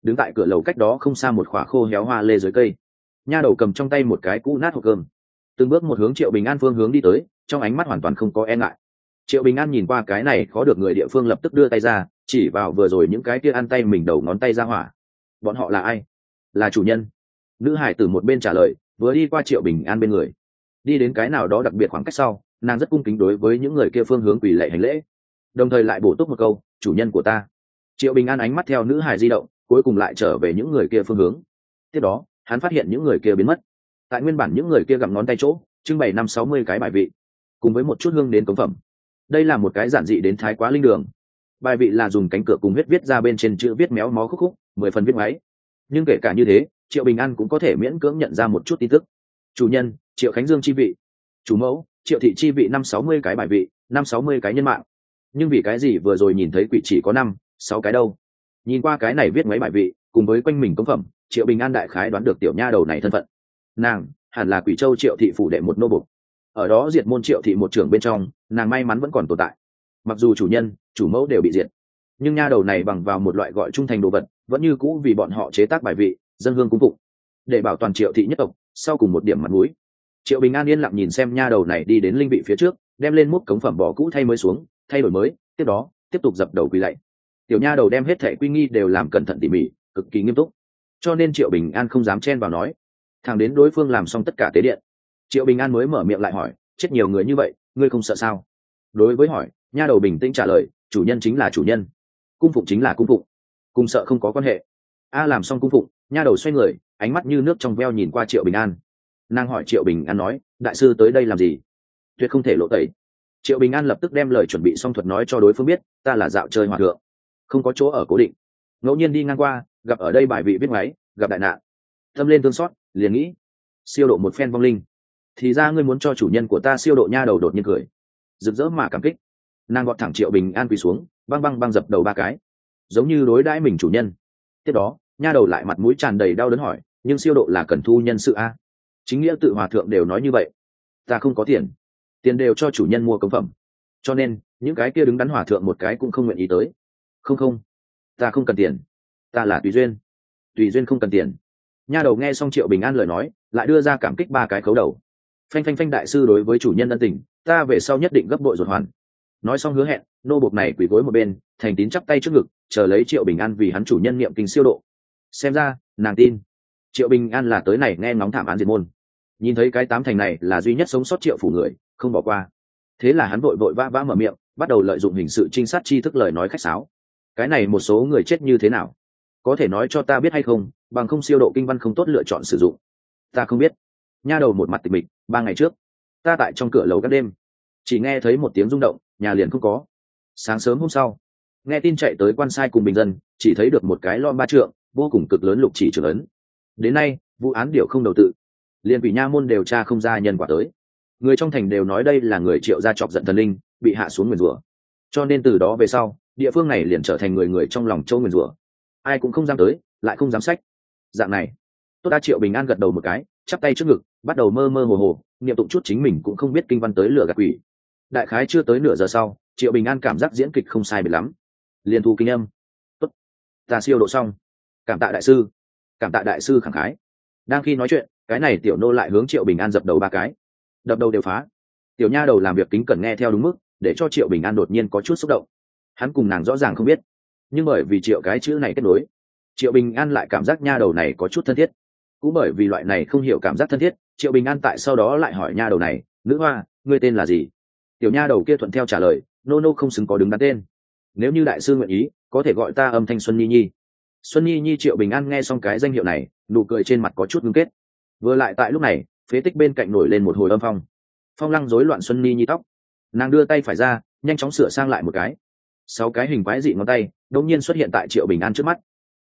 đứng tại cửa lầu cách đó không xa một khỏa khô héo hoa lê dưới cây. Nha đầu cầm trong tay một cái cũ nát hộp cơm, từng bước một hướng Triệu Bình An phương hướng đi tới, trong ánh mắt hoàn toàn không có e ngại. Triệu Bình An nhìn qua cái này khó được người địa phương, lập tức đưa tay ra chỉ vào vừa rồi những cái kia ăn tay mình đầu ngón tay ra hỏa. Bọn họ là ai? Là chủ nhân. Nữ hải từ một bên trả lời, vừa đi qua Triệu Bình An bên người, đi đến cái nào đó đặc biệt khoảng cách sau, nàng rất cung kính đối với những người kia phương hướng quỳ lạy hành lễ, đồng thời lại bổ túc một câu, chủ nhân của ta. Triệu Bình An ánh mắt theo nữ hải di động, cuối cùng lại trở về những người kia phương hướng. Tiếp đó hắn phát hiện những người kia biến mất, tại nguyên bản những người kia gặm ngón tay chỗ trưng bày năm sáu mươi cái bài vị cùng với một chút hương đến cống phẩm. Đây là một cái giản dị đến thái quá linh đường. Bài vị là dùng cánh cửa cùng huyết viết ra bên trên chữ viết méo mó khúc khúc, mười phần viết máy. Nhưng kể cả như thế, Triệu Bình An cũng có thể miễn cưỡng nhận ra một chút tin tức. Chủ nhân Triệu Khánh Dương chi vị, chủ mẫu Triệu thị chi vị, năm sáu mươi cái bài vị, năm sáu mươi cái nhân mạng. Nhưng vì cái gì vừa rồi nhìn thấy quỷ chỉ có năm sáu cái đâu? Nhìn qua cái này viết mấy bài vị cùng với quanh mình cống phẩm, Triệu Bình An đại khái đoán được tiểu nha đầu này thân phận. Nàng hẳn là Quỷ Châu Triệu thị phủ đệ một nô bộc. Ở đó diệt môn Triệu thị một trưởng bên trong, nàng may mắn vẫn còn tồn tại. Mặc dù chủ nhân chủ mẫu đều bị diệt, nhưng nha đầu này bằng vào một loại gọi trung thành đồ vật, vẫn như cũ vì bọn họ chế tác bài vị, dân hương cung phụng, để bảo toàn Triệu thị nhất tộc sau cùng một điểm mặt mũi. Triệu Bình An yên lặng nhìn xem nha đầu này đi đến linh vị phía trước, đem lên múc cống phẩm bỏ cũ thay mới xuống, thay đổi mới, tiếp đó tiếp tục dập đầu quỳ lạy. Tiểu nha đầu đem hết thảy quy nghi đều làm cẩn thận tỉ mỉ, cực kỳ nghiêm túc, cho nên Triệu Bình An không dám chen vào nói. Thẳng đến đối phương làm xong tất cả tế điện, Triệu Bình An mới mở miệng lại hỏi, chết nhiều người như vậy ngươi không sợ sao? Đối với hỏi, nha đầu bình tĩnh trả lời, chủ nhân chính là chủ nhân, cung phụng chính là cung phụng, cùng sợ không có quan hệ. A làm xong cung phụng, nha đầu xoay người, ánh mắt như nước trong veo nhìn qua Triệu Bình An. Nàng hỏi Triệu Bình An nói, đại sư tới đây làm gì? Tuyệt không thể lộ tẩy. Triệu Bình An lập tức đem lời chuẩn bị xong thuật nói cho đối phương biết, ta là dạo chơi hòa thượng, không có chỗ ở cố định, ngẫu nhiên đi ngang qua, gặp ở đây bài vị viết máy, gặp đại nạn, tâm lên thương xót, liền nghĩ siêu độ một phen vong linh. Thì ra ngươi muốn cho chủ nhân của ta siêu độ. Nha đầu đột nhiên cười rực rỡ mà cảm kích, nàng gọt thẳng Triệu Bình An quỳ xuống, băng băng băng dập đầu ba cái, giống như đối đãi mình chủ nhân. Tiếp đó nha đầu lại mặt mũi tràn đầy đau đớn hỏi, nhưng siêu độ là cần thu nhân sự a? Chính nghĩa tự hòa thượng đều nói như vậy, ta không có tiền, tiền đều cho chủ nhân mua cống phẩm, cho nên những cái kia đứng đắn hòa thượng một cái cũng không nguyện ý tới. Không không, ta không cần tiền, ta là tùy duyên, tùy duyên không cần tiền. Nha đầu nghe xong Triệu Bình An lời nói, lại đưa ra cảm kích ba cái khấu đầu. Phanh phanh phanh, đại sư đối với chủ nhân ân tình, ta về sau nhất định gấp bội ruột hoàn. Nói xong hứa hẹn, nô bộc này quỳ gối một bên, thành tín chắp tay trước ngực, chờ lấy Triệu Bình An vì hắn chủ nhân niệm kinh siêu độ. Xem ra nàng tin Triệu Bình An là tới này nghe ngóng thảm án diệt môn, nhìn thấy cái tám thành này là duy nhất sống sót Triệu phủ người, không bỏ qua. Thế là hắn vội vội vã vã mở miệng, bắt đầu lợi dụng hình sự trinh sát tri thức lời nói khách sáo. Cái này một số người chết như thế nào, có thể nói cho ta biết hay không, bằng không siêu độ kinh văn không tốt lựa chọn sử dụng. Ta không biết. Nha đầu một mặt tịch mịch, ba ngày trước ta tại trong cửa lầu các đêm, chỉ nghe thấy một tiếng rung động, nhà liền không có. Sáng sớm hôm sau, nghe tin chạy tới quan sai cùng bình dân, chỉ thấy được một cái lon ba trượng vô cùng cực lớn lục chỉ trưởng ấn. Đến nay vụ án điều không đầu tự, liền quỷ nha môn điều tra không ra nhân quả tới. Người trong thành đều nói đây là người Triệu gia chọc giận thần linh, bị hạ xuống nguyền rủa, cho nên từ đó về sau địa phương này liền trở thành người người trong lòng châu nguyền rủa, ai cũng không dám tới, lại không dám sách. Dạng này tốt đã. Triệu Bình An gật đầu một cái, chắp tay trước ngực, bắt đầu mơ mơ hồ hồ niệm tụng chút chính mình cũng không biết kinh văn tới lửa gạt quỷ. Đại khái chưa tới nửa giờ sau, Triệu Bình An cảm giác diễn kịch không sai biệt lắm, liền thu kinh âm. Tốt, ta siêu độ xong, cảm tạ đại sư. Cảm tạ đại sư khẳng khái. Đang khi nói chuyện, cái này tiểu nô lại hướng Triệu Bình An dập đầu ba cái, đập đầu đều phá. Tiểu nha đầu làm việc kính cẩn nghe theo đúng mức, để cho Triệu Bình An đột nhiên có chút xúc động. Hắn cùng nàng rõ ràng không biết, nhưng bởi vì Triệu cái chữ này kết nối, Triệu Bình An lại cảm giác nha đầu này có chút thân thiết. Cũng bởi vì loại này không hiểu cảm giác thân thiết, Triệu Bình An tại sau đó lại hỏi nha đầu này, nữ hoa, ngươi tên là gì? Tiểu nha đầu kia thuận theo trả lời, nô nô không xứng có đứng đắn tên, nếu như đại sư nguyện ý, có thể gọi ta âm thanh Xuân Nhi Nhi. Xuân Nhi Nhi. Triệu Bình An nghe xong cái danh hiệu này, nụ cười trên mặt có chút ngưng kết. Vừa lại tại lúc này, phế tích bên cạnh nổi lên một hồi âm phong, phong lăng rối loạn Xuân Nhi Nhi tóc. Nàng đưa tay phải ra, nhanh chóng sửa sang lại một cái, sáu cái hình quái dị ngón tay đột nhiên xuất hiện tại Triệu Bình An trước mắt,